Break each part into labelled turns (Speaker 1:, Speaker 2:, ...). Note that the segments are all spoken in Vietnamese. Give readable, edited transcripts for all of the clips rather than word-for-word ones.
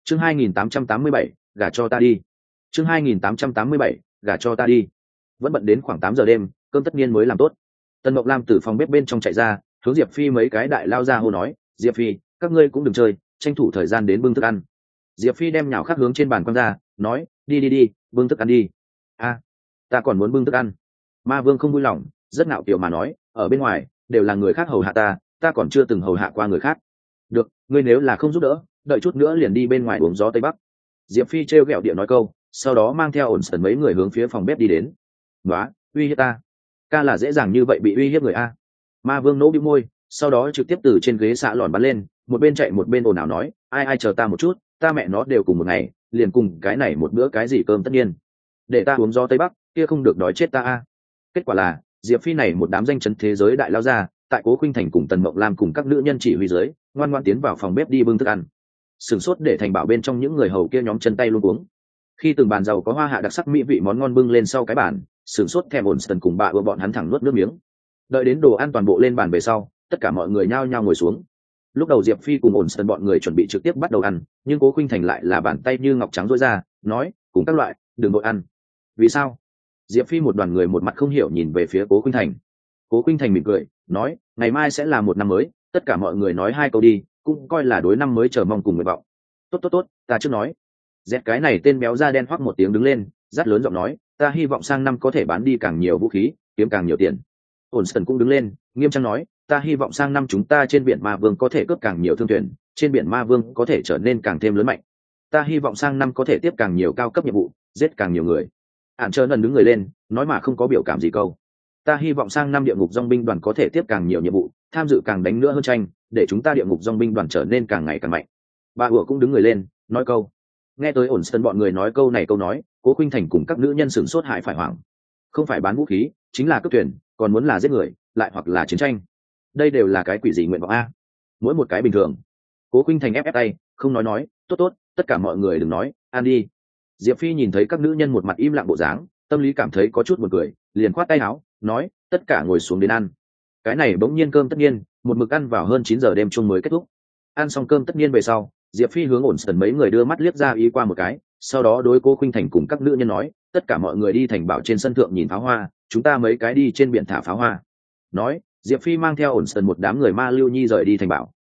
Speaker 1: Chương 2887, gả cho ta đi. Chương 2887, gả cho ta đi. Vẫn bận đến khoảng 8 giờ đêm, cơm tất nhiên mới làm tốt. Tần Mộng Lam từ phòng bếp bên trong chạy ra, hướng Diệp Phi mấy cái đại lao ra hô nói, "Diệp Phi, các ngươi cũng đừng chơi, tranh thủ thời gian đến bưng thức ăn." Diệp Phi đem nhào khắc hướng trên bàn quăng ra, nói, đi, bưng thức ăn đi." "A, ta còn muốn bưng thức ăn." Ma Vương không vui lòng, rất ngạo kiều mà nói, "Ở bên ngoài đều là người khác hầu hạ ta còn chưa từng hầu hạ qua người khác." "Được, ngươi nếu là không giúp đỡ, đợi chút nữa liền đi bên ngoài uống gió tây bắc." Diệp Phi trêu ghẹo địa nói câu, sau đó mang theo ổn sần mấy người hướng phía phòng bếp đi đến. "Nóa, uy hiếp ta? Ca là dễ dàng như vậy bị uy hiếp người a?" Ma Vương nỗ bĩu môi, sau đó trực tiếp từ trên ghế xạ lòn bắn lên, một bên chạy một bên ồn ào nói, ai chờ ta một chút, ta mẹ nó đều cùng một ngày, liền cùng cái này một bữa cái gì cơm tất nhiên. Để ta uống gió tây bắc, kia không được đói chết ta a." Kết quả là, Diệp Phi này một đám danh chấn thế giới đại lao ra, tại Cố Khuynh Thành cùng Tần Mộng Lam cùng các nữ nhân chỉ huy dưới, ngoan ngoãn tiến vào phòng bếp đi bưng thức ăn. Sửng sốt để thành bảo bên trong những người hầu kia nhóm chân tay luống cuống. Khi từng bàn giàu có hoa hạ đặc sắc mỹ vị món ngon bưng lên sau cái bàn, sửng sốt thèm ổn sần cùng bà ưa bọn hắn thẳng nuốt nước miếng. Đợi đến đồ ăn toàn bộ lên bàn về sau, tất cả mọi người nhao nhao ngồi xuống. Lúc đầu Diệp Phi cùng ổn sần bọn người chuẩn bị trực tiếp bắt đầu ăn, nhưng Cố Khuynh Thành lại là bàn tay như ngọc trắng rối ra, nói, cùng các loại, đừng vội ăn. Vì sao? Diệp Phi một đoàn người một mặt không hiểu nhìn về phía Cố Khuynh Thành. Cố Khuynh Thành mỉm cười, nói, ngày mai sẽ là một năm mới, tất cả mọi người nói 2 câu đi, cũng coi là đối năm mới chờ mong cùng nguyện vọng. Tốt, ta chưa nói. Dẹt cái này tên béo da đen hoắc một tiếng đứng lên, rát lớn giọng nói, ta hy vọng sang năm có thể bán đi càng nhiều vũ khí, kiếm càng nhiều tiền. Ổn cũng đứng lên, nghiêm trang nói, ta hy vọng sang năm chúng ta trên biển Ma Vương có thể cướp càng nhiều thương thuyền, trên biển Ma Vương có thể trở nên càng thêm lớn mạnh. Ta hy vọng sang năm có thể tiếp càng nhiều cao cấp nhiệm vụ, giết càng nhiều người. Ản Trơ Nần đứng người lên, nói mà không có biểu cảm gì câu. Ta hy vọng sang năm địa ngục dòng binh đoàn có thể tiếp càng nhiều nhiệm vụ, tham dự càng đánh nữa hơn tranh, để chúng ta địa ngục dòng binh đoàn trở nên càng ngày càng mạnh. Bà ủa cũng đứng người lên, nói câu. Nghe tới ổn sân bọn người nói câu này câu nói, Cố Khuynh Thành cùng các nữ nhân sửng sốt hại phải hoảng. Không phải bán vũ khí, chính là cướp thuyền, còn muốn là giết người, lại hoặc là chiến tranh. Đây đều là cái quỷ gì nguyện vọng a? Mỗi một cái bình thường. Cố Khuynh Thành ép tay, không nói, tốt, tất cả mọi người đừng nói, ăn đi. Diệp Phi nhìn thấy các nữ nhân một mặt im lặng bộ dáng, tâm lý cảm thấy có chút buồn cười, liền khoát tay áo, nói, tất cả ngồi xuống đến ăn. Cái này bỗng nhiên cơm tất nhiên, một mực ăn vào hơn 9 giờ đêm chung mới kết thúc. Ăn xong cơm tất nhiên về sau, Diệp Phi hướng ổn sần mấy người đưa mắt liếc ra ý qua một cái, sau đó đối Cố Khuynh Thành cùng các nữ nhân nói, tất cả mọi người đi thành bảo trên sân thượng nhìn pháo hoa, chúng ta mấy cái đi trên biển thả pháo hoa. Nói, Diệp Phi mang theo ổn sần một đám người ma lưu nhi rời đi thành bảo.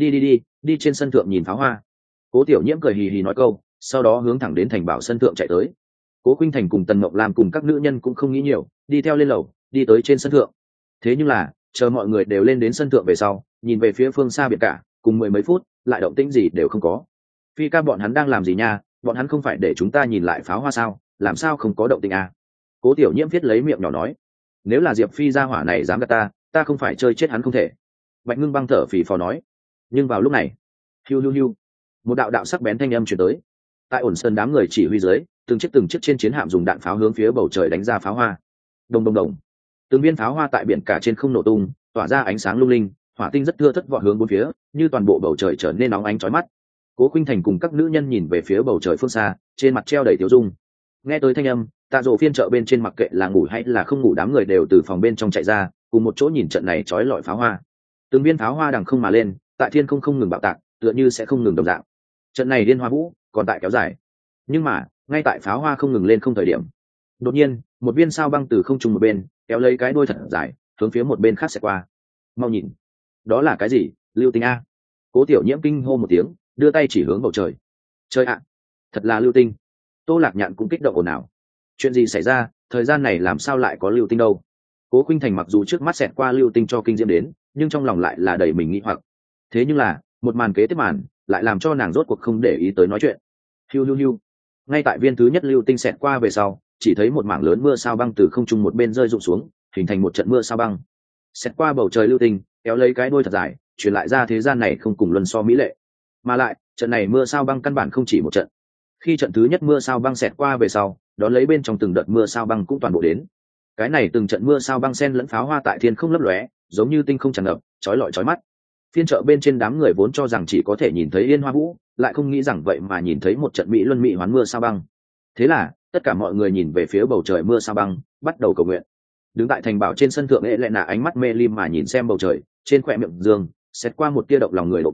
Speaker 1: Đi trên sân thượng nhìn pháo hoa. Cố Tiểu Nhiễm cười hì hì nói câu, sau đó hướng thẳng đến thành bảo sân thượng chạy tới. Cố Khuynh Thành cùng Tần Mộng Lam cùng các nữ nhân cũng không nghĩ nhiều, đi theo lên lầu, đi tới trên sân thượng. Thế nhưng là, chờ mọi người đều lên đến sân thượng về sau, nhìn về phía phương xa biển cả, cùng 10 mấy phút, lại động tĩnh gì đều không có. Phi ca bọn hắn đang làm gì nha? Bọn hắn không phải để chúng ta nhìn lại pháo hoa sao? Làm sao không có động tĩnh à? Cố Tiểu Nhiễm viết lấy miệng nhỏ nói, nếu là Diệp Phi gia hỏa này dám gạt ta không phải chơi chết hắn không thể. Bạch Ngưng Băng thở phì phò nói. Nhưng vào lúc này, hiu, một đạo sắc bén thanh âm truyền tới. Tại ổn sơn đám người chỉ huy dưới, từng chiếc trên chiến hạm dùng đạn pháo hướng phía bầu trời đánh ra pháo hoa. Đồng. Từng viên pháo hoa tại biển cả trên không nổ tung, tỏa ra ánh sáng lung linh, hỏa tinh rất thưa thất vọt hướng bốn phía, như toàn bộ bầu trời trở nên nóng ánh chói mắt. Cố Khuynh Thành cùng các nữ nhân nhìn về phía bầu trời phương xa, trên mặt treo đầy tiêu dung. Nghe tới thanh âm, Tạ Dụ phiên chợ bên trên mặc kệ là ngủ hay là không ngủ đám người đều từ phòng bên trong chạy ra, cùng một chỗ nhìn trận này chói lọi pháo hoa. Từng viên pháo hoa đằng không mà lên, tại thiên không không ngừng bạo tạc, tựa như sẽ không ngừng đồng dạng. Trận này liên hoa vũ còn tại kéo dài. Nhưng mà, ngay tại pháo hoa không ngừng lên không thời điểm, đột nhiên, một viên sao băng từ không trung một bên, kéo lấy cái đuôi thật dài, hướng phía một bên khác sẽ qua. Mau nhìn, đó là cái gì? Lưu tinh a! Cố Tiểu Nhiễm kinh hô một tiếng, đưa tay chỉ hướng bầu trời. Trời ạ, thật là lưu tinh! Tô Lạc Nhạn cũng kích động ồn ào. Chuyện gì xảy ra? Thời gian này làm sao lại có lưu tinh đâu? Cố Khuynh Thành mặc dù trước mắt xẹt qua lưu tinh cho kinh diễm đến, nhưng trong lòng lại là đầy mình nghi hoặc. Thế nhưng là, một màn kế tiếp màn, lại làm cho nàng rốt cuộc không để ý tới nói chuyện. Hiu. Ngay tại viên thứ nhất lưu tinh xẹt qua về sau, chỉ thấy một mảng lớn mưa sao băng từ không trung một bên rơi rụng xuống, hình thành một trận mưa sao băng. Xẹt qua bầu trời lưu tinh, kéo lấy cái đuôi thật dài, truyền lại ra thế gian này không cùng luân so mỹ lệ. Mà lại, trận này mưa sao băng căn bản không chỉ một trận. Khi trận thứ nhất mưa sao băng xẹt qua về sau, đón lấy bên trong từng đợt mưa sao băng cũng toàn bộ đến. Cái này từng trận mưa sao băng xen lẫn pháo hoa tại thiên không lấp lóe, giống như tinh không tràn ngập, chói lọi chói mắt. Phiên chợ bên trên đám người vốn cho rằng chỉ có thể nhìn thấy yên hoa vũ, lại không nghĩ rằng vậy mà nhìn thấy một trận mỹ luân mỹ hoán mưa sao băng. Thế là, tất cả mọi người nhìn về phía bầu trời mưa sao băng, bắt đầu cầu nguyện. Đứng tại thành bảo trên sân thượng lệ nạ ánh mắt mê lim mà nhìn xem bầu trời, trên khóe miệng dương xét qua một tia động lòng người độ cong,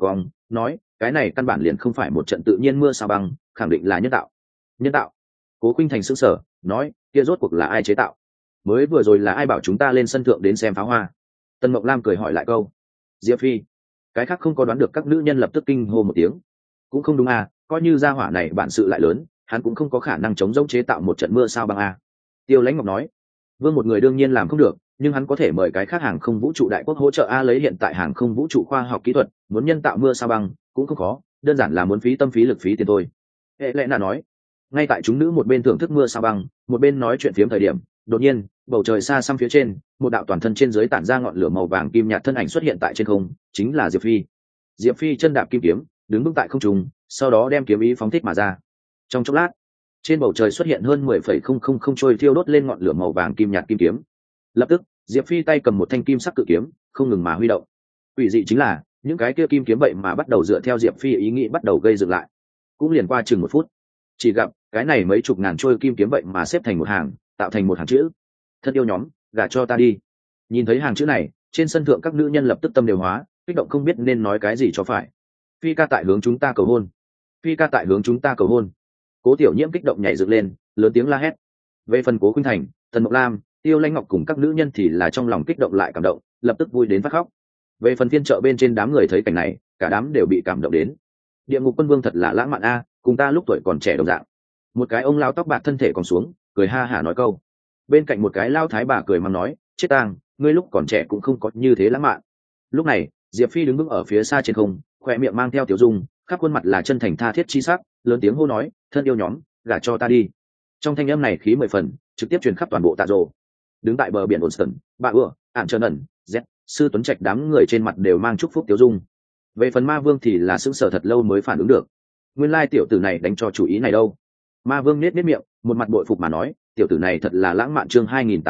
Speaker 1: nói cái này căn bản liền không phải một trận tự nhiên mưa sao băng, khẳng định là nhân tạo. Nhân tạo? Cố Khuynh Thành sững sờ, nói kia rốt cuộc là ai chế tạo? Mới vừa rồi là ai bảo chúng ta lên sân thượng đến xem pháo hoa? Tần Mộng Lam cười hỏi lại câu. Diệp Phi. Cái khác không có đoán được, các nữ nhân lập tức kinh hô một tiếng. Cũng không đúng à, coi như gia hỏa này bản sự lại lớn, hắn cũng không có khả năng chống rỗng chế tạo một trận mưa sao băng à. Tiêu Lãnh Ngọc nói. Vương một người đương nhiên làm không được, nhưng hắn có thể mời cái khác hàng không vũ trụ đại quốc hỗ trợ a, lấy hiện tại hàng không vũ trụ khoa học kỹ thuật, muốn nhân tạo mưa sao băng cũng không khó, đơn giản là muốn phí tâm phí lực phí tiền thôi. Hệ lẽ là nói. Ngay tại chúng nữ một bên thưởng thức mưa sao băng, một bên nói chuyện phiếm thời điểm, đột nhiên bầu trời xa xăm phía trên, một đạo toàn thân trên dưới tản ra ngọn lửa màu vàng kim nhạt thân ảnh xuất hiện tại trên không, chính là Diệp Phi. Diệp Phi chân đạp kim kiếm, đứng vững tại không trung, sau đó đem kiếm ý phóng thích mà ra. Trong chốc lát, trên bầu trời xuất hiện hơn 10,000 trôi thiêu đốt lên ngọn lửa màu vàng kim nhạt kim kiếm. Lập tức, Diệp Phi tay cầm một thanh kim sắc cự kiếm, không ngừng mà huy động. Ủy dị chính là, những cái kia kim kiếm vậy mà bắt đầu dựa theo Diệp Phi ý nghĩ bắt đầu gây dựng lại. Cũng liền qua chừng 1 phút, chỉ gặp cái này mấy chục ngàn trôi kim kiếm vậy mà xếp thành một hàng, tạo thành một hàng chữ. Thân yêu nhóm, gả cho ta đi. Nhìn thấy hàng chữ này, trên sân thượng các nữ nhân lập tức tâm đều hóa, kích động không biết nên nói cái gì cho phải. Phi ca tại hướng chúng ta cầu hôn. Phi ca tại hướng chúng ta cầu hôn. Cố Tiểu Nhiễm kích động nhảy dựng lên, lớn tiếng la hét. Về phần Cố Khuynh Thành, Tần Mộng Lam, Tiêu Lãnh Ngọc cùng các nữ nhân thì là trong lòng kích động lại cảm động, lập tức vui đến phát khóc. Về phần phiên chợ bên trên, đám người thấy cảnh này, cả đám đều bị cảm động đến. Địa Ngục Quân Vương thật là lãng mạn a, cùng ta lúc tuổi còn trẻ đồng dạng. Một cái ông lão tóc bạc thân thể còn xuống, cười ha hả nói câu. Bên cạnh một cái lao thái bà cười mắng nói, chết tang, ngươi lúc còn trẻ cũng không có như thế lãng mạn. Lúc này, Diệp Phi đứng vững ở phía xa trên không, khỏe miệng mang theo tiểu dung, khắp khuôn mặt là chân thành tha thiết chi sắc, lớn tiếng hô nói, thân yêu nhóm, gả cho ta đi. Trong thanh âm này khí 10 phần, trực tiếp truyền khắp toàn bộ tạ rồ. Đứng tại bờ biển Onston, bà ưa, ạn trơn ẩn, Z, sư Tuấn Trạch đám người trên mặt đều mang chúc phúc tiểu dung. Về phần Ma Vương thì là sững sờ thật lâu mới phản ứng được. Nguyên lai tiểu tử này đánh cho chủ ý này đâu. Ma Vương nết miệng, một mặt bội phục mà nói, tiểu tử này thật là lãng mạn. Chương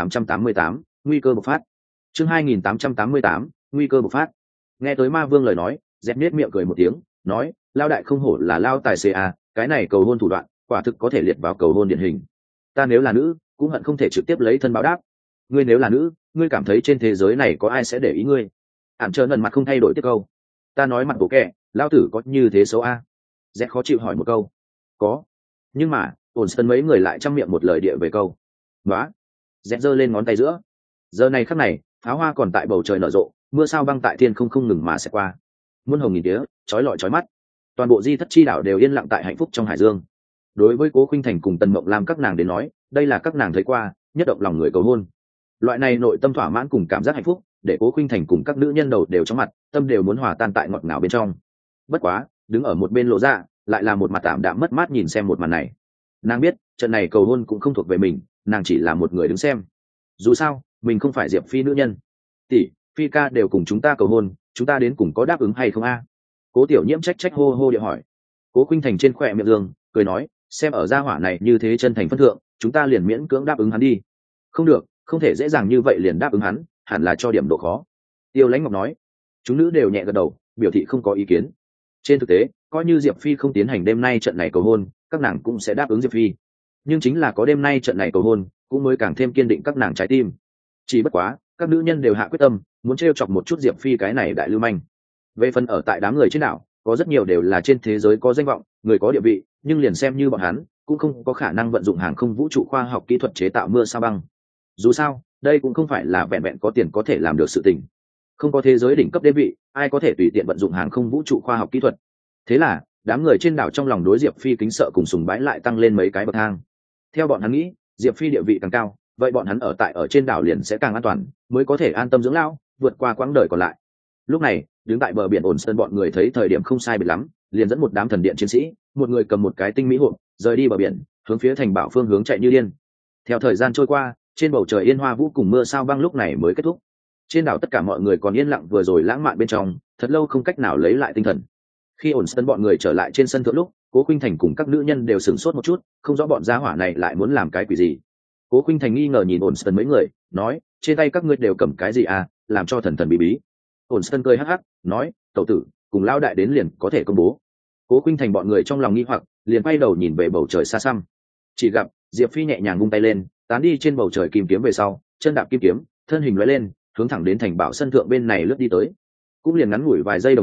Speaker 1: 2888, nguy cơ bộc phát. Chương 2888, nguy cơ bộc phát. Nghe tới Ma Vương lời nói, dẹp nết miệng cười một tiếng, nói, lao đại không hổ là lao tài xế à, cái này cầu hôn thủ đoạn, quả thực có thể liệt vào cầu hôn điển hình. Ta nếu là nữ, cũng hận không thể trực tiếp lấy thân báo đáp. Ngươi nếu là nữ, ngươi cảm thấy trên thế giới này có ai sẽ để ý ngươi? Ản trơn ẩn mặt không thay đổi tiếp câu. Ta nói mặt bộ kẻ, lao tử có như thế xấu à? Dẹp khó chịu hỏi một câu. Có. Nhưng mà, ổn sân mấy người lại chăm miệng một lời địa về câu. Nóa. Dẹp giơ lên ngón tay giữa. Giờ này khắc này, pháo hoa còn tại bầu trời nở rộ, mưa sao băng tại thiên không ngừng mà sẽ qua. Muôn hồng nghìn tía, chói lọi chói mắt. Toàn bộ di thất chi đảo đều yên lặng tại hạnh phúc trong hải dương. Đối với Cố Khuynh Thành cùng Tần Mộng Lam các nàng đến nói, đây là các nàng thấy qua nhất động lòng người cầu hôn. Loại này nội tâm thỏa mãn cùng cảm giác hạnh phúc, để Cố Khuynh Thành cùng các nữ nhân đầu đều chóng mặt, tâm đều muốn hòa tan tại ngọt ngào bên trong. Bất quá, đứng ở một bên Lộ Dạ, lại là một mặt tạm đạm mất mát nhìn xem một màn này. Nàng biết, trận này cầu hôn cũng không thuộc về mình, nàng chỉ là một người đứng xem. Dù sao, mình không phải Diệp Phi nữ nhân. Tỷ, Phi ca đều cùng chúng ta cầu hôn, chúng ta đến cùng có đáp ứng hay không a? Cố Tiểu Nhiễm trách hô hô địa hỏi. Cố Khuynh Thành trên khỏe miệng dương, cười nói, xem ở gia hỏa này như thế chân thành phân thượng, chúng ta liền miễn cưỡng đáp ứng hắn đi. Không được, không thể dễ dàng như vậy liền đáp ứng hắn, hẳn là cho điểm độ khó. Tiêu Lãnh Ngọc nói. Chúng nữ đều nhẹ gật đầu, biểu thị không có ý kiến. Trên thực tế, coi như Diệp Phi không tiến hành đêm nay trận này cầu hôn, các nàng cũng sẽ đáp ứng Diệp Phi. Nhưng chính là có đêm nay trận này cầu hôn, cũng mới càng thêm kiên định các nàng trái tim. Chỉ bất quá, các nữ nhân đều hạ quyết tâm, muốn trêu chọc một chút Diệp Phi cái này đại lưu manh. Về phần ở tại đám người trên đảo, có rất nhiều đều là trên thế giới có danh vọng, người có địa vị, nhưng liền xem như bọn hắn, cũng không có khả năng vận dụng hàng không vũ trụ khoa học kỹ thuật chế tạo mưa sao băng. Dù sao, đây cũng không phải là vẹn vẹn có tiền có thể làm được sự tình. Không có thế giới đỉnh cấp đế vị, ai có thể tùy tiện vận dụng hàng không vũ trụ khoa học kỹ thuật. Thế là, đám người trên đảo trong lòng đối Diệp Phi kính sợ cùng sùng bái lại tăng lên mấy cái bậc thang. Theo bọn hắn nghĩ, Diệp Phi địa vị càng cao, vậy bọn hắn ở trên đảo liền sẽ càng an toàn, mới có thể an tâm dưỡng lão, vượt qua quãng đời còn lại. Lúc này, đứng tại bờ biển ổn sơn bọn người thấy thời điểm không sai biệt lắm, liền dẫn một đám thần điện chiến sĩ, một người cầm một cái tinh mỹ hộp, rời đi bờ biển, hướng phía thành bảo phương hướng chạy như điên. Theo thời gian trôi qua, trên bầu trời yên hoa vũ cùng mưa sao băng lúc này mới kết thúc. Trên đảo tất cả mọi người còn yên lặng vừa rồi lãng mạn bên trong, thật lâu không cách nào lấy lại tinh thần. Khi ổn sơn bọn người trở lại trên sân thượng lúc, Cố Khuynh Thành cùng các nữ nhân đều sửng sốt một chút, không rõ bọn gia hỏa này lại muốn làm cái quỷ gì. Cố Khuynh Thành nghi ngờ nhìn ổn sơn mấy người, nói, trên tay các ngươi đều cầm cái gì à, làm cho thần thần bí bí. Ổn sơn cười hắc hắc, nói, tẩu tử, cùng lao đại đến liền có thể công bố. Cố Khuynh Thành bọn người trong lòng nghi hoặc, liền quay đầu nhìn về bầu trời xa xăm. Chỉ gặp Diệp Phi nhẹ nhàng vung tay lên, tán đi trên bầu trời kim kiếm về sau, chân đạp kim kiếm, thân hình lóe lên, hướng thẳng đến thành bảo sân thượng bên này lướt đi tới. Cũng liền ngắn ngủi vài giây đồng hồ,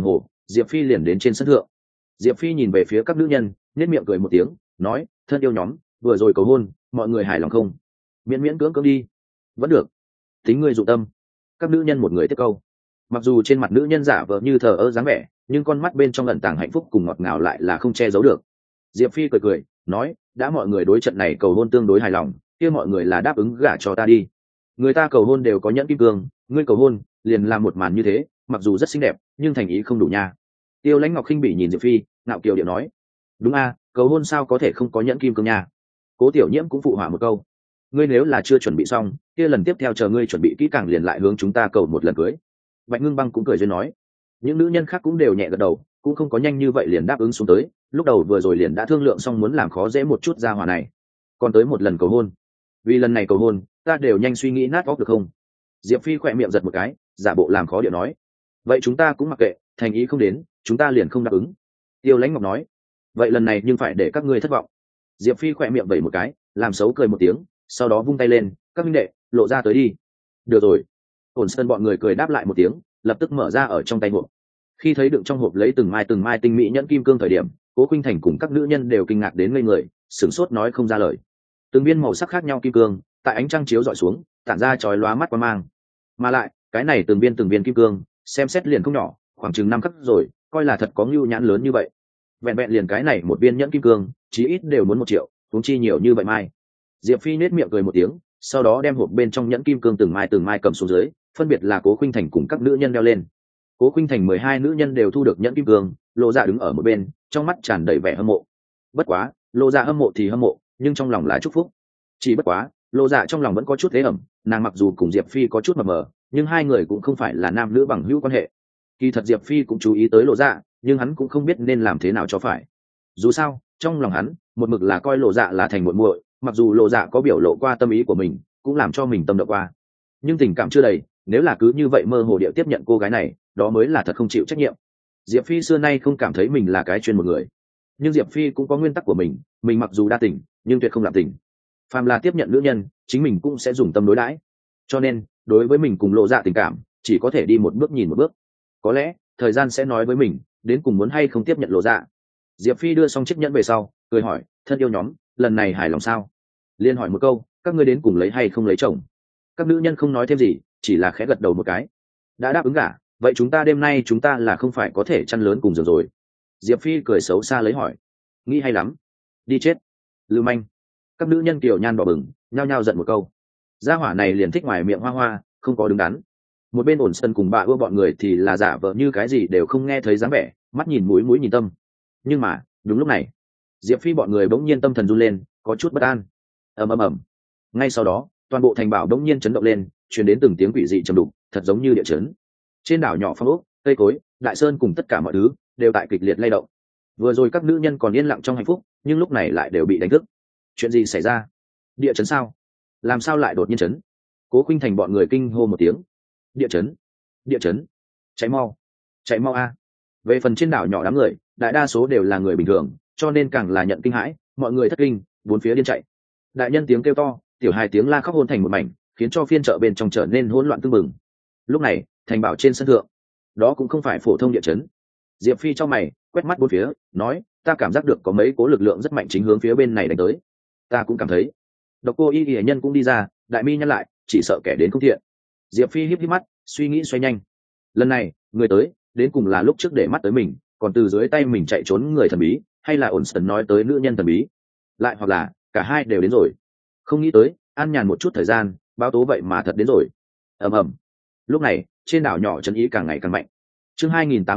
Speaker 1: Diệp Phi liền đến trên sân thượng. Diệp Phi nhìn về phía các nữ nhân, nhếch miệng cười một tiếng, nói, thân yêu nhóm, vừa rồi cầu hôn, mọi người hài lòng không? Miễn miễn cưỡng cưỡng đi. Vẫn được. Tính ngươi dụng tâm. Các nữ nhân một người tiếp câu. Mặc dù trên mặt nữ nhân giả vờ như thờ ơ dáng vẻ, nhưng con mắt bên trong ẩn tàng hạnh phúc cùng ngọt ngào lại là không che giấu được. Diệp Phi cười cười, nói, đã mọi người đối trận này cầu hôn tương đối hài lòng, kia mọi người là đáp ứng gả cho ta đi. Người ta cầu hôn đều có nhẫn kim cương, ngươi cầu hôn liền làm một màn như thế, mặc dù rất xinh đẹp, nhưng thành ý không đủ nha. Tiêu Lãnh Ngọc khinh bỉ nhìn Diệp Phi, ngạo kiều điệu nói, đúng a, cầu hôn sao có thể không có nhẫn kim cương nha. Cố Tiểu Nhiễm cũng phụ họa một câu, ngươi nếu là chưa chuẩn bị xong, kia lần tiếp theo chờ ngươi chuẩn bị kỹ càng liền lại hướng chúng ta cầu một lần cưới. Bạch Ngưng Băng cũng cười duyên nói. Những nữ nhân khác cũng đều nhẹ gật đầu, cũng không có nhanh như vậy liền đáp ứng xuống tới, lúc đầu vừa rồi liền đã thương lượng xong muốn làm khó dễ một chút gia hỏa này, còn tới một lần cầu hôn. Vì lần này cầu hôn, ta đều nhanh suy nghĩ nát óc được không? Diệp Phi khỏe miệng giật một cái, giả bộ làm khó điệu nói, vậy chúng ta cũng mặc kệ, thành ý không đến, chúng ta liền không đáp ứng. Tiêu Lãnh Ngọc nói, vậy lần này nhưng phải để các ngươi thất vọng. Diệp Phi khỏe miệng vẩy một cái, làm xấu cười một tiếng, sau đó vung tay lên, các minh đệ, lộ ra tới đi. Được rồi. Ổn sơn bọn người cười đáp lại một tiếng, lập tức mở ra ở trong tay hộp. Khi thấy đựng trong hộp lấy từng mai tinh mỹ nhẫn kim cương thời điểm, Cố Khuynh Thành cùng các nữ nhân đều kinh ngạc đến ngây người, sửng sốt nói không ra lời. Từng viên màu sắc khác nhau kim cương, tại ánh trăng chiếu rọi xuống, tản ra chói lóa mắt qua mang. Mà lại, cái này từng viên kim cương, xem xét liền không nhỏ, khoảng chừng 5 khắc rồi, coi là thật có nhu nhãn lớn như vậy. Vẹn vẹn liền cái này một viên nhẫn kim cương, chí ít đều muốn 1 triệu, huống chi nhiều như vậy mai. Diệp Phi nhếch miệng cười một tiếng, sau đó đem hộp bên trong nhẫn kim cương từng mai cầm xuống dưới, phân biệt là Cố Khuynh Thành cùng các nữ nhân đeo lên. Cố Khuynh Thành 12 nữ nhân đều thu được nhẫn kim cương, Lộ Dạ đứng ở một bên, trong mắt tràn đầy vẻ hâm mộ. Bất quá, Lộ Dạ hâm mộ thì hâm mộ, nhưng trong lòng là chúc phúc. Chỉ bất quá, Lộ Dạ trong lòng vẫn có chút thế ẩm, nàng mặc dù cùng Diệp Phi có chút mờ mờ, nhưng hai người cũng không phải là nam nữ bằng hữu quan hệ. Kỳ thật Diệp Phi cũng chú ý tới Lộ Dạ, nhưng hắn cũng không biết nên làm thế nào cho phải. Dù sao, trong lòng hắn, một mực là coi Lộ Dạ là thành muội muội, mặc dù Lộ Dạ có biểu lộ qua tâm ý của mình, cũng làm cho mình tâm động qua. Nhưng tình cảm chưa đầy, nếu là cứ như vậy mơ hồ điệu tiếp nhận cô gái này, đó mới là thật không chịu trách nhiệm. Diệp Phi xưa nay không cảm thấy mình là cái chuyên một người, nhưng Diệp Phi cũng có nguyên tắc của mình mặc dù đa tình, nhưng tuyệt không lạm tình. Phàm là tiếp nhận nữ nhân, chính mình cũng sẽ dùng tâm đối đãi. Cho nên, đối với mình cùng Lộ Dạ tình cảm, chỉ có thể đi một bước nhìn một bước. Có lẽ, thời gian sẽ nói với mình, đến cùng muốn hay không tiếp nhận Lộ Dạ. Diệp Phi đưa xong chiếc nhẫn về sau, cười hỏi, thân yêu nhóm, lần này hài lòng sao? Liên hỏi một câu, các ngươi đến cùng lấy hay không lấy chồng? Các nữ nhân không nói thêm gì, chỉ là khẽ gật đầu một cái. Đã đáp ứng gả, vậy chúng ta đêm nay chúng ta là không phải có thể chăn lớn cùng giường rồi? Diệp Phi cười xấu xa lấy hỏi. Nghĩ hay lắm. Đi chết. Lưu manh. Các nữ nhân kiều nhan đỏ bừng, nhao nhao giận một câu. Gia hỏa này liền thích ngoài miệng hoa hoa, không có đứng đắn. Một bên Ổn Sân cùng bà ưa bọn người thì là giả vờ như cái gì đều không nghe thấy dáng vẻ, mắt nhìn mũi mũi nhìn tâm. Nhưng mà, đúng lúc này, Diệp Phi bọn người bỗng nhiên tâm thần run lên, có chút bất an. Ầm ầm ầm. Ngay sau đó, toàn bộ thành bảo bỗng nhiên chấn động lên, truyền đến từng tiếng quỷ dị trầm đục, thật giống như địa chấn. Trên đảo nhỏ phong ốc, cây cối, đại sơn cùng tất cả mọi thứ đều tại kịch liệt lay động. Vừa rồi các nữ nhân còn yên lặng trong hạnh phúc, nhưng lúc này lại đều bị đánh thức. Chuyện gì xảy ra? Địa chấn sao? Làm sao lại đột nhiên chấn? Cố Khuynh Thành bọn người kinh hô một tiếng. Địa chấn! Địa chấn! Cháy mau! Cháy mau a! Về phần trên đảo nhỏ đám người, đại đa số đều là người bình thường, cho nên càng là nhận kinh hãi, mọi người thất kinh, bốn phía điên chạy. Đại nhân tiếng kêu to, tiểu hài tiếng la khóc hôn thành một mảnh, khiến cho phiên chợ bên trong trở nên hỗn loạn tưng bừng. Lúc này, thành bảo trên sân thượng, đó cũng không phải phổ thông địa chấn. Diệp Phi trong mày, quét mắt bốn phía, nói, ta cảm giác được có mấy cố lực lượng rất mạnh chính hướng phía bên này đánh tới. Ta cũng cảm thấy. Độc Cô Y Y nhân cũng đi ra, đại mi nhăn lại, chỉ sợ kẻ đến không thiện. Diệp Phi híp híp mắt, suy nghĩ xoay nhanh. Lần này, người tới, đến cùng là lúc trước để mắt tới mình, còn từ dưới tay mình chạy trốn người thần bí, hay là ổn sần nói tới nữ nhân thần bí, lại hoặc là cả hai đều đến rồi. Không nghĩ tới, an nhàn một chút thời gian, báo tố vậy mà thật đến rồi. Ầm ầm. Lúc này, trên đảo nhỏ trấn ý càng ngày càng mạnh. Chương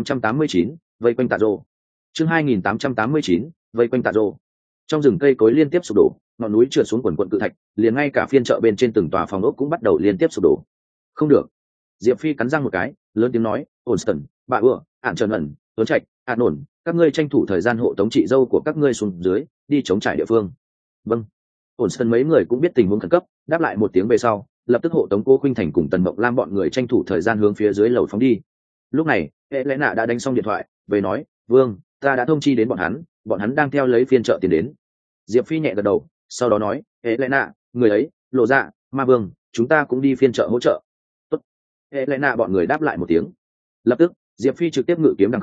Speaker 1: 2889, vây quanh Tạ Dô. Chương 2889, vây quanh Tạ Dô. Trong rừng cây cối liên tiếp sụp đổ, ngọn núi trượt xuống quần quần cự thạch, liền ngay cả phiên chợ bên trên từng tòa phòng ốc cũng bắt đầu liên tiếp sụp đổ. Không được. Diệp Phi cắn răng một cái, lớn tiếng nói, "Onston, bà ưa, Ản Trần ẩn, Tuấn Trạch, Ản ổn, các ngươi tranh thủ thời gian hộ tống chị dâu của các ngươi xuống dưới, đi chống trải địa phương." Vâng. Onston mấy người cũng biết tình huống khẩn cấp, đáp lại một tiếng về sau, lập tức hộ tống Cố Khuynh Thành cùng Tần Mộng Lam bọn người tranh thủ thời gian hướng phía dưới lầu phóng đi. Lúc này, Helena đã đánh xong điện thoại, về nói, "Vương, ta đã thông chi đến bọn hắn đang theo lấy phiên chợ tiền đến." Diệp Phi nhẹ gật đầu, sau đó nói, "Helena, người ấy, Lộ Dạ, Ma Vương, chúng ta cũng đi phiên chợ hỗ trợ." Tốt. Helena bọn người đáp lại một tiếng. Lập tức, Diệp Phi trực tiếp ngự kiếm đằng không,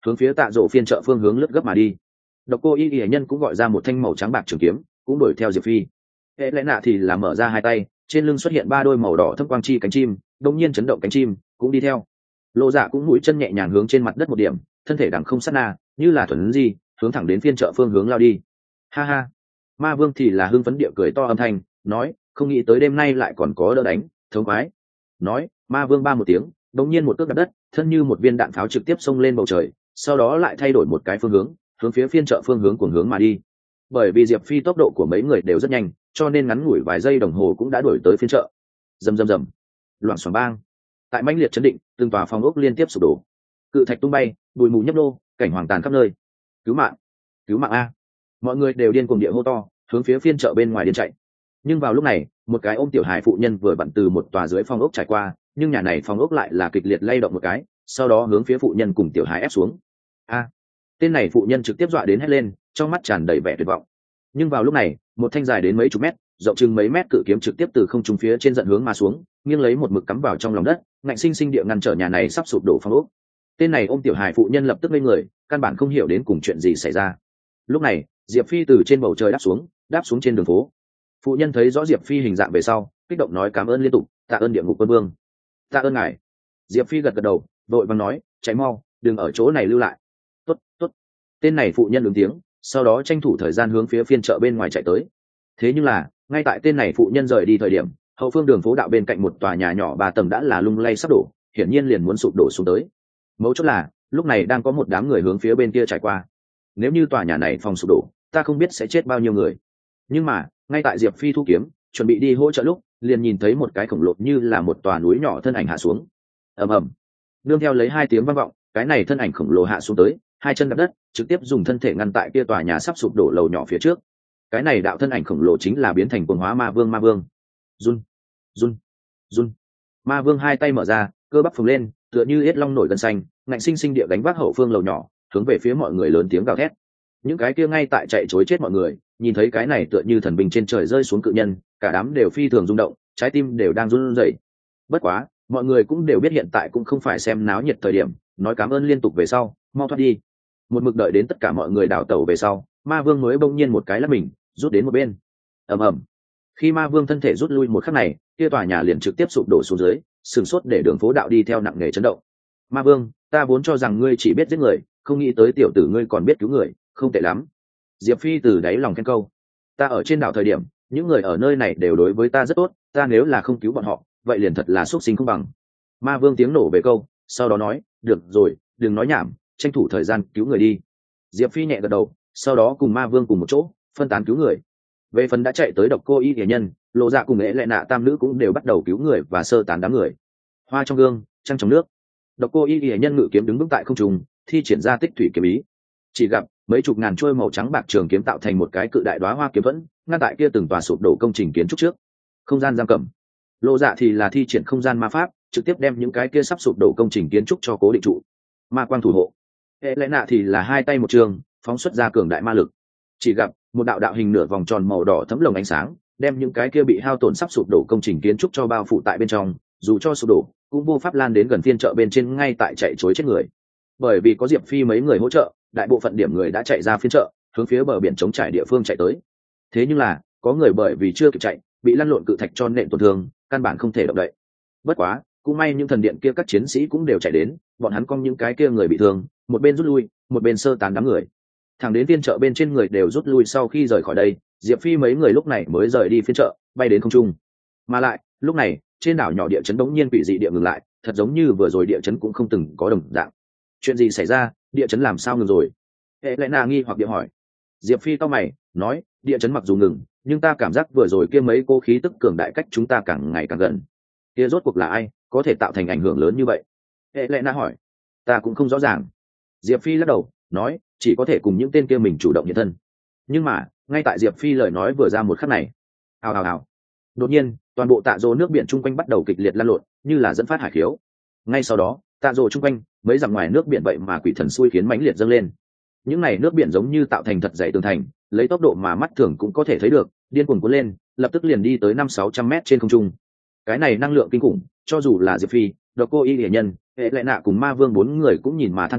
Speaker 1: hướng phía tạ rổ phiên chợ phương hướng lướt gấp mà đi. Độc Cô Y Y nhân cũng gọi ra một thanh màu trắng bạc trường kiếm, cũng đuổi theo Diệp Phi. Hệ lẽ nạ thì là mở ra hai tay, trên lưng xuất hiện ba đôi màu đỏ thâm quang chi cánh chim, đột nhiên chấn động cánh chim, cũng đi theo. Lộ Dạ cũng mũi chân nhẹ nhàng hướng trên mặt đất một điểm, thân thể đằng không sát na, như là thuần di, hướng thẳng đến phiên chợ phương hướng lao đi. Ha ha. Ma Vương thì là hưng phấn địa cười to âm thanh, nói, không nghĩ tới đêm nay lại còn có đỡ đánh, thống khoái. Nói, Ma Vương ba một tiếng, đột nhiên một cước đạp đất, thân như một viên đạn pháo trực tiếp xông lên bầu trời, sau đó lại thay đổi một cái phương hướng phía phiên chợ phương hướng cuồng hướng mà đi. Bởi vì Diệp Phi tốc độ của mấy người đều rất nhanh, cho nên ngắn ngủi vài giây đồng hồ cũng đã đuổi tới phiên chợ. Rầm rầm rầm, loạn xoảng bang. Tại mãnh liệt chấn định, từng tòa phòng ốc liên tiếp sụp đổ, cự thạch tung bay, bụi mù nhấp nô, cảnh hoàng tàn khắp nơi. Cứu mạng, cứu mạng a! Mọi người đều điên cuồng địa hô to, hướng phía phiên chợ bên ngoài điên chạy. Nhưng vào lúc này, một cái ôm tiểu hài phụ nhân vừa vặn từ một tòa dưới phòng ốc trải qua, nhưng nhà này phòng ốc lại là kịch liệt lay động một cái, sau đó hướng phía phụ nhân cùng tiểu hài ép xuống. A! Tên này phụ nhân trực tiếp dọa đến hét lên, trong mắt tràn đầy vẻ tuyệt vọng. Nhưng vào lúc này, một thanh dài đến mấy chục mét, rộng chừng mấy mét cự kiếm trực tiếp từ không trung phía trên dẫn hướng mà xuống, nghiêng lấy một mực cắm vào trong lòng đất, ngạnh sinh sinh địa ngăn trở nhà này sắp sụp đổ phòng ốc. Tên này ôm tiểu hài phụ nhân lập tức ngây người, căn bản không hiểu đến cùng chuyện gì xảy ra. Lúc này, Diệp Phi từ trên bầu trời đáp xuống trên đường phố. Phụ nhân thấy rõ Diệp Phi hình dạng về sau, kích động nói cảm ơn liên tục, tạ ơn địa ngục quân vương, tạ ơn ngài. Diệp Phi gật gật đầu, vội vàng nói, chạy mau, đừng ở chỗ này lưu lại. Tốt, tốt. Tên này phụ nhân ứng tiếng, sau đó tranh thủ thời gian hướng phía phiên chợ bên ngoài chạy tới. Thế nhưng là, ngay tại tên này phụ nhân rời đi thời điểm, hậu phương đường phố đạo bên cạnh một tòa nhà nhỏ 3 tầng đã là lung lay sắp đổ, hiển nhiên liền muốn sụp đổ xuống tới. Mấu chốt là, lúc này đang có một đám người hướng phía bên kia trải qua. Nếu như tòa nhà này phòng sụp đổ, ta không biết sẽ chết bao nhiêu người. Nhưng mà, ngay tại Diệp Phi thu kiếm, chuẩn bị đi hỗ trợ lúc, liền nhìn thấy một cái khổng lồ như là một tòa núi nhỏ thân ảnh hạ xuống. Ầm ầm. Nương theo lấy 2 tiếng vang vọng, cái này thân ảnh khổng lồ hạ xuống tới, 2 chân đạp đất, trực tiếp dùng thân thể ngăn tại kia tòa nhà sắp sụp đổ lầu nhỏ phía trước. Cái này đạo thân ảnh khổng lồ chính là biến thành cuồng hóa ma vương. Run, run, run. Ma vương 2 tay mở ra, cơ bắp phồng lên, tựa như yết long nổi gân xanh, ngạnh sinh sinh địa đánh vác hậu phương lầu nhỏ, hướng về phía mọi người lớn tiếng gào thét. Những cái kia ngay tại chạy trối chết mọi người, nhìn thấy cái này tựa như thần binh trên trời rơi xuống cự nhân, cả đám đều phi thường rung động, trái tim đều đang run rẩy. Bất quá, mọi người cũng đều biết hiện tại cũng không phải xem náo nhiệt thời điểm, nói cảm ơn liên tục về sau, mau thoát đi. Một mực đợi đến tất cả mọi người đảo tẩu về sau, ma vương mới bỗng nhiên một cái lắc mình, rút đến một bên. Ầm ầm. Khi ma vương thân thể rút lui một khắc này, kia tòa nhà liền trực tiếp sụp đổ xuống dưới, sừng sốt để đường phố đạo đi theo nặng nề chấn động. Ma vương, ta vốn cho rằng ngươi chỉ biết giết người, không nghĩ tới tiểu tử ngươi còn biết cứu người, không tệ lắm. Diệp Phi từ đáy lòng khen câu. Ta ở trên đảo thời điểm, những người ở nơi này đều đối với ta rất tốt, ta nếu là không cứu bọn họ, vậy liền thật là xuất sinh không bằng. Ma vương tiếng nổ về câu, sau đó nói, được rồi, đừng nói nhảm, tranh thủ thời gian cứu người đi. Diệp Phi nhẹ gật đầu, sau đó cùng ma vương cùng một chỗ phân tán cứu người. Về phần đã chạy tới Độc Cô Y Y nhân, Lộ Dạ cùng Ế Lệ Nạ tam nữ cũng đều bắt đầu cứu người và sơ tán đám người. Hoa trong gương, trăng trong nước. Độc Cô Y Y nhân ngự kiếm đứng vững tại không trung, thi triển ra tích thủy kiếm ý. Chỉ gặp mấy chục ngàn chuôi màu trắng bạc trường kiếm tạo thành một cái cự đại đóa hoa kiếm thuẫn, ngăn tại kia từng tòa sụp đổ công trình kiến trúc trước. Không gian giam cầm. Lộ Dạ thì là thi triển không gian ma pháp, trực tiếp đem những cái kia sắp sụp đổ công trình kiến trúc cho cố định trụ. Ma quang thủ hộ. Hệ lẽ nạ thì là 2 tay một trường, phóng xuất ra cường đại ma lực. Chỉ gặp một đạo đạo hình nửa vòng tròn màu đỏ thấm lồng ánh sáng, đem những cái kia bị hao tổn sắp sụp đổ công trình kiến trúc cho bao phủ tại bên trong, dù cho sụp đổ, cũng vô pháp lan đến gần phiên chợ bên trên ngay tại chạy trối chết người. Bởi vì có Diệp Phi mấy người hỗ trợ, đại bộ phận điểm người đã chạy ra phiên chợ, hướng phía bờ biển chống trải địa phương chạy tới. Thế nhưng là, có người bởi vì chưa kịp chạy, bị lăn lộn cự thạch cho nện tổn thương, căn bản không thể động đậy. Bất quá, cũng may những thần điện kia các chiến sĩ cũng đều chạy đến, bọn hắn cong những cái kia người bị thương, một bên rút lui, một bên sơ tán đám người. Thẳng đến phiên chợ bên trên người đều rút lui sau khi rời khỏi đây, Diệp Phi mấy người lúc này mới rời đi phiên chợ, bay đến không trung. Mà lại, lúc này, trên đảo nhỏ địa chấn đống nhiên quỷ dị địa ngừng lại, thật giống như vừa rồi địa chấn cũng không từng có đồng dạng. Chuyện gì xảy ra, địa chấn làm sao ngừng rồi? Hệ Lệ Na nghi hoặc địa hỏi. Diệp Phi cau mày, nói, địa chấn mặc dù ngừng, nhưng ta cảm giác vừa rồi kia mấy cô khí tức cường đại cách chúng ta càng ngày càng gần. Kia rốt cuộc là ai, có thể tạo thành ảnh hưởng lớn như vậy? Hệ Lệ Na hỏi. Ta cũng không rõ ràng. Diệp Phi lắc đầu, nói, chỉ có thể cùng những tên kia mình chủ động hiện thân. Nhưng mà, ngay tại Diệp Phi lời nói vừa ra một khắc này, ào ào ào, đột nhiên, toàn bộ tạ rồ nước biển chung quanh bắt đầu kịch liệt lan lộn, như là dẫn phát hải khiếu. Ngay sau đó, tạ rồ chung quanh, mấy dặm ngoài nước biển vậy mà quỷ thần xui khiến mãnh liệt dâng lên. Những này nước biển giống như tạo thành thật dày tường thành, lấy tốc độ mà mắt thường cũng có thể thấy được, điên cuồng cuốn lên, lập tức liền đi tới 500-600 mét trên không trung. Cái này năng lượng kinh khủng, cho dù là Diệp Phi, Độc Cô Y Lệ nhân, Hệ Lệ Nạ cùng Ma Vương 4 người cũng nhìn mà than thở,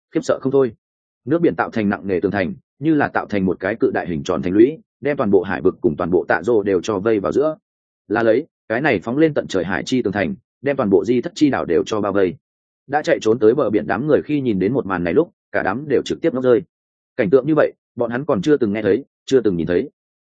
Speaker 1: khiếp sợ không thôi. Nước biển tạo thành nặng nề tường thành, như là tạo thành một cái cự đại hình tròn thành lũy, đem toàn bộ hải vực cùng toàn bộ tạ rô đều cho vây vào giữa. Là lấy cái này phóng lên tận trời hải chi tường thành, đem toàn bộ di thất chi đảo đều cho bao vây. Đã chạy trốn tới bờ biển đám người khi nhìn đến một màn này lúc, cả đám đều trực tiếp ngốc rơi. Cảnh tượng như vậy bọn hắn còn chưa từng nghe thấy, chưa từng nhìn thấy.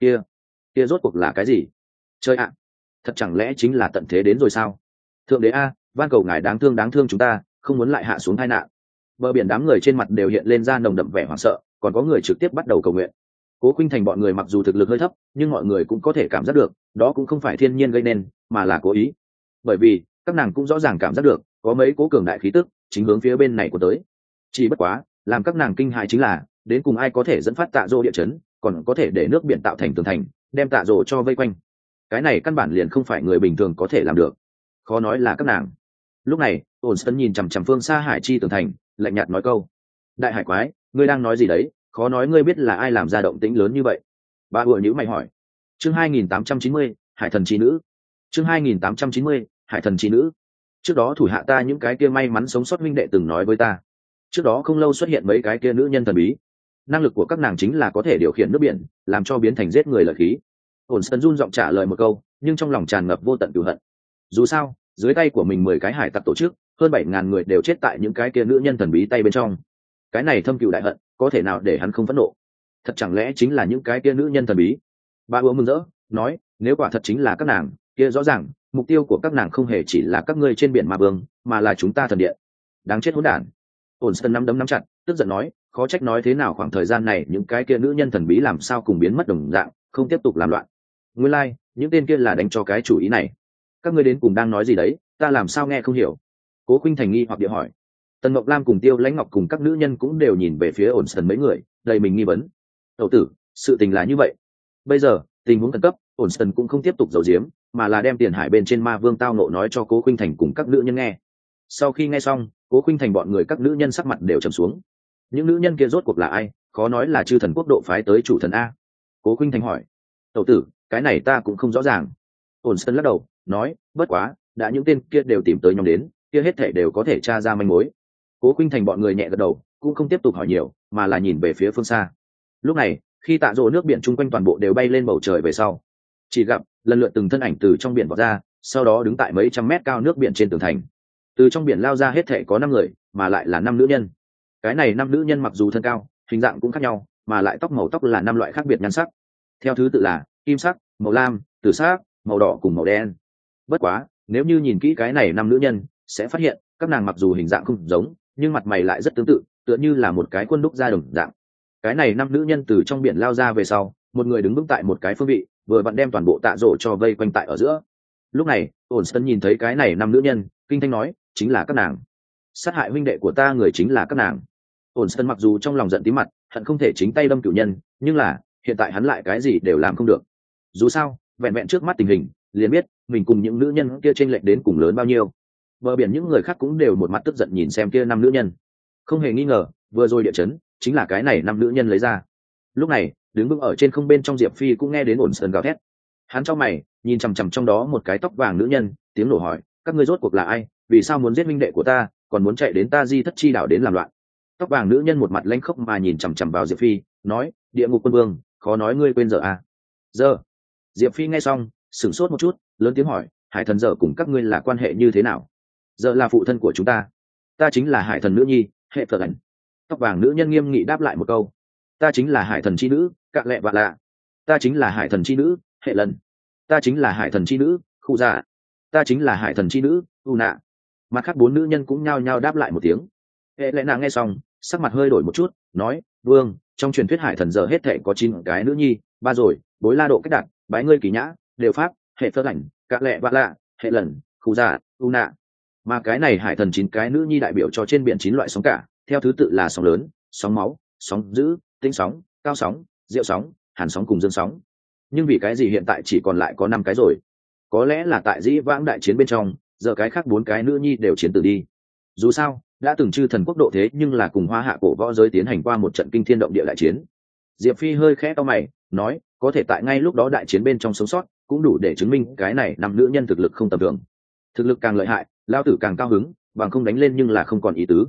Speaker 1: Kia rốt cuộc là cái gì? Chơi ạ, thật chẳng lẽ chính là tận thế đến rồi sao? Thượng đế a, van cầu ngài đáng thương chúng ta, không muốn lại hạ xuống tai nạn. Bờ biển đám người trên mặt đều hiện lên ra nồng đậm vẻ hoảng sợ, còn có người trực tiếp bắt đầu cầu nguyện. Cố Khuynh Thành bọn người mặc dù thực lực hơi thấp, nhưng mọi người cũng có thể cảm giác được, đó cũng không phải thiên nhiên gây nên, mà là cố ý. Bởi vì các nàng cũng rõ ràng cảm giác được, có mấy cố cường đại khí tức chính hướng phía bên này của tới. Chỉ bất quá, làm các nàng kinh hãi chính là, đến cùng ai có thể dẫn phát Tạ Dỗ địa chấn, còn có thể để nước biển tạo thành tường thành, đem Tạ Dỗ cho vây quanh. Cái này căn bản liền không phải người bình thường có thể làm được. Khó nói là các nàng. Lúc này, Ổn nhìn chằm chằm phương xa hải chi tường thành, lạnh nhạt nói câu: đại hải quái, ngươi đang nói gì đấy? Khó nói ngươi biết là ai làm ra động tĩnh lớn như vậy. Bà ủa nhữ mày hỏi. Chương 2890, hải thần chi nữ. Chương 2890, hải thần chi nữ. Trước đó thủ hạ ta những cái kia may mắn sống sót huynh đệ từng nói với ta, trước đó không lâu xuất hiện mấy cái kia nữ nhân thần bí, năng lực của các nàng chính là có thể điều khiển nước biển, làm cho biến thành giết người lợi khí. Ổn run giọng trả lời một câu, nhưng trong lòng tràn ngập vô tận cừu hận. Dù sao, dưới tay của mình 10 cái hải tặc tổ chức, hơn 7.000 người đều chết tại những cái kia nữ nhân thần bí tay bên trong. Cái này thâm cừu đại hận, có thể nào để hắn không phẫn nộ? Thật chẳng lẽ chính là những cái kia nữ nhân thần bí? Bà ủa mừng rỡ nói, nếu quả thật chính là các nàng, kia rõ ràng mục tiêu của các nàng không hề chỉ là các ngươi trên biển ma vương, mà là chúng ta thần điện. Đáng chết hỗn đản. Ổn nắm đấm nắm chặt, tức giận nói, khó trách nói thế nào khoảng thời gian này những cái kia nữ nhân thần bí làm sao cùng biến mất đồng dạng, không tiếp tục làm loạn. Nguyên lai, những tên kia là đánh cho cái chủ ý này. Các ngươi đến cùng đang nói gì đấy, ta làm sao nghe không hiểu. Cố Khuynh Thành nghi hoặc địa hỏi. Tần Ngọc Lam cùng Tiêu Lãnh Ngọc cùng các nữ nhân cũng đều nhìn về phía Ổn mấy người, đầy mình nghi vấn. Tẩu tử, sự tình là như vậy. Bây giờ tình huống khẩn cấp, Ổn cũng không tiếp tục giấu giếm, mà là đem tiền hải bên trên ma vương tao nộ nói cho Cố Khuynh Thành cùng các nữ nhân nghe. Sau khi nghe xong, Cố Khuynh Thành bọn người các nữ nhân sắc mặt đều trầm xuống. Những nữ nhân kia rốt cuộc là ai? Khó nói là chư thần quốc độ phái tới chủ thần a? Cố Khuynh Thành hỏi. Tẩu tử, cái này ta cũng không rõ ràng. Ổn lắc đầu nói, bất quá đã những tên kia đều tìm tới nhóm đến, kia hết thể đều có thể tra ra manh mối. Cố Khuynh Thành bọn người nhẹ gật đầu, cũng không tiếp tục hỏi nhiều, mà là nhìn về phía phương xa. Lúc này, khi Tạ Dỗ nước biển chung quanh toàn bộ đều bay lên bầu trời về sau, chỉ gặp lần lượt từng thân ảnh từ trong biển vọt ra, sau đó đứng tại mấy trăm mét cao nước biển trên tường thành. Từ trong biển lao ra hết thể có 5 người, mà lại là 5 nữ nhân. Cái này 5 nữ nhân mặc dù thân cao, hình dạng cũng khác nhau, mà lại màu tóc là 5 loại khác biệt nhan sắc. Theo thứ tự là kim sắc, màu lam, tử sắc, màu đỏ cùng màu đen. Bất quá, nếu như nhìn kỹ cái này 5 nữ nhân, sẽ phát hiện các nàng mặc dù hình dạng không giống, nhưng mặt mày lại rất tương tự, tựa như là một cái khuôn đúc ra đồng dạng. Cái này 5 nữ nhân từ trong biển lao ra về sau, một người đứng vững tại một cái phương vị, vừa vặn đem toàn bộ Tạ Dỗ cho vây quanh tại ở giữa. Lúc này, Ổn nhìn thấy cái này 5 nữ nhân, kinh thanh nói, chính là các nàng. Sát hại huynh đệ của ta người chính là các nàng. Ổn mặc dù trong lòng giận tím mặt, hận không thể chính tay đâm cửu nhân, nhưng là hiện tại hắn lại cái gì đều làm không được. Dù sao, vẹn vẹn trước mắt tình hình, liền biết mình cùng những nữ nhân kia chênh lệch đến cùng lớn bao nhiêu. Bờ biển những người khác cũng đều một mặt tức giận nhìn xem kia 5 nữ nhân. Không hề nghi ngờ, vừa rồi địa chấn chính là cái này 5 nữ nhân lấy ra. Lúc này, đứng vững ở trên không bên trong Diệp Phi cũng nghe đến Ổn gào thét. Hắn chau mày, nhìn chằm chằm trong đó một cái tóc vàng nữ nhân, tiếng nổ hỏi, các ngươi rốt cuộc là ai, vì sao muốn giết minh đệ của ta, còn muốn chạy đến ta Di Thất Chi đảo đến làm loạn? Tóc vàng nữ nhân một mặt lanh khốc mà nhìn chằm chằm vào Diệp Phi, nói, địa ngục quân vương, khó nói ngươi quên giờ à? Giờ. Diệp Phi nghe xong, sửng sốt một chút, lớn tiếng hỏi, hải thần giờ cùng các ngươi là quan hệ như thế nào? Giờ là phụ thân của chúng ta. Ta chính là hải thần nữ nhi, hệ phật ảnh. Tóc vàng nữ nhân nghiêm nghị đáp lại một câu. Ta chính là hải thần chi nữ, cạ lẹ vạ lạ. Ta chính là hải thần chi nữ, hệ lần. Ta chính là hải thần chi nữ, khu dạ. Ta chính là hải thần chi nữ, u nạ. Mặt khác 4 nữ nhân cũng nhao nhao đáp lại một tiếng. Hệ lẽ nàng nghe xong, sắc mặt hơi đổi một chút, nói, vương, trong truyền thuyết hải thần giờ hết thệ có 9 cái nữ nhi, 3 rồi, bối la độ cách đạt, bái ngươi kỳ nhã, đều pháp, hệ phật ảnh, cạ lẹ vạ lạ, hệ lần, khu dạ, u nạ. Mà cái này hải thần 9 cái nữ nhi đại biểu cho trên biển 9 loại sóng cả, theo thứ tự là sóng lớn, sóng máu, sóng dữ, tĩnh sóng, cao sóng, rượu sóng, hàn sóng cùng dương sóng. Nhưng vì cái gì hiện tại chỉ còn lại có 5 cái rồi? Có lẽ là tại dĩ vãng đại chiến bên trong, giờ cái khác 4 cái nữ nhi đều chiến tử đi. Dù sao, đã từng chư thần quốc độ thế nhưng là cùng Hoa Hạ cổ võ giới tiến hành qua một trận kinh thiên động địa đại chiến. Diệp Phi hơi khẽ cau mày, nói, có thể tại ngay lúc đó đại chiến bên trong sống sót, cũng đủ để chứng minh cái này 5 nữ nhân thực lực không tầm thường. Thực lực càng lợi hại, lao tử càng cao hứng, bằng không đánh lên nhưng là không còn ý tứ.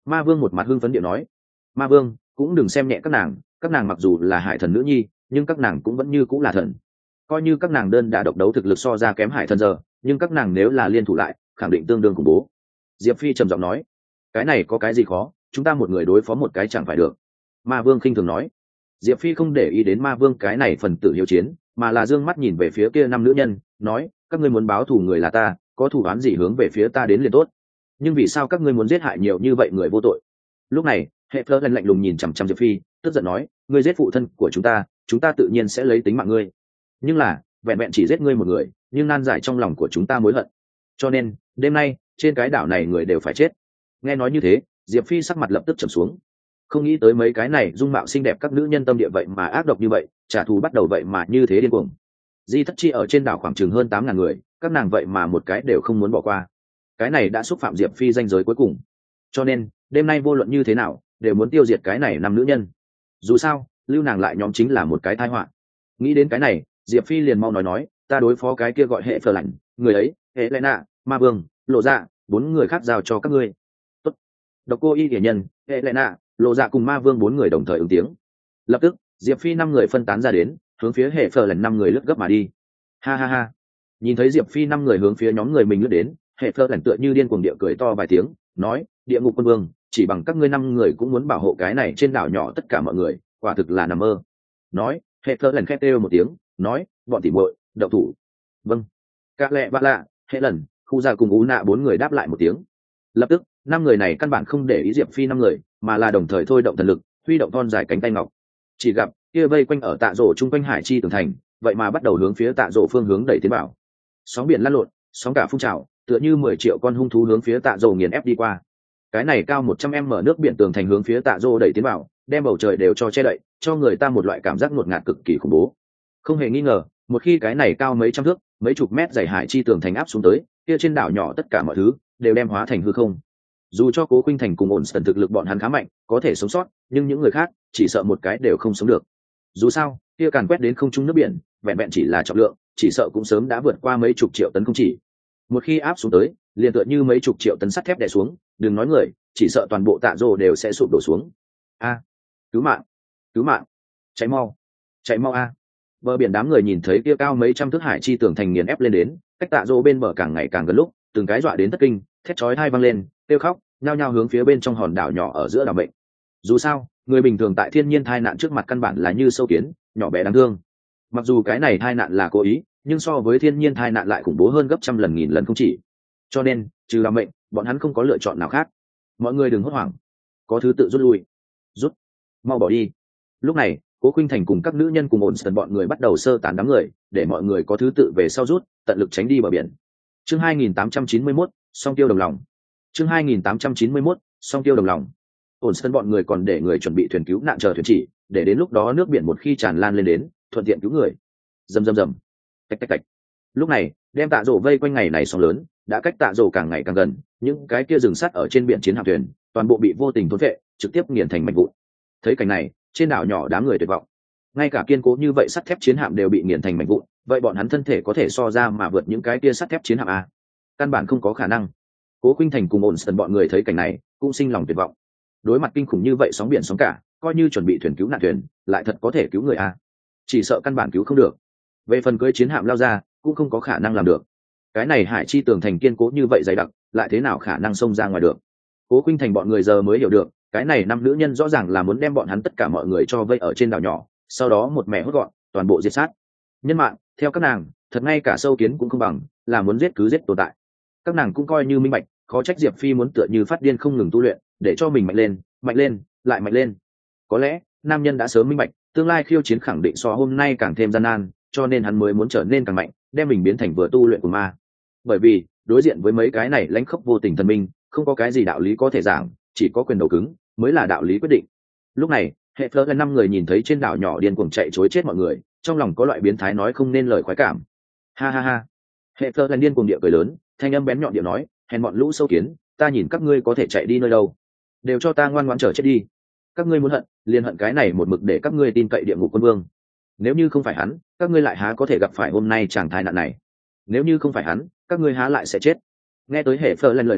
Speaker 1: Ma vương một mặt hưng phấn điệu nói. Ma vương cũng đừng xem nhẹ các nàng mặc dù là hải thần nữ nhi nhưng các nàng cũng vẫn như cũng là thần. Coi như các nàng đơn đả độc đấu thực lực so ra kém hải thần giờ, nhưng các nàng nếu là liên thủ lại khẳng định tương đương khủng bố. Diệp Phi trầm giọng nói. Cái này có cái gì khó, chúng ta một người đối phó một cái chẳng phải được. Ma vương khinh thường nói. Diệp Phi không để ý đến ma vương cái này phần tử hiếu chiến, mà là dương mắt nhìn về phía kia năm nữ nhân, nói, các ngươi muốn báo thù người là ta, có thù oán gì hướng về phía ta đến liền tốt. Nhưng vì sao các ngươi muốn giết hại nhiều như vậy người vô tội? Lúc này, hệ Fleur lạnh lùng nhìn chằm chằm Diệp Phi, tức giận nói, ngươi giết phụ thân của chúng ta tự nhiên sẽ lấy tính mạng ngươi. Nhưng là, vẹn vẹn chỉ giết ngươi một người, nhưng nan giải trong lòng của chúng ta mối hận. Cho nên, đêm nay, trên cái đảo này người đều phải chết. Nghe nói như thế, Diệp Phi sắc mặt lập tức trầm xuống. Không nghĩ tới mấy cái này dung mạo xinh đẹp các nữ nhân tâm địa vậy mà ác độc như vậy, trả thù bắt đầu vậy mà như thế điên cuồng. Di Thất Chi ở trên đảo khoảng chừng hơn 8.000 người, các nàng vậy mà một cái đều không muốn bỏ qua. Cái này đã xúc phạm Diệp Phi danh giới cuối cùng. Cho nên, đêm nay vô luận như thế nào, đều muốn tiêu diệt cái này năm nữ nhân. Dù sao, lưu nàng lại nhóm chính là một cái tai họa. Nghĩ đến cái này, Diệp Phi liền mau nói, ta đối phó cái kia gọi hệ Phở Lạnh, người ấy, Helena, Ma Vương, Lộ Dạ, 4 người khác giao cho các ngươi. Tốt. Độc Cô Y Thể Nhân, Helena, Lộ Dạ cùng Ma Vương 4 người đồng thời ứng tiếng. Lập tức, Diệp Phi 5 người phân tán ra đến, hướng phía hệ Phở Lạnh 5 người lướt gấp mà đi. Ha ha ha. Nhìn thấy Diệp Phi 5 người hướng phía nhóm người mình lướt đến, hệ Phở Lạnh tựa như điên cuồng địa cười to vài tiếng, nói, địa ngục quân vương, chỉ bằng các ngươi 5 người cũng muốn bảo hộ cái này trên đảo nhỏ tất cả mọi người, quả thực là nằm mơ. Nói, hệ Phở Lạnh khẽ kêu một tiếng, nói, bọn tỉ muội, động thủ. Vâng. Các lẹ vạ lạ, hệ lần, khu ra cùng ú nạ 4 người đáp lại một tiếng. Lập tức, 5 người này căn bản không để ý Diệp Phi 5 người, mà là đồng thời thôi động thần lực, huy động thon dài cánh tay ngọc. Chỉ gặp kia vây quanh ở tạ rổ chung quanh hải chi tường thành, vậy mà bắt đầu hướng phía tạ rổ phương hướng đẩy tiến vào. Sóng biển lăn lộn, sóng cả phun trào, tựa như 10 triệu con hung thú hướng phía tạ rổ nghiền ép đi qua. Cái này cao 100m nước biển tường thành hướng phía tạ rổ đẩy tiến vào, đem bầu trời đều cho che đậy, cho người ta một loại cảm giác ngột ngạt cực kỳ khủng bố. Không hề nghi ngờ, một khi cái này cao mấy trăm thước, mấy chục mét dày hải chi tường thành áp xuống tới, kia trên đảo nhỏ tất cả mọi thứ đều đem hóa thành hư không. Dù cho Cố Khuynh Thành cùng ổn sần thực lực bọn hắn khá mạnh, có thể sống sót, nhưng những người khác chỉ sợ một cái đều không sống được. Dù sao, kia càn quét đến không trung nước biển, vẹn vẹn chỉ là trọng lượng, chỉ sợ cũng sớm đã vượt qua mấy chục triệu tấn không chỉ. Một khi áp xuống tới, liền tựa như mấy chục triệu tấn sắt thép đè xuống, đừng nói người, chỉ sợ toàn bộ tạ rồ đều sẽ sụp đổ xuống. A, cứu mạng, cứu mạng, cháy mau a! Bờ biển đám người nhìn thấy kia cao mấy trăm thước hải chi tường thành nghiền ép lên đến, cách tạ rồ bên bờ càng ngày càng gần lúc, từng cái dọa đến thất kinh, thét chói tai vang lên, kêu khóc, nhao nhao hướng phía bên trong hòn đảo nhỏ ở giữa đảo mệnh. Dù sao, người bình thường tại thiên nhiên tai nạn trước mặt căn bản là như sâu kiến, nhỏ bé đáng thương. Mặc dù cái này tai nạn là cố ý, nhưng so với thiên nhiên tai nạn lại khủng bố hơn gấp trăm lần nghìn lần không chỉ. Cho nên, trừ đảo mệnh, bọn hắn không có lựa chọn nào khác. Mọi người đừng hốt hoảng, có thứ tự rút lui. Rút, mau bỏ đi. Lúc này, Cố Khuynh Thành cùng các nữ nhân cùng ổn sần bọn người bắt đầu sơ tán đám người, để mọi người có thứ tự về sau rút, tận lực tránh đi bờ biển. Chương 2891, song tiêu đồng lòng. Chương 2891, song tiêu đồng lòng. Ổn sân bọn người còn để người chuẩn bị thuyền cứu nạn chờ thuyền chỉ, để đến lúc đó nước biển một khi tràn lan lên đến, thuận tiện cứu người. Rầm rầm rầm. Tạch tạch tạch. Lúc này, đem tạ rổ vây quanh ngày này sóng lớn, đã cách tạ rổ càng ngày càng gần, những cái kia rừng sắt ở trên biển chiến hạm thuyền, toàn bộ bị vô tình thôn phệ, trực tiếp nghiền thành mảnh vụn. Thấy cảnh này, trên đảo nhỏ đám người tuyệt vọng. Ngay cả kiên cố như vậy sắt thép chiến hạm đều bị nghiền thành mảnh vụn, vậy bọn hắn thân thể có thể so ra mà vượt những cái kia sắt thép chiến hạm a? Căn bản không có khả năng. Cố Khuynh Thành cùng ổn sần bọn người thấy cảnh này cũng sinh lòng tuyệt vọng. Đối mặt kinh khủng như vậy sóng biển sóng cả, coi như chuẩn bị thuyền cứu nạn thuyền, lại thật có thể cứu người a? Chỉ sợ căn bản cứu không được. Về phần cưỡi chiến hạm lao ra, cũng không có khả năng làm được. Cái này hải chi tường thành kiên cố như vậy dày đặc, lại thế nào khả năng xông ra ngoài được? Cố Khuynh Thành bọn người giờ mới hiểu được, cái này năm nữ nhân rõ ràng là muốn đem bọn hắn tất cả mọi người cho vây ở trên đảo nhỏ, sau đó một mẻ hốt gọn, toàn bộ diệt sát. Nhân mạng, theo các nàng, thật ngay cả sâu kiến cũng không bằng, là muốn giết cứ giết tồn tại. Các nàng cũng coi như minh bạch, khó trách Diệp Phi muốn tựa như phát điên không ngừng tu luyện, để cho mình mạnh lên, lại mạnh lên. Có lẽ, nam nhân đã sớm minh bạch, tương lai khiêu chiến khẳng định so hôm nay càng thêm gian nan, cho nên hắn mới muốn trở nên càng mạnh, đem mình biến thành vừa tu luyện của ma. Bởi vì, đối diện với mấy cái này lãnh khốc vô tình thần minh, không có cái gì đạo lý có thể giảng, chỉ có quyền đầu cứng mới là đạo lý quyết định. Lúc này, hệ Fleur là 5 người nhìn thấy trên đảo nhỏ điên cuồng chạy trối chết mọi người, trong lòng có loại biến thái nói không nên lời khoái cảm. Ha ha ha. Hệ Fleur là điên cuồng địa cười lớn, thanh âm bén nhọn địa nói, hèn bọn lũ sâu kiến, ta nhìn các ngươi có thể chạy đi nơi đâu, đều cho ta ngoan ngoãn chờ chết đi. Các ngươi muốn hận, liền hận cái này một mực để các ngươi tin cậy địa ngục quân vương. Nếu như không phải hắn, các ngươi lại há có thể gặp phải hôm nay chàng tai nạn này. Nếu như không phải hắn, các ngươi há lại sẽ chết. Nghe tới hệ Fleur lên lời nói,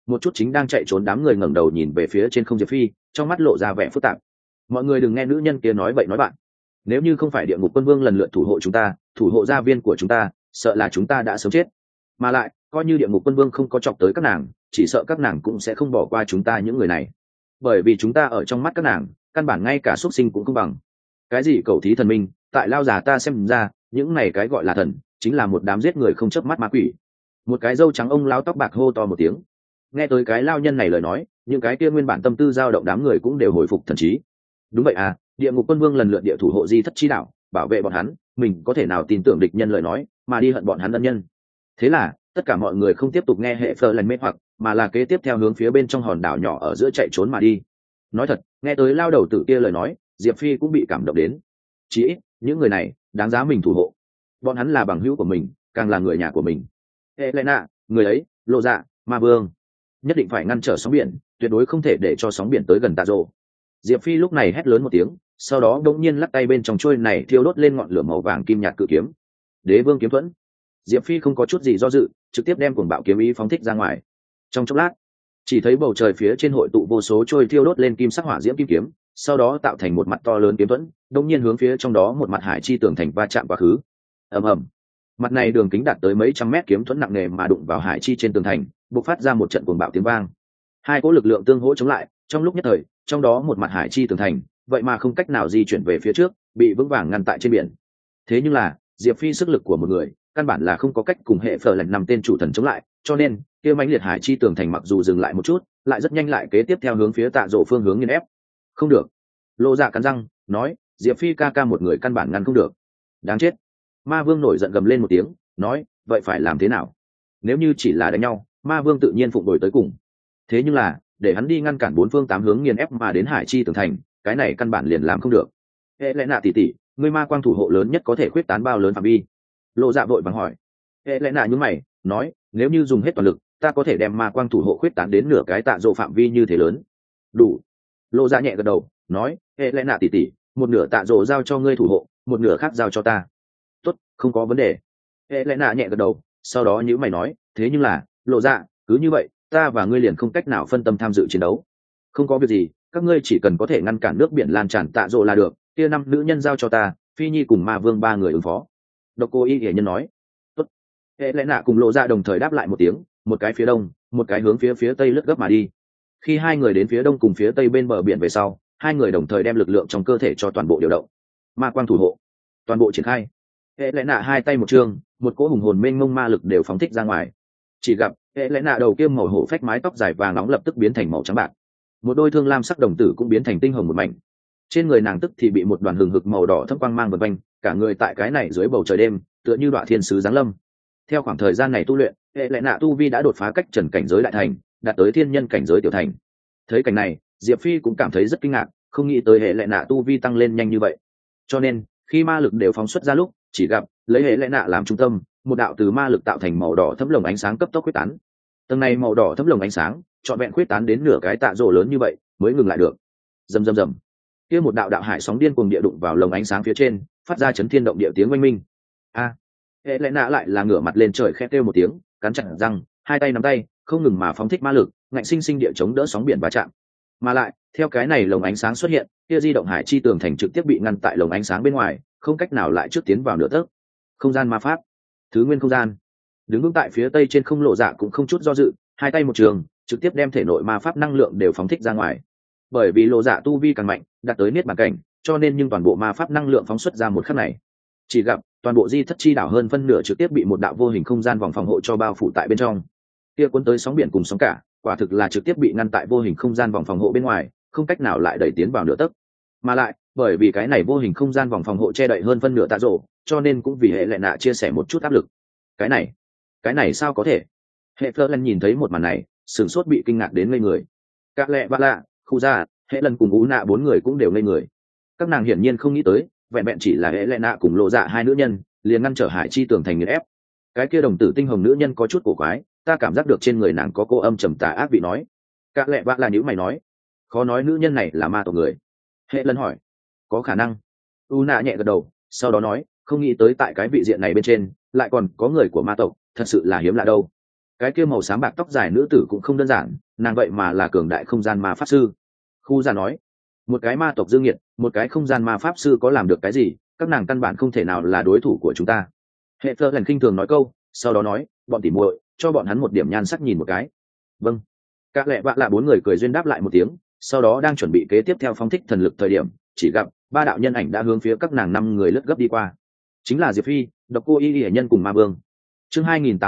Speaker 1: một chút chính đang chạy trốn đám người ngẩng đầu nhìn về phía trên không Diệp Phi, trong mắt lộ ra vẻ phức tạp. Mọi người đừng nghe nữ nhân kia nói bậy nói bạn, nếu như không phải địa ngục quân vương lần lượt thủ hộ chúng ta, thủ hộ gia viên của chúng ta, sợ là chúng ta đã sớm chết. Mà lại coi như địa ngục quân vương không có chọc tới các nàng, chỉ sợ các nàng cũng sẽ không bỏ qua chúng ta những người này, bởi vì chúng ta ở trong mắt các nàng căn bản ngay cả xuất sinh cũng không bằng. Cái gì cầu thí thần minh, tại lao già ta xem ra những này cái gọi là thần chính là một đám giết người không chớp mắt ma quỷ. Một cái râu trắng ông lao tóc bạc hô to một tiếng. Nghe tới cái lao nhân này lời nói, những cái kia nguyên bản tâm tư dao động đám người cũng đều hồi phục thần trí. Đúng vậy à, địa ngục quân vương lần lượt địa thủ hộ di thất chi đạo, bảo vệ bọn hắn, mình có thể nào tin tưởng địch nhân lời nói mà đi hận bọn hắn ân nhân. Thế là tất cả mọi người không tiếp tục nghe hệ phờ lần mê hoặc, mà là kế tiếp theo hướng phía bên trong hòn đảo nhỏ ở giữa chạy trốn mà đi. Nói thật, nghe tới lao đầu tử kia lời nói, Diệp Phi cũng bị cảm động đến. Chỉ ít những người này đáng giá mình thủ hộ, bọn hắn là bằng hữu của mình, càng là người nhà của mình. Helena, người ấy, Lộ Dạ, Ma Vương, nhất định phải ngăn trở sóng biển, tuyệt đối không thể để cho sóng biển tới gần Tạ Dỗ. Diệp Phi lúc này hét lớn một tiếng, sau đó đống nhiên lắc tay bên trong trôi này thiêu đốt lên ngọn lửa màu vàng kim nhạt cự kiếm. Đế Vương kiếm thuẫn. Diệp Phi không có chút gì do dự, trực tiếp đem cuồng bạo kiếm ý phóng thích ra ngoài. Trong chốc lát, chỉ thấy bầu trời phía trên hội tụ vô số trôi thiêu đốt lên kim sắc hỏa diễm kim kiếm, sau đó tạo thành một mặt to lớn kiếm thuẫn, đống nhiên hướng phía trong đó một mặt hải chi tường thành va chạm quá khứ. Ầm ầm. Mặt này đường kính đạt tới mấy trăm mét kiếm thuẫn nặng nề mà đụng vào hải chi trên tường thành, bộc phát ra một trận cuồng bạo tiếng vang. Hai cỗ lực lượng tương hỗ chống lại, trong lúc nhất thời, trong đó một mặt hải chi tường thành, vậy mà không cách nào di chuyển về phía trước, bị vững vàng ngăn tại trên biển. Thế nhưng là, Diệp Phi sức lực của một người, căn bản là không có cách cùng hệ phở lạnh nằm tên chủ thần chống lại, cho nên kia mãnh liệt hải chi tường thành mặc dù dừng lại một chút, lại rất nhanh lại kế tiếp theo hướng phía Tạ Dỗ phương hướng nghiền ép. Không được. Lộ Dạ cắn răng nói, Diệp Phi ca ca một người căn bản ngăn không được. Đáng chết. Ma Vương nổi giận gầm lên một tiếng, nói, vậy phải làm thế nào? Nếu như chỉ là đánh nhau, Ma Vương tự nhiên phụng đổi tới cùng. Thế nhưng là, để hắn đi ngăn cản bốn phương tám hướng nghiền ép mà đến hải chi tường thành, cái này căn bản liền làm không được. Hệ lẽ nạ tỷ tỷ, ngươi ma quang thủ hộ lớn nhất có thể khuyết tán bao lớn phạm vi? Lộ Dạ vội vàng hỏi. Hệ lẽ nạ nhướng mày, nói, nếu như dùng hết toàn lực, ta có thể đem ma quang thủ hộ khuyết tán đến nửa cái Tạ Dỗ phạm vi như thế lớn. Đủ. Lộ Dạ nhẹ gật đầu, nói, hệ lẽ nạ tỷ tỷ, một nửa Tạ Dỗ giao cho ngươi thủ hộ, một nửa khác giao cho ta. Tốt, không có vấn đề. Hệ lẽ nạ nhẹ gật đầu, sau đó nhữ mày nói, thế nhưng là, Lộ Dạ, cứ như vậy, ta và ngươi liền không cách nào phân tâm tham dự chiến đấu. Không có việc gì, các ngươi chỉ cần có thể ngăn cản nước biển lan tràn Tạ Dỗ là được, kia 5 nữ nhân giao cho ta, Phi Nhi cùng Ma Vương 3 người ứng phó. Độc Cô Y Hiển Nhân nói. Tốt. Hệ lẽ nạ cùng Lộ Dạ đồng thời đáp lại một tiếng, một cái phía đông, một cái hướng phía tây lướt gấp mà đi. Khi hai người đến phía đông cùng phía tây bên bờ biển về sau, hai người đồng thời đem lực lượng trong cơ thể cho toàn bộ điều động. Ma quang thủ hộ, toàn bộ triển khai. Hệ lẽ nạ hai tay một trường, một cỗ hùng hồn mênh mông ma lực đều phóng thích ra ngoài. Chỉ gặp hệ lẽ nạ đầu kiêm màu hổ phách mái tóc dài vàng nóng lập tức biến thành màu trắng bạc, một đôi thương lam sắc đồng tử cũng biến thành tinh hồng một mảnh. Trên người nàng tức thì bị một đoàn hừng hực màu đỏ thâm quang mang vần quanh, cả người tại cái này dưới bầu trời đêm tựa như đoạn thiên sứ giáng lâm. Theo khoảng thời gian này tu luyện, hệ lẽ nạ tu vi đã đột phá cách trần cảnh giới đại thành, đạt tới thiên nhân cảnh giới tiểu thành. Thấy cảnh này, Diệp Phi cũng cảm thấy rất kinh ngạc, không nghĩ tới hệ lẽ nạ tu vi tăng lên nhanh như vậy. Cho nên khi ma lực đều phóng xuất ra lúc, chỉ gặp lấy hệ lẽ nạ làm trung tâm, một đạo từ ma lực tạo thành màu đỏ thấm lồng ánh sáng cấp tốc quyết tán. Tầng này màu đỏ thấm lồng ánh sáng trọn vẹn quyết tán đến nửa cái Tạ Dỗ lớn như vậy mới ngừng lại được. Rầm rầm rầm. Kia một đạo đạo hải sóng điên cuồng địa đụng vào lồng ánh sáng phía trên, phát ra chấn thiên động địa tiếng oanh minh. A. Hệ lẽ nạ lại là ngửa mặt lên trời khẽ kêu một tiếng, cắn chặt răng, hai tay nắm tay, không ngừng mà phóng thích ma lực, ngạnh sinh sinh địa chống đỡ sóng biển va chạm. Mà lại, theo cái này lồng ánh sáng xuất hiện, kia di động hải chi tường thành trực tiếp bị ngăn tại lồng ánh sáng bên ngoài, không cách nào lại trước tiến vào nửa tấc. Không gian ma pháp, thứ nguyên không gian. Đứng vững tại phía tây trên không Lộ Dạ cũng không chút do dự, hai tay một trường, trực tiếp đem thể nội ma pháp năng lượng đều phóng thích ra ngoài. Bởi vì Lộ Dạ tu vi càng mạnh, đạt tới niết bàn cảnh, cho nên nhưng toàn bộ ma pháp năng lượng phóng xuất ra một khắc này, chỉ gặp toàn bộ di thất chi đảo hơn phân nửa trực tiếp bị một đạo vô hình không gian vòng phòng hộ cho bao phủ tại bên trong. Kia cuốn tới sóng biển cùng sóng cả, quả thực là trực tiếp bị ngăn tại vô hình không gian vòng phòng hộ bên ngoài, không cách nào lại đẩy tiến vào nửa tấc. Mà lại, bởi vì cái này vô hình không gian vòng phòng hộ che đậy hơn phân nửa Tạ Dỗ, cho nên cũng vì hệ lệ nạ chia sẻ một chút áp lực. Cái này sao có thể? Hệ Fleur nhìn thấy một màn này, sửng sốt bị kinh ngạc đến ngây người. Các lệ vạ lạ, khu ra, hệ lần cùng ú nạ bốn người cũng đều ngây người. Các nàng hiển nhiên không nghĩ tới, vẹn vẹn chỉ là hệ lệ nạ cùng Lộ Dạ hai nữ nhân, liền ngăn trở hải chi tường thành nghiền ép. Cái kia đồng tử tinh hồng nữ nhân có chút cổ quái, ta cảm giác được trên người nàng có cô âm trầm tà ác vị nói. Các lệ vạ là nhữ mày nói, khó nói nữ nhân này là ma tộc người. Hệ lần hỏi, có khả năng. U nạ nhẹ gật đầu, sau đó nói, không nghĩ tới tại cái vị diện này bên trên lại còn có người của ma tộc, thật sự là hiếm lạ đâu. cái kia màu xám bạc tóc dài nữ tử cũng không đơn giản, nàng vậy mà là cường đại không gian ma pháp sư. Khu Gia nói, một cái ma tộc dương nhiệt, một cái không gian ma pháp sư có làm được cái gì, các nàng căn bản không thể nào là đối thủ của chúng ta. Hệ Fleur lần khinh thường nói câu, sau đó nói, bọn tỉ muội, cho bọn hắn một điểm nhan sắc nhìn một cái. Vâng. Các lẹ vạ lạ bốn người cười duyên đáp lại một tiếng, sau đó đang chuẩn bị kế tiếp theo phóng thích thần lực thời điểm, chỉ gặp ba đạo nhân ảnh đã hướng phía các nàng năm người lướt gấp đi qua. Chính là Diệp Phi, Độc Cô Y Lệ Nhân cùng Ma Vương. Chương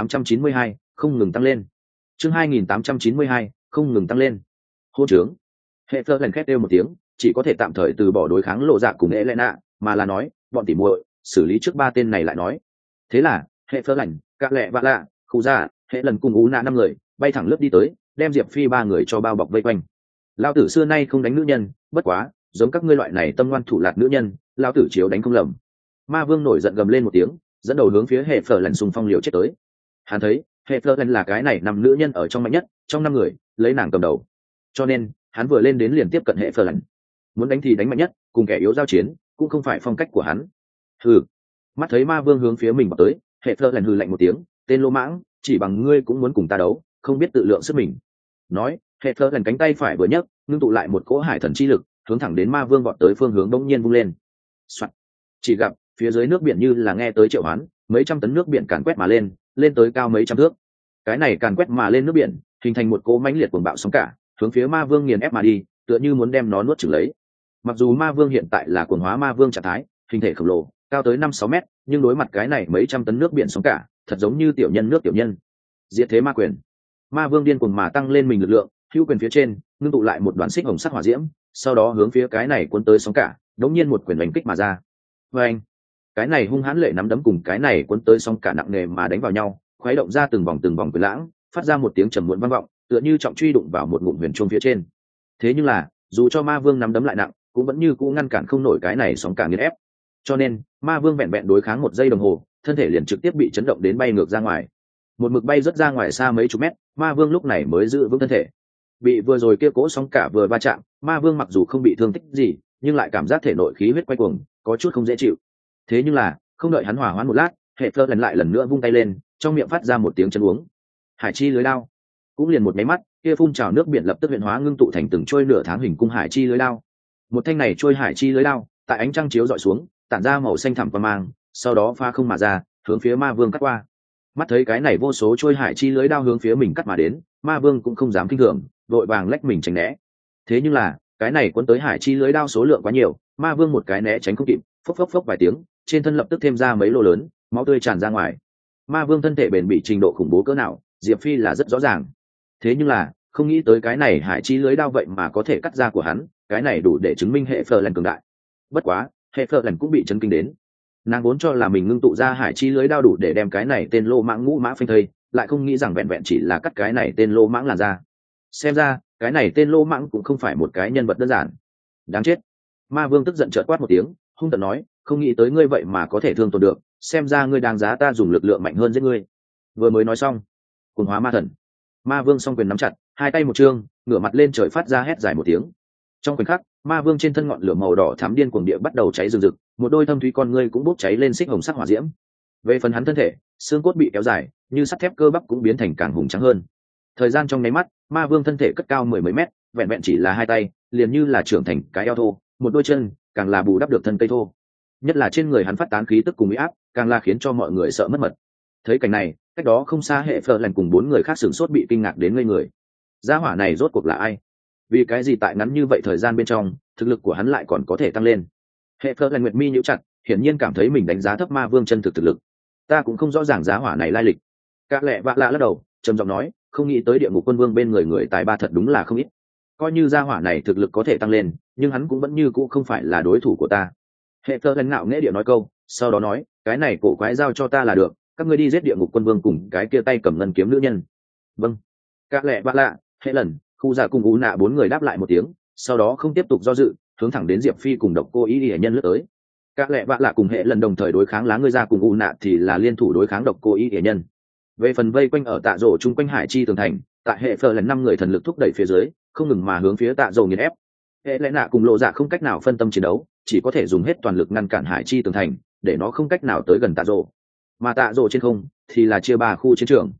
Speaker 1: 2892, không ngừng tăng lên. Chương 2892, không ngừng tăng lên. Hôn trướng. Hệ Fleur lần khét kêu một tiếng, chỉ có thể tạm thời từ bỏ đối kháng Lộ Dạ cùng Elena, mà là nói, bọn tỉ muội, xử lý trước ba tên này lại nói. Thế là, Hệ Fleur lạnh, các lẹ vạ lạ, Khu Gia, Hệ lần cùng Ú Nạ năm người, bay thẳng lướt đi tới, đem Diệp Phi ba người cho bao bọc vây quanh. Lão tử xưa nay không đánh nữ nhân, bất quá, giống các ngươi loại này tâm ngoan thủ lạt nữ nhân, lão tử chiếu đánh không lầm. Ma Vương nổi giận gầm lên một tiếng, dẫn đầu hướng phía Hệ Fleur lần xung phong liều chết tới. Hắn thấy, Hệ Fleur lần là cái này năm nữ nhân ở trong mạnh nhất, trong năm người, lấy nàng cầm đầu. Cho nên, hắn vừa lên đến liền tiếp cận Hệ Fleur lần. Muốn đánh thì đánh mạnh nhất, cùng kẻ yếu giao chiến, cũng không phải phong cách của hắn. Hừ. Mắt thấy Ma Vương hướng phía mình vào tới, Hệ Fleur lần hừ lạnh một tiếng, tên lô mãng, chỉ bằng ngươi cũng muốn cùng ta đấu, không biết tự lượng sức mình. Nói, Hệ Fleur lần cánh tay phải vừa nhấc, ngưng tụ lại một cỗ hải thần chi lực, hướng thẳng đến Ma Vương vọt tới phương hướng bỗng nhiên vung lên. Soạt. Chỉ gặp phía dưới nước biển như là nghe tới triệu hoán, mấy trăm tấn nước biển càn quét mà lên, lên tới cao mấy trăm thước. Cái này càn quét mà lên nước biển, hình thành một cỗ mãnh liệt cuồng bạo sóng cả, hướng phía Ma Vương nghiền ép mà đi, tựa như muốn đem nó nuốt chửng lấy. Mặc dù Ma Vương hiện tại là cuồng hóa Ma Vương trạng thái, hình thể khổng lồ, cao tới 5-6 mét, nhưng đối mặt cái này mấy trăm tấn nước biển sóng cả, thật giống như tiểu nhân nước tiểu nhân. Diệt thế ma quyền. Ma Vương điên cuồng mà tăng lên mình lực lượng, hữu quyền phía trên, ngưng tụ lại một đoàn xích hồng sắc hỏa diễm, sau đó hướng phía cái này cuốn tới sóng cả, đống nhiên một quyền đánh kích mà ra. Oeng! Cái này hung hãn lệ nắm đấm cùng cái này cuốn tới sóng cả nặng nề mà đánh vào nhau, khuấy động ra từng vòng quyền lãng, phát ra một tiếng trầm muộn vang vọng, tựa như trọng truy đụng vào một ngụm huyền chuông phía trên. Thế nhưng là, dù cho Ma Vương nắm đấm lại nặng, cũng vẫn như cũ ngăn cản không nổi cái này sóng cả nghiền ép. Cho nên, Ma Vương vẹn vẹn đối kháng 1 giây đồng hồ, thân thể liền trực tiếp bị chấn động đến bay ngược ra ngoài. Một mực bay rất ra ngoài xa mấy chục mét, Ma Vương lúc này mới giữ vững thân thể. Bị vừa rồi kia cỗ sóng cả vừa va chạm, Ma Vương mặc dù không bị thương tích gì, nhưng lại cảm giác thể nội khí huyết quay cuồng, có chút không dễ chịu. Thế nhưng là, không đợi hắn hòa hoãn một lát, Hệ Fleur lần nữa vung tay lên, trong miệng phát ra một tiếng chấn uống. Hải chi lưới đao. Cũng liền một máy mắt, kia phun trào nước biển lập tức huyện hóa ngưng tụ thành từng trôi nửa tháng hình cung hải chi lưới đao. Một thanh này trôi hải chi lưới đao, tại ánh trăng chiếu dọi xuống, tản ra màu xanh thẳm qua mang, sau đó pha không mà ra, hướng phía Ma Vương cắt qua. Mắt thấy cái này vô số trôi hải chi lưới đao hướng phía mình cắt mà đến, Ma Vương cũng không dám kinh thường, đội vàng lách mình tránh né. Thế nhưng là, cái này cuốn tới hải chi lưới đao số lượng quá nhiều, Ma Vương một cái né tránh không kịp, phốc phốc vài tiếng, trên thân lập tức thêm ra mấy lỗ lớn, máu tươi tràn ra ngoài. Ma Vương thân thể bền bị trình độ khủng bố cỡ nào, Diệp Phi là rất rõ ràng. Thế nhưng là, không nghĩ tới cái này hải chi lưới đao vậy mà có thể cắt ra của hắn, cái này đủ để chứng minh Hệ Fleur lần cường đại. Bất quá, Hệ Fleur lần cũng bị chấn kinh đến. Nàng vốn cho là mình ngưng tụ ra hải chi lưới đao đủ để đem cái này tên lô mãng ngũ mã phanh thây, lại không nghĩ rằng vẹn vẹn chỉ là cắt cái này tên lô mãng làn ra. Xem ra, cái này tên lô mãng cũng không phải một cái nhân vật đơn giản. Đáng chết. Ma Vương tức giận trợn quát một tiếng, hung tợn nói, không nghĩ tới ngươi vậy mà có thể thương tổn được, xem ra ngươi đáng giá ta dùng lực lượng mạnh hơn giết ngươi. Vừa mới nói xong, cuồng hóa ma thần. Ma Vương song quyền nắm chặt, hai tay một trương, ngửa mặt lên trời phát ra hét dài một tiếng. Trong khoảnh khắc, Ma Vương trên thân ngọn lửa màu đỏ thắm điên cuồng địa bắt đầu cháy rừng rực, một đôi thâm thúy con ngươi cũng bốc cháy lên xích hồng sắc hỏa diễm. Về phần hắn thân thể, xương cốt bị kéo dài, như sắt thép cơ bắp cũng biến thành càng hùng tráng hơn. Thời gian trong nháy mắt, Ma Vương thân thể cất cao 10 mấy mét, vẹn vẹn chỉ là hai tay, liền như là trưởng thành cái eo thô, một đôi chân, càng là bù đắp được thân cây thô. Nhất là trên người hắn phát tán khí tức cùng uy áp, càng là khiến cho mọi người sợ mất mật. Thấy cảnh này, cách đó không xa Hệ Fleur lần cùng 4 người khác sửng sốt bị kinh ngạc đến ngây người. Gia hỏa này rốt cuộc là ai? Vì cái gì tại ngắn như vậy thời gian bên trong, thực lực của hắn lại còn có thể tăng lên? Hệ Fleur lần nguyệt mi nhíu chặt, hiển nhiên cảm thấy mình đánh giá thấp Ma Vương chân thực lực. Ta cũng không rõ ràng gia hỏa này lai lịch. Các lẹ vạ lạ lắc đầu, trầm giọng nói, không nghĩ tới địa ngục quân vương bên người tài ba thật đúng là không ít. Coi như gia hỏa này thực lực có thể tăng lên, nhưng hắn cũng vẫn như cũ không phải là đối thủ của ta. Hệ Fleur lần ngạo nghễ địa nói câu, sau đó nói, cái này cổ quái giao cho ta là được, các ngươi đi giết địa ngục quân vương cùng cái kia tay cầm ngân kiếm nữ nhân. Vâng. Các lẹ vạ lạ, Hệ lần, Khu Dạ cùng Ú Nạ 4 người đáp lại một tiếng, sau đó không tiếp tục do dự, hướng thẳng đến Diệp Phi cùng Độc Cô Y Lệ Nhân lướt tới. Các lẹ vạ lạ cùng Hệ lần đồng thời đối kháng Lá Ngươi Ra cùng Ú Nạ thì là liên thủ đối kháng Độc Cô Y Lệ Nhân. Về phần vây quanh ở Tạ Dỗ chung quanh hải chi tường thành, tại Hệ Fleur lần 5 người thần lực thúc đẩy phía dưới, không ngừng mà hướng phía Tạ Dỗ nghiền ép. Hệ lẽ nạ cùng Lộ Dạ không cách nào phân tâm chiến đấu, chỉ có thể dùng hết toàn lực ngăn cản hải chi tường thành, để nó không cách nào tới gần Tạ Dỗ. Mà Tạ Dỗ trên không thì là chia 3 khu chiến trường.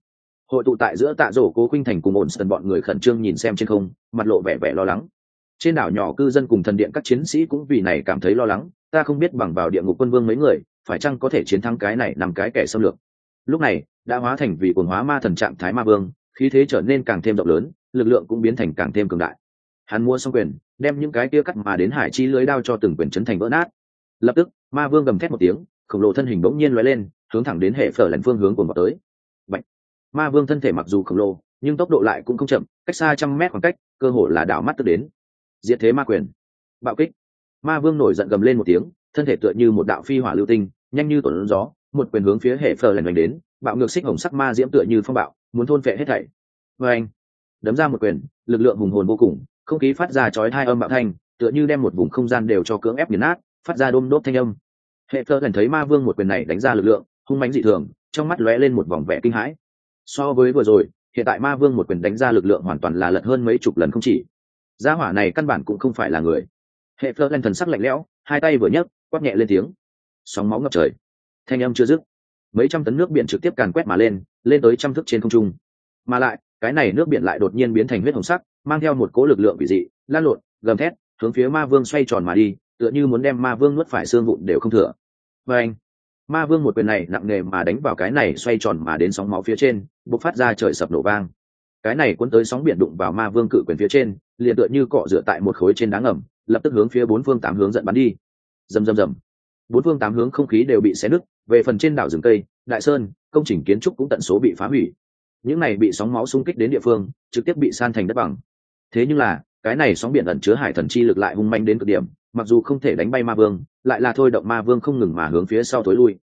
Speaker 1: Hội tụ tại giữa Tạ Dỗ Cố Khuynh Thành cùng ổn sần bọn người khẩn trương nhìn xem trên không, mặt lộ vẻ vẻ lo lắng. Trên đảo nhỏ cư dân cùng thần điện các chiến sĩ cũng vì này cảm thấy lo lắng, ta không biết bằng vào địa ngục quân vương mấy người phải chăng có thể chiến thắng cái này nằm cái kẻ xâm lược. Lúc này đã hóa thành vì cuồng hóa ma thần trạng thái ma vương, khí thế trở nên càng thêm rộng lớn, lực lượng cũng biến thành càng thêm cường đại. Hắn mua xong quyền, đem những cái kia cắt mà đến hải chi lưới đao cho từng quyền chấn thành vỡ nát. Lập tức ma vương gầm thét một tiếng, khổng lồ thân hình bỗng nhiên lóe lên, hướng thẳng đến hệ phở lần phương hướng của vào tới. Bạch. Ma vương thân thể mặc dù khổng lồ nhưng tốc độ lại cũng không chậm, cách xa trăm mét khoảng cách, cơ hồ là đảo mắt tức đến. Diệt thế ma quyền, bạo kích. Ma vương nổi giận gầm lên một tiếng, thân thể tựa như một đạo phi hỏa lưu tinh, nhanh như tuấn gió, một quyền hướng phía hệ phở lần đánh đến, bạo ngược xích hồng sắc ma diễm tựa như phong bạo, muốn thôn phệ hết thảy. Và anh đấm ra một quyền, lực lượng hùng hồn vô cùng, không khí phát ra chói tai âm bạo thanh, tựa như đem một vùng không gian đều cho cưỡng ép nghiền nát, phát ra đôm đốp thanh âm. Hệ phở lần thấy ma vương một quyền này đánh ra lực lượng hung mãnh dị thường, trong mắt lóe lên một vòng vẻ kinh hãi. So với vừa rồi, hiện tại ma vương một quyền đánh ra lực lượng hoàn toàn là lật hơn mấy chục lần không chỉ. Gia hỏa này căn bản cũng không phải là người. Hệ phở lần thần sắc lạnh lẽo, hai tay vừa nhấc, quát nhẹ lên tiếng. Sóng máu ngập trời. Thanh âm chưa dứt, mấy trăm tấn nước biển trực tiếp càn quét mà lên, lên tới trăm thước trên không trung. Mà lại, cái này nước biển lại đột nhiên biến thành huyết hồng sắc, mang theo một cỗ lực lượng quỷ dị, lan lộn, gầm thét, hướng phía ma vương xoay tròn mà đi, tựa như muốn đem ma vương nuốt phải xương vụn đều không thừa. Và anh, ma vương một quyền này nặng nề mà đánh vào cái này xoay tròn mà đến sóng máu phía trên, bộc phát ra trời sập nổ vang. Cái này cuốn tới sóng biển đụng vào ma vương cự quyền phía trên, liền tựa như cọ rửa tại một khối trên đá ngầm, lập tức hướng phía bốn phương tám hướng giận bắn đi. Rầm rầm rầm, bốn phương tám hướng không khí đều bị xé nứt, về phần trên đảo rừng cây, đại sơn, công trình kiến trúc cũng tận số bị phá hủy. Những này bị sóng máu xung kích đến địa phương, trực tiếp bị san thành đất bằng. Thế nhưng là, cái này sóng biển ẩn chứa hải thần chi lực lại hung manh đến cực điểm, mặc dù không thể đánh bay ma vương, lại là thôi động ma vương không ngừng mà hướng phía sau tối lui.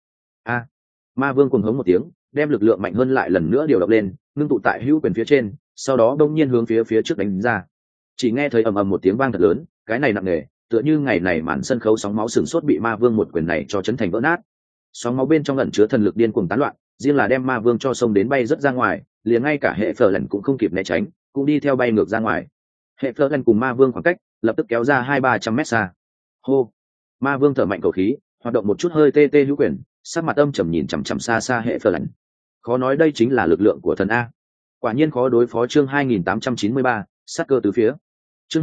Speaker 1: Ma vương cuồng hống một tiếng, đem lực lượng mạnh hơn lại lần nữa điều động lên, ngưng tụ tại hữu quyền phía trên, sau đó đông nhiên hướng phía trước đánh ra. Chỉ nghe thấy ầm ầm một tiếng vang thật lớn, cái này nặng nề, tựa như ngày này màn sân khấu sóng máu sừng sốt bị ma vương một quyền này cho chấn thành vỡ nát. Sóng máu bên trong ẩn chứa thần lực điên cuồng tán loạn, riêng là đem ma vương cho sông đến bay rất ra ngoài, liền ngay cả hệ phở lần cũng không kịp né tránh, cũng đi theo bay ngược ra ngoài. Hệ phở lần cùng ma vương khoảng cách lập tức kéo ra 200-300 mét xa. Hô, ma vương thở mạnh khẩu khí, hoạt động một chút hơi tê tê hữu quyền, sắc mặt âm trầm nhìn chằm chằm xa xa hệ phở lần. Khó nói đây chính là lực lượng của thần a. Quả nhiên khó đối phó. Chương 2893, sát cơ tứ phía. Chương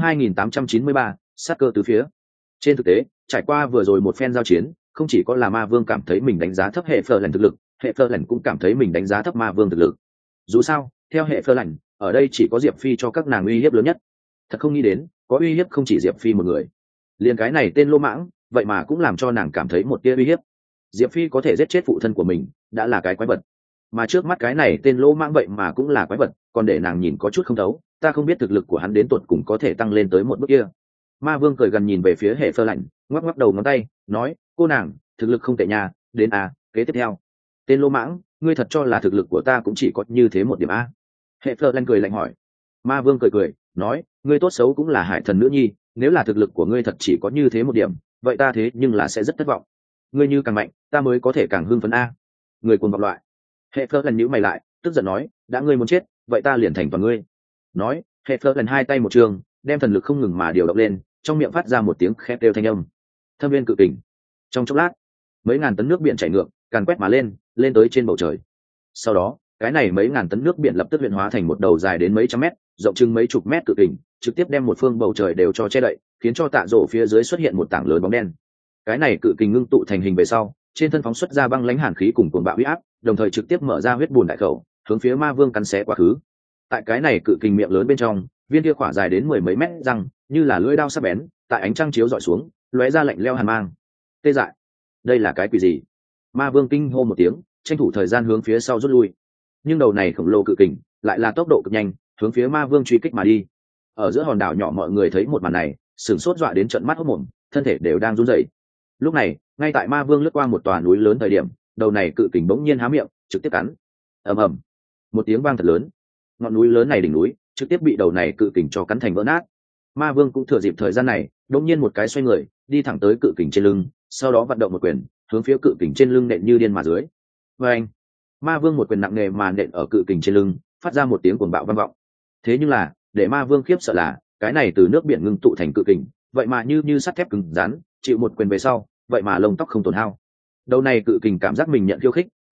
Speaker 1: 2893, sát cơ tứ phía. Trên thực tế, trải qua vừa rồi một phen giao chiến, không chỉ có là ma vương cảm thấy mình đánh giá thấp hệ phở lần thực lực, hệ phở lần cũng cảm thấy mình đánh giá thấp ma vương thực lực. Dù sao, theo hệ phở lần, ở đây chỉ có Diệp Phi cho các nàng uy hiếp lớn nhất. Thật không nghĩ đến, có uy hiếp không chỉ Diệp Phi một người. Liền cái này tên lô mãng, vậy mà cũng làm cho nàng cảm thấy một tia uy hiếp. Diệp Phi có thể giết chết phụ thân của mình, đã là cái quái vật. Mà trước mắt cái này tên lô mãng vậy mà cũng là quái vật, còn để nàng nhìn có chút không thấu, ta không biết thực lực của hắn đến tột cùng có thể tăng lên tới một bước kia. Ma vương cười gần nhìn về phía hệ phơ lạnh, ngoắc ngoắc đầu ngón tay, nói, cô nàng, thực lực không tệ nha, đến kế tiếp theo. Tên lô mãng, ngươi thật cho là thực lực của ta cũng chỉ có như thế một điểm a? Hệ phơ lạnh cười lạnh hỏi. Ma vương cười, nói, ngươi tốt xấu cũng là hải thần nữ nhi, nếu là thực lực của ngươi thật chỉ có như thế một điểm, vậy ta thế nhưng là sẽ rất thất vọng. Ngươi như càng mạnh, ta mới có thể càng hưng phấn a. Người cuồng vọng loại. Hệ phơ lần nhíu mày lại, tức giận nói, đã ngươi muốn chết, vậy ta liền thành toàn ngươi. Nói, hệ phơ lần hai tay một trường, đem thần lực không ngừng mà điều động lên, trong miệng phát ra một tiếng khét kêu thanh âm. Thâm viên cự kình. Trong chốc lát, mấy ngàn tấn nước biển chảy ngược, càn quét mà lên tới trên bầu trời. Sau đó, cái này mấy ngàn tấn nước biển lập tức luyện hóa thành một đầu dài đến mấy trăm mét, rộng chừng mấy chục mét cự kình, trực tiếp đem một phương bầu trời đều cho che đậy, khiến cho Tạ Dỗ phía dưới xuất hiện một tảng lớn bóng đen. Cái này cự kình ngưng tụ thành hình về sau, trên thân phóng xuất ra băng lãnh hàn khí cùng cuồng bạo uy áp, đồng thời trực tiếp mở ra huyết bùn đại khẩu, hướng phía ma vương cắn xé quá khứ. Tại cái này cự kình miệng lớn bên trong, viên kia khỏa dài đến 10 mấy mét răng, như là lưỡi dao sắc bén, tại ánh trăng chiếu dọi xuống, lóe ra lạnh lẽo hàn mang. Tê dại, đây là cái quỷ gì? Ma vương kinh hô một tiếng, tranh thủ thời gian hướng phía sau rút lui. Nhưng đầu này khổng lồ cự kình lại là tốc độ cực nhanh, hướng phía ma vương truy kích mà đi. Ở giữa hòn đảo nhỏ mọi người thấy một màn này, sửng sốt dọa đến trợn mắt hốt mồm, thân thể đều đang run rẩy. Lúc này, ngay tại ma vương lướt qua một tòa núi lớn thời điểm, đầu này cự kình bỗng nhiên há miệng, trực tiếp cắn. Ầm ầm, một tiếng vang thật lớn, ngọn núi lớn này đỉnh núi trực tiếp bị đầu này cự kình cho cắn thành vỡ nát. Ma vương cũng thừa dịp thời gian này, bỗng nhiên một cái xoay người, đi thẳng tới cự kình trên lưng, sau đó vận động một quyền, hướng phía cự kình trên lưng nện như điên mà dưới. Và anh, ma vương một quyền nặng nề mà nện ở cự kình trên lưng, phát ra một tiếng cuồng bạo vang vọng. Thế nhưng là, để ma vương khiếp sợ là, cái này từ nước biển ngưng tụ thành cự kình, vậy mà như sắt thép cứng rắn, chịu một quyền về sau, vậy mà lông tóc không tổn hao. Đầu này cự kình cảm giác mình nhận khiêu khích,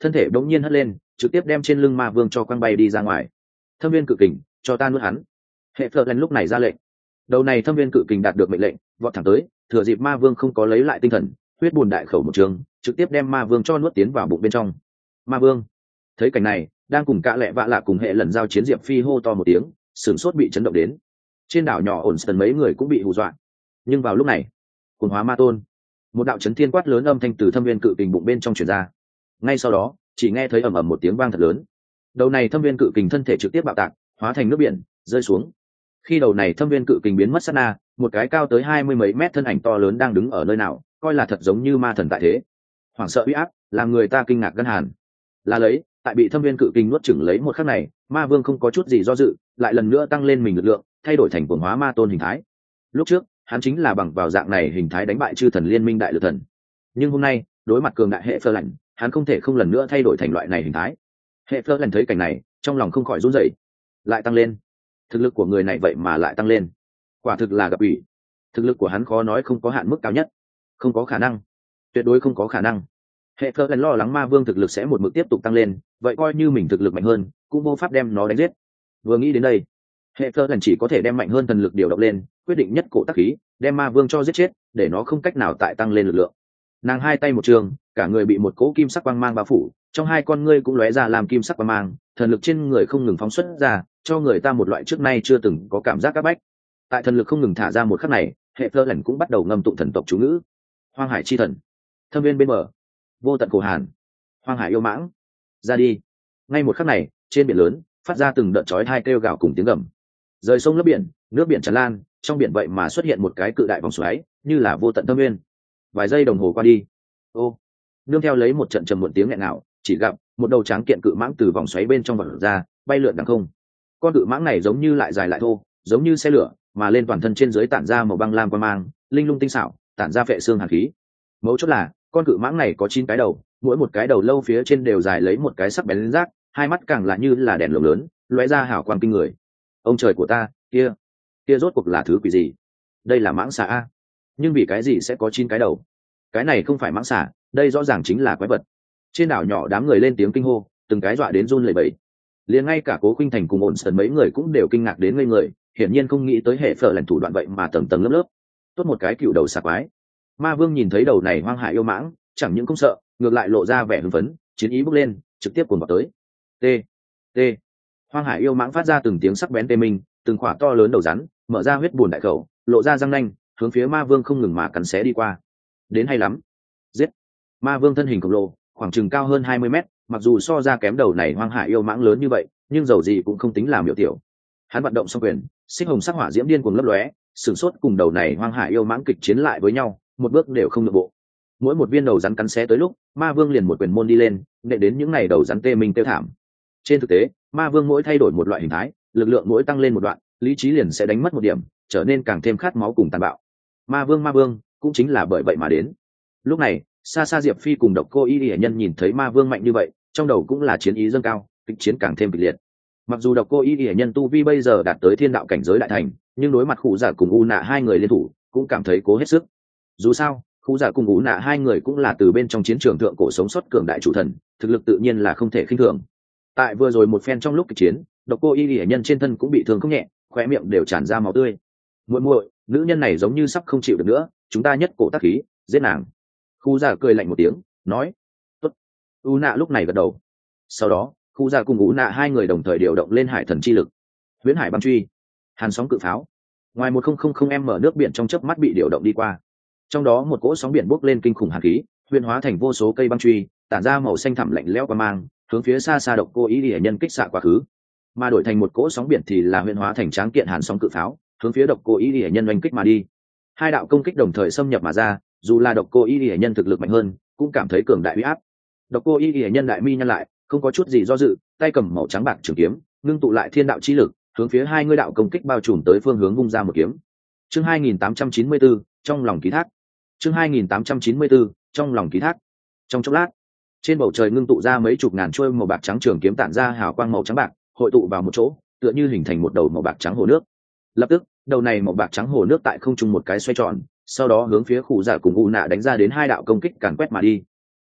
Speaker 1: thân thể bỗng nhiên hất lên, trực tiếp đem trên lưng ma vương cho quăng bay đi ra ngoài. Thâm viên cự kình, cho ta nuốt hắn. Hệ phật lần lúc này ra lệnh. Đầu này thâm viên cự kình đạt được mệnh lệnh, vọt thẳng tới, thừa dịp ma vương không có lấy lại tinh thần, huyết bùn đại khẩu một trường, trực tiếp đem ma vương cho nuốt tiến vào bụng bên trong. Ma vương thấy cảnh này, đang cùng cạ lẹ vạ lạ cùng hệ lần giao chiến diệp phi hô to một tiếng, sửng sốt bị chấn động đến. Trên đảo nhỏ ổn sần mấy người cũng bị hù dọa. Nhưng vào lúc này, cuồng hóa ma tôn, một đạo chấn thiên quát lớn âm thanh từ thâm viên cự kình bụng bên trong truyền ra. Ngay sau đó, chỉ nghe thấy ầm ầm một tiếng vang thật lớn. Đầu này thâm viên cự kình thân thể trực tiếp bạo tạc, hóa thành nước biển, rơi xuống. Khi đầu này thâm viên cự kình biến mất sát na, một cái cao tới 20 mấy mét thân ảnh to lớn đang đứng ở nơi nào, coi là thật giống như ma thần tại thế. Hoảng sợ uy áp, làm người ta kinh ngạc gân hàn. Là lấy, tại bị thâm viên cự kình nuốt chửng lấy một khắc này, ma vương không có chút gì do dự, lại lần nữa tăng lên mình lực lượng, thay đổi thành cuồng hóa ma tôn hình thái. Lúc trước, hắn chính là bằng vào dạng này hình thái đánh bại chư thần liên minh đại lực thần. Nhưng hôm nay, đối mặt cường đại hệ phơ lạnh, hắn không thể không lần nữa thay đổi thành loại này hình thái. Hệ phơ lạnh thấy cảnh này, trong lòng không khỏi run rẩy. Lại tăng lên, thực lực của người này vậy mà lại tăng lên, quả thực là gặp ủy. Thực lực của hắn khó nói không có hạn mức cao nhất, không có khả năng, tuyệt đối không có khả năng. Hệ phơ lạnh lo lắng ma vương thực lực sẽ một mực tiếp tục tăng lên, vậy coi như mình thực lực mạnh hơn, cũng vô pháp đem nó đánh giết. Vừa nghĩ đến đây, hệ phơ lạnh chỉ có thể đem mạnh hơn thần lực điều động lên, quyết định nhất cổ tác khí, đem ma vương cho giết chết, để nó không cách nào tại tăng lên lực lượng. Nàng hai tay một trường, cả người bị một cỗ kim sắc quang mang bao phủ, trong hai con ngươi cũng lóe ra làm kim sắc quang mang, thần lực trên người không ngừng phóng xuất ra, cho người ta một loại trước nay chưa từng có cảm giác áp bách. Tại thần lực không ngừng thả ra một khắc này, hệ phơ lạnh cũng bắt đầu ngâm tụng thần tộc chú ngữ. Hoang hải chi thần, thâm viên bên bờ, vô tận khổ hàn, hoang hải yêu mãng, ra đi. Ngay một khắc này, trên biển lớn phát ra từng đợt chói tai kêu gào cùng tiếng gầm. Rời sông lấp biển, nước biển tràn lan, trong biển vậy mà xuất hiện một cái cự đại vòng xoáy, như là vô tận thâm nguyên. Vài giây đồng hồ qua đi, ô, nương theo lấy một trận trầm muộn tiếng nghẹn ngào, chỉ gặp một đầu tráng kiện cự mãng từ vòng xoáy bên trong vọt ra, bay lượn đằng không. Con cự mãng này giống như lại dài lại thô, giống như xe lửa, mà lên toàn thân trên dưới tản ra màu băng lam quang mang, linh lung tinh xảo, tản ra phệ xương hàn khí. Mấu chốt là, con cự mãng này có 9 cái đầu, mỗi một cái đầu lâu phía trên đều dài lấy một cái sắc bén rác, hai mắt càng là như là đèn lồng lớn, lóe ra hào quang kinh người. Ông trời của ta, kia rốt cuộc là thứ quỷ gì? Đây là mãng xà a. Nhưng vì cái gì sẽ có 9 cái đầu? Cái này không phải mãng xà, đây rõ ràng chính là quái vật. Trên đảo nhỏ đám người lên tiếng kinh hô, từng cái dọa đến run lẩy bẩy. Liền ngay cả Cố Khuynh Thành cùng ổn sần mấy người cũng đều kinh ngạc đến ngây người, hiển nhiên không nghĩ tới hệ phở lần thủ đoạn vậy mà tầng tầng lớp lớp. Tốt một cái cựu đầu xà quái. Ma vương nhìn thấy đầu này hoang hải yêu mãng, chẳng những không sợ, ngược lại lộ ra vẻ hưng phấn, chiến ý bốc lên, trực tiếp cuồn vào tới. T T Hoang hải yêu mãng phát ra từng tiếng sắc bén tê minh, từng khỏa to lớn đầu rắn mở ra huyết bùn đại khẩu, lộ ra răng nanh, hướng phía ma vương không ngừng mà cắn xé đi qua. Đến hay lắm, giết. Ma vương thân hình khổng lồ, khoảng chừng cao hơn 20 mét, mặc dù so ra kém đầu này hoang hải yêu mãng lớn như vậy, nhưng dầu gì cũng không tính là miểu tiểu. Hắn vận động xong quyền, xích hồng sắc hỏa diễm điên cuồng lấp lóe, sửng sốt cùng đầu này hoang hải yêu mãng kịch chiến lại với nhau, một bước đều không nhượng bộ. Mỗi một viên đầu rắn cắn xé tới lúc, ma vương liền một quyền môn đi lên, nện đến những này đầu rắn tê minh tiêu thảm. Trên thực tế, ma vương mỗi thay đổi một loại hình thái, lực lượng mỗi tăng lên một đoạn, lý trí liền sẽ đánh mất một điểm, trở nên càng thêm khát máu cùng tàn bạo. Ma vương cũng chính là bởi vậy mà đến. Lúc này, xa xa Diệp Phi cùng Độc Cô Y Y nhân nhìn thấy ma vương mạnh như vậy, trong đầu cũng là chiến ý dâng cao, kịch chiến càng thêm kịch liệt. Mặc dù Độc Cô Y Y nhân tu vi bây giờ đạt tới thiên đạo cảnh giới đại thành, nhưng đối mặt Khụ Giả cùng U Nạ hai người liên thủ, cũng cảm thấy cố hết sức. Dù sao, Khụ Giả cùng U Nạ hai người cũng là từ bên trong chiến trường thượng cổ sống sót cường đại chủ thần, thực lực tự nhiên là không thể khinh thường. Tại vừa rồi một phen trong lúc kịch chiến, Độc Cô Y Y nhân trên thân cũng bị thương không nhẹ, khóe miệng đều tràn ra máu tươi. Muội, nữ nhân này giống như sắp không chịu được nữa, chúng ta nhất cổ tác khí, giết nàng. Khụ Giả cười lạnh một tiếng, nói: "Tốt." U Nạ lúc này gật đầu. Sau đó, Khụ Giả cùng U Nạ hai người đồng thời điều động lên hải thần chi lực. Huyễn hải băng truy, hàn sóng cự pháo. Ngoài 1000m nước biển trong chớp mắt bị điều động đi qua. Trong đó một cỗ sóng biển bốc lên kinh khủng hàn khí, huyền hóa thành vô số cây băng truy, tản ra màu xanh thẳm lạnh lẽo qua mang, hướng phía xa xa Độc Cô Y Y nhân kích xạ quá khứ. Mà đổi thành một cỗ sóng biển thì là huyền hóa thành tráng kiện hàn sóng cự pháo, hướng phía Độc Cô Y Y nhân oanh kích mà đi. Hai đạo công kích đồng thời xâm nhập mà ra, dù là Độc Cô Y Y nhân thực lực mạnh hơn, cũng cảm thấy cường đại uy áp. Độc Cô Y Y nhân đại mi nhăn lại, không có chút gì do dự, tay cầm màu trắng bạc trường kiếm, ngưng tụ lại thiên đạo chi lực, hướng phía hai ngươi đạo công kích bao trùm tới phương hướng vung ra một kiếm. Chương 2894, trong lòng ký thác. Chương 2894, trong lòng ký thác. Trong chốc lát, trên bầu trời ngưng tụ ra mấy chục ngàn chuôi màu bạc trắng trường kiếm tản ra hào quang màu trắng bạc, hội tụ vào một chỗ, tựa như hình thành một đầu màu bạc trắng hồ nước. Lập tức, đầu này màu bạc trắng hồ nước tại không trung một cái xoay tròn, sau đó hướng phía Khụ Giả cùng U Nạ đánh ra đến hai đạo công kích càn quét mà đi.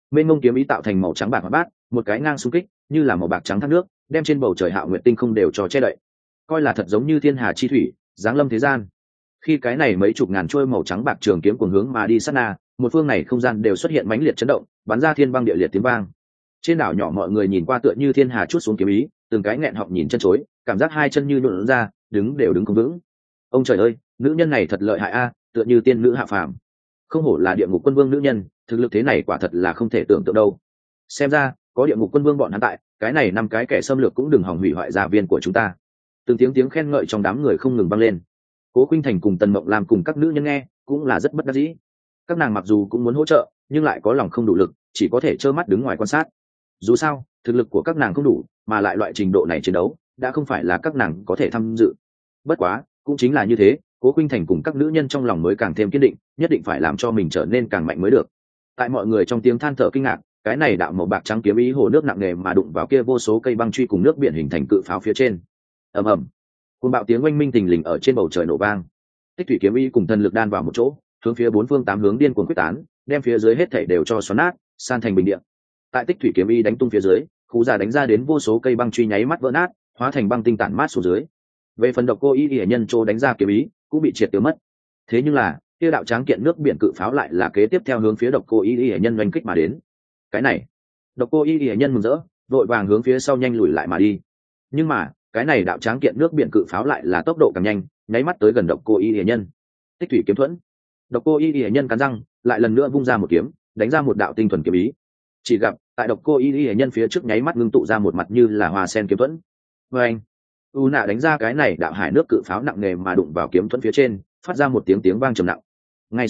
Speaker 1: mênh mông kiếm ý tạo thành màu trắng bạc bát, một cái ngang xung kích như là màu bạc trắng thác nước, đem trên bầu trời hạo nguyệt tinh không đều cho che đậy, coi là thật giống như thiên hà chi thủy giáng lâm thế gian. Khi cái này mấy chục ngàn trôi màu trắng bạc trường kiếm cuồng hướng mà đi sát na, một phương này không gian đều xuất hiện mãnh liệt chấn động, bắn ra thiên băng địa liệt tiếng vang. Trên đảo nhỏ mọi người nhìn qua tựa như thiên hà chút xuống kiếm ý, từng cái nghẹn họng nhìn chân chối, cảm giác hai chân như nhũn ra, đứng đều đứng không vững. Ông trời ơi, nữ nhân này thật lợi hại a, tựa như tiên nữ hạ phàm. Không hổ là địa ngục quân vương nữ nhân, thực lực thế này quả thật là không thể tưởng tượng đâu. Xem ra có địa ngục quân vương bọn hắn tại, cái này năm cái kẻ xâm lược cũng đừng hòng hủy hoại gia viên của chúng ta. Từng tiếng khen ngợi trong đám người không ngừng vang lên. Cố Khuynh Thành cùng Tần Mộng Lam cùng các nữ nhân nghe cũng là rất bất đắc dĩ. Các nàng mặc dù cũng muốn hỗ trợ, nhưng lại có lòng không đủ lực, chỉ có thể trơ mắt đứng ngoài quan sát. Dù sao, thực lực của các nàng không đủ, mà lại loại trình độ này chiến đấu đã không phải là các nàng có thể tham dự. Bất quá, cũng chính là như thế, Cố Khuynh Thành cùng các nữ nhân trong lòng mới càng thêm kiên định, nhất định phải làm cho mình trở nên càng mạnh mới được. Tại mọi người trong tiếng than thở kinh ngạc, cái này đạo màu bạc trắng kiếm ý hồ nước nặng nề mà đụng vào kia vô số cây băng truy cùng nước biển hình thành cự pháo phía trên. Ầm ầm, cuồng bạo tiếng oanh minh tình lình ở trên bầu trời nổ vang. Tích thủy kiếm ý cùng thần lực đan vào một chỗ, hướng phía bốn phương tám hướng điên cuồng quyết tán, đem phía dưới hết thảy đều cho xoắn nát, san thành bình địa. Tại tích thủy kiếm ý đánh tung phía dưới, Khú Già đánh ra đến vô số cây băng truy nháy mắt vỡ nát, hóa thành băng tinh tản mát xuống dưới. Về phần Độc Cô Y Y nhân trô đánh ra kiếm ý, cũng bị triệt tiêu mất. Thế nhưng là, kia đạo tráng kiện nước biển cự pháo lại là kế tiếp theo hướng phía Độc Cô Y Y nhân oanh kích mà đến. Cái này, Độc Cô Y Y nhân mừng rỡ, vội vàng hướng phía sau nhanh lùi lại mà đi. Nhưng mà, cái này đạo tráng kiện nước biển cự pháo lại là tốc độ càng nhanh, nháy mắt tới gần Độc Cô Y Y nhân. Tích thủy kiếm thuẫn. Độc Cô Y Y nhân cắn răng, lại lần nữa vung ra một kiếm, đánh ra một đạo tinh thuần kiếm ý. Chỉ gặp, tại Độc Cô Y Y nhân phía trước nháy mắt ngưng tụ ra một mặt như là hoa sen kiếm thuẫn. Và anh, U Nạ đánh ra cái này đạo hải nước cự pháo nặng nề mà đụng vào kiếm thuẫn phía trên, phát ra một tiếng vang trầm nặng. Ngay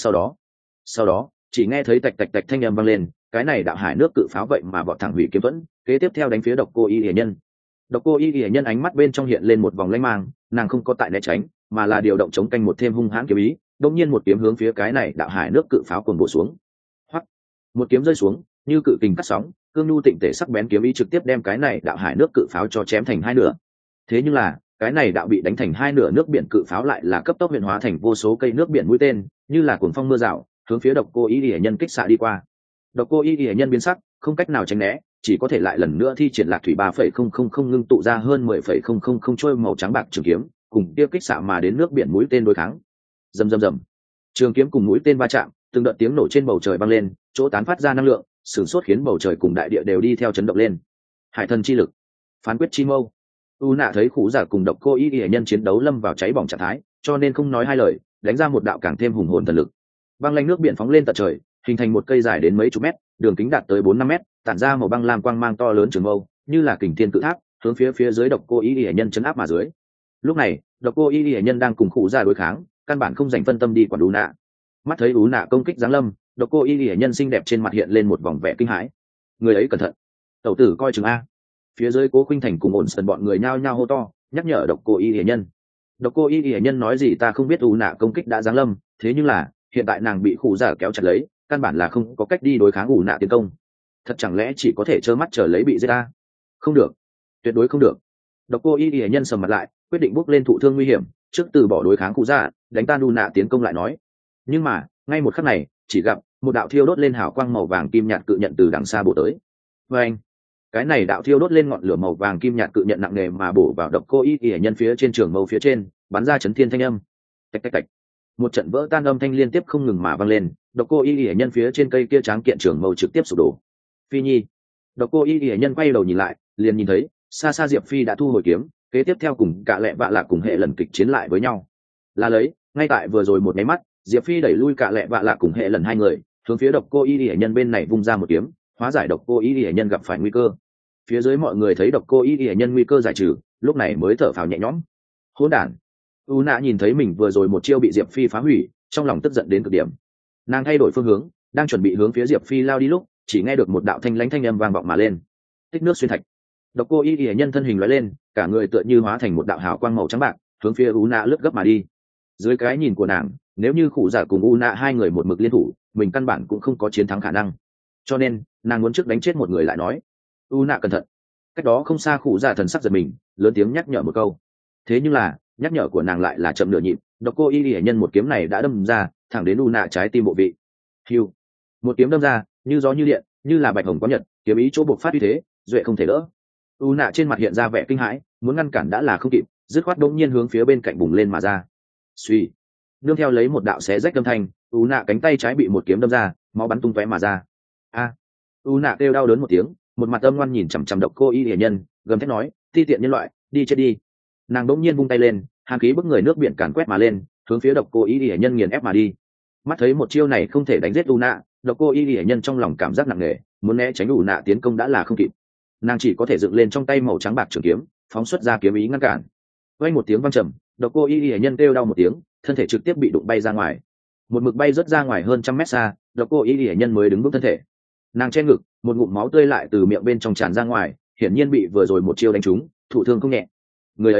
Speaker 1: sau đó, chỉ nghe thấy tạch tạch tạch thanh âm vang lên, cái này đạo hải nước cự pháo vậy mà vọt thẳng hủy kiếm thuẫn, kế tiếp theo đánh phía Độc Cô Y Y nhân. Độc Cô Y Y nhân ánh mắt bên trong hiện lên một vòng lanh mang, nàng không có tại né tránh, mà là điều động chống canh một thêm hung hãn kiếm ý, đột nhiên một kiếm hướng phía cái này đạo hải nước cự pháo cuồng bổ xuống. Hoắc, một kiếm rơi xuống, như cự kình cắt sóng, cương nhu tịnh tể sắc bén kiếm ý trực tiếp đem cái này đạo hải nước cự pháo cho chém thành hai nửa. Thế nhưng là, cái này đạo bị đánh thành hai nửa nước biển cự pháo lại là cấp tốc huyền hóa thành vô số cây nước biển mũi tên, như là cuồng phong mưa rào, hướng phía Độc Cô Y Y nhân kích xạ đi qua. Độc Cô Y Y nhân biến sắc, không cách nào tránh né, chỉ có thể lại lần nữa thi triển Lạc Thủy 3,000 ngưng tụ ra hơn 10,000 trôi màu trắng bạc trường kiếm, cùng tiêu kích xạ mà đến nước biển mũi tên đối kháng. Rầm rầm rầm. Trường kiếm cùng mũi tên va chạm, từng đợt tiếng nổ trên bầu trời vang lên, chỗ tán phát ra năng lượng, sửng sốt khiến bầu trời cùng đại địa đều đi theo chấn động lên. Hải thần chi lực, phán quyết chi mâu. U Nạ thấy Khú Giả cùng Độc Cô Y Y nhân chiến đấu lâm vào cháy bỏng trạng thái, cho nên không nói hai lời, đánh ra một đạo càng thêm hùng hồn thần lực. Băng lanh nước biển phóng lên tận trời, hình thành một cây dài đến mấy chục mét, đường kính đạt tới 4-5 mét, tản ra màu băng lam quang mang to lớn trường mâu, như là kình thiên cự tháp, hướng phía dưới Độc Cô Y Y nhân chấn áp mà dưới. Lúc này, Độc Cô Y Y nhân đang cùng Khú Giả đối kháng, căn bản không dành phân tâm đi quản U Nạ. Mắt thấy U Nạ công kích giáng lâm, Độc Cô Y Y nhân xinh đẹp trên mặt hiện lên một vòng vẻ kinh hãi. Người ấy cẩn thận, tẩu tử coi chừng a. Phía dưới Cố Khuynh Thành cùng ổn sần bọn người nhao nhao hô to, nhắc nhở Độc Cô Y Y nhân. Độc Cô Y Y nhân nói gì ta không biết, U Nạ công kích đã giáng lâm, thế nhưng là hiện tại nàng bị Khú Giả kéo chặt lấy, căn bản là không có cách đi đối kháng U Nạ tiến công. Thật chẳng lẽ chỉ có thể trơ mắt chờ lấy bị giết ta? Không được, tuyệt đối không được. Độc Cô Y Y nhân sầm mặt lại, quyết định bước lên thụ thương nguy hiểm, trước từ bỏ đối kháng Khú Giả, đánh tan U Nạ tiến công lại nói. Nhưng mà ngay một khắc này, chỉ gặp một đạo thiêu đốt lên hào quang màu vàng kim nhạt cự nhận từ đằng xa bổ tới. Và anh, cái này đạo thiêu đốt lên ngọn lửa màu vàng kim nhạt cự nhận nặng nề mà bổ vào Độc Cô Y Y nhân phía trên trường mâu phía trên, bắn ra chấn thiên thanh âm. Tạch tạch tạch, một trận vỡ tan âm thanh liên tiếp không ngừng mà vang lên. Độc Cô Y Y nhân phía trên cây kia tráng kiện trường mâu trực tiếp sụp đổ. Phi Nhi. Độc Cô Y Y nhân quay đầu nhìn lại, liền nhìn thấy xa xa Diệp Phi đã thu hồi kiếm, kế tiếp theo cùng Cả Lệ Vạ Lạc cùng Hệ Lần kịch chiến lại với nhau. Là lấy, ngay tại vừa rồi một cái mắt, Diệp Phi đẩy lui Cả Lệ Vạ Lạc cùng Hệ Lần hai người, hướng phía Độc Cô Y Y nhân bên này vung ra một kiếm, hóa giải Độc Cô Y Y nhân gặp phải nguy cơ. Phía dưới mọi người thấy Độc Cô Y Y nhân nguy cơ giải trừ, lúc này mới thở phào nhẹ nhõm. Hỗn đản. U Nạ nhìn thấy mình vừa rồi một chiêu bị Diệp Phi phá hủy, trong lòng tức giận đến cực điểm. Nàng thay đổi phương hướng, đang chuẩn bị hướng phía Diệp Phi lao đi lúc, chỉ nghe được một đạo thanh lãnh thanh âm vang vọng mà lên. Tích nước xuyên thạch. Độc Cô Y Y nhân thân hình lóe lên, cả người tựa như hóa thành một đạo hào quang màu trắng bạc, hướng phía U Nạ lướt gấp mà đi. Dưới cái nhìn của nàng, nếu như Khú Giả cùng U Nạ hai người một mực liên thủ, mình căn bản cũng không có chiến thắng khả năng. Cho nên, nàng muốn trước đánh chết một người lại nói. U Nạ cẩn thận. Cách đó không xa Khú Giả thần sắc giật mình, lớn tiếng nhắc nhở một câu. Thế nhưng là, nhắc nhở của nàng lại là chậm nửa nhịp. Độc Cô Y Y nhân một kiếm này đã đâm ra, thẳng đến U Nạ trái tim bộ vị. Hưu. Một kiếm đâm ra, như gió như điện, như là bạch hồng có nhật, kiếm ý chỗ buộc phát uy thế duệ không thể đỡ. U nạ trên mặt hiện ra vẻ kinh hãi, muốn ngăn cản đã là không kịp, dứt khoát đột nhiên hướng phía bên cạnh bùng lên mà ra. Suy, nương theo lấy một đạo xé rách âm thanh, U nạ cánh tay trái bị một kiếm đâm ra, máu bắn tung tóe mà ra. A! U nạ kêu đau đớn một tiếng, một mặt âm ngoan nhìn chằm chằm Độc Cô Y Lệ Nhân, gầm thét nói, ti tiện nhân loại, đi chết đi. Nàng đột nhiên vung tay lên, hàn khí bức người nước biển càn quét mà lên, hướng phía Độc Cô Y Lệ Nhân nghiền ép mà đi. Mắt thấy một chiêu này không thể đánh giết U nạ, Độc Cô Y Lệ Nhân trong lòng cảm giác nặng nề, muốn né tránh U nạ tiến công đã là không kịp. Nàng chỉ có thể dựng lên trong tay màu trắng bạc trường kiếm, phóng xuất ra kiếm ý ngăn cản. Vang một tiếng vang trầm, Độc Cô Y Lệ Nhân kêu đau một tiếng, thân thể trực tiếp bị đụng bay ra ngoài. Một mực bay rất ra ngoài hơn trăm mét xa, Độc Cô Y Lệ Nhân mới đứng vững thân thể. Nàng che ngực, một ngụm máu tươi lại từ miệng bên trong tràn ra ngoài, hiển nhiên bị vừa rồi một chiêu đánh trúng, thụ thương không nhẹ. Người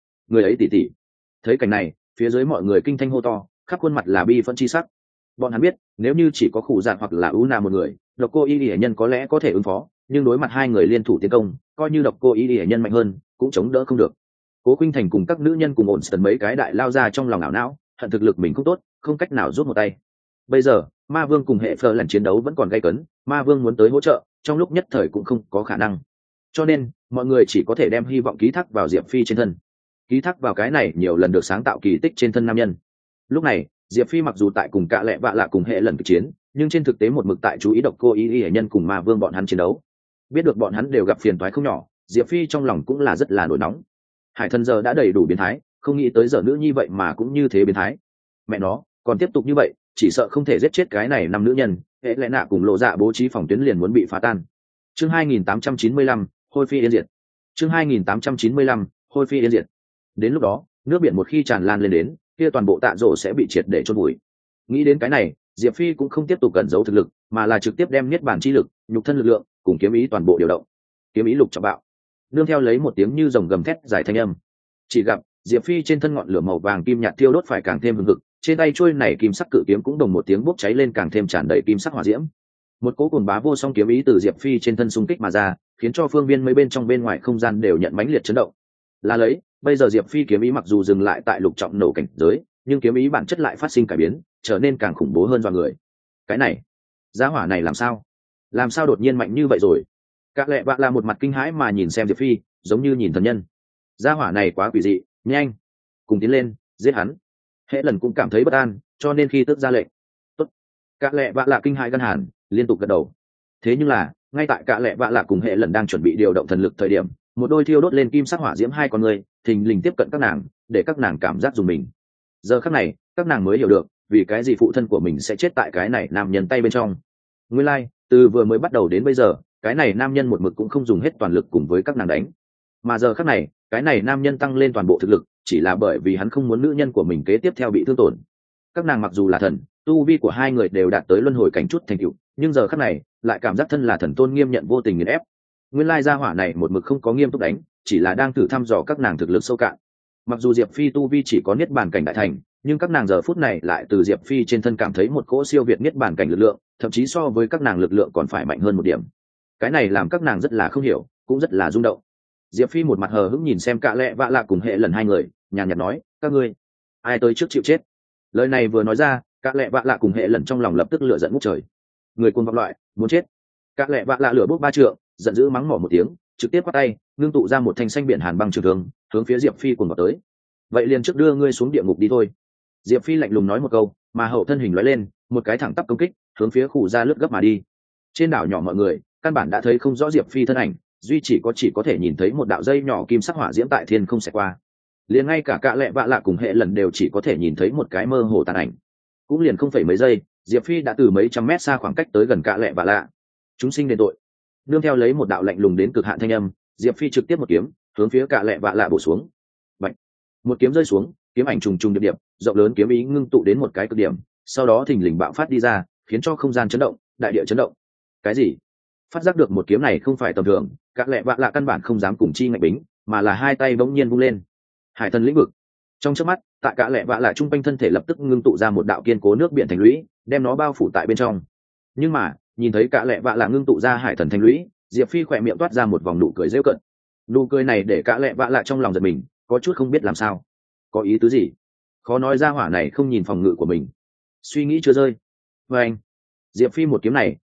Speaker 1: ấy tỷ tỷ. Thấy cảnh này, phía dưới mọi người kinh thanh hô to, khắp khuôn mặt là bi phẫn chi sắc. Bọn hắn biết, nếu như chỉ có Khủ Dạn hoặc là Una một người, Độc Cô Y Lệ Nhân có lẽ có thể ứng phó, nhưng đối mặt hai người liên thủ tiến công, coi như Độc Cô Y Lệ Nhân mạnh hơn, cũng chống đỡ không được. Cố Khuynh Thành cùng các nữ nhân cùng ổn sần mấy cái đại lao ra trong lòng ảo não, hận thực lực mình không tốt, không cách nào rút một tay. Bây giờ, Ma Vương cùng hệ Phở lần chiến đấu vẫn còn gay cấn, Ma Vương muốn tới hỗ trợ, trong lúc nhất thời cũng không có khả năng. Cho nên, mọi người chỉ có thể đem hy vọng ký thác vào Diệp Phi trên thân, ký thác vào cái này nhiều lần được sáng tạo kỳ tích trên thân nam nhân. Lúc này, Diệp Phi mặc dù tại cùng Cạ Lệ Vạ Lạ cùng hệ lần kịch chiến, nhưng trên thực tế một mực tại chú ý Độc Cô Y Lệ Nhân cùng Ma Vương bọn hắn chiến đấu. Biết được bọn hắn đều gặp phiền toái không nhỏ, Diệp Phi trong lòng cũng là rất là nổi nóng. Hải Thần giờ đã đầy đủ biến thái, không nghĩ tới giờ nữ nhi vậy mà cũng như thế biến thái. Mẹ nó, còn tiếp tục như vậy, chỉ sợ không thể giết chết cái này năm nữ nhân, hệ lẽ nạ cùng Lộ Dạ bố trí phòng tuyến liền muốn bị phá tan. Chương 2895, Hôi Phi yên diệt. Chương 2895, Hôi Phi yên diệt. Đến lúc đó, nước biển một khi tràn lan lên đến, kia toàn bộ Tạ Dỗ sẽ bị triệt để chôn vùi. Nghĩ đến cái này, Diệp Phi cũng không tiếp tục cẩn giấu thực lực, mà là trực tiếp đem niết bàn chi lực, nhục thân lực lượng, cùng kiếm ý toàn bộ điều động. Kiếm ý lục trọng bạo. Nương theo lấy một tiếng như rồng gầm thét dài thanh âm. Chỉ gặp Diệp Phi trên thân ngọn lửa màu vàng kim nhạt thiêu đốt phải càng thêm hừng hực, trên tay chuôi này kim sắc cự kiếm cũng đồng một tiếng bốc cháy lên càng thêm tràn đầy kim sắc hỏa diễm. Một cỗ cuồng bá vô song kiếm ý từ Diệp Phi trên thân xung kích mà ra, khiến cho phương viên mấy bên trong bên ngoài không gian đều nhận mãnh liệt chấn động. Là lấy, bây giờ Diệp Phi kiếm ý mặc dù dừng lại tại lục trọng nổ cảnh giới, nhưng kiếm ý bản chất lại phát sinh cải biến, trở nên càng khủng bố hơn dọa người. Cái này, giá hỏa này làm sao? Làm sao đột nhiên mạnh như vậy rồi? Cạ Lệ Vạ Lạ một mặt kinh hãi mà nhìn xem Diệp Phi, giống như nhìn thần nhân. Giá hỏa này quá quỷ dị, nhanh, cùng tiến lên, giết hắn. Hệ lần cũng cảm thấy bất an, cho nên khi tức ra lệnh. Tốt. Cạ Lệ Vạ Lạ kinh hãi gan hàn, liên tục gật đầu. Thế nhưng là, ngay tại Cạ Lệ Vạ Lạ cùng Hệ lần đang chuẩn bị điều động thần lực thời điểm, một đôi thiêu đốt lên kim sắc hỏa diễm hai con người, thình lình tiếp cận các nàng, để các nàng cảm giác dùng mình. Giờ khắc này, các nàng mới hiểu được, vì cái gì phụ thân của mình sẽ chết tại cái này nam nhân tay bên trong. Nguyên lai, từ vừa mới bắt đầu đến bây giờ, cái này nam nhân một mực cũng không dùng hết toàn lực cùng với các nàng đánh. Mà giờ khắc này, cái này nam nhân tăng lên toàn bộ thực lực, chỉ là bởi vì hắn không muốn nữ nhân của mình kế tiếp theo bị thương tổn. Các nàng mặc dù là thần, tu vi của hai người đều đạt tới luân hồi cảnh chút thành tựu, nhưng giờ khắc này, lại cảm giác thân là thần tôn nghiêm nhận vô tình nghiền ép. Nguyên lai gia hỏa này một mực không có nghiêm túc đánh, chỉ là đang thử thăm dò các nàng thực lực sâu cạn. Mặc dù Diệp Phi tu vi chỉ có niết bàn cảnh đại thành, nhưng các nàng giờ phút này lại từ Diệp Phi trên thân cảm thấy một cỗ siêu việt niết bàn cảnh lực lượng, thậm chí so với các nàng lực lượng còn phải mạnh hơn một điểm. Cái này làm các nàng rất là không hiểu, cũng rất là rung động. Diệp Phi một mặt hờ hững nhìn xem Cạ Lệ Vạ Lạ cùng Hệ lần hai người, nhàn nhạt nói, các ngươi ai tới trước chịu chết. Lời này vừa nói ra, Cạ Lệ Vạ Lạ cùng Hệ lần trong lòng lập tức lửa giận ngút trời. Người cuồng vọng loại, muốn chết. Cạ Lệ Vạ Lạ lửa bốc ba trượng, giận dữ mắng mỏ một tiếng, trực tiếp quát tay, ngưng tụ ra một thanh xanh biển hàn băng trường thương, hướng phía Diệp Phi cuồng vào tới. Vậy liền trước đưa ngươi xuống địa ngục đi thôi. Diệp Phi lạnh lùng nói một câu, mà hậu thân hình lóe lên, một cái thẳng tắp công kích, hướng phía Khủ Gia lướt gấp mà đi. Trên đảo nhỏ mọi người, căn bản đã thấy không rõ Diệp Phi thân ảnh, duy chỉ có thể nhìn thấy một đạo dây nhỏ kim sắc hỏa diễm tại thiên không xẹt qua. Liền ngay cả Cạ Lệ Vạ Lạ cùng Hệ lần đều chỉ có thể nhìn thấy một cái mơ hồ tàn ảnh. Cũng liền không phải mấy giây, Diệp Phi đã từ mấy trăm mét xa khoảng cách tới gần Cạ Lệ Vạ Lạ. Chúng sinh đền tội. Nương theo lấy một đạo lạnh lùng đến cực hạn thanh âm, Diệp Phi trực tiếp một kiếm, hướng phía Cạ Lệ Vạ Lạ bổ xuống. Bạch. Một kiếm rơi xuống, kiếm ảnh trùng trùng điệp điệp, rộng lớn kiếm ý ngưng tụ đến một cái cực điểm, sau đó thình lình bạo phát đi ra, khiến cho không gian chấn động, đại địa chấn động. Cái gì? Phát giác được một kiếm này không phải tầm thường, Cạ Lệ Vạ Lạ căn bản không dám cùng chi ngạch bính, mà là hai tay bỗng nhiên vung lên. Hải thần lĩnh vực. Trong chớp mắt, tại Cạ Lệ Vạ Lạ trung quanh thân thể lập tức ngưng tụ ra một đạo kiên cố nước biển thành lũy, đem nó bao phủ tại bên trong. Nhưng mà, nhìn thấy Cạ Lệ Vạ Lạ ngưng tụ ra hải thần thành lũy, Diệp Phi khỏe miệng toát ra một vòng nụ cười giễu cợt. Nụ cười này để Cạ Lệ Vạ Lạ trong lòng giật mình, có chút không biết làm sao. Có ý tứ gì? Khó nói ra hỏa này không nhìn phòng ngự của mình. Suy nghĩ chưa rơi. Và anh, Diệp Phi một kiếm này,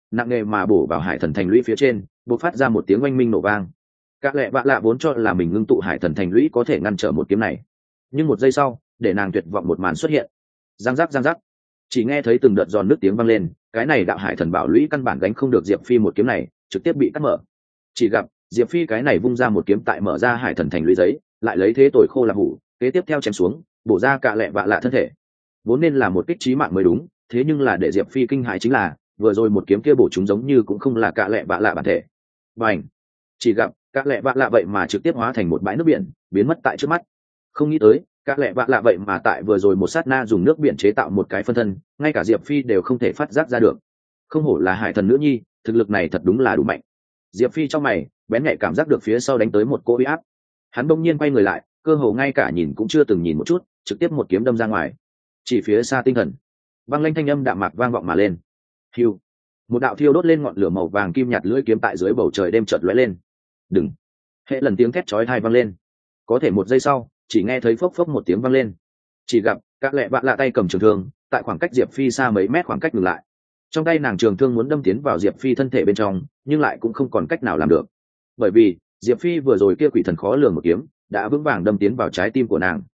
Speaker 1: nặng nề mà bổ vào hải thần thành lũy phía trên, bộc phát ra một tiếng oanh minh nổ vang. Các lẹ vạ lạ vốn cho là mình ngưng tụ hải thần thành lũy có thể ngăn trở một kiếm này, nhưng một giây sau để nàng tuyệt vọng một màn xuất hiện. Giang giác giang giác, chỉ nghe thấy từng đợt giòn nước tiếng vang lên. Cái này đạo hải thần bảo lũy căn bản gánh không được Diệp Phi một kiếm này, trực tiếp bị cắt mở. Chỉ gặp Diệp Phi cái này vung ra một kiếm tại mở ra hải thần thành lũy giấy, lại lấy thế tồi khô là hủ, kế tiếp theo chém xuống, bổ ra cả lẹ vạ lạ thân thể. Vốn nên là một kích chí mạng mới đúng, thế nhưng là để Diệp Phi kinh hãi chính là vừa rồi một kiếm kia bổ chúng giống như cũng không là cả lẹ vạ lạ bản thể. Bành! Chỉ gặp các lẹ vạ lạ vậy mà trực tiếp hóa thành một bãi nước biển, biến mất tại trước mắt. Không nghĩ tới các lẹ vạ lạ vậy mà tại vừa rồi một sát na dùng nước biển chế tạo một cái phân thân, ngay cả Diệp Phi đều không thể phát giác ra được. Không hổ là hải thần nữ nhi, thực lực này thật đúng là đủ mạnh. Diệp Phi trong mày bén nhạy cảm giác được phía sau đánh tới một cỗ uy áp. Hắn bỗng nhiên quay người lại, cơ hồ ngay cả nhìn cũng chưa từng nhìn một chút, trực tiếp một kiếm đâm ra ngoài. Chỉ phía xa tinh thần, băng lanh thanh âm đạm mạc vang vọng mà lên. Hiu, một đạo thiêu đốt lên ngọn lửa màu vàng kim nhạt lưỡi kiếm tại dưới bầu trời đêm chợt lóe lên. Đừng! Hệ lần tiếng thét chói tai vang lên. Có thể một giây sau, chỉ nghe thấy phốc phốc một tiếng vang lên. Chỉ gặp các lẹ vạ lạ tay cầm trường thương, tại khoảng cách Diệp Phi xa mấy mét khoảng cách ngừng lại. Trong tay nàng trường thương muốn đâm tiến vào Diệp Phi thân thể bên trong, nhưng lại cũng không còn cách nào làm được, bởi vì Diệp Phi vừa rồi kia quỷ thần khó lường một kiếm đã vững vàng đâm tiến vào trái tim của nàng.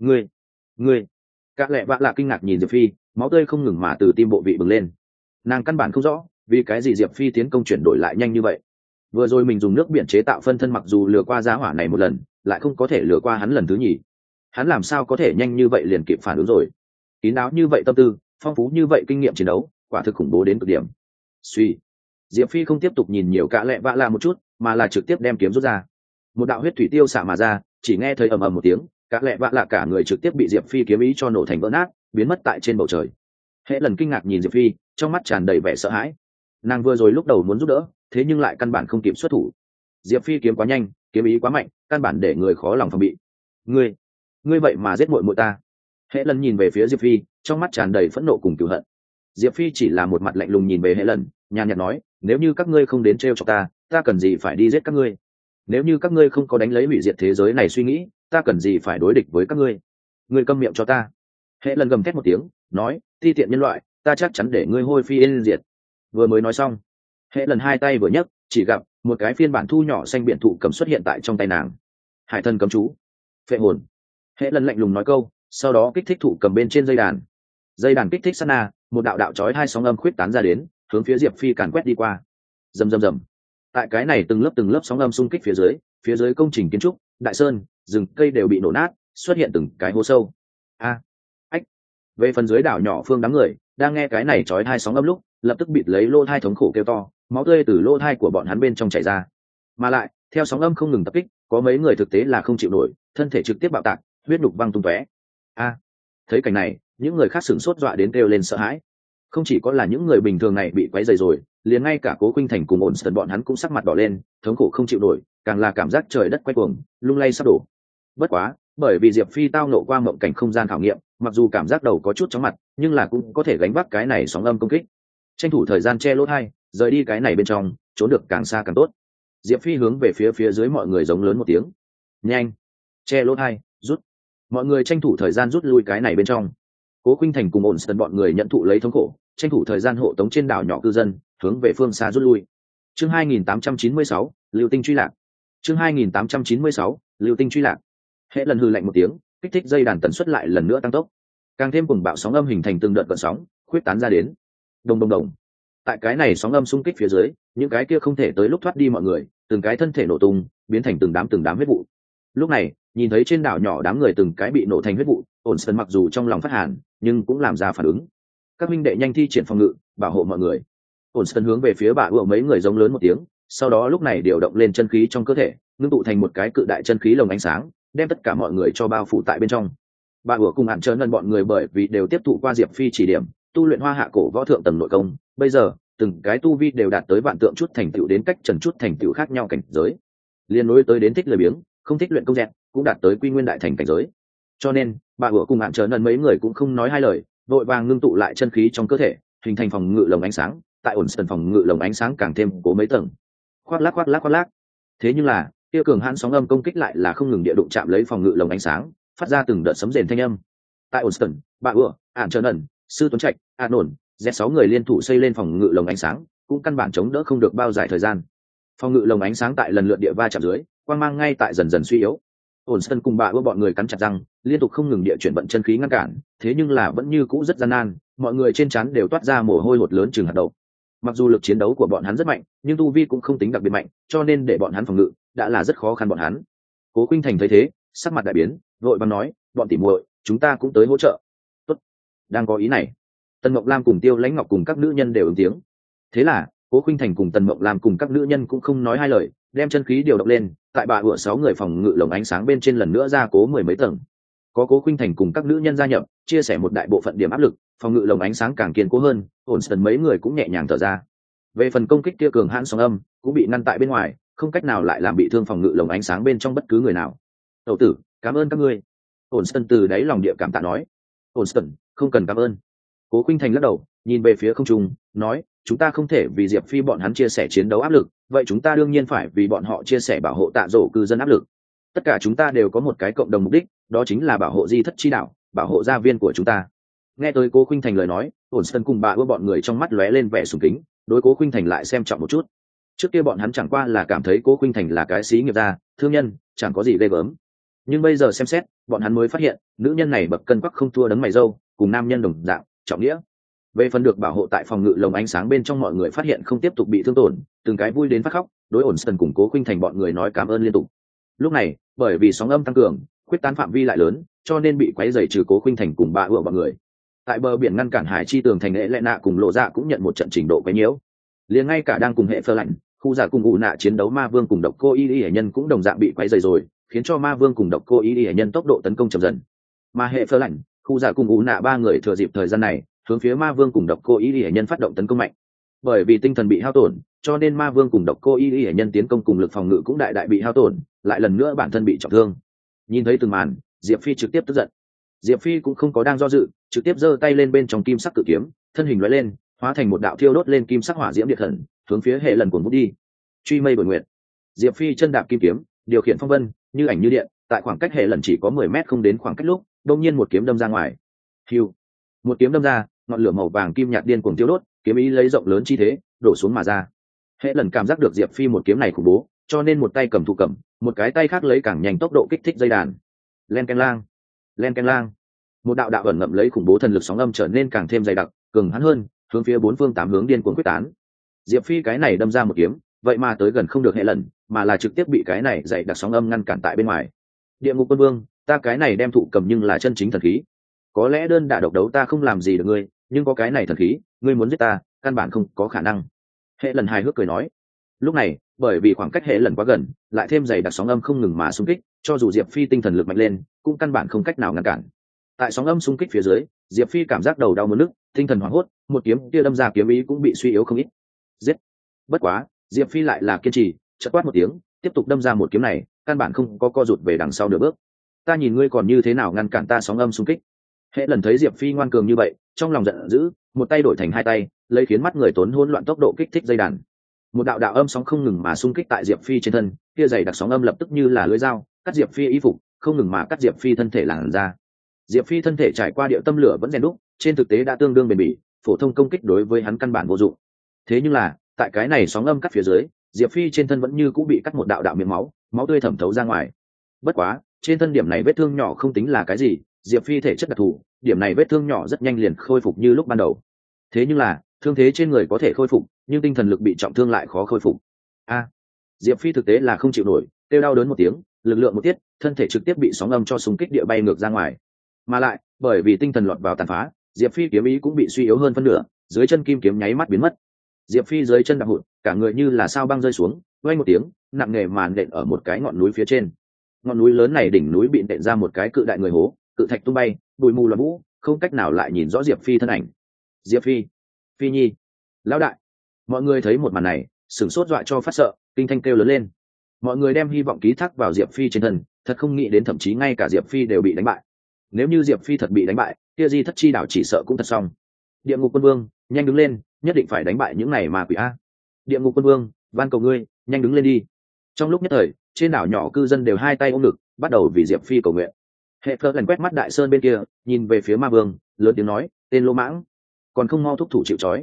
Speaker 1: Ngươi! Các lẹ vạ lạ kinh ngạc nhìn Diệp Phi, máu tươi không ngừng mà từ tim bộ vị bừng lên. Nàng căn bản không rõ vì cái gì Diệp Phi tiến công chuyển đổi lại nhanh như vậy. Vừa rồi mình dùng nước biển chế tạo phân thân, mặc dù lừa qua giá hỏa này một lần, lại không có thể lừa qua hắn lần thứ nhì. Hắn làm sao có thể nhanh như vậy liền kịp phản ứng rồi? Kín đáo như vậy tâm tư, phong phú như vậy kinh nghiệm chiến đấu, quả thực khủng bố đến cực điểm. Suy, Diệp Phi không tiếp tục nhìn nhiều cả lẹ vạ lạ một chút, mà là trực tiếp đem kiếm rút ra. Một đạo huyết thủy tiêu xả mà ra, chỉ nghe thấy ầm ầm một tiếng, cả lẹ vạ lạ cả người trực tiếp bị Diệp Phi kiếm ý cho nổ thành vỡ nát, biến mất tại trên bầu trời. Hệ lần kinh ngạc nhìn Diệp Phi, trong mắt tràn đầy vẻ sợ hãi. Nàng vừa rồi lúc đầu muốn giúp đỡ, thế nhưng lại căn bản không kịp xuất thủ. Diệp Phi kiếm quá nhanh, kiếm ý quá mạnh, căn bản để người khó lòng phòng bị. Ngươi vậy mà giết muội muội ta? Hệ lần nhìn về phía Diệp Phi, trong mắt tràn đầy phẫn nộ cùng cừu hận. Diệp Phi chỉ là một mặt lạnh lùng nhìn về Hệ lần, nhàn nhạt nói, nếu như các ngươi không đến trêu chọc ta cần gì phải đi giết các ngươi? Nếu như các ngươi không có đánh lấy hủy diệt thế giới này suy nghĩ, ta cần gì phải đối địch với các ngươi? Ngươi câm miệng cho ta! Hệ lần gầm thét một tiếng, nói, ti tiện nhân loại, ta chắc chắn để ngươi hôi phi yên diệt. Vừa mới nói xong, Hệ lần hai tay vừa nhấc, chỉ gặp một cái phiên bản thu nhỏ xanh biển thụ cầm xuất hiện tại trong tay nàng. Hải thần cấm chú, phệ hồn. Hệ lần lạnh lùng nói câu, sau đó kích thích thụ cầm bên trên dây đàn kích thích sát na, một đạo đạo chói hai sóng âm khuyết tán ra đến, hướng phía Diệp Phi càn quét đi qua. Rầm rầm rầm. Tại cái này từng lớp sóng âm xung kích phía dưới công trình kiến trúc, đại sơn, rừng cây đều bị nổ nát, xuất hiện từng cái hố sâu. Ách. Về phần dưới đảo nhỏ phương đám người đang nghe cái này chói hai sóng âm lúc, lập tức bịt lấy lỗ thai thống khổ kêu to, máu tươi từ lỗ thai của bọn hắn bên trong chảy ra. Mà lại, theo sóng âm không ngừng tập kích, có mấy người thực tế là không chịu nổi, thân thể trực tiếp bạo tạc, huyết đục văng tung tóe. Thấy cảnh này, những người khác sửng sốt dọa đến kêu lên sợ hãi. Không chỉ có là những người bình thường này bị quấy rầy rồi, liền ngay cả Cố Khuynh Thành cùng ổn sần bọn hắn cũng sắc mặt đỏ lên, thống khổ không chịu nổi, càng là cảm giác trời đất quay cuồng, lung lay sắp đổ. Bất quá, bởi vì Diệp Phi tao nộ qua mộng cảnh không gian khảo nghiệm, mặc dù cảm giác đầu có chút chóng mặt, nhưng là cũng có thể gánh vác cái này sóng âm công kích. Tranh thủ thời gian che lỗ tai, rời đi cái này bên trong, trốn được càng xa càng tốt. Diệp Phi hướng về phía dưới mọi người giống lớn một tiếng, nhanh, che lỗ tai, rút. Mọi người tranh thủ thời gian rút lui cái này bên trong. Cố Khuynh Thành cùng ổn sần bọn người nhận thụ lấy thống khổ, tranh thủ thời gian hộ tống trên đảo nhỏ cư dân hướng về phương xa rút lui. Chương 2896, Lưu Tinh truy lạc. Chương 2896, Lưu Tinh truy lạc. Hệ lần hừ lạnh một tiếng, kích thích dây đàn tần suất lại lần nữa tăng tốc, càng thêm cùng bạo sóng âm hình thành từng đợt gợn sóng, khuyết tán ra đến. Đồng đồng đồng. Tại cái này sóng âm xung kích phía dưới, những cái kia không thể tới lúc thoát đi mọi người, từng cái thân thể nổ tung, biến thành từng đám huyết vụ. Lúc này, nhìn thấy trên đảo nhỏ đám người từng cái bị nổ thành huyết vụ, ổn sần mặc dù trong lòng phát hàn, nhưng cũng làm ra phản ứng. Các minh đệ nhanh thi triển phòng ngự, bảo hộ mọi người. Ổn sần hướng về phía bà ưa mấy người giống lớn một tiếng, sau đó lúc này điều động lên chân khí trong cơ thể, ngưng tụ thành một cái cự đại chân khí lồng ánh sáng, đem tất cả mọi người cho bao phủ tại bên trong. Bà ưa cùng hạn trơn lần bọn người bởi vì đều tiếp thụ qua Diệp Phi chỉ điểm, tu luyện Hoa Hạ cổ võ thượng tầng nội công, bây giờ từng cái tu vi đều đạt tới vạn tượng chút thành tựu đến cách trần chút thành tựu khác nhau cảnh giới. Liên nối tới đến thích lười biếng, không thích luyện công dẹt, cũng đạt tới quy nguyên đại thành cảnh giới. Cho nên bà ủa cùng hạn trớn lần mấy người cũng không nói hai lời, vội vàng ngưng tụ lại chân khí trong cơ thể, hình thành phòng ngự lồng ánh sáng. Tại ổn sần phòng ngự lồng ánh sáng càng thêm cố mấy tầng, khoác lác. Thế nhưng là kia cường hãn sóng âm công kích lại là không ngừng địa đụng chạm lấy phòng ngự lồng ánh sáng, phát ra từng đợt sấm rền thanh âm. Tại ổn sần, bà ủa, hạn trớn lần, sư tuấn trạch, an ổn, Z6 người liên thủ xây lên phòng ngự lồng ánh sáng, cũng căn bản chống đỡ không được bao dài thời gian. Phòng ngự lồng ánh sáng tại lần lượt địa va chạm dưới, quang mang ngay tại dần dần suy yếu. Ổn Sân cùng bà ưa bọn người cắn chặt răng, liên tục không ngừng địa chuyển vận chân khí ngăn cản, thế nhưng là vẫn như cũ rất gian nan, mọi người trên trán đều toát ra mồ hôi hột lớn chừng hạt đậu. Mặc dù lực chiến đấu của bọn hắn rất mạnh, nhưng tu vi cũng không tính đặc biệt mạnh, cho nên để bọn hắn phòng ngự đã là rất khó khăn bọn hắn. Cố Khuynh Thành thấy thế, sắc mặt đại biến, vội vàng nói, bọn tỉ muội, chúng ta cũng tới hỗ trợ. Tốt, đang có ý này. Tần Mộng Lam cùng Tiêu Lãnh Ngọc cùng các nữ nhân đều ứng tiếng. Thế là Cố Khuynh Thành cùng Tần Mộng Lam cùng các nữ nhân cũng không nói hai lời, đem chân khí điều động lên, tại bà ủa 6 người phòng ngự lồng ánh sáng bên trên lần nữa ra cố mười mấy tầng. Có Cố Khuynh Thành cùng các nữ nhân gia nhập, chia sẻ một đại bộ phận điểm áp lực, phòng ngự lồng ánh sáng càng kiên cố hơn, ổn sần mấy người cũng nhẹ nhàng thở ra. Về phần công kích kia cường hãn sóng âm, cũng bị ngăn tại bên ngoài, không cách nào lại làm bị thương phòng ngự lồng ánh sáng bên trong bất cứ người nào. Tẩu tử, cảm ơn các ngươi. Ổn sần từ đáy lòng địa cảm tạ nói. Ổn sần, không cần cảm ơn. Cố Khuynh Thành lắc đầu, nhìn về phía không trung, nói, chúng ta không thể vì Diệp Phi bọn hắn chia sẻ chiến đấu áp lực, vậy chúng ta đương nhiên phải vì bọn họ chia sẻ bảo hộ Tạ Dỗ cư dân áp lực. Tất cả chúng ta đều có một cái cộng đồng mục đích, đó chính là bảo hộ di thất chi đạo, bảo hộ gia viên của chúng ta. Nghe tới Cố Khuynh Thành lời nói, Ổn Sân cùng bà ưa bọn người trong mắt lóe lên vẻ sùng kính, đối Cố Khuynh Thành lại xem trọng một chút. Trước kia bọn hắn chẳng qua là cảm thấy Cố Khuynh Thành là cái xí nghiệp gia, thương nhân, chẳng có gì ghê gớm. Nhưng bây giờ xem xét, bọn hắn mới phát hiện, nữ nhân này bậc cân quắc không thua đấng mày râu, cùng nam nhân đồng dạng, trọng nghĩa. Về phần được bảo hộ tại phòng ngự lồng ánh sáng bên trong, mọi người phát hiện không tiếp tục bị thương tổn, từng cái vui đến phát khóc, đối Ổn Sân cùng Cố Khuynh Thành bọn người nói cảm ơn liên tục. Lúc này, bởi vì sóng âm tăng cường, quyết tán phạm vi lại lớn, cho nên bị quấy rầy trừ Cố Khuynh Thành cùng bà ưa bọn người. Tại bờ biển ngăn cản hải chi tường thành lệ lệ nạ cùng lộ dạ cũng nhận một trận trình độ quấy nhiễu. Liền ngay cả đang cùng hệ phơ lạnh, khu giả cùng ủ nạ chiến đấu ma vương cùng độc cô y hệ nhân cũng đồng dạng bị quấy rầy rồi, khiến cho ma vương cùng độc cô y hệ nhân tốc độ tấn công chậm dần. Mà hệ phơ lạnh, khu giả cùng ủ nạ ba người thừa dịp thời gian này, hướng phía ma vương cùng độc cô y hệ nhân phát động tấn công mạnh. Bởi vì tinh thần bị hao tổn, cho nên ma vương cùng độc cô y hệ nhân tiến công cùng lực phòng ngự cũng đại đại bị hao tổn, lại lần nữa bản thân bị trọng thương. Nhìn thấy từng màn, Diệp Phi trực tiếp tức giận. Diệp Phi cũng không có đang do dự, trực tiếp giơ tay lên bên trong kim sắc cự kiếm, thân hình lóe lên, hóa thành một đạo thiêu đốt lên kim sắc hỏa diễm điện thần, hướng phía hệ lần cuồng vút đi. Truy mây bội nguyệt. Diệp Phi chân đạp kim kiếm, điều khiển phong vân, như ảnh như điện, tại khoảng cách hệ lần chỉ có 10 mét không đến khoảng cách lúc, đột nhiên một kiếm đâm ra ngoài. Hưu. Một kiếm đâm ra, ngọn lửa màu vàng kim nhạt điên cuồng thiêu đốt, kiếm ý lấy rộng lớn chi thế, đổ xuống mà ra. Hệ lần cảm giác được Diệp Phi một kiếm này khủng bố, cho nên một tay cầm thủ cầm, một cái tay khác lấy càng nhanh tốc độ kích thích dây đàn. Len ken lang, len ken lang. Một đạo đạo ẩn ngậm lấy khủng bố thần lực sóng âm trở nên càng thêm dày đặc, cường hãn hơn, hướng phía bốn phương tám hướng điên cuồng quyết tán. Diệp Phi cái này đâm ra một kiếm, vậy mà tới gần không được hệ lần, mà là trực tiếp bị cái này dày đặc sóng âm ngăn cản tại bên ngoài. Địa ngục quân vương, ta cái này đem thụ cầm nhưng là chân chính thần khí. Có lẽ đơn đả độc đấu ta không làm gì được ngươi, nhưng có cái này thần khí, ngươi muốn giết ta, căn bản không có khả năng. Hệ lần hài hước cười nói. Lúc này, bởi vì khoảng cách hệ lần quá gần, lại thêm dày đặc sóng âm không ngừng mà xung kích, cho dù Diệp Phi tinh thần lực mạnh lên, cũng căn bản không cách nào ngăn cản. Tại sóng âm xung kích phía dưới, Diệp Phi cảm giác đầu đau muốn nức, tinh thần hoảng hốt, một kiếm kia đâm ra kiếm ý cũng bị suy yếu không ít. Giết! Bất quá, Diệp Phi lại là kiên trì, chợt quát một tiếng, tiếp tục đâm ra một kiếm này, căn bản không có co rụt về đằng sau nửa bước. Ta nhìn ngươi còn như thế nào ngăn cản ta sóng âm xung kích. Hệ lần thấy Diệp Phi ngoan cường như vậy, trong lòng giận dữ, một tay đổi thành hai tay, lấy khiến mắt người tốn hỗn loạn tốc độ kích thích dây đàn. Một đạo đạo âm sóng không ngừng mà xung kích tại Diệp Phi trên thân, kia dày đặc sóng âm lập tức như là lưỡi dao, cắt Diệp Phi y phục, không ngừng mà cắt Diệp Phi thân thể làn ra. Diệp Phi thân thể trải qua điệu tâm lửa vẫn rèn đúc, trên thực tế đã tương đương bền bỉ, phổ thông công kích đối với hắn căn bản vô dụng. Thế nhưng là, tại cái này sóng âm cắt phía dưới, Diệp Phi trên thân vẫn như cũng bị cắt một đạo đạo miệng máu, máu tươi thẩm thấu ra ngoài. Bất quá, trên thân điểm này vết thương nhỏ không tính là cái gì, Diệp Phi thể chất đặc thù, điểm này vết thương nhỏ rất nhanh liền khôi phục như lúc ban đầu. Thế nhưng là, thương thế trên người có thể khôi phục, nhưng tinh thần lực bị trọng thương lại khó khôi phục. Diệp Phi thực tế là không chịu nổi, kêu đau đớn một tiếng, lực lượng một tiết, thân thể trực tiếp bị sóng âm cho xung kích địa bay ngược ra ngoài. Mà lại, bởi vì tinh thần lọt vào tàn phá, Diệp Phi kiếm ý cũng bị suy yếu hơn phân nửa, dưới chân kim kiếm nháy mắt biến mất. Diệp Phi dưới chân đạp hụt, cả người như là sao băng rơi xuống, vang một tiếng, nặng nề màn nện ở một cái ngọn núi phía trên. Ngọn núi lớn này đỉnh núi bị nện ra một cái cự đại người hố, cự thạch tung bay, bụi mù loạn vũ, không cách nào lại nhìn rõ Diệp Phi thân ảnh. Diệp Phi, Phi Nhi, lão đại. Mọi người thấy một màn này, sửng sốt dọa cho phát sợ, kinh thanh kêu lớn lên. Mọi người đem hy vọng ký thác vào Diệp Phi trên thân, thật không nghĩ đến thậm chí ngay cả Diệp Phi đều bị đánh bại. Nếu như Diệp Phi thật bị đánh bại, kia Di Thất Chi đảo chỉ sợ cũng thật xong. Địa ngục quân vương, nhanh đứng lên, nhất định phải đánh bại những này mà quỷ a. Địa ngục quân vương, van cầu ngươi, nhanh đứng lên đi. Trong lúc nhất thời, trên đảo nhỏ cư dân đều hai tay ôm ngực, bắt đầu vì Diệp Phi cầu nguyện. Hệ Phơ lần quét mắt đại sơn bên kia, nhìn về phía ma vương, lớn tiếng nói, tên lỗ mãng, còn không mau thúc thủ chịu trói.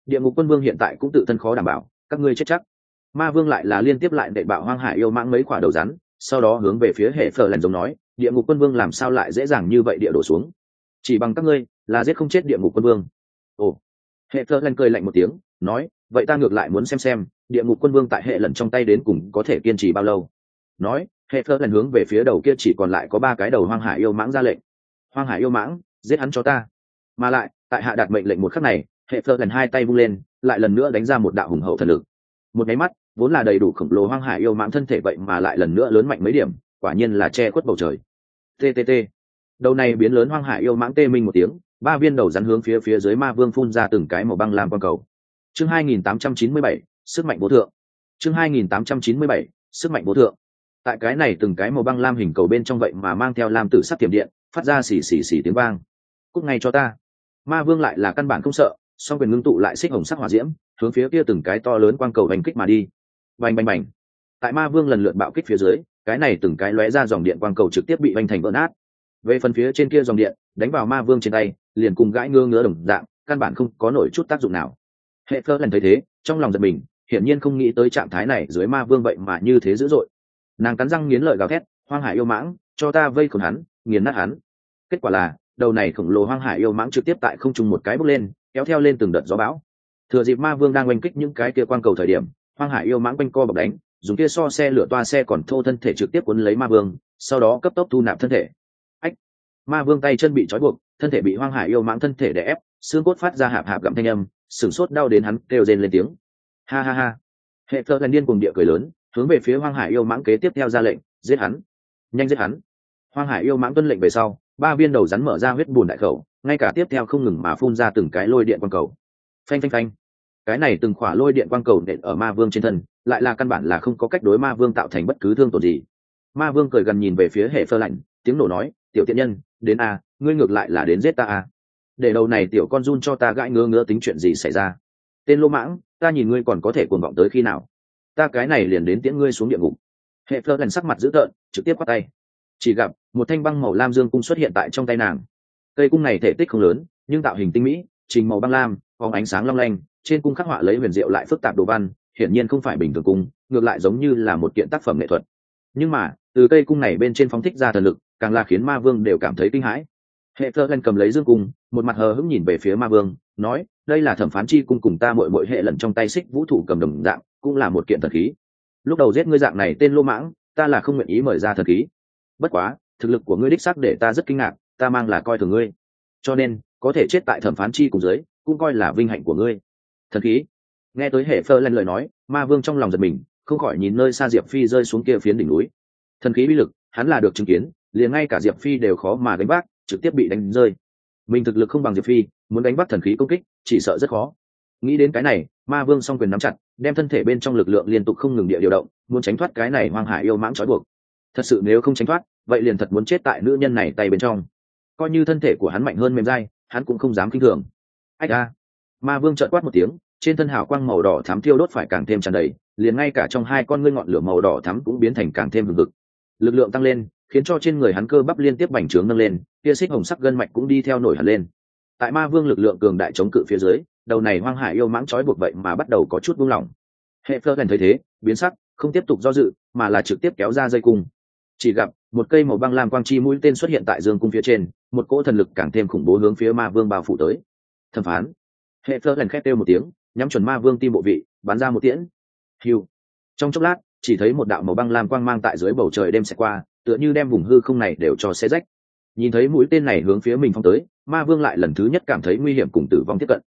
Speaker 1: địa ngục quân vương hiện tại cũng tự thân khó đảm bảo, các ngươi chết chắc. Ma vương lại là liên tiếp lại đậy bạo hoang hải yêu mãng mấy quả đầu rắn, sau đó hướng về phía hệ phở lần giống nói, địa ngục quân vương làm sao lại dễ dàng như vậy địa đổ xuống, chỉ bằng các ngươi là giết không chết địa ngục quân vương. Ồ, hệ phở lần cười lạnh một tiếng nói, vậy ta ngược lại muốn xem địa ngục quân vương tại hệ lần trong tay đến cùng có thể kiên trì bao lâu. Nói, hệ phở lần hướng về phía đầu kia chỉ còn lại có 3 cái đầu hoang hải yêu mãng ra lệnh. Hoang hải yêu mãng, giết hắn cho ta. Mà lại tại hạ đạt mệnh lệnh một khắc này, hệ phở lần 2 tay vung lên, lại lần nữa đánh ra một đạo hùng hậu thần lực. Một cái mắt, vốn là đầy đủ khổng lồ hoang hải yêu mãng thân thể vậy mà lại lần nữa lớn mạnh mấy điểm, quả nhiên là che khuất bầu trời. TTT. Đầu này biến lớn hoang hải yêu mãng tê minh một tiếng, 3 viên đầu rắn hướng phía dưới ma vương phun ra từng cái màu băng lam quang cầu. Chương 2897, sức mạnh vô thượng. Chương 2897, sức mạnh vô thượng. Tại cái này từng cái màu băng lam hình cầu bên trong vậy mà mang theo lam tử sắc tiềm điện, phát ra xì xì xì tiếng vang. Cút ngay cho ta. Ma vương lại là căn bản không sợ, song quyền ngưng tụ lại xích hồng sắc hỏa diễm, hướng phía kia từng cái to lớn quang cầu đánh kích mà đi. Bành bành bành. Tại ma vương lần lượt bạo kích phía dưới, cái này từng cái lóe ra dòng điện quang cầu trực tiếp bị vành thành vỡ nát. Về phần phía trên kia dòng điện đánh vào ma vương trên tay, liền cùng gãi ngứa đồng dạng, căn bản không có nổi chút tác dụng nào. Hệ Phơ lần thấy thế, trong lòng giật mình, hiển nhiên không nghĩ tới trạng thái này dưới ma vương vậy mà như thế dữ dội. Nàng cắn răng nghiến lợi gào thét, hoang hải yêu mãng, cho ta vây khốn hắn, nghiền nát hắn. Kết quả là, đầu này khổng lồ hoang hải yêu mãng trực tiếp tại không trung một cái bốc lên, kéo theo lên từng đợt gió bão. Thừa dịp ma vương đang oanh kích những cái kia quang cầu thời điểm, hoang hải yêu mãng quanh co bọc đánh, dùng kia so xe lửa toa xe còn thô thân thể trực tiếp cuốn lấy ma vương, sau đó cấp tốc thu nạp thân thể. Ách! Ma vương tay chân bị trói buộc, thân thể bị hoang hải yêu mãng thân thể đè ép, xương cốt phát ra hạp hạp gặm thanh âm, sửng sốt đau đến hắn kêu rên lên tiếng. Ha ha ha! Hệ Phơ lần điên cùng địa cười lớn, hướng về phía hoang hải yêu mãng kế tiếp theo ra lệnh, giết hắn, nhanh giết hắn. Hoang hải yêu mãng tuân lệnh về sau, 3 viên đầu rắn mở ra huyết bùn đại khẩu, ngay cả tiếp theo không ngừng mà phun ra từng cái lôi điện quang cầu. Phanh phanh phanh. Cái này từng khỏa lôi điện quang cầu nện ở ma vương trên thân, lại là căn bản là không có cách đối ma vương tạo thành bất cứ thương tổn gì. Ma vương cười gần nhìn về phía hệ Phơ lạnh, tiếng nổ nói, tiểu tiện nhân, đến a, ngươi ngược lại là đến giết ta a. Để đầu này tiểu con run cho ta gãi ngứa tính chuyện gì xảy ra. Tên lô mãng, ta nhìn ngươi còn có thể cuồng vọng tới khi nào? Ta cái này liền đến tiễn ngươi xuống địa ngục. Hệ Phơ lần sắc mặt dữ tợn, trực tiếp quát tay. Chỉ gặp một thanh băng màu lam dương cung xuất hiện tại trong tay nàng. Cây cung này thể tích không lớn, nhưng tạo hình tinh mỹ, trình màu băng lam, phóng ánh sáng long lanh, trên cung khắc họa lấy huyền diệu lại phức tạp đồ văn, hiển nhiên không phải bình thường cung, ngược lại giống như là một kiện tác phẩm nghệ thuật. Nhưng mà, từ cây cung này bên trên phóng thích ra thần lực, càng là khiến ma vương đều cảm thấy kinh hãi. Hệ Phơ lần cầm lấy dương cung, một mặt hờ hững nhìn về phía ma vương, nói, đây là thẩm phán chi cung cùng ta muội hệ lần trong tay xích vũ thủ cầm đồng dạng, cũng là một kiện thần khí. Lúc đầu giết ngươi dạng này tên lô mãng, ta là không nguyện ý mời ra thần khí. Bất quá, thực lực của ngươi đích xác để ta rất kinh ngạc, ta mang là coi thường ngươi, cho nên có thể chết tại thẩm phán chi cùng dưới, cũng coi là vinh hạnh của ngươi. Thần khí. Nghe tới hệ Phơ lần lời nói, ma vương trong lòng giật mình, không khỏi nhìn nơi xa Diệp Phi rơi xuống kia phiến đỉnh núi. Thần khí uy lực, hắn là được chứng kiến, liền ngay cả Diệp Phi đều khó mà đánh vác, trực tiếp bị đánh rơi. Mình thực lực không bằng Diệp Phi, muốn đánh vác thần khí công kích, chỉ sợ rất khó. Nghĩ đến cái này, ma vương song quyền nắm chặt, đem thân thể bên trong lực lượng liên tục không ngừng địa điều động, muốn tránh thoát cái này hoang hải yêu mãng trói buộc. Thật sự nếu không tránh thoát, vậy liền thật muốn chết tại nữ nhân này tay bên trong. Coi như thân thể của hắn mạnh hơn mềm dai, hắn cũng không dám kinh thường. Ách a! Ma vương trợn quát một tiếng, trên thân hào quang màu đỏ thắm thiêu đốt phải càng thêm tràn đầy, liền ngay cả trong 2 con ngươi ngọn lửa màu đỏ thắm cũng biến thành càng thêm hừng hực. Lực lượng tăng lên, khiến cho trên người hắn cơ bắp liên tiếp bành trướng nâng lên, kia xích hồng sắc gân mạch cũng đi theo nổi hẳn lên. Tại ma vương lực lượng cường đại chống cự phía dưới, đầu này hoang hải yêu mãng trói buộc vậy mà bắt đầu có chút buông lỏng. Hệ Phơ lần thấy thế, biến sắc, không tiếp tục do dự, mà là trực tiếp kéo ra dây cung. Chỉ gặp một cây màu băng lam quang chi mũi tên xuất hiện tại dương cung phía trên, một cỗ thần lực càng thêm khủng bố hướng phía ma vương bao phủ tới. Thẩm phán. Hệ Phơ lần khét kêu một tiếng, nhắm chuẩn ma vương tim bộ vị, bắn ra một tiễn. Hưu. Trong chốc lát, chỉ thấy một đạo màu băng lam quang mang tại dưới bầu trời đêm xẹt qua, tựa như đem vùng hư không này đều cho xé rách. Nhìn thấy mũi tên này hướng phía mình phóng tới, ma vương lại lần thứ nhất cảm thấy nguy hiểm cùng tử vong tiếp cận.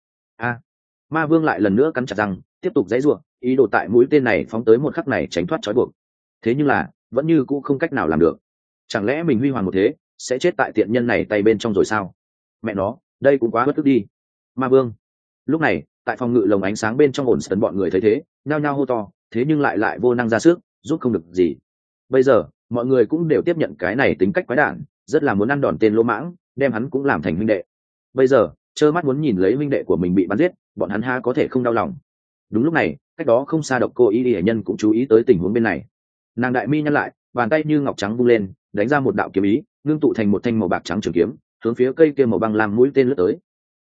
Speaker 1: Ma vương lại lần nữa cắn chặt răng, tiếp tục giãy giụa, ý đồ tại mũi tên này phóng tới một khắc này tránh thoát trói buộc. Thế nhưng là, vẫn như cũ không cách nào làm được. Chẳng lẽ mình huy hoàng một thế, sẽ chết tại tiện nhân này tay bên trong rồi sao? Mẹ nó, đây cũng quá bất tức đi. Ma vương. Lúc này, tại phòng ngự lồng ánh sáng bên trong ổn sấn bọn người thấy thế, nhao nhao hô to, thế nhưng lại vô năng ra sức, giúp không được gì. Bây giờ, mọi người cũng đều tiếp nhận cái này tính cách quái đản, rất là muốn ăn đòn tên lỗ mãng, đem hắn cũng làm thành huynh đệ. Bây giờ, trơ mắt muốn nhìn lấy huynh đệ của mình bị bắn giết, bọn hắn ha có thể không đau lòng. Đúng lúc này, cách đó không xa Độc Cô Y hệ nhân cũng chú ý tới tình huống bên này. Nàng đại mi nhăn lại, bàn tay như ngọc trắng vung lên, đánh ra một đạo kiếm ý, ngưng tụ thành một thanh màu bạc trắng trường kiếm, hướng phía cây kia màu băng lam mũi tên lướt tới.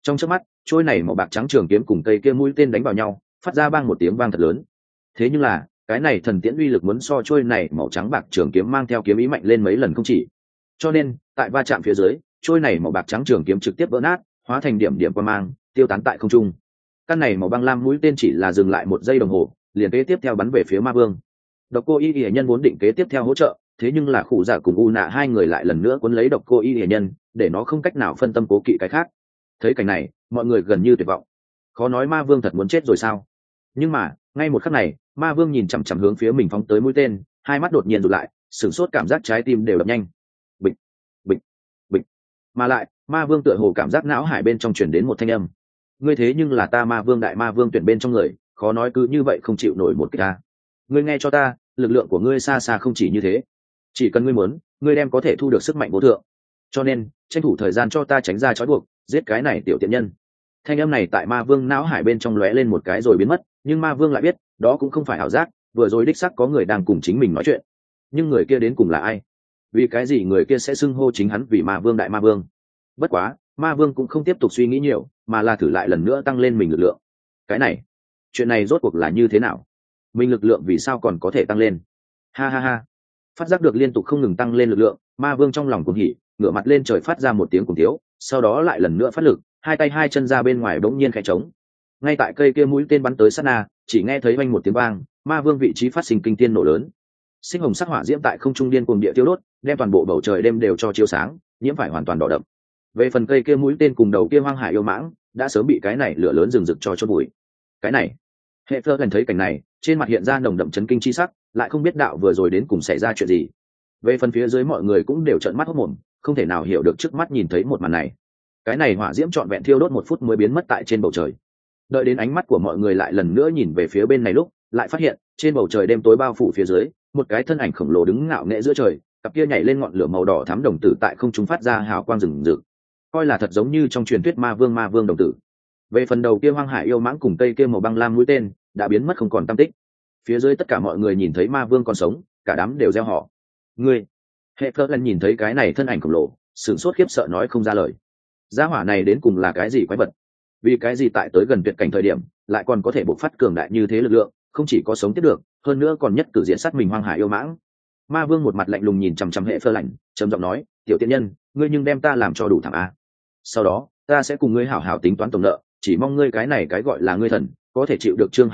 Speaker 1: Trong chớp mắt trôi này màu bạc trắng trường kiếm cùng cây kia mũi tên đánh vào nhau, phát ra bang một tiếng vang thật lớn. Thế nhưng là cái này thần tiễn uy lực muốn so trôi này màu trắng bạc trường kiếm mang theo kiếm ý mạnh lên mấy lần không chỉ, cho nên tại va chạm phía dưới, trôi này màu bạc trắng trường kiếm trực tiếp vỡ nát, hóa thành điểm điểm quang mang tiêu tán tại không trung. Căn này màu băng lam mũi tên chỉ là dừng lại 1 giây đồng hồ, liền kế tiếp theo bắn về phía ma vương. Độc Cô Y Y nhân vốn định kế tiếp theo hỗ trợ, thế nhưng là Khủ Giả cùng U Nạ hai người lại lần nữa cuốn lấy Độc Cô Y Y nhân, để nó không cách nào phân tâm cố kỵ cái khác. Thấy cảnh này, mọi người gần như tuyệt vọng. Khó nói ma vương thật muốn chết rồi sao? Nhưng mà ngay một khắc này, ma vương nhìn chằm chằm hướng phía mình phóng tới mũi tên, hai mắt đột nhiên rụt lại, sửng sốt, cảm giác trái tim đều đập nhanh. Bịch, bịch, bịch. Mà lại ma vương tựa hồ cảm giác não hải bên trong truyền đến một thanh âm: ngươi thế nhưng là ta ma vương đại ma vương tuyển bên trong người, khó nói cứ như vậy không chịu nổi một cái ta. Ngươi nghe cho ta, lực lượng của ngươi xa xa không chỉ như thế, chỉ cần ngươi muốn, ngươi đem có thể thu được sức mạnh vô thượng, cho nên tranh thủ thời gian cho ta tránh ra trói buộc, giết cái này tiểu tiện nhân. Thanh âm này tại ma vương não hải bên trong lóe lên một cái rồi biến mất, nhưng ma vương lại biết đó cũng không phải ảo giác, vừa rồi đích xác có người đang cùng chính mình nói chuyện. Nhưng người kia đến cùng là ai? Vì cái gì người kia sẽ xưng hô chính hắn vì ma vương đại ma vương? Bất quá ma vương cũng không tiếp tục suy nghĩ nhiều, mà là thử lại lần nữa tăng lên mình lực lượng. Cái này, chuyện này rốt cuộc là như thế nào? Mình lực lượng vì sao còn có thể tăng lên? Ha ha ha. Phát giác được liên tục không ngừng tăng lên lực lượng, ma vương trong lòng cuồng hỉ, ngửa mặt lên trời phát ra một tiếng cuồng tiếu, sau đó lại lần nữa phát lực, hai tay hai chân ra bên ngoài bỗng nhiên khẽ trống. Ngay tại cây kia mũi tên bắn tới sát na, chỉ nghe thấy vang một tiếng vang, ma vương vị trí phát sinh kinh thiên nổ lớn. Sinh hồng sắc hỏa diễm tại không trung điên cuồng địa tiêu đốt, đem toàn bộ bầu trời đêm đều cho chiếu sáng, nhiễm phải hoàn toàn đỏ đậm. Về phần cây kia mũi tên cùng đầu kia hoang hải yêu mãng, đã sớm bị cái này lửa lớn rừng rực cho chôn bụi. Cái này, hệ Fleur gần thấy cảnh này, trên mặt hiện ra nồng đậm chấn kinh chi sắc, lại không biết đạo vừa rồi đến cùng xảy ra chuyện gì. Về phần phía dưới mọi người cũng đều trợn mắt hốt mồm, không thể nào hiểu được trước mắt nhìn thấy một màn này. Cái này hỏa diễm trọn vẹn thiêu đốt 1 phút mới biến mất tại trên bầu trời. Đợi đến ánh mắt của mọi người lại lần nữa nhìn về phía bên này lúc, lại phát hiện trên bầu trời đêm tối bao phủ phía dưới, một cái thân ảnh khổng lồ đứng ngạo nghễ giữa trời, cặp kia nhảy lên ngọn lửa màu đỏ thắm đồng tử tại không trung phát ra hào quang rừng rực, coi là thật giống như trong truyền thuyết ma vương đồng tử. Về phần đầu kia hoang hải yêu mãng cùng cây kia màu băng lam mũi tên đã biến mất không còn tăm tích. Phía dưới tất cả mọi người nhìn thấy ma vương còn sống, cả đám đều reo hò. Ngươi! Hệ Fleur lần nhìn thấy cái này thân ảnh khổng lồ, sửng sốt khiếp sợ nói không ra lời. Gia hỏa này đến cùng là cái gì quái vật? Vì cái gì tại tới gần tuyệt cảnh thời điểm lại còn có thể bộc phát cường đại như thế lực lượng, không chỉ có sống tiếp được, hơn nữa còn nhất cử diện sát mình hoang hải yêu mãng. Ma vương một mặt lạnh lùng nhìn chằm chằm Hệ Fleur lạnh, trầm giọng nói: tiểu tiện nhân, ngươi nhưng đem ta làm cho đủ thảm a. Sau đó ta sẽ cùng ngươi hảo hảo tính toán tổng nợ, chỉ mong ngươi cái này cái gọi là ngươi thần có thể chịu được. Chương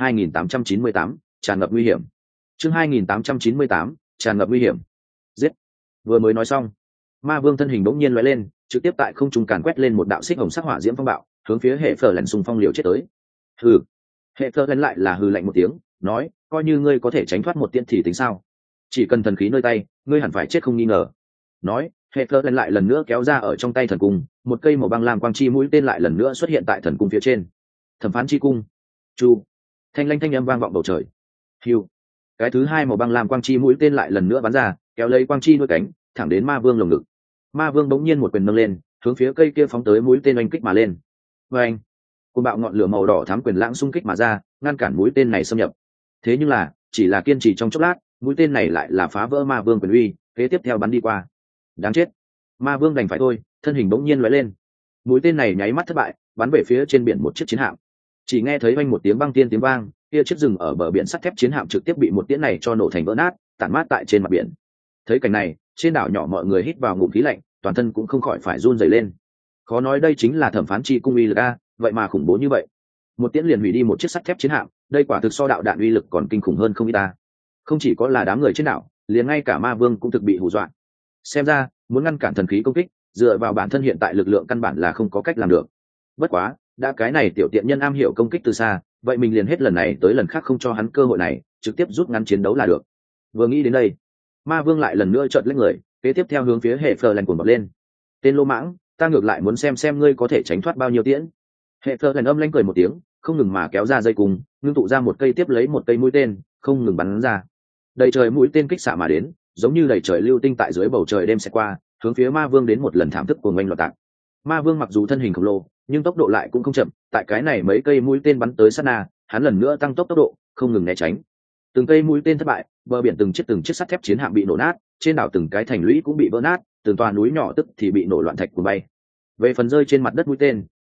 Speaker 1: 2898, tràn ngập nguy hiểm. Chương 2898, tràn ngập nguy hiểm. Giết! Vừa mới nói xong, ma vương thân hình bỗng nhiên lóe lên, trực tiếp tại không trung càn quét lên một đạo xích hồng sắc hỏa diễm phong bạo, hướng phía Hệ Fleur lần xung phong liều chết tới. Hừ! Hệ Fleur lần lại là hừ lạnh một tiếng, nói: coi như ngươi có thể tránh thoát một tiễn thì tính sao? Chỉ cần thần khí nơi tay, ngươi hẳn phải chết không nghi ngờ. Nói, Hệ Fleur lần lại lần nữa kéo ra ở trong tay thần cung, một cây màu băng lam quang chi mũi tên lại lần nữa xuất hiện tại thần cung phía trên. Thẩm phán chi cung. Chu! Thanh lanh thanh âm vang vọng bầu trời. Hiu! Cái thứ hai màu băng lam quang chi mũi tên lại lần nữa bắn ra, kéo lấy quang chi đuôi cánh, thẳng đến ma vương lồng ngực. Ma vương bỗng nhiên một quyền nâng lên, hướng phía cây kia phóng tới mũi tên oanh kích mà lên. Oanh! Cơn bạo ngọn lửa màu đỏ thắm quyền lãng xung kích mà ra, ngăn cản mũi tên này xâm nhập. Thế nhưng là, chỉ là kiên trì trong chốc lát, mũi tên này lại là phá vỡ ma vương quyền uy, kế tiếp theo bắn đi qua. Đáng chết! Ma vương đành phải thôi, thân hình bỗng nhiên lóe lên. Mũi tên này nháy mắt thất bại, bắn về phía trên biển một chiếc chiến hạm. Chỉ nghe thấy vang một tiếng băng tiên tiếng vang, kia chiếc rừng ở bờ biển sắt thép chiến hạm trực tiếp bị một tiễn này cho nổ thành vỡ nát, tản mát tại trên mặt biển. Thấy cảnh này, trên đảo nhỏ mọi người hít vào ngụm khí lạnh, toàn thân cũng không khỏi phải run rẩy lên. Khó nói đây chính là thẩm phán chi cung uy lực a, vậy mà khủng bố như vậy. Một tiễn liền hủy đi một chiếc sắt thép chiến hạm, đây quả thực so đạo đạn uy lực còn kinh khủng hơn không ít ta. Không chỉ có là đám người trên đảo, liền ngay cả ma vương cũng thực bị hù dọa. Xem ra, muốn ngăn cản thần khí công kích, dựa vào bản thân hiện tại lực lượng căn bản là không có cách làm được. Bất quá, đã cái này tiểu tiện nhân am hiểu công kích từ xa, vậy mình liền hết lần này tới lần khác không cho hắn cơ hội này, trực tiếp rút ngắn chiến đấu là được. Vừa nghĩ đến đây, ma vương lại lần nữa chợt lấy người, kế tiếp theo hướng phía Hệ Fleur lần cuồng bật lên. Tên lô mãng, ta ngược lại muốn xem ngươi có thể tránh thoát bao nhiêu tiễn. Hệ Fleur lần âm lanh cười một tiếng, không ngừng mà kéo ra dây cung, ngưng tụ ra một cây tiếp lấy một cây mũi tên, không ngừng bắn ra. Đầy trời mũi tên kích xạ mà đến, giống như đầy trời lưu tinh tại dưới bầu trời đêm sẽ qua, hướng phía ma vương đến một lần thảm thức của ngoanh loạt tạc. Ma vương mặc dù thân hình khổng lồ, nhưng tốc độ lại cũng không chậm, tại cái này mấy cây mũi tên bắn tới sát na, hắn lần nữa tăng tốc độ, không ngừng né tránh. Từng cây mũi tên thất bại, bờ biển từng chiếc sắt thép chiến hạm bị nổ nát, trên đảo từng cái thành lũy cũng bị vỡ nát, từng tòa núi nhỏ tức thì bị nổ loạn thạch cuốn bay. Về phần rơi trên mặt đất mũi tên,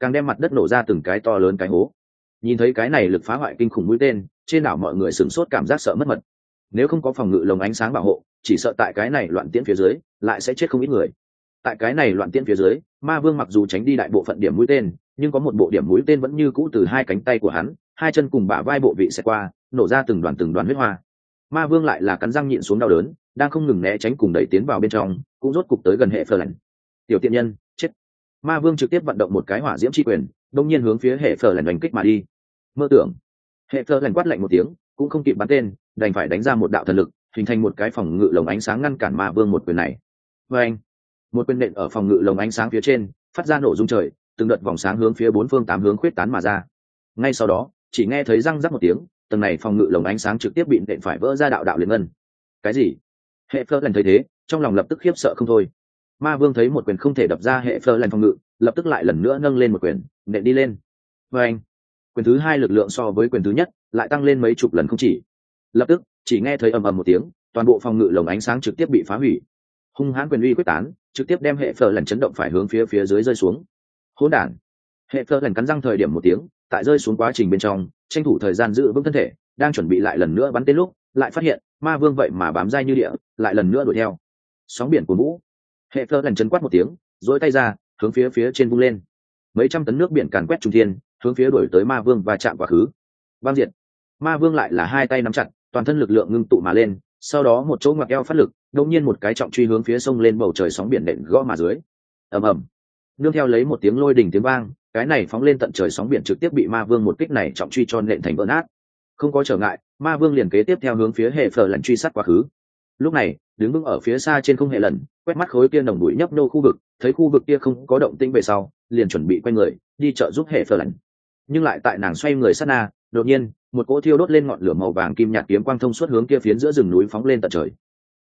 Speaker 1: càng đem mặt đất nổ ra từng cái to lớn cái hố. Nhìn thấy cái này lực phá hoại kinh khủng mũi tên, trên đảo mọi người sửng sốt cảm giác sợ mất mật. Nếu không có phòng ngự lồng ánh sáng bảo hộ, chỉ sợ tại cái này loạn tiễn phía dưới lại sẽ chết không ít người. Tại cái này loạn tiễn phía dưới, ma vương mặc dù tránh đi đại bộ phận điểm mũi tên, nhưng có một bộ điểm mũi tên vẫn như cũ từ hai cánh tay của hắn, hai chân cùng bả vai bộ vị sẽ qua, nổ ra từng đoàn huyết hoa. Ma vương lại là cắn răng nhịn xuống đau đớn, đang không ngừng né tránh cùng đẩy tiến vào bên trong, cũng rốt cục tới gần hệ phơ lạnh. Tiểu tiện nhân, chết! Ma vương trực tiếp vận động một cái hỏa diễm chi quyền, đông nhiên hướng phía hệ phơ lạnh đánh kích mà đi. Mơ tưởng! Hệ phơ lạnh quát lạnh một tiếng, cũng không kịp bắn tên, đành phải đánh ra một đạo thần lực, hình thành một cái phòng ngự lồng ánh sáng ngăn cản ma vương một quyền này. Và anh, một quyền nện ở phòng ngự lồng ánh sáng phía trên, phát ra nổ rung trời, từng đợt vòng sáng hướng phía bốn phương tám hướng khuyết tán mà ra. Ngay sau đó, chỉ nghe thấy răng rắc một tiếng, tầng này phòng ngự lồng ánh sáng trực tiếp bị nện phải vỡ ra đạo đạo liền ngân. Cái gì? Hệ phơ lần thấy thế, trong lòng lập tức khiếp sợ không thôi. Ma vương thấy một quyền không thể đập ra hệ phơ lần phòng ngự, lập tức lại lần nữa nâng lên một quyền, nện đi lên. Và anh, quyền thứ hai lực lượng so với quyền thứ nhất lại tăng lên mấy chục lần không chỉ. Lập tức chỉ nghe thấy ầm ầm một tiếng, toàn bộ phòng ngự lồng ánh sáng trực tiếp bị phá hủy. Hung hãn quyền uy quyết tán, trực tiếp đem hệ phơ lần chấn động phải hướng phía dưới rơi xuống. Hỗn đản! Hệ phơ lần cắn răng thời điểm một tiếng, tại rơi xuống quá trình bên trong, tranh thủ thời gian giữ vững thân thể, đang chuẩn bị lại lần nữa bắn tên lúc, lại phát hiện ma vương vậy mà bám dai như địa, lại lần nữa đuổi theo. Sóng biển cuồn vũ. Hệ phơ lần chấn quát một tiếng, duỗi tay ra, hướng phía trên vung lên. Mấy trăm tấn nước biển càn quét trung thiên, hướng phía đuổi tới ma vương và chạm quá khứ. Băng diệt! Ma vương lại là hai tay nắm chặt, toàn thân lực lượng ngưng tụ mà lên, sau đó một chỗ ngoặt eo phát lực, đột nhiên một cái trọng truy hướng phía sông lên bầu trời sóng biển nện gõ mà dưới. Ầm ầm. Nương theo lấy một tiếng lôi đình tiếng vang, cái này phóng lên tận trời sóng biển trực tiếp bị ma vương một kích này trọng truy cho nện thành vỡ nát. Không có trở ngại, ma vương liền kế tiếp theo hướng phía hệ phở lần truy sát quá khứ. Lúc này, đứng vững ở phía xa trên không hệ lần, quét mắt khối kia nồng bụi nhấp nô khu vực, thấy khu vực kia không có động tĩnh về sau, liền chuẩn bị quay người đi trợ giúp hệ phở lần. Nhưng lại tại nàng xoay người sát na, đột nhiên một cỗ thiêu đốt lên ngọn lửa màu vàng kim nhạt kiếm quang thông suốt hướng kia phiến giữa rừng núi phóng lên tận trời.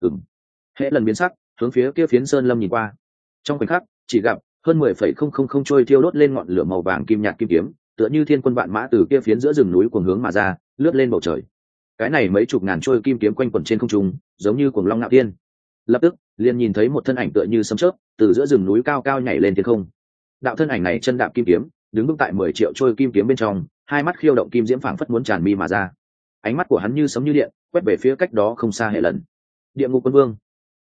Speaker 1: Hệ lần biến sắc, hướng phía kia phiến sơn lâm nhìn qua. Trong khoảnh khắc, chỉ gặp hơn 10,000 trôi thiêu đốt lên ngọn lửa màu vàng kim nhạt kim kiếm, tựa như thiên quân vạn mã từ kia phiến giữa rừng núi cuồng hướng mà ra, lướt lên bầu trời. Cái này mấy chục ngàn trôi kim kiếm quanh quẩn trên không trung, giống như cuồng long ngạo thiên. Lập tức, liền nhìn thấy một thân ảnh tựa như sấm chớp, từ giữa rừng núi cao cao nhảy lên thiên không. Đạo thân ảnh này chân đạp kim kiếm, đứng vững tại 10 triệu trôi kim kiếm bên trong, hai mắt khiêu động kim diễm phảng phất muốn tràn mi mà ra. Ánh mắt của hắn như sấm như điện, quét về phía cách đó không xa hệ lần. Địa ngục quân vương,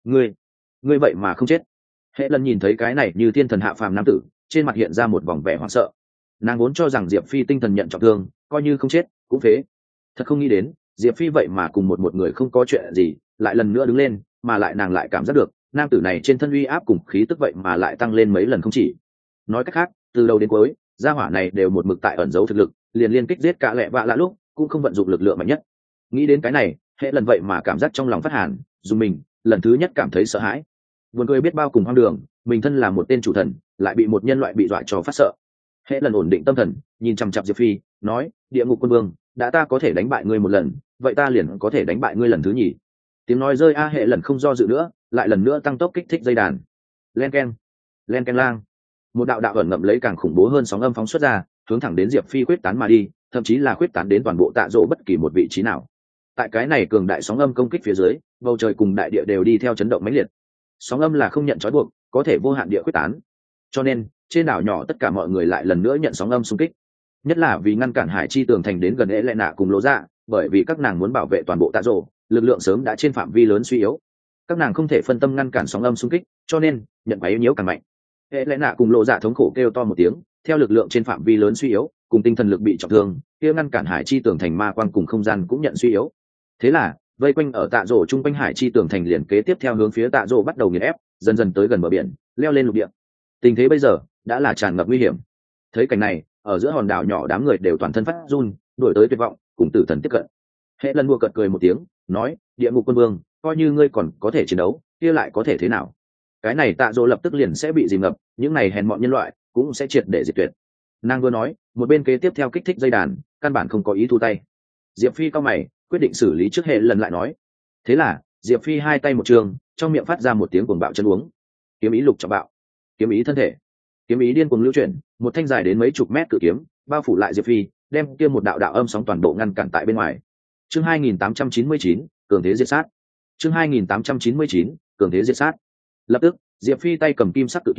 Speaker 1: ngươi vậy mà không chết. Hệ lần nhìn thấy cái này như thiên thần hạ phàm nam tử, trên mặt hiện ra một vòng vẻ hoảng sợ. Nàng vốn cho rằng Diệp Phi tinh thần nhận trọng thương, coi như không chết cũng phế. Thật không nghĩ đến, Diệp Phi vậy mà cùng một người không có chuyện gì, lại lần nữa đứng lên, mà lại nàng lại cảm giác được, nam tử này trên thân uy áp cùng khí tức vậy mà lại tăng lên mấy lần không chỉ. Nói cách khác, từ đầu đến cuối, gia hỏa này đều một mực tại ẩn giấu thực lực, liền liên kích giết cả lẹ vạ lạ lúc, cũng không vận dụng lực lượng mạnh nhất. Nghĩ đến cái này, hệ lần vậy mà cảm giác trong lòng phát hàn, dùng mình, lần thứ nhất cảm thấy sợ hãi. Buồn cười biết bao cùng hoang đường, mình thân là một tên chủ thần, lại bị một nhân loại bị dọa cho phát sợ. Hệ lần ổn định tâm thần, nhìn chằm chằm Diệp Phi, nói: Địa ngục quân vương, đã ta có thể đánh bại ngươi một lần, vậy ta liền có thể đánh bại ngươi lần thứ nhì. Tiếng nói rơi hệ lần không do dự nữa, lại lần nữa tăng tốc kích thích dây đàn. Len ken lang. Một đạo ẩn ngậm lấy càng khủng bố hơn sóng âm phóng xuất ra, hướng thẳng đến Diệp Phi khuyết tán mà đi, thậm chí là khuyết tán đến toàn bộ Tạ Dỗ bất kỳ một vị trí nào. Tại cái này cường đại sóng âm công kích phía dưới, bầu trời cùng đại địa đều đi theo chấn động mãnh liệt. Sóng âm là không nhận trói buộc, có thể vô hạn địa khuyết tán, cho nên trên đảo nhỏ tất cả mọi người lại lần nữa nhận sóng âm xung kích. Nhất là vì ngăn cản hải chi tường thành đến gần lệ nạ cùng lỗ dạ, bởi vì các nàng muốn bảo vệ toàn bộ Tạ Dỗ, lực lượng sớm đã trên phạm vi lớn suy yếu, các nàng không thể phân tâm ngăn cản sóng âm xung kích, cho nên nhận phải yếu nhiễu càng mạnh. Lệ nạ cùng lỗ dạ thống khổ kêu to một tiếng, theo lực lượng trên phạm vi lớn suy yếu, cùng tinh thần lực bị trọng thương, kia ngăn cản hải chi tường thành ma quang cùng không gian cũng nhận suy yếu. Thế là vây quanh ở Tạ Dỗ trung quanh hải chi tường thành liền kế tiếp theo hướng phía Tạ Dỗ bắt đầu nghiền ép, dần dần tới gần bờ biển, leo lên lục địa. Tình thế bây giờ đã là tràn ngập nguy hiểm. Thấy cảnh này, ở giữa hòn đảo nhỏ đám người đều toàn thân phát run, đổi tới tuyệt vọng, cùng tử thần tiếp cận. Hệ lần mua cợt cười một tiếng, nói: Địa ngục quân vương, coi như ngươi còn có thể chiến đấu, kia lại có thể thế nào? Cái này Tạ Dỗ lập tức liền sẽ bị dìm ngập, những này hèn mọn nhân loại cũng sẽ triệt để diệt tuyệt. Nàng vừa nói, một bên kế tiếp theo kích thích dây đàn, căn bản không có ý thu tay. Diệp Phi cao mày, quyết định xử lý trước. Hệ lần lại nói. Thế là Diệp Phi hai tay một trường, trong miệng phát ra một tiếng cuồng bạo chân uống. Kiếm ý lục trọng bạo, kiếm ý thân thể, kiếm ý điên cuồng lưu chuyển, một thanh dài đến mấy chục mét cự kiếm bao phủ lại Diệp Phi, đem kia một đạo âm sóng toàn bộ ngăn cản tại bên ngoài. Chương 2899, cường thế diệt sát. Chương 2899, cường thế diệt sát. Lập tức, Diệp Phi tay cầm kim sắc cự kiếm,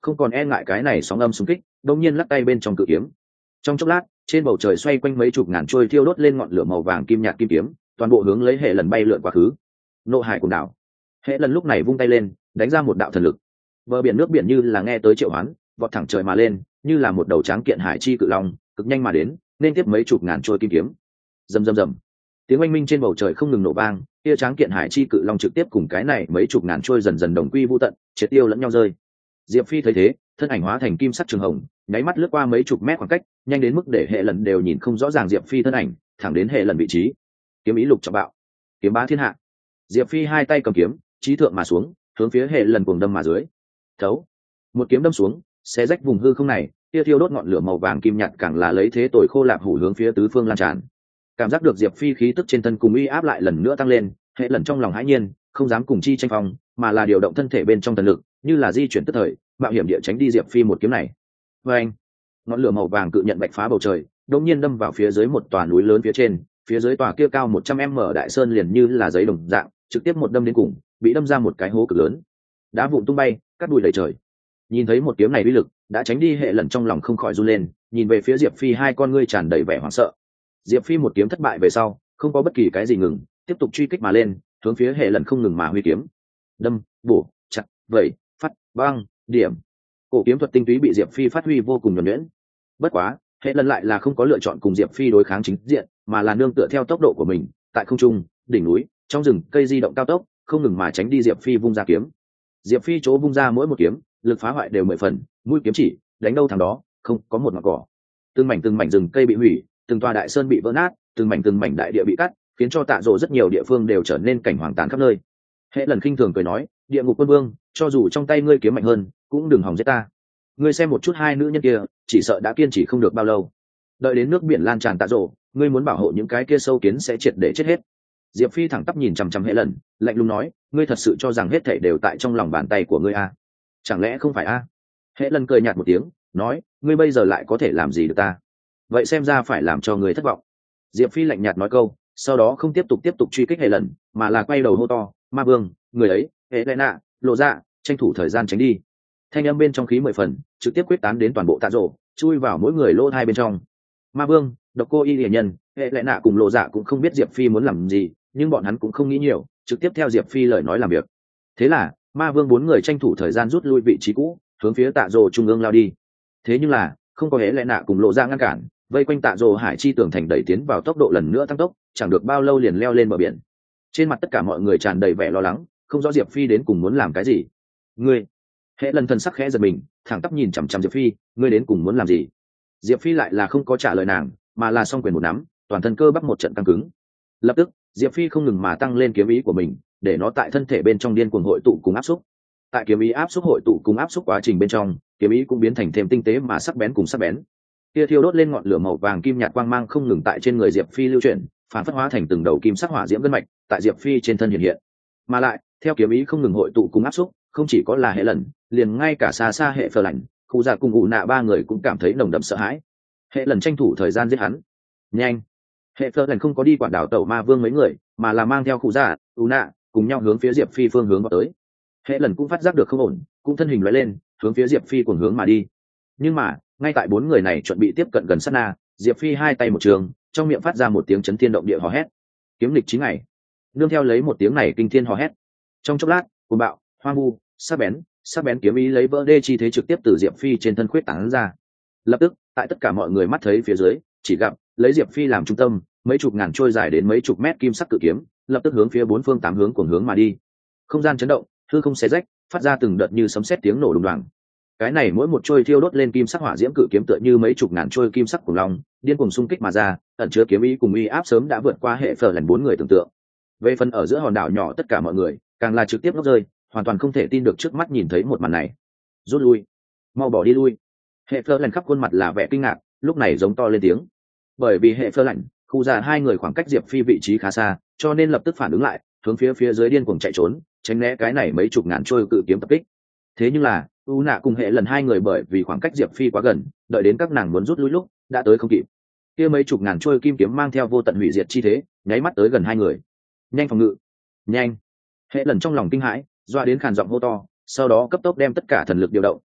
Speaker 1: không còn e ngại cái này sóng âm xung kích, đột nhiên lắc tay bên trong cự kiếm. Trong chốc lát, trên bầu trời xoay quanh mấy chục ngàn trôi thiêu đốt lên ngọn lửa màu vàng kim nhạt kim kiếm, toàn bộ hướng lấy hệ lần bay lượn quá khứ. Nộ hải cùng đảo. Hệ lần lúc này vung tay lên, đánh ra một đạo thần lực. Bờ biển nước biển như là nghe tới triệu hoán, vọt thẳng trời mà lên, như là một đầu tráng kiện hải chi cự long, cực nhanh mà đến, nên tiếp mấy chục ngàn trôi kim kiếm. Rầm rầm rầm. Tiếng oanh minh trên bầu trời không ngừng nổ vang, kia tráng kiện hải chi cự long trực tiếp cùng cái này mấy chục ngàn trôi dần dần đồng quy vu tận, triệt tiêu lẫn nhau rơi. Diệp Phi thấy thế, thân ảnh hóa thành kim sắc trường hồng, nháy mắt lướt qua mấy chục mét khoảng cách, nhanh đến mức để hệ lần đều nhìn không rõ ràng Diệp Phi thân ảnh, thẳng đến hệ lần vị trí. Kiếm ý lục trọng bạo, kiếm bá thiên hạ. Diệp Phi hai tay cầm kiếm, chí thượng mà xuống, hướng phía hệ lần cuồng đâm mà dưới. Thấu, một kiếm đâm xuống, xé rách vùng hư không này, kia thiêu đốt ngọn lửa màu vàng kim nhạt càng là lấy thế tồi khô lạp hủ hướng phía tứ phương lan tràn. Cảm giác được Diệp Phi khí tức trên thân cùng uy áp lại lần nữa tăng lên, hệ lần trong lòng hãi nhiên, không dám cùng chi tranh phong, mà là điều động thân thể bên trong thần lực, như là di chuyển tức thời, mạo hiểm địa tránh đi Diệp Phi một kiếm này. Và anh, ngọn lửa màu vàng cự nhận bạch phá bầu trời, đột nhiên đâm vào phía dưới một tòa núi lớn phía trên, phía dưới tòa kia cao 100m đại sơn liền như là giấy đồng dạng, trực tiếp một đâm đến cùng, bị đâm ra một cái hố cực lớn. Đá vụn tung bay, cát bụi đầy trời. Nhìn thấy một kiếm này uy lực, đã tránh đi hệ lần trong lòng không khỏi run lên, nhìn về phía Diệp Phi hai con ngươi tràn đầy vẻ hoảng sợ. Diệp Phi một kiếm thất bại về sau, không có bất kỳ cái gì ngừng, tiếp tục truy kích mà lên, hướng phía hệ lần không ngừng mà huy kiếm. Đâm, bổ, chặt, vẩy, phát, băng, điểm. Cổ kiếm thuật tinh túy bị Diệp Phi phát huy vô cùng nhuần nhuyễn. Bất quá, hệ lần lại là không có lựa chọn cùng Diệp Phi đối kháng chính diện, mà là nương tựa theo tốc độ của mình, tại không trung, đỉnh núi, trong rừng cây di động cao tốc, không ngừng mà tránh đi Diệp Phi vung ra kiếm. Diệp Phi chỗ vung ra mỗi một kiếm, lực phá hoại đều 10 phần, mũi kiếm chỉ đánh đâu thằng đó, không có một ngọn cỏ. Từng mảnh rừng cây bị hủy, từng tòa đại sơn bị vỡ nát, từng mảnh đại địa bị cắt, khiến cho Tạ Dỗ rất nhiều địa phương đều trở nên cảnh hoàng tàn khắp nơi. Hệ lần khinh thường cười nói, địa ngục quân vương, cho dù trong tay ngươi kiếm mạnh hơn, cũng đừng hòng giết ta. Ngươi xem một chút hai nữ nhân kia, chỉ sợ đã kiên trì không được bao lâu. Đợi đến nước biển lan tràn Tạ Dỗ, ngươi muốn bảo hộ những cái kia sâu kiến sẽ triệt để chết hết. Diệp Phi thẳng tắp nhìn chằm chằm Hệ lần, lạnh lùng nói, ngươi thật sự cho rằng hết thảy đều tại trong lòng bàn tay của ngươi à? Chẳng lẽ không phải à? Hệ lần cười nhạt một tiếng, nói, ngươi bây giờ lại có thể làm gì được ta? Vậy xem ra phải làm cho ngươi thất vọng. Diệp Phi lạnh nhạt nói câu, sau đó không tiếp tục truy kích Hệ lần, mà là quay đầu hô to, ma vương, người ấy, Hệ lệ nạ, lộ ra, tranh thủ thời gian tránh đi. Thanh âm bên trong khí 10 phần, trực tiếp quyết tán đến toàn bộ Tạ Dỗ, chui vào mỗi người lỗ hai bên trong. Ma vương, Độc Cô Y Lệ Nhân, Hệ lệ nạ cùng lộ dạ cũng không biết Diệp Phi muốn làm gì, nhưng bọn hắn cũng không nghĩ nhiều, trực tiếp theo Diệp Phi lời nói làm việc. Thế là, ma vương 4 người tranh thủ thời gian rút lui vị trí cũ, hướng phía Tạ Dỗ trung ương lao đi. Thế nhưng là, không có Hệ lệ nạ cùng lộ dạ ngăn cản, vây quanh Tạ Dỗ hải chi tường thành đẩy tiến vào tốc độ lần nữa tăng tốc, chẳng được bao lâu liền leo lên bờ biển. Trên mặt tất cả mọi người tràn đầy vẻ lo lắng, không rõ Diệp Phi đến cùng muốn làm cái gì. Ngươi, Hệ lần thần sắc khẽ giật mình, thẳng tắp nhìn chằm chằm Diệp Phi, ngươi đến cùng muốn làm gì? Diệp Phi lại là không có trả lời nàng, mà là song quyền một nắm, toàn thân cơ bắp một trận căng cứng. Lập tức, Diệp Phi không ngừng mà tăng lên kiếm ý của mình, để nó tại thân thể bên trong điên cuồng hội tụ cùng áp xúc. Tại kiếm ý áp xúc hội tụ cùng áp xúc quá trình bên trong, kiếm ý cũng biến thành thêm tinh tế mà sắc bén cùng sắc bén. Kia thiêu đốt lên ngọn lửa màu vàng kim nhạt quang mang không ngừng tại trên người Diệp Phi lưu chuyển, phản phất hóa thành từng đầu kim sắc hỏa diễm gân mạch, tại Diệp Phi trên thân hiện hiện. Mà lại, theo kiếm ý không ngừng hội tụ cùng áp xúc, không chỉ có là Hệ lần, liền ngay cả xa xa Hệ Phở Lạnh, Khu Dạ cùng ủ nạ ba người cũng cảm thấy nồng đậm sợ hãi. Hệ lần tranh thủ thời gian giết hắn. Nhanh! Hệ Phở Lạnh không có đi quản đảo tẩu ma vương mấy người, mà là mang theo Khu Dạ, ủ nạ cùng nhau hướng phía Diệp Phi phương hướng vào tới. Hệ lần cũng phát giác được không ổn, cũng thân hình lóe lên, hướng phía Diệp Phi cuồng hướng mà đi. Nhưng mà, ngay tại 4 người này chuẩn bị tiếp cận gần sát na, Diệp Phi hai tay một trường, trong miệng phát ra một tiếng chấn thiên động địa hò hét. Kiếm lịch 9 ngày. Nương theo lấy một tiếng này kinh thiên hò hét. Trong chốc lát, cuồng bạo, hoang vu, sắc bén kiếm ý lấy vỡ đê chi thế trực tiếp từ Diệp Phi trên thân khuyết tán ra. Lập tức, tại tất cả mọi người mắt thấy phía dưới, chỉ gặp lấy Diệp Phi làm trung tâm, mấy chục ngàn trôi dài đến mấy chục mét kim sắc cự kiếm, lập tức hướng phía 4 phương 8 hướng cuồng hướng mà đi. Không gian chấn động, hư không xé rách, phát ra từng đợt như sấm sét tiếng nổ đùng đoàng. Cái này mỗi một trôi thiêu đốt lên kim sắc hỏa diễm cự kiếm tựa như mấy chục ngàn trôi kim sắc cùng long, điên cuồng xung kích mà ra, ẩn chứa kiếm ý cùng uy áp sớm đã vượt qua Hệ Phở Lạnh 4 người tưởng tượng. Về phần ở giữa hòn đảo nhỏ tất cả mọi người, càng là trực tiếp ngốc rơi, hoàn toàn không thể tin được trước mắt nhìn thấy một màn này. Rút lui, mau bỏ đi lui. Hệ Phở Lạnh khắp khuôn mặt là vẻ kinh ngạc, lúc này giống to lên tiếng. Bởi vì Hệ Phở Lạnh, Khu Dạ hai người khoảng cách Diệp Phi vị trí khá xa, cho nên lập tức phản ứng lại, hướng phía dưới điên cuồng chạy trốn, tránh né cái này mấy chục ngàn trôi cự kiếm tập kích. Thế nhưng là, u nạ cùng Hệ lần hai người bởi vì khoảng cách Diệp Phi quá gần, đợi đến các nàng muốn rút lui lúc đã tới không kịp. Kia mấy chục ngàn trôi kim kiếm mang theo vô tận hủy diệt chi thế, nháy mắt tới gần hai người. Nhanh phòng ngự, nhanh! Hệ lần trong lòng kinh hãi, doa đến khàn giọng hô to, sau đó cấp tốc đem tất cả thần lực điều động,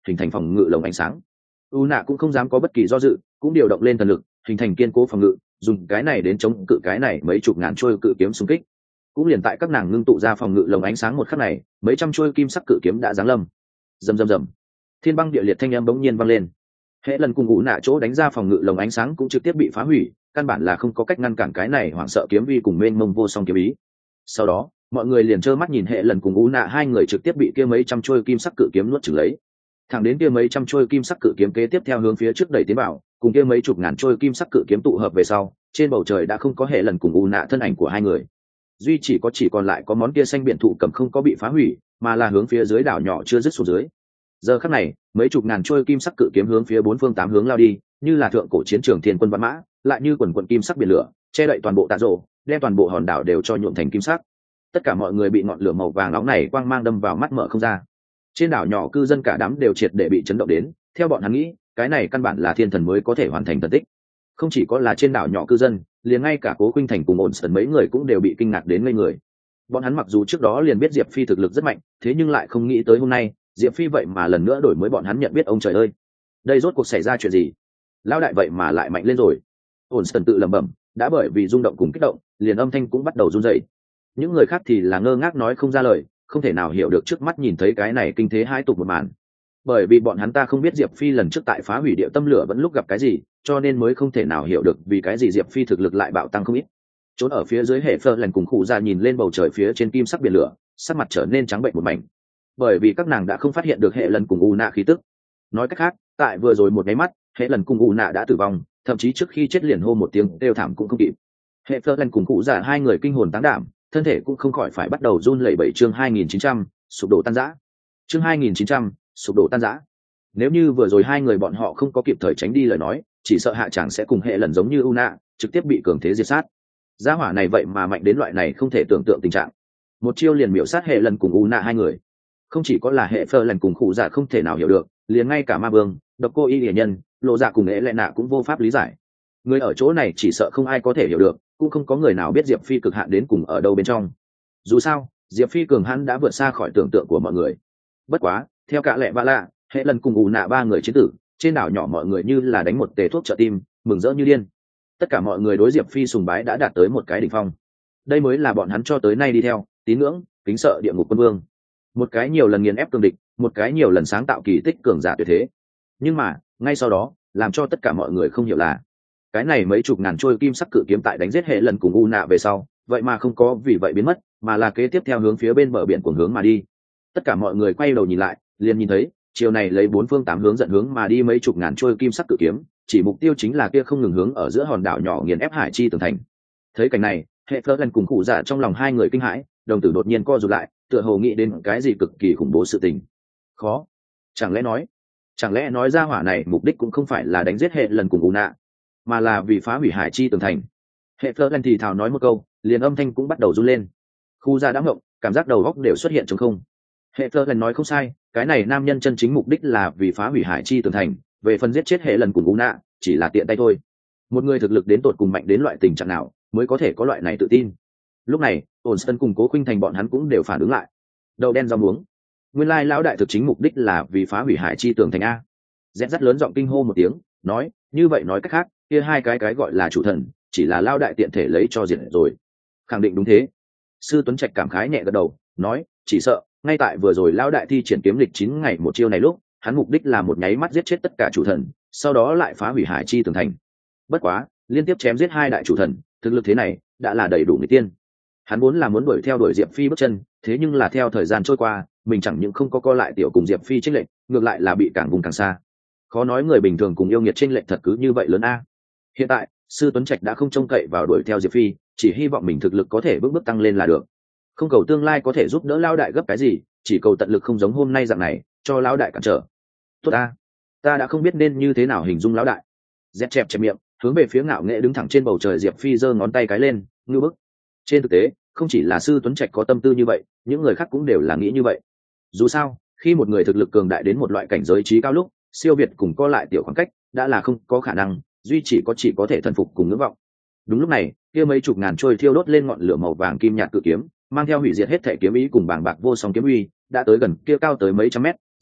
Speaker 1: hình thành phòng ngự lồng ánh sáng. U nạ cũng không dám có bất kỳ do dự, cũng điều động lên thần lực hình thành kiên cố phòng ngự, dùng cái này đến chống cự cái này mấy chục ngàn trôi cự kiếm xung kích. Cũng liền tại các nàng ngưng tụ ra phòng ngự lồng ánh sáng một khắc này, mấy trăm trôi kim sắc cự kiếm đã giáng lâm. Rầm rầm rầm, thiên băng địa liệt thanh âm bỗng nhiên vang lên. Hệ lần cùng U nạ chỗ đánh ra phòng ngự lồng ánh sáng cũng trực tiếp bị phá hủy, căn bản là không có cách ngăn cản cái này hoảng sợ kiếm vi cùng mênh mông vô song kiếm ý. Sau đó mọi người liền trơ mắt nhìn Hệ lần cùng U nạ hai người trực tiếp bị kia mấy trăm trôi kim sắc cự kiếm nuốt chửng lấy. Thẳng đến kia mấy trăm trôi kim sắc cự kiếm kế tiếp theo hướng phía trước đẩy tiến vào, cùng kia mấy chục ngàn trôi kim sắc cự kiếm tụ hợp về sau, trên bầu trời đã không có Hệ lần cùng U nạ thân ảnh của hai người. Duy chỉ còn lại có món kia xanh biển thụ cầm không có bị phá hủy, mà là hướng phía dưới đảo nhỏ chưa dứt xuống dưới. Giờ khắc này, mấy chục ngàn trôi kim sắc cự kiếm hướng phía bốn phương tám hướng lao đi, như là thượng cổ chiến trường thiên quân văn mã, lại như quần quần kim sắc biển lửa, che đậy toàn bộ tạ rổ, đem toàn bộ hòn đảo đều cho nhuộm thành kim sắc. Tất cả mọi người bị ngọn lửa màu vàng nóng này quang mang đâm vào mắt mở không ra. Trên đảo nhỏ cư dân cả đám đều triệt để bị chấn động đến, theo bọn hắn nghĩ, cái này căn bản là thiên thần mới có thể hoàn thành thần tích. Không chỉ có là trên đảo nhỏ cư dân, liền ngay cả Cố Khuynh Thành cùng ổn sần mấy người cũng đều bị kinh ngạc đến ngây người. Bọn hắn mặc dù trước đó liền biết Diệp Phi thực lực rất mạnh, thế nhưng lại không nghĩ tới hôm nay Diệp Phi vậy mà lần nữa đổi mới bọn hắn nhận biết. Ông trời ơi, đây rốt cuộc xảy ra chuyện gì? Lão đại vậy mà lại mạnh lên rồi. Ổn sần tự lẩm bẩm, đã bởi vì rung động cùng kích động, liền âm thanh cũng bắt đầu run rẩy. Những người khác thì là ngơ ngác nói không ra lời, không thể nào hiểu được trước mắt nhìn thấy cái này kinh thế hai tục một màn. Bởi vì bọn hắn ta không biết Diệp Phi lần trước tại phá hủy địa tâm lửa vẫn lúc gặp cái gì, cho nên mới không thể nào hiểu được vì cái gì Diệp Phi thực lực lại bạo tăng không ít. Trốn ở phía dưới hệ phơ lần cùng khụ ra nhìn lên bầu trời phía trên kim sắc biển lửa, sắc mặt trở nên trắng bệnh một mảnh. Bởi vì các nàng đã không phát hiện được hệ lần cùng U nạ khí tức. Nói cách khác, tại vừa rồi một cái mắt, hệ lần cùng U nạ đã tử vong, thậm chí trước khi chết liền hô một tiếng kêu thảm cũng không kịp. Hệ phơ lần cùng khụ ra hai người kinh hồn táng đảm, thân thể cũng không khỏi phải bắt đầu run lẩy bẩy. Chương 2900, sụp đổ tan rã. Chương 2900, sụp đổ tan rã. Nếu như vừa rồi hai người bọn họ không có kịp thời tránh đi lời nói, chỉ sợ hạ chẳng sẽ cùng hệ lần giống như U nạ, trực tiếp bị cường thế diệt sát. Gia hỏa này vậy mà mạnh đến loại này không thể tưởng tượng tình trạng. Một chiêu liền miểu sát hệ lần cùng U nạ hai người. Không chỉ có là hệ phơ lần cùng khụ dạ không thể nào hiểu được, liền ngay cả ma vương, độc cô y hiển nhân, lộ dạ cùng ế lệ nạ cũng vô pháp lý giải. Người ở chỗ này chỉ sợ không ai có thể hiểu được, cũng không có người nào biết Diệp Phi cực hạn đến cùng ở đâu bên trong. Dù sao, Diệp Phi cường hãn đã vượt xa khỏi tưởng tượng của mọi người. Bất quá, theo cả lệ ba lạ, hệ lần cùng U nạ ba người chiến tử, trên đảo nhỏ mọi người như là đánh một tề thuốc trợ tim, mừng rỡ như điên. Tất cả mọi người đối Diệp Phi sùng bái đã đạt tới một cái đỉnh phong. Đây mới là bọn hắn cho tới nay đi theo, tín ngưỡng, kính sợ địa ngục quân vương. Một cái nhiều lần nghiền ép cường địch, một cái nhiều lần sáng tạo kỳ tích cường giả tuyệt thế. Nhưng mà, ngay sau đó, làm cho tất cả mọi người không hiểu là, cái này mấy chục ngàn trôi kim sắc cự kiếm tại đánh giết hệ lần cùng U nạ về sau, vậy mà không có vì vậy biến mất, mà là kế tiếp theo hướng phía bên bờ biển cuồng hướng mà đi. Tất cả mọi người quay đầu nhìn lại, liền nhìn thấy, chiều này lấy bốn phương tám hướng dẫn hướng mà đi mấy chục ngàn trôi kim sắc cự kiếm, chỉ mục tiêu chính là kia không ngừng hướng ở giữa hòn đảo nhỏ nghiền ép hải chi tường thành. Thấy cảnh này, hệ phơ lần cùng cụ dạ trong lòng hai người kinh hãi, đồng tử đột nhiên co rụt lại, tựa hồ nghĩ đến cái gì cực kỳ khủng bố sự tình. Khó, chẳng lẽ nói ra hỏa này mục đích cũng không phải là đánh giết hệ lần cùng U nạ, mà là vì phá hủy hải chi tường thành. Hệ phơ lần thì thào nói một câu, liền âm thanh cũng bắt đầu run lên. Khu dạ đã ngộng, cảm giác đầu góc đều xuất hiện trống không. Hệ phơ lần nói không sai, cái này nam nhân chân chính mục đích là vì phá hủy hải chi tường thành, về phần giết chết hệ lần cùng U nạ chỉ là tiện tay thôi. Một người thực lực đến tột cùng mạnh đến loại tình trạng nào mới có thể có loại này tự tin. Lúc này ổn sân cùng Cố Khuynh Thành bọn hắn cũng đều phản ứng lại. Đầu đen rau muống, nguyên lai lão đại thực chính mục đích là vì phá hủy hải chi tường thành a. Rét rất lớn giọng kinh hô một tiếng, nói như vậy nói cách khác, kia hai cái gọi là chủ thần chỉ là lão đại tiện thể lấy cho diệt rồi. Khẳng định đúng thế. Sư Tuấn Trạch cảm khái nhẹ gật đầu, nói chỉ sợ ngay tại vừa rồi lão đại thi triển kiếm lịch 9 ngày một chiêu này lúc, hắn mục đích là một nháy mắt giết chết tất cả chủ thần, sau đó lại phá hủy hải chi tường thành. Bất quá liên tiếp chém giết hai đại chủ thần, thực lực thế này đã là đầy đủ người tiên. Hắn vốn là muốn đuổi theo đuổi Diệp Phi bước chân, thế nhưng là theo thời gian trôi qua, mình chẳng những không có co lại tiểu cùng Diệp Phi chênh lệch, ngược lại là bị càng vùng càng xa. Khó nói người bình thường cùng yêu nghiệt chênh lệch thật cứ như vậy lớn a. Hiện tại Sư Tuấn Trạch đã không trông cậy vào đuổi theo Diệp Phi, chỉ hy vọng mình thực lực có thể bước bước tăng lên là được. Không cầu tương lai có thể giúp đỡ lão đại gấp cái gì, chỉ cầu tận lực không giống hôm nay dạng này, cho lão đại cản trở. Tốt ta đã không biết nên như thế nào hình dung lão đại. Dẹp chẹp chẹp miệng, hướng về phía ngạo nghệ đứng thẳng trên bầu trời Diệp Phi giơ ngón tay cái lên, ngư bức. Trên thực tế, không chỉ là Sư Tuấn Trạch có tâm tư như vậy, những người khác cũng đều là nghĩ như vậy. Dù sao, khi một người thực lực cường đại đến một loại cảnh giới trí cao lúc, siêu việt cùng co lại tiểu khoảng cách đã là không có khả năng, duy chỉ có thể thần phục cùng ngưỡng vọng. Đúng lúc này, kia mấy chục ngàn trôi thiêu đốt lên ngọn lửa màu vàng kim nhạt cự kiếm, mang theo hủy diệt hết thể kiếm ý cùng bàng bạc vô song kiếm uy, đã tới gần kia cao tới mấy trăm mét,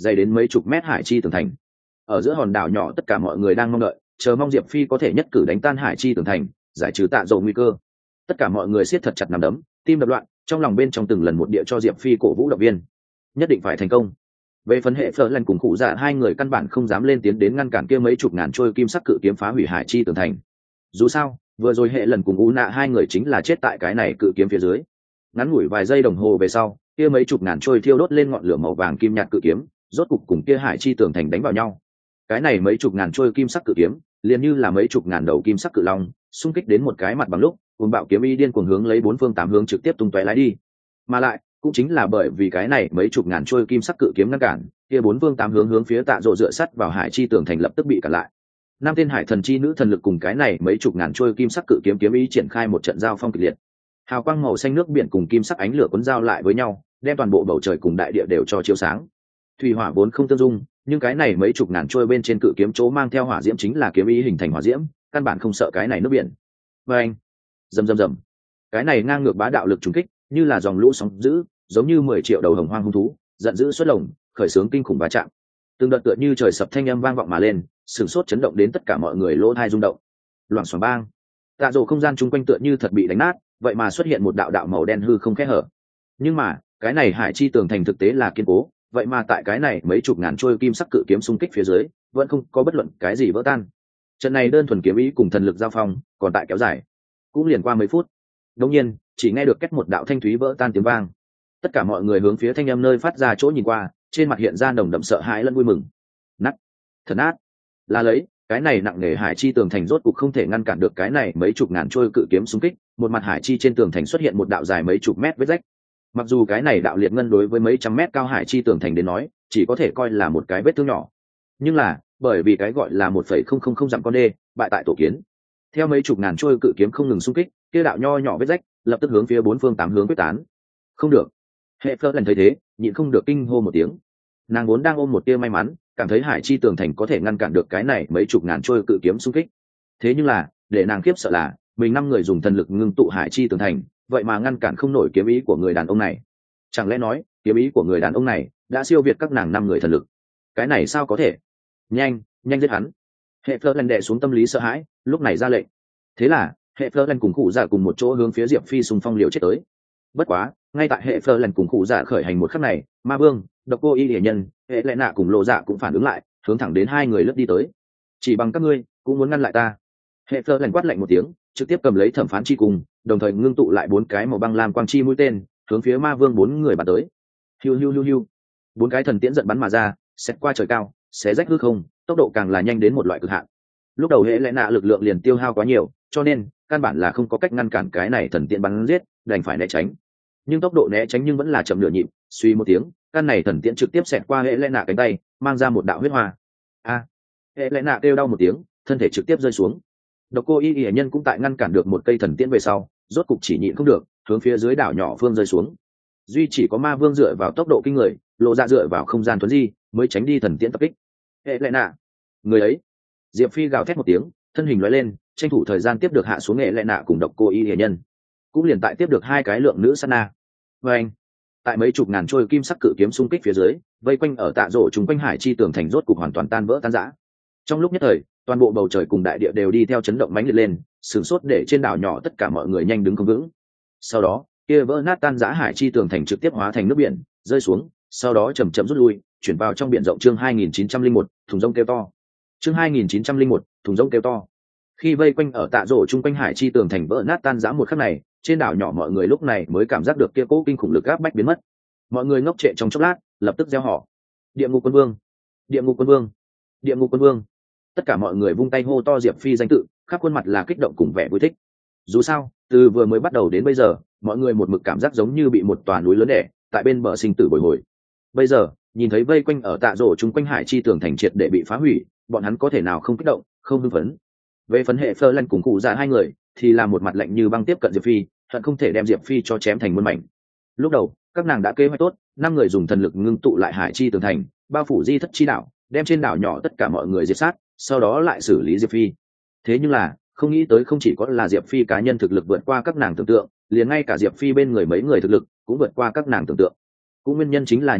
Speaker 1: dày đến mấy chục mét hải chi tường thành. Ở giữa hòn đảo nhỏ tất cả mọi người đang mong đợi, chờ mong Diệp Phi có thể nhất cử đánh tan hải chi tường thành, giải trừ Tạ Dầu nguy cơ. Tất cả mọi người siết thật chặt nắm đấm, tim đập loạn, trong lòng bên trong từng lần một địa cho Diệp Phi cổ vũ động viên. Nhất định phải thành công. Về phần hệ Phở lần cùng cụ dạ hai người căn bản không dám lên tiến đến ngăn cản kia mấy chục ngàn trôi kim sắc cự kiếm phá hủy hải chi tường thành. Dù sao, vừa rồi hệ lần cùng u nạ hai người chính là chết tại cái này cự kiếm phía dưới. Ngắn ngủi vài giây đồng hồ về sau, kia mấy chục ngàn trôi thiêu đốt lên ngọn lửa màu vàng kim nhạt cự kiếm, rốt cục cùng kia hải chi tường thành đánh vào nhau. Cái này mấy chục ngàn trôi kim sắc cự kiếm, liền như là mấy chục ngàn đầu kim sắc cự long, xung kích đến một cái mặt bằng lúc, cuồng bạo kiếm y điên cuồng hướng lấy bốn phương tám hướng trực tiếp tung tóe lái đi. Mà lại, cũng chính là bởi vì cái này mấy chục ngàn trôi kim sắc cự kiếm ngăn cản, kia bốn phương tám hướng hướng phía Tạ Dỗ dựa sắt vào hải chi tường thành lập tức bị cản lại. Năm tên hải thần chi nữ thần lực cùng cái này mấy chục ngàn trôi kim sắc cự kiếm kiếm ý triển khai một trận giao phong kịch liệt. Hào quang màu xanh nước biển cùng kim sắc ánh lửa cuốn giao lại với nhau, đem toàn bộ bầu trời cùng đại địa đều cho chiếu sáng. Thủy hỏa vốn không tương dung, nhưng cái này mấy chục ngàn trôi bên trên cự kiếm chỗ mang theo hỏa diễm chính là kiếm ý hình thành hỏa diễm, căn bản không sợ cái này nước biển. Và anh, rầm rầm rầm, cái này ngang ngược bá đạo lực trùng kích, như là dòng lũ sóng dữ, giống như 10 triệu đầu hồng hoang hung thú, giận dữ xuất lồng, khởi xướng kinh khủng va chạm. Từng đợt tựa như trời sập thanh âm vang vọng mà lên, sửng sốt chấn động đến tất cả mọi người lỗ tai rung động. Loảng xoảng bang, Tạ Dỗ không gian chung quanh tựa như thật bị đánh nát, vậy mà xuất hiện một đạo đạo màu đen hư không kẽ hở. Nhưng mà, cái này hải chi tường thành thực tế là kiên cố, vậy mà tại cái này mấy chục ngàn trôi kim sắc cự kiếm xung kích phía dưới, vẫn không có bất luận cái gì vỡ tan. Trận này đơn thuần kiếm ý cùng thần lực giao phong, còn tại kéo dài, cũng liền qua mấy phút. Đột nhiên, chỉ nghe được két một đạo thanh thúy vỡ tan tiếng vang. Tất cả mọi người hướng phía thanh âm nơi phát ra chỗ nhìn qua, trên mặt hiện ra nồng đậm sợ hãi lẫn vui mừng. Nát, thật nát. Là lấy, cái này nặng nề hải chi tường thành rốt cục không thể ngăn cản được cái này mấy chục ngàn trôi cự kiếm xung kích, một mặt hải chi trên tường thành xuất hiện một đạo dài mấy chục mét vết rách. Mặc dù cái này đạo liệt ngân đối với mấy trăm mét cao hải chi tường thành đến nói, chỉ có thể coi là một cái vết thương nhỏ. Nhưng là, bởi vì cái gọi là 1,000 dặm con đê, bại tại tổ kiến. Theo mấy chục ngàn trôi cự kiếm không ngừng xung kích, kia đạo nho nhỏ vết rách, lập tức hướng phía bốn phương tám hướng quyết tán. Không được. Hệ Phở lần thấy thế, nhịn không được kinh hô một tiếng. Nàng vốn đang ôm một tia may mắn, cảm thấy hải chi tường thành có thể ngăn cản được cái này mấy chục ngàn trôi cự kiếm xung kích. Thế nhưng là, để nàng khiếp sợ là, mình 5 người dùng thần lực ngưng tụ hải chi tường thành, vậy mà ngăn cản không nổi kiếm ý của người đàn ông này. Chẳng lẽ nói, kiếm ý của người đàn ông này đã siêu việt các nàng 5 người thần lực? Cái này sao có thể? Nhanh, nhanh giết hắn! Hệ Phở lần đè xuống tâm lý sợ hãi, lúc này ra lệnh. Thế là, hệ Phở lần cùng cụ giả cùng một chỗ hướng phía Diệp Phi xung phong liều chết tới. Bất quá, ngay tại hệ Phở lần cùng cụ giả khởi hành một khắc này, Ma Vương, Độc Cô Y Lệ Nhân, hệ Lệ Nạ cùng Lộ Dạ cũng phản ứng lại, hướng thẳng đến hai người lướt đi tới. Chỉ bằng các ngươi cũng muốn ngăn lại ta? Hệ Phở lần quát lạnh một tiếng, trực tiếp cầm lấy thẩm phán chi cùng, đồng thời ngưng tụ lại 4 cái màu băng lam quang chi mũi tên, hướng phía Ma Vương 4 người bắn tới. Hiu hiu hiu hiu, 4 cái thần tiễn giận bắn mà ra, xẹt qua trời cao, xé rách hư không, tốc độ càng là nhanh đến một loại cực hạn. Lúc đầu hệ Lệ Nạ lực lượng liền tiêu hao quá nhiều, cho nên căn bản là không có cách ngăn cản cái này thần tiễn bắn giết, đành phải né tránh. Nhưng tốc độ né tránh nhưng vẫn là chậm nửa nhịp, suy một tiếng, căn này thần tiễn trực tiếp xẹt qua hệ Lệ Nạ cánh tay, mang ra một đạo huyết hoa. A! Hệ Lệ Nạ kêu đau một tiếng, thân thể trực tiếp rơi xuống. Độc Cô Y Y nhân cũng tại ngăn cản được một cây thần tiễn về sau, rốt cục chỉ nhịn không được, hướng phía dưới đảo nhỏ phương rơi xuống. Duy chỉ có Ma Vương dựa vào tốc độ kinh người, Lộ Dạ dựa vào không gian thuần di, mới tránh đi thần tiễn tập kích. Hệ Lệ Nạ, người ấy! Diệp Phi gào thét một tiếng, thân hình lóe lên, tranh thủ thời gian tiếp được hạ xuống Hệ Lệ Nạ cùng Độc Cô Y Y nhân, cũng liền tại tiếp được 2 cái lượng nữ sát na. Và anh, tại mấy chục ngàn trôi kim sắc cự kiếm xung kích phía dưới, vây quanh ở Tạ Dỗ chúng quanh hải chi tường thành rốt cục hoàn toàn tan vỡ tan rã. Trong lúc nhất thời, toàn bộ bầu trời cùng đại địa đều đi theo chấn động mãnh liệt lên, sửng sốt để trên đảo nhỏ tất cả mọi người nhanh đứng không vững. Sau đó, kia vỡ nát tan rã hải chi tường thành trực tiếp hóa thành nước biển, rơi xuống, sau đó chậm chậm rút lui, chuyển vào trong biển rộng. Chương 2901, thùng rông kêu to. Chương 2901, thùng rông kêu to. Khi vây quanh ở Tạ Dỗ chung quanh hải chi tường thành vỡ nát tan rã một khắc này, trên đảo nhỏ mọi người lúc này mới cảm giác được kia cố kinh khủng lực áp bách biến mất. Mọi người ngốc trệ trong chốc lát, lập tức reo hò: Địa ngục quân vương, địa ngục quân vương, địa ngục quân vương. Tất cả mọi người vung tay hô to Diệp Phi danh tự, khắp khuôn mặt là kích động cùng vẻ vui thích. Dù sao, từ vừa mới bắt đầu đến bây giờ, mọi người một mực cảm giác giống như bị một tòa núi lớn đè tại bên bờ sinh tử bồi hồi. Bây giờ, nhìn thấy vây quanh ở Tạ Dỗ chung quanh hải chi tường thành triệt để bị phá hủy, bọn hắn có thể nào không kích động, không hưng phấn. Về phần hệ Phở lần cùng cụ dạ hai người, thì là một mặt lạnh như băng tiếp cận Diệp Phi, hận không thể đem Diệp Phi cho chém thành muôn mảnh. Lúc đầu, các nàng đã kế hoạch tốt, 5 người dùng thần lực ngưng tụ lại hải chi tường thành, bao phủ di thất chi đảo, đem trên đảo nhỏ tất cả mọi người diệt sát, sau đó lại xử lý Diệp Phi. Thế nhưng là, không nghĩ tới không chỉ có là Diệp Phi cá nhân thực lực vượt qua các nàng tưởng tượng, liền ngay cả Diệp Phi bên người mấy người thực lực cũng vượt qua các nàng tưởng tượng. Cũng nguyên nhân chính là như thế,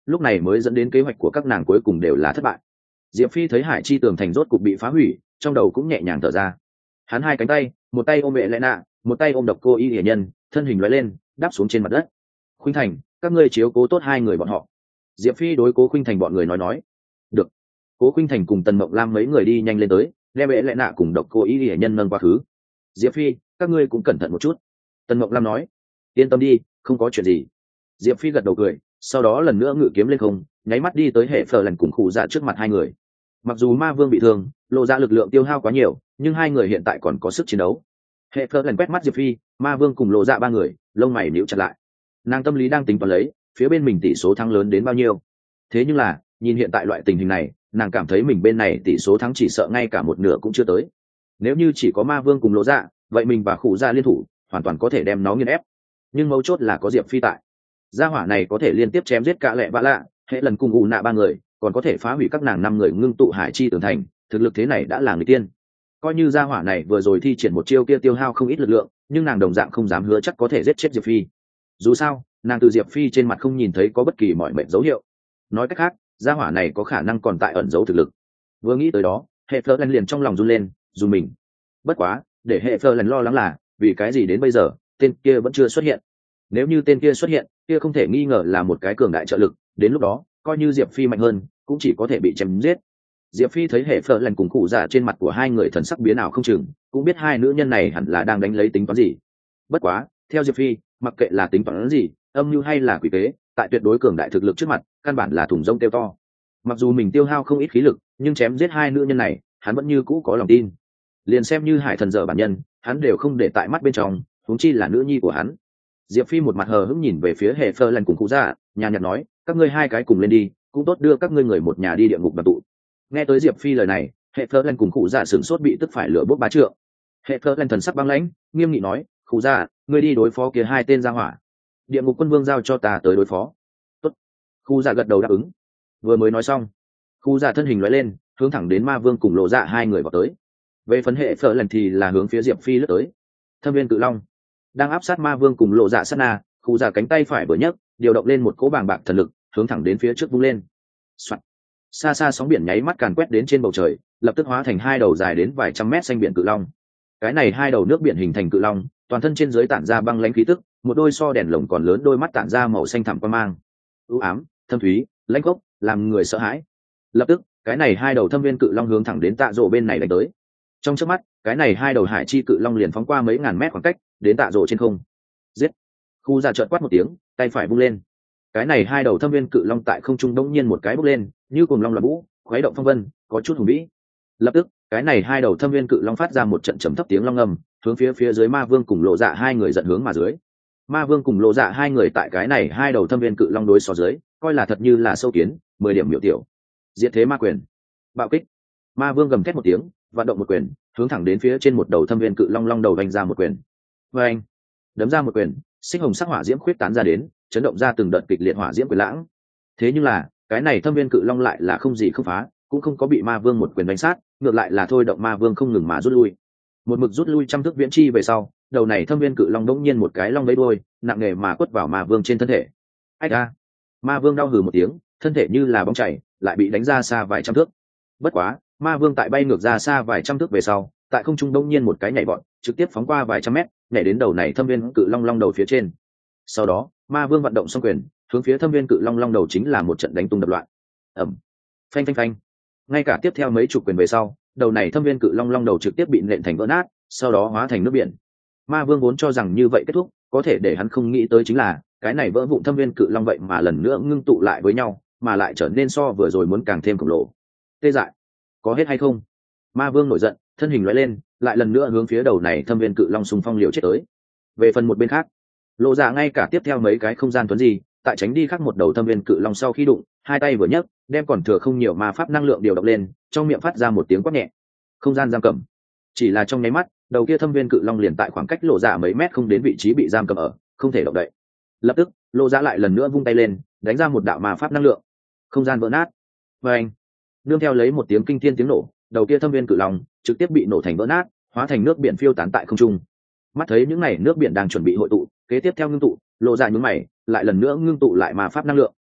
Speaker 1: lúc này mới dẫn đến kế hoạch của các nàng cuối cùng đều là thất bại. Diệp Phi thấy hải chi tường thành rốt cục bị phá hủy, trong đầu cũng nhẹ nhàng thở ra. Hắn hai cánh tay, một tay ôm mẹ lẽ nạ, một tay ôm độc cô y hiển nhân, thân hình lóe lên đáp xuống trên mặt đất. Khuynh Thành, các ngươi chiếu cố tốt hai người bọn họ. Diệp Phi đối Cố Khuynh Thành bọn người nói. Được. Cố Khuynh Thành cùng Tần Mộng Lam mấy người đi nhanh lên tới, đem mẹ lẽ nạ cùng độc cô y hiển nhân nâng qua khứ. Diệp Phi, các ngươi cũng cẩn thận một chút. Tần Mộng Lam nói. Yên tâm đi, không có chuyện gì. Diệp Phi gật đầu cười, sau đó lần nữa ngự kiếm lên không, nháy mắt đi tới hệ phờ lần cùng khủ dạ trước mặt hai người. Mặc dù ma vương bị thương, lộ ra lực lượng tiêu hao quá nhiều, nhưng hai người hiện tại còn có sức chiến đấu. Hệ phờ lần quét mắt Diệp Phi, ma vương cùng lộ dạ ba người, lông mày níu chặt lại. Nàng tâm lý đang tính toán lấy phía bên mình tỷ số thắng lớn đến bao nhiêu. Thế nhưng là nhìn hiện tại loại tình hình này, nàng cảm thấy mình bên này tỷ số thắng chỉ sợ ngay cả một nửa cũng chưa tới. Nếu như chỉ có ma vương cùng lộ dạ, vậy mình và khủ dạ liên thủ hoàn toàn có thể đem nó nghiền ép. Nhưng mấu chốt là có Diệp Phi tại, gia hỏa này có thể liên tiếp chém giết cả lẹ bạ lạ, hệ lần cùng ù nạ ba người, còn có thể phá hủy các nàng 5 người ngưng tụ hải chi tường thành, thực lực thế này đã là người tiên. Coi như gia hỏa này vừa rồi thi triển một chiêu kia tiêu hao không ít lực lượng, nhưng nàng đồng dạng không dám hứa chắc có thể giết chết Diệp Phi. Dù sao nàng từ Diệp Phi trên mặt không nhìn thấy có bất kỳ mọi mệnh dấu hiệu. Nói cách khác, gia hỏa này có khả năng còn tại ẩn giấu thực lực. Vừa nghĩ tới đó, hệ phơ lần liền trong lòng run lên, dùng mình. Bất quá để hệ phơ lần lo lắng là vì cái gì đến bây giờ tên kia vẫn chưa xuất hiện. Nếu như tên kia xuất hiện, kia không thể nghi ngờ là một cái cường đại trợ lực, đến lúc đó coi như Diệp Phi mạnh hơn cũng chỉ có thể bị chém giết. Diệp Phi thấy hệ phở lần cùng cụ giả trên mặt của hai người thần sắc biến ảo không chừng, cũng biết hai nữ nhân này hẳn là đang đánh lấy tính toán gì. Bất quá theo Diệp Phi, mặc kệ là tính toán gì, âm mưu hay là quỷ kế, tại tuyệt đối cường đại thực lực trước mặt, căn bản là thùng rông kêu to. Mặc dù mình tiêu hao không ít khí lực, nhưng chém giết hai nữ nhân này hắn vẫn như cũ có lòng tin. Liền xem như hải thần dở bản nhân, hắn đều không để tại mắt bên trong, huống chi là nữ nhi của hắn. Diệp Phi một mặt hờ hững nhìn về phía hệ phơ lần cùng cụ dạ, nhàn nhạt nói, các ngươi hai cái cùng lên đi, cũng tốt đưa các ngươi người một nhà đi địa ngục đoàn tụ. Nghe tới Diệp Phi lời này, hệ phơ lần cùng cụ dạ sửng sốt bị tức phải lửa bốc bá trượng. Hệ phơ lần thần sắc băng lãnh, nghiêm nghị nói, cụ dạ, ngươi đi đối phó kia hai tên gia hỏa, địa ngục quân vương giao cho ta tới đối phó. Tốt. Cụ dạ gật đầu đáp ứng. Vừa mới nói xong, cụ dạ thân hình lóe lên, hướng thẳng đến ma vương cùng lộ dạ hai người vào tới. Về phấn hệ phơ lần thì là hướng phía Diệp Phi lướt tới. Thâm viên cự long đang áp sát ma vương cùng lộ dạ sát na, cụ dạ cánh tay phải vừa nhấc, điều động lên một cỗ bàng bạc thần lực, hướng thẳng đến phía trước vung lên. Soạn. Xa xa sóng biển nháy mắt càn quét đến trên bầu trời, lập tức hóa thành hai đầu dài đến vài trăm mét xanh biển cự long. Cái này hai đầu nước biển hình thành cự long, toàn thân trên dưới tản ra băng lãnh khí tức, một đôi so đèn lồng còn lớn đôi mắt tản ra màu xanh thẳm quang mang, u ám, thâm thúy, lãnh gốc, làm người sợ hãi. Lập tức, cái này hai đầu thâm viên cự long hướng thẳng đến Tạ Dỗ bên này đánh tới. Trong chớp mắt, cái này hai đầu hải chi cự long liền phóng qua mấy ngàn mét khoảng cách, đến Tạ Dỗ trên không. Giết! Khu ra chợt quát một tiếng, tay phải vung lên. Cái này hai đầu thâm viên cự long tại không trung đống nhiên một cái bốc lên, như cùng long loạn vũ, khuấy động phong vân, có chút hùng vĩ. Lập tức, cái này hai đầu thâm viên cự long phát ra một trận trầm thấp tiếng long ngầm, hướng phía dưới ma vương cùng lộ dạ hai người giận hướng mà dưới. Ma vương cùng lộ dạ hai người tại cái này hai đầu thâm viên cự long đối so dưới, coi là thật như là sâu kiến, 10 điểm miểu tiểu. Diệt thế ma quyền, bạo kích. Ma vương gầm thét một tiếng, vận động một quyền, hướng thẳng đến phía trên một đầu thâm viên cự long long đầu vành ra một quyền. Vâng, đấm ra một quyền, xích hồng sắc hỏa diễm khuyết tán ra đến, chấn động ra từng đợt kịch liệt hỏa diễm quyền lãng. Thế nhưng là, cái này thâm viên cự long lại là không gì không phá, cũng không có bị ma vương một quyền đánh sát, ngược lại là thôi động ma vương không ngừng mà rút lui. Một mực rút lui trăm thước viễn chi về sau, đầu này thâm viên cự long đống nhiên một cái long vẫy đuôi, nặng nề mà quất vào ma vương trên thân thể. Ách a! Ma vương đau hừ một tiếng, thân thể như là bóng chảy, lại bị đánh ra xa vài trăm thước. Bất quá, ma vương tại bay ngược ra xa vài trăm thước về sau, tại không trung đống nhiên một cái nhảy vọt, trực tiếp phóng qua vài trăm mét, nhảy đến đầu này thâm viên cự long long đầu phía trên. Sau đó, ma vương vận động xong quyền, hướng phía thâm viên cự long long đầu chính là một trận đánh tung đập loạn. Ầm! Phanh phanh phanh! Ngay cả tiếp theo mấy chục quyền về sau, đầu này thâm viên cự long long đầu trực tiếp bị nện thành vỡ nát, sau đó hóa thành nước biển. Ma vương vốn cho rằng như vậy kết thúc, có thể để hắn không nghĩ tới chính là cái này vỡ vụn thâm viên cự long vậy mà lần nữa ngưng tụ lại với nhau, mà lại trở nên so vừa rồi muốn càng thêm khổng lồ. Tê dại, có hết hay không? Ma vương nổi giận, thân hình lóe lên, lại lần nữa hướng phía đầu này thâm viên cự long xung phong liều chết tới. Về phần một bên khác, lộ dạ ngay cả tiếp theo mấy cái không gian tuấn gì, tại tránh đi khác một đầu thâm viên cự long sau khi đụng, hai tay vừa nhấc, đem còn thừa không nhiều ma pháp năng lượng điều động lên, trong miệng phát ra một tiếng quát nhẹ. Không gian giam cầm. Chỉ là trong nháy mắt, đầu kia thâm viên cự long liền tại khoảng cách lộ dạ mấy mét không đến vị trí bị giam cầm ở, không thể động đậy. Lập tức, lộ dạ lại lần nữa vung tay lên, đánh ra một đạo ma pháp năng lượng. Không gian vỡ nát. Và anh, nương theo lấy một tiếng kinh thiên tiếng nổ, đầu kia thâm viên cự long trực tiếp bị nổ thành vỡ nát, hóa thành nước biển phiêu tán tại không trung. Mắt thấy những này nước biển đang chuẩn bị hội tụ, kế tiếp theo ngưng tụ, lộ dạ nhướng mày, lại lần nữa ngưng tụ lại ma pháp năng lượng.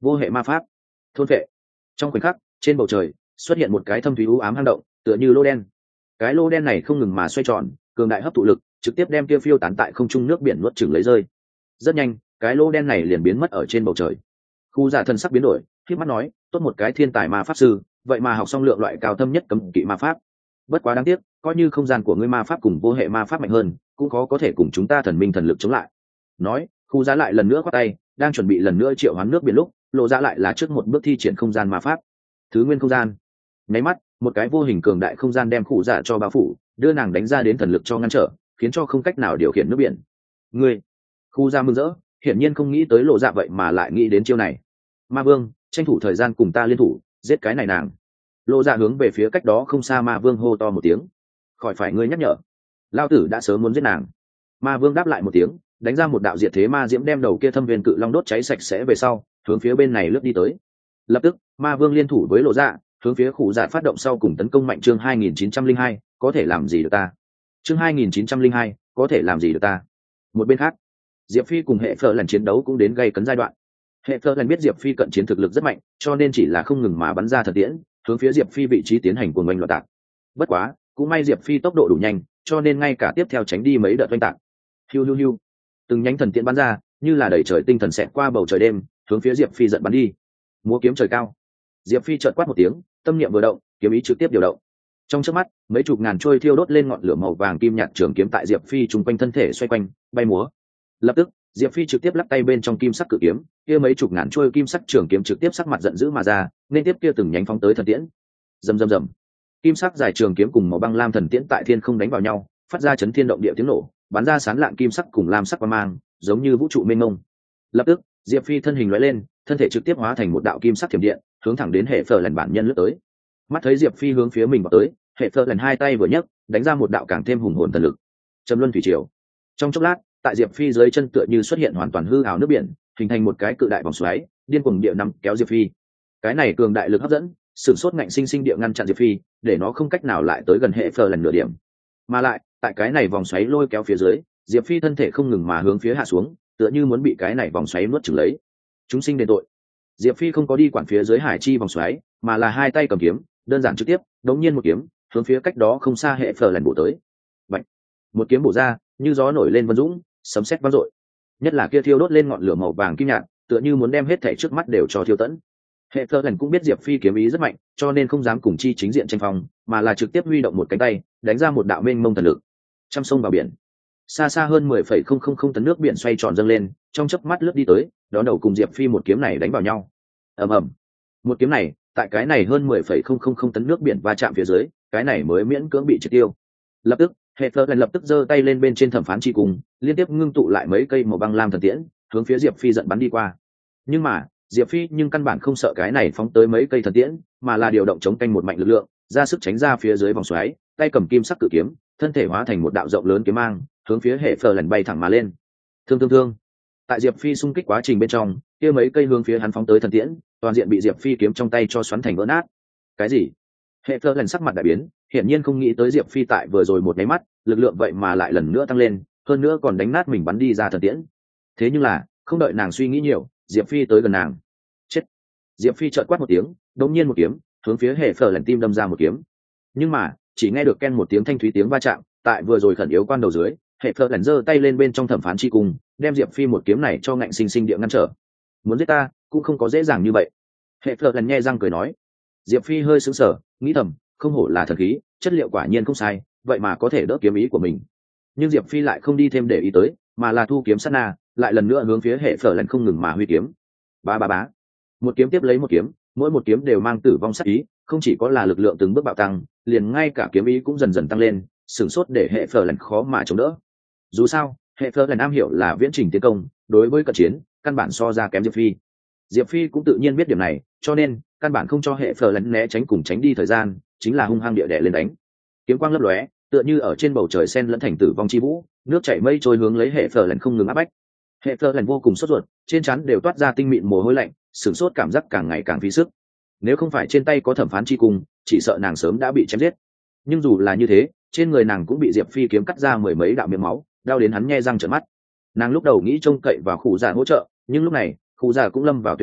Speaker 1: vô hệ ma pháp thôn vệ. Trong khoảnh khắc trên bầu trời xuất hiện một cái thâm thúy u ám hang động, tựa như lô đen. Cái lô đen này không ngừng mà xoay tròn, cường đại hấp thụ lực trực tiếp đem kia phiêu tán tại không trung nước biển nuốt chửng lấy rơi. Rất nhanh cái lô đen này liền biến mất ở trên bầu trời. Khu giả thân sắc biến đổi, khiếp mắt nói, tốt một cái thiên tài ma pháp sư, vậy mà học xong lượng loại cao thâm nhất cấm kỵ ma pháp. Bất quá đáng tiếc, coi như không gian của ngươi ma pháp cùng vô hệ ma pháp mạnh hơn, cũng khó có thể cùng chúng ta thần minh thần lực chống lại. Nói, khu giả lại lần nữa quát tay, đang chuẩn bị lần nữa triệu hoán nước biển lúc, lộ ra lại là trước một bước thi triển không gian ma pháp. Thứ nguyên không gian. Nháy mắt, một cái vô hình cường đại không gian đem khu giả cho bao phủ, đưa nàng đánh ra đến thần lực cho ngăn trở, khiến cho không cách nào điều khiển nước biển. Ngươi, khu giả mừng rỡ, hiển nhiên không nghĩ tới lộ dạ vậy mà lại nghĩ đến chiêu này. Ma vương, tranh thủ thời gian cùng ta liên thủ, giết cái này nàng. Lộ dạ hướng về phía cách đó không xa ma vương hô to một tiếng. Khỏi phải ngươi nhắc nhở, lao tử đã sớm muốn giết nàng. Ma vương đáp lại một tiếng, đánh ra một đạo diệt thế ma diễm đem đầu kia thâm viên cự long đốt cháy sạch sẽ về sau, hướng phía bên này lướt đi tới. Lập tức ma vương liên thủ với lộ dạ, hướng phía khủ dạ phát động sau cùng tấn công mạnh. Chương 2902, có thể làm gì được ta. Chương 2902, có thể làm gì được ta. Một bên khác, Diệp Phi cùng hệ phở lần chiến đấu cũng đến gây cấn giai đoạn. Hệ phở lần biết Diệp Phi cận chiến thực lực rất mạnh, cho nên chỉ là không ngừng mà bắn ra thần tiễn, hướng phía Diệp Phi vị trí tiến hành cuồng oanh loạn tạc. Bất quá cũng may Diệp Phi tốc độ đủ nhanh, cho nên ngay cả tiếp theo tránh đi mấy đợt oanh tạc. Hiu hiu hiu, từng nhánh thần tiễn bắn ra, như là đẩy trời tinh thần xẹt qua bầu trời đêm, hướng phía Diệp Phi giận bắn đi. Múa kiếm trời cao. Diệp Phi chợt quát một tiếng, tâm niệm vừa động, kiếm ý trực tiếp điều động. Trong chớp mắt, mấy chục ngàn trôi thiêu đốt lên ngọn lửa màu vàng kim nhạt trường kiếm tại Diệp Phi trung quanh thân thể xoay quanh, bay múa. Lập tức, Diệp Phi trực tiếp lắc tay bên trong kim sắc cự kiếm, kia mấy chục ngàn trôi kim sắc trường kiếm trực tiếp sắc mặt giận dữ mà ra, nên tiếp kia từng nhánh phóng tới thần tiễn. Rầm rầm rầm. Kim sắc dài trường kiếm cùng màu băng lam thần tiễn tại thiên không đánh vào nhau, phát ra chấn thiên động địa tiếng nổ, bắn ra sán lạn kim sắc cùng lam sắc quang mang, giống như vũ trụ mênh mông. Lập tức, Diệp Phi thân hình lóe lên, thân thể trực tiếp hóa thành một đạo kim sắc thiểm điện, hướng thẳng đến hệ phở lần bản nhân lướt tới. Mắt thấy Diệp Phi hướng phía mình vào tới, hệ phở lần hai tay vừa nhấc, đánh ra một đạo càng thêm hùng hồn thần lực. Trầm luân thủy triều. Trong chốc lát, tại Diệp Phi dưới chân tựa như xuất hiện hoàn toàn hư ảo nước biển, hình thành một cái cự đại vòng xoáy, điên cuồng địa nắm kéo Diệp Phi. Cái này cường đại lực hấp dẫn, sửng sốt ngạnh sinh sinh địa ngăn chặn Diệp Phi, để nó không cách nào lại tới gần hệ phở lần nửa điểm. Mà lại, tại cái này vòng xoáy lôi kéo phía dưới, Diệp Phi thân thể không ngừng mà hướng phía hạ xuống, tựa như muốn bị cái này vòng xoáy nuốt chửng lấy. Chúng sinh đền tội. Diệp Phi không có đi quản phía dưới hải chi vòng xoáy, mà là hai tay cầm kiếm, đơn giản trực tiếp, đống nhiên một kiếm, hướng phía cách đó không xa hệ phở lần bổ tới. Bạch. Một kiếm bổ ra, như gió nổi lên vân dũng, sấm sét vang dội. Nhất là kia thiêu đốt lên ngọn lửa màu vàng kim nhạt, tựa như muốn đem hết thảy trước mắt đều cho thiêu tẫn. Hệ phở lần cũng biết Diệp Phi kiếm ý rất mạnh, cho nên không dám cùng chi chính diện tranh phong, mà là trực tiếp huy động một cánh tay, đánh ra một đạo mênh mông thần lực. Trăm sông vào biển. Xa xa hơn 10,000 tấn nước biển xoay tròn dâng lên, trong chớp mắt lướt đi tới, đón đầu cùng Diệp Phi một kiếm này đánh vào nhau. Ầm ầm. Một kiếm này, tại cái này hơn 10,000 tấn nước biển va chạm phía dưới, cái này mới miễn cưỡng bị triệt tiêu. Lập tức, hệ phở lần lập tức giơ tay lên bên trên thẩm phán chi cùng, liên tiếp ngưng tụ lại mấy cây màu băng lam thần tiễn, hướng phía Diệp Phi giận bắn đi qua. Nhưng mà, Diệp Phi nhưng căn bản không sợ cái này phóng tới mấy cây thần tiễn, mà là điều động chống canh một mạnh lực lượng, ra sức tránh ra phía dưới vòng xoáy, tay cầm kim sắc cự kiếm, thân thể hóa thành một đạo rộng lớn kiếm mang, hướng phía hệ phở lần bay thẳng mà lên. Thương. Tại Diệp Phi xung kích quá trình bên trong, kia mấy cây hướng phía hắn phóng tới thần tiễn, toàn diện bị Diệp Phi kiếm trong tay cho xoắn thành vỡ nát. Cái gì? Hệ phở lần sắc mặt đại biến, hiển nhiên không nghĩ tới Diệp Phi tại vừa rồi một cái mắt, lực lượng vậy mà lại lần nữa tăng lên, hơn nữa còn đánh nát mình bắn đi ra thần tiễn. Thế nhưng là, không đợi nàng suy nghĩ nhiều, Diệp Phi tới gần nàng. Chết! Diệp Phi chợt quát một tiếng, đống nhiên một kiếm, hướng phía hệ phở lần tim đâm ra một kiếm. Nhưng mà, chỉ nghe được ken một tiếng thanh thúy tiếng va chạm, tại vừa rồi khẩn yếu quan đầu dưới, hệ phở lần giơ tay lên bên trong thẩm phán chi cùng, đem Diệp Phi một kiếm này cho ngạnh sinh sinh địa ngăn trở. Muốn giết ta, cũng không có dễ dàng như vậy. Hệ phở lần nhe răng cười nói. Diệp Phi hơi sững sờ, nghĩ thầm, không hổ là thần khí, chất liệu quả nhiên không sai, vậy mà có thể đỡ kiếm ý của mình. Nhưng Diệp Phi lại không đi thêm để ý tới, mà là thu kiếm sát na, lại lần nữa hướng phía hệ phở lần không ngừng mà huy kiếm. Bá. Một kiếm tiếp lấy một kiếm, mỗi một kiếm đều mang tử vong sát ý, không chỉ có là lực lượng từng bước bạo tăng, liền ngay cả kiếm ý cũng dần dần tăng lên, sửng sốt để hệ phở lần khó mà chống đỡ. Dù sao, hệ phở lần am hiểu là viễn trình tiến công, đối với cận chiến, căn bản so ra kém Diệp Phi. Diệp Phi cũng tự nhiên biết điểm này, cho nên căn bản không cho hệ phở lần né tránh cùng tránh đi thời gian, chính là hung hăng địa đè lên đánh. Kiếm quang lấp lóe, tựa như ở trên bầu trời sen lẫn thành tử vong chi vũ, nước chảy mây trôi hướng lấy hệ phở lần không ngừng áp bách. Hệ phở lần vô cùng sốt ruột, trên trán đều toát ra tinh mịn mồ hôi lạnh, sửng sốt cảm giác càng ngày càng phí sức. Nếu không phải trên tay có thẩm phán chi cung, chỉ sợ nàng sớm đã bị chém giết. Nhưng dù là như thế, trên người nàng cũng bị Diệp Phi kiếm cắt ra mười mấy đạo miếng máu, đau đến hắn nhe răng trợn mắt. Nàng lúc đầu nghĩ trông cậy vào khủ giả hỗ trợ, nhưng lúc này khủ giả cũng lâm vào tuyệt cảnh,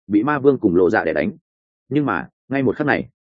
Speaker 1: bị ma vương cùng lộ dạ để đánh. Nhưng mà ngay một khắc này,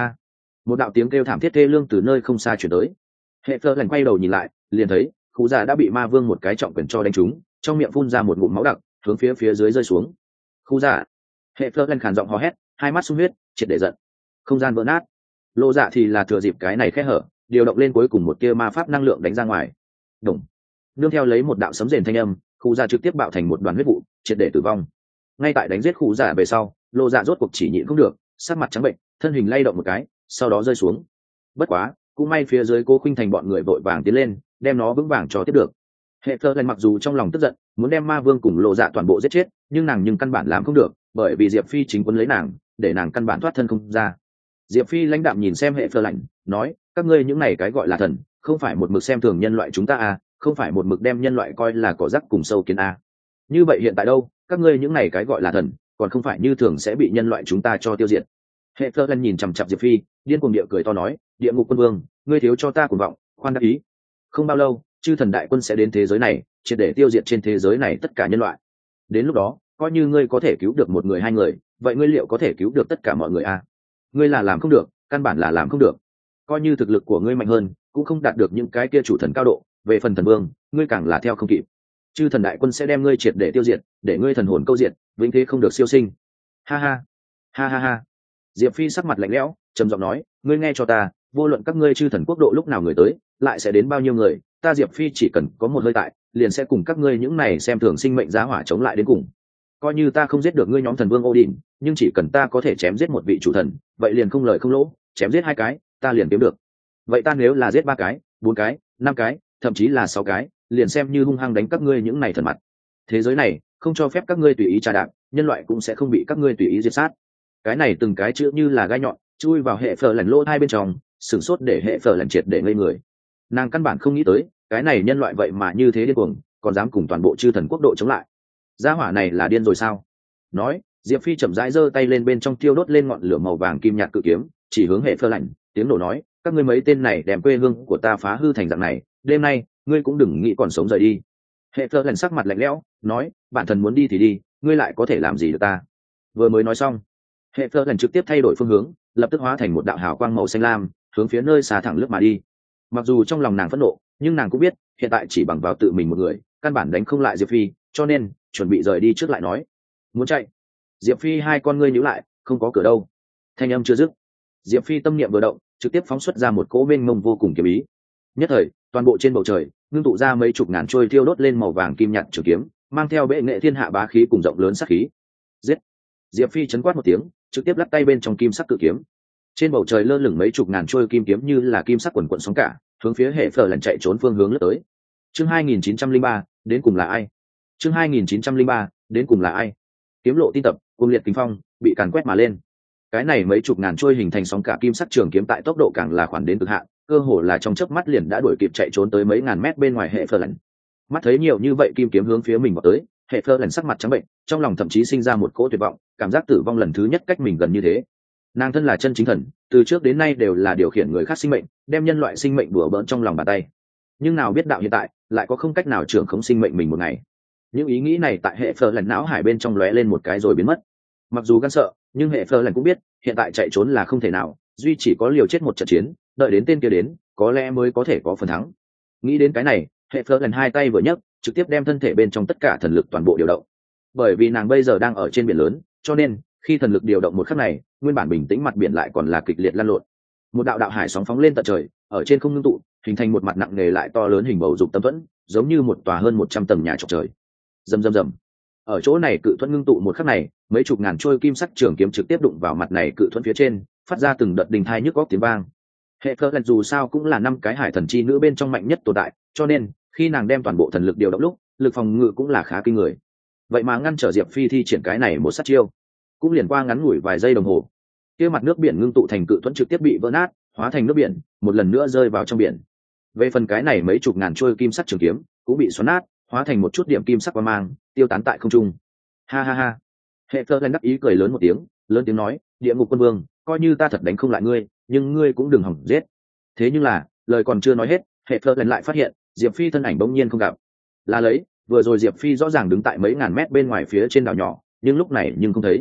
Speaker 1: một đạo tiếng kêu thảm thiết thê lương từ nơi không xa chuyển tới. Hệ phơ lần quay đầu nhìn lại, liền thấy khu dạ đã bị ma vương một cái trọng quyền cho đánh trúng, trong miệng phun ra một ngụm máu đặc, hướng phía dưới rơi xuống. Khu dạ. Hệ phơ lần khàn giọng hò hét, hai mắt sung huyết, triệt để giận. Không gian vỡ nát. Lộ dạ thì là thừa dịp cái này khe hở, điều động lên cuối cùng một tia ma pháp năng lượng đánh ra ngoài. Đồng. Nương theo lấy một đạo sấm rền thanh âm, khu dạ trực tiếp bạo thành một đoàn huyết vụ, triệt để tử vong. Ngay tại đánh giết khu dạ về sau, lộ dạ rốt cuộc chỉ nhịn không được, sắc mặt trắng bệnh, thân hình lay động một cái, sau đó rơi xuống. Bất quá cũng may phía dưới Cố Khuynh Thành bọn người vội vàng tiến lên, đem nó vững vàng cho tiếp được. Hệ Phơ lần mặc dù trong lòng tức giận, muốn đem ma vương cùng lộ dạ toàn bộ giết chết, nhưng nàng căn bản làm không được, bởi vì Diệp Phi chính quân lấy nàng, để nàng căn bản thoát thân không ra. Diệp Phi lãnh đạm nhìn xem Hệ Phơ lạnh, nói: các ngươi những này cái gọi là thần, không phải một mực xem thường nhân loại chúng ta à, không phải một mực đem nhân loại coi là cỏ rác cùng sâu kiến à. Như vậy hiện tại đâu, các ngươi những này cái gọi là thần, còn không phải như thường sẽ bị nhân loại chúng ta cho tiêu diệt. Hệ Phơ lần nhìn chằm chằm Diệp Phi, điên cuồng địa cười to nói: địa ngục quân vương, ngươi thiếu cho ta cuồng vọng, khoan đắc ý. Không bao lâu, chư thần đại quân sẽ đến thế giới này, triệt để tiêu diệt trên thế giới này tất cả nhân loại. Đến lúc đó, coi như ngươi có thể cứu được một người hai người, vậy ngươi liệu có thể cứu được tất cả mọi người à? Ngươi là làm không được, căn bản là làm không được. Coi như thực lực của ngươi mạnh hơn, cũng không đạt được những cái kia chủ thần cao độ. Về phần thần vương, ngươi càng là theo không kịp. Chư thần đại quân sẽ đem ngươi triệt để tiêu diệt, để ngươi thần hồn câu diệt, vĩnh thế không được siêu sinh. Ha ha, ha ha ha. Diệp Phi sắc mặt lạnh lẽo, trầm giọng nói: ngươi nghe cho ta, vô luận các ngươi chư thần quốc độ lúc nào người tới, lại sẽ đến bao nhiêu người, ta Diệp Phi chỉ cần có một hơi tại, liền sẽ cùng các ngươi những này xem thường sinh mệnh giá hỏa chống lại đến cùng. Coi như ta không giết được ngươi nhóm thần vương Odin, nhưng chỉ cần ta có thể chém giết một vị chủ thần, vậy liền không lời không lỗ, chém giết hai cái, ta liền kiếm được. Vậy ta nếu là giết ba cái, bốn cái, năm cái, thậm chí là sáu cái, liền xem như hung hăng đánh các ngươi những này thần mặt. Thế giới này không cho phép các ngươi tùy ý trà đạp, nhân loại cũng sẽ không bị các ngươi tùy ý diệt sát. Cái này từng cái chữ như là gai nhọn, chui vào Hệ Phở lạnh lỗ hai bên trong, sửng sốt để Hệ Phở lạnh triệt để ngây người. Nàng căn bản không nghĩ tới, cái này nhân loại vậy mà như thế điên cuồng, còn dám cùng toàn bộ chư thần quốc độ chống lại. Gia hỏa này là điên rồi sao? Nói, Diệp Phi chậm rãi giơ tay lên, bên trong thiêu đốt lên ngọn lửa màu vàng kim nhạt cự kiếm, chỉ hướng Hệ Phở lạnh, tiếng nổ nói: các ngươi mấy tên này đem quê hương của ta phá hư thành dạng này, đêm nay ngươi cũng đừng nghĩ còn sống rời đi. Hệ Phở lạnh sắc mặt lạnh lẽo, nói: bản thân muốn đi thì đi, ngươi lại có thể làm gì được ta? Vừa mới nói xong, Hệ Phở lần trực tiếp thay đổi phương hướng, lập tức hóa thành một đạo hào quang màu xanh lam, hướng phía nơi xa thẳng lướt mà đi. Mặc dù trong lòng nàng phẫn nộ, nhưng nàng cũng biết hiện tại chỉ bằng vào tự mình một người, căn bản đánh không lại Diệp Phi, cho nên chuẩn bị rời đi trước lại nói: muốn chạy. Diệp Phi hai con ngươi nhíu lại, không có cửa đâu. Thanh âm chưa dứt, Diệp Phi tâm niệm vừa động, trực tiếp phóng xuất ra một cỗ mênh mông vô cùng kiếm ý. Nhất thời, toàn bộ trên bầu trời ngưng tụ ra mấy chục ngàn trôi thiêu đốt lên màu vàng kim nhạt trường kiếm, mang theo bệ nghệ thiên hạ bá khí cùng rộng lớn sát khí. Giết! Diệp Phi chấn quát một tiếng, trực tiếp lắc tay bên trong kim sắc cự kiếm. Trên bầu trời lơ lửng mấy chục ngàn trôi kim kiếm như là kim sắc quần quần sóng cả, hướng phía Hệ Phở lần chạy trốn phương hướng lướt tới. Chương 2903, đến cùng là ai? Chương 2903, đến cùng là ai? Kiếm lộ tin tập, cuồng liệt kinh phong, bị càn quét mà lên. Cái này mấy chục ngàn trôi hình thành sóng cả kim sắc trường kiếm tại tốc độ càng là khoản đến cực hạn, cơ hồ là trong chớp mắt liền đã đuổi kịp chạy trốn tới mấy ngàn mét bên ngoài Hệ Phở lần. Mắt thấy nhiều như vậy kim kiếm hướng phía mình vào tới, Hệ Phở lần sắc mặt trắng bệnh, trong lòng thậm chí sinh ra một cỗ tuyệt vọng, cảm giác tử vong lần thứ nhất cách mình gần như thế. Nàng thân là chân chính thần, từ trước đến nay đều là điều khiển người khác sinh mệnh, đem nhân loại sinh mệnh đùa bỡn trong lòng bàn tay. Nhưng nào biết đạo hiện tại lại có không cách nào trưởng khống sinh mệnh mình một ngày. Những ý nghĩ này tại Hệ Phở lần não hải bên trong lóe lên một cái rồi biến mất. Mặc dù gan sợ, nhưng Hệ Phở lần cũng biết hiện tại chạy trốn là không thể nào, duy chỉ có liều chết một trận chiến, đợi đến tên kia đến, có lẽ mới có thể có phần thắng. Nghĩ đến cái này, Hệ Phở lần hai tay vừa nhấc, trực tiếp đem thân thể bên trong tất cả thần lực toàn bộ điều động. Bởi vì nàng bây giờ đang ở trên biển lớn, cho nên khi thần lực điều động một khắc này, nguyên bản bình tĩnh mặt biển lại còn là kịch liệt lăn lộn. Một đạo đạo hải sóng phóng lên tận trời, ở trên không ngưng tụ, hình thành một mặt nặng nề lại to lớn hình bầu dục tâm thuẫn, giống như một tòa hơn 100 tầng nhà chọc trời. Rầm rầm rầm. Ở chỗ này cự thuẫn ngưng tụ một khắc này, mấy chục ngàn trôi kim sắc trường kiếm trực tiếp đụng vào mặt này cự thuẫn phía trên, phát ra từng đợt đình thai nhức óc tiếng vang. Hệ Phở lần dù sao cũng là năm cái hải thần chi nữ bên trong mạnh nhất tồn tại, cho nên khi nàng đem toàn bộ thần lực điều động lúc, lực phòng ngự cũng là khá kinh người. Vậy mà ngăn trở Diệp Phi thi triển cái này một sát chiêu, cũng liền qua ngắn ngủi vài giây đồng hồ, kia mặt nước biển ngưng tụ thành cự thuẫn trực tiếp bị vỡ nát, hóa thành nước biển, một lần nữa rơi vào trong biển. Về phần cái này mấy chục ngàn trôi kim sắc trường kiếm cũng bị xoắn nát, hóa thành một chút điểm kim sắc quang mang, tiêu tán tại không trung. Ha ha ha. Hệ Phở lần đắc ý cười lớn một tiếng, lớn tiếng nói: địa ngục quân vương, coi như ta thật đánh không lại ngươi, nhưng ngươi cũng đừng hòng giết. Thế nhưng là, lời còn chưa nói hết, Hệ Phở lần lại phát hiện Diệp Phi thân ảnh bỗng nhiên không gặp. Là lấy, vừa rồi Diệp Phi rõ ràng đứng tại mấy ngàn mét bên ngoài phía trên đảo nhỏ, nhưng lúc này nhưng không thấy.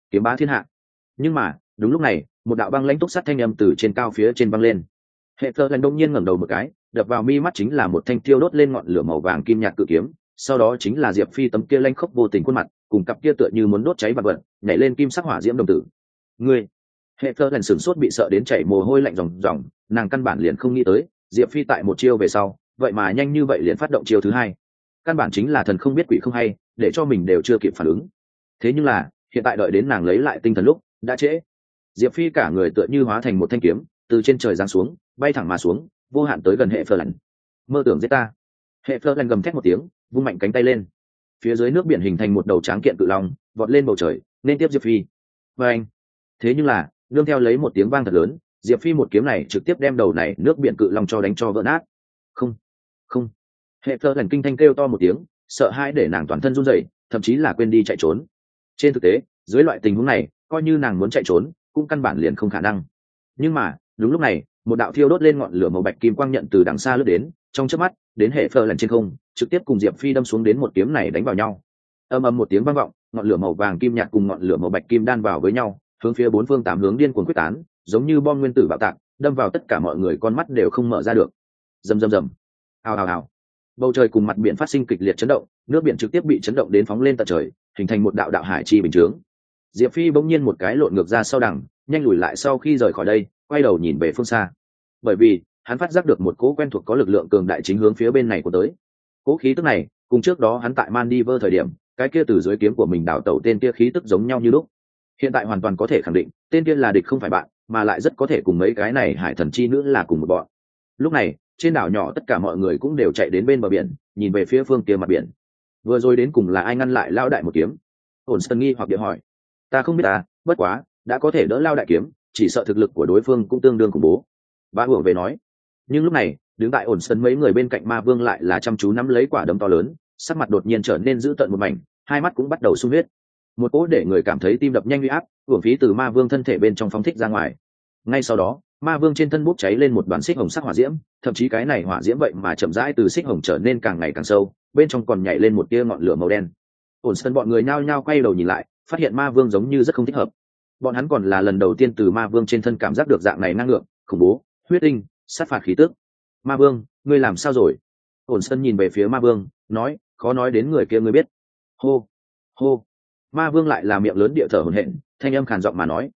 Speaker 1: kiếm bá thiên hạ. Nhưng mà đúng lúc này một đạo băng lãnh túc sắt thanh âm từ trên cao phía trên băng lên. Hệ Phơ lần đông nhiên ngẩng đầu một cái, đập vào mi mắt chính là một thanh thiêu đốt lên ngọn lửa màu vàng kim nhạt cự kiếm, sau đó chính là Diệp Phi tấm kia lanh khốc vô tình khuôn mặt, cùng cặp kia tựa như muốn đốt cháy vật vật, nhảy lên kim sắc hỏa diễm đồng tử. Ngươi! Hệ Phơ lần sửng sốt bị sợ đến chảy mồ hôi lạnh ròng ròng, nàng căn bản liền không nghĩ tới, Diệp Phi tại một chiêu về sau, vậy mà nhanh như vậy liền phát động chiêu thứ hai. Căn bản chính là thần không biết quỷ không hay, để cho mình đều chưa kịp phản ứng. Thế nhưng là, hiện tại đợi đến nàng lấy lại tinh thần lúc, đã trễ. Diệp Phi cả người tựa như hóa thành một thanh kiếm, từ trên trời giáng xuống, bay thẳng mà xuống, vô hạn tới gần hệ Phơ lần. Mơ tưởng giết ta! Hệ Phơ lần gầm thét một tiếng, vung mạnh cánh tay lên. Phía dưới nước biển hình thành một đầu tráng kiện cự long, vọt lên bầu trời, nên tiếp Diệp Phi. Và anh. Thế nhưng là, nương theo lấy một tiếng vang thật lớn, Diệp Phi một kiếm này trực tiếp đem đầu này nước biển cự long cho đánh cho vỡ nát. Không, không. Hệ Phơ lần kinh thanh kêu to một tiếng, sợ hãi để nàng toàn thân run rẩy, thậm chí là quên đi chạy trốn. Trên thực tế, dưới loại tình huống này, coi như nàng muốn chạy trốn, cũng căn bản liền không khả năng. Nhưng mà, đúng lúc này, một đạo thiêu đốt lên ngọn lửa màu bạch kim quang nhận từ đằng xa lướt đến, trong chớp mắt, đến hệ Phơ lần trên không, trực tiếp cùng Diệp Phi đâm xuống đến một kiếm này đánh vào nhau. Ầm ầm một tiếng vang vọng, ngọn lửa màu vàng kim nhạt cùng ngọn lửa màu bạch kim đan vào với nhau, hướng phía bốn phương tám hướng điên cuồng quyết tán, giống như bom nguyên tử bạo tạc, đâm vào tất cả mọi người con mắt đều không mở ra được. Rầm rầm rầm. Ào ào ào. Bầu trời cùng mặt biển phát sinh kịch liệt chấn động, nước biển trực tiếp bị chấn động đến phóng lên tận trời, hình thành một đạo đạo hải chi bình chướng. Diệp Phi bỗng nhiên một cái lộn ngược ra sau đằng, nhanh lùi lại sau khi rời khỏi đây, quay đầu nhìn về phương xa. Bởi vì, hắn phát giác được một cỗ quen thuộc có lực lượng cường đại chính hướng phía bên này của tới. Cỗ khí tức này, cùng trước đó hắn tại Maldives thời điểm, cái kia từ dưới kiếm của mình đào tẩu tên kia khí tức giống nhau như lúc. Hiện tại hoàn toàn có thể khẳng định, tên kia là địch không phải bạn, mà lại rất có thể cùng mấy cái này hải thần chi nữ là cùng một bọn. Lúc này, trên đảo nhỏ tất cả mọi người cũng đều chạy đến bên bờ biển, nhìn về phía phương kia mặt biển. Vừa rồi đến cùng là ai ngăn lại Lao đại một kiếm? Ổn nghi hoặc địa hỏi. Ta không biết ta, bất quá, đã có thể đỡ Lao đại kiếm, chỉ sợ thực lực của đối phương cũng tương đương khủng bố. Bá Hưởng về nói. Nhưng lúc này, đứng tại ổn mấy người bên cạnh Ma Vương lại là chăm chú nắm lấy quả đấm to lớn, sắc mặt đột nhiên trở nên dữ tợn một mảnh, hai mắt cũng bắt đầu sung huyết. Một cỗ để người cảm thấy tim đập nhanh uy áp, uổng phí từ Ma Vương thân thể bên trong phóng thích ra ngoài. Ngay sau đó, Ma Vương trên thân bốc cháy lên một đoàn xích hồng sắc hỏa diễm, thậm chí cái này hỏa diễm vậy mà chậm rãi từ xích hồng trở nên càng ngày càng sâu, bên trong còn nhảy lên một tia ngọn lửa màu đen. Ổn bọn người nhao nhao quay đầu nhìn lại, phát hiện Ma Vương giống như rất không thích hợp. Bọn hắn còn là lần đầu tiên từ Ma Vương trên thân cảm giác được dạng này năng lượng khủng bố, huyết tinh, sát phạt khí tức. Ma Vương, ngươi làm sao rồi? Ổn nhìn về phía Ma Vương, nói, khó nói đến người kia ngươi biết. Hô, hô. Ma Vương lại là miệng lớn địa thở hổn hển, thanh âm khàn giọng mà nói,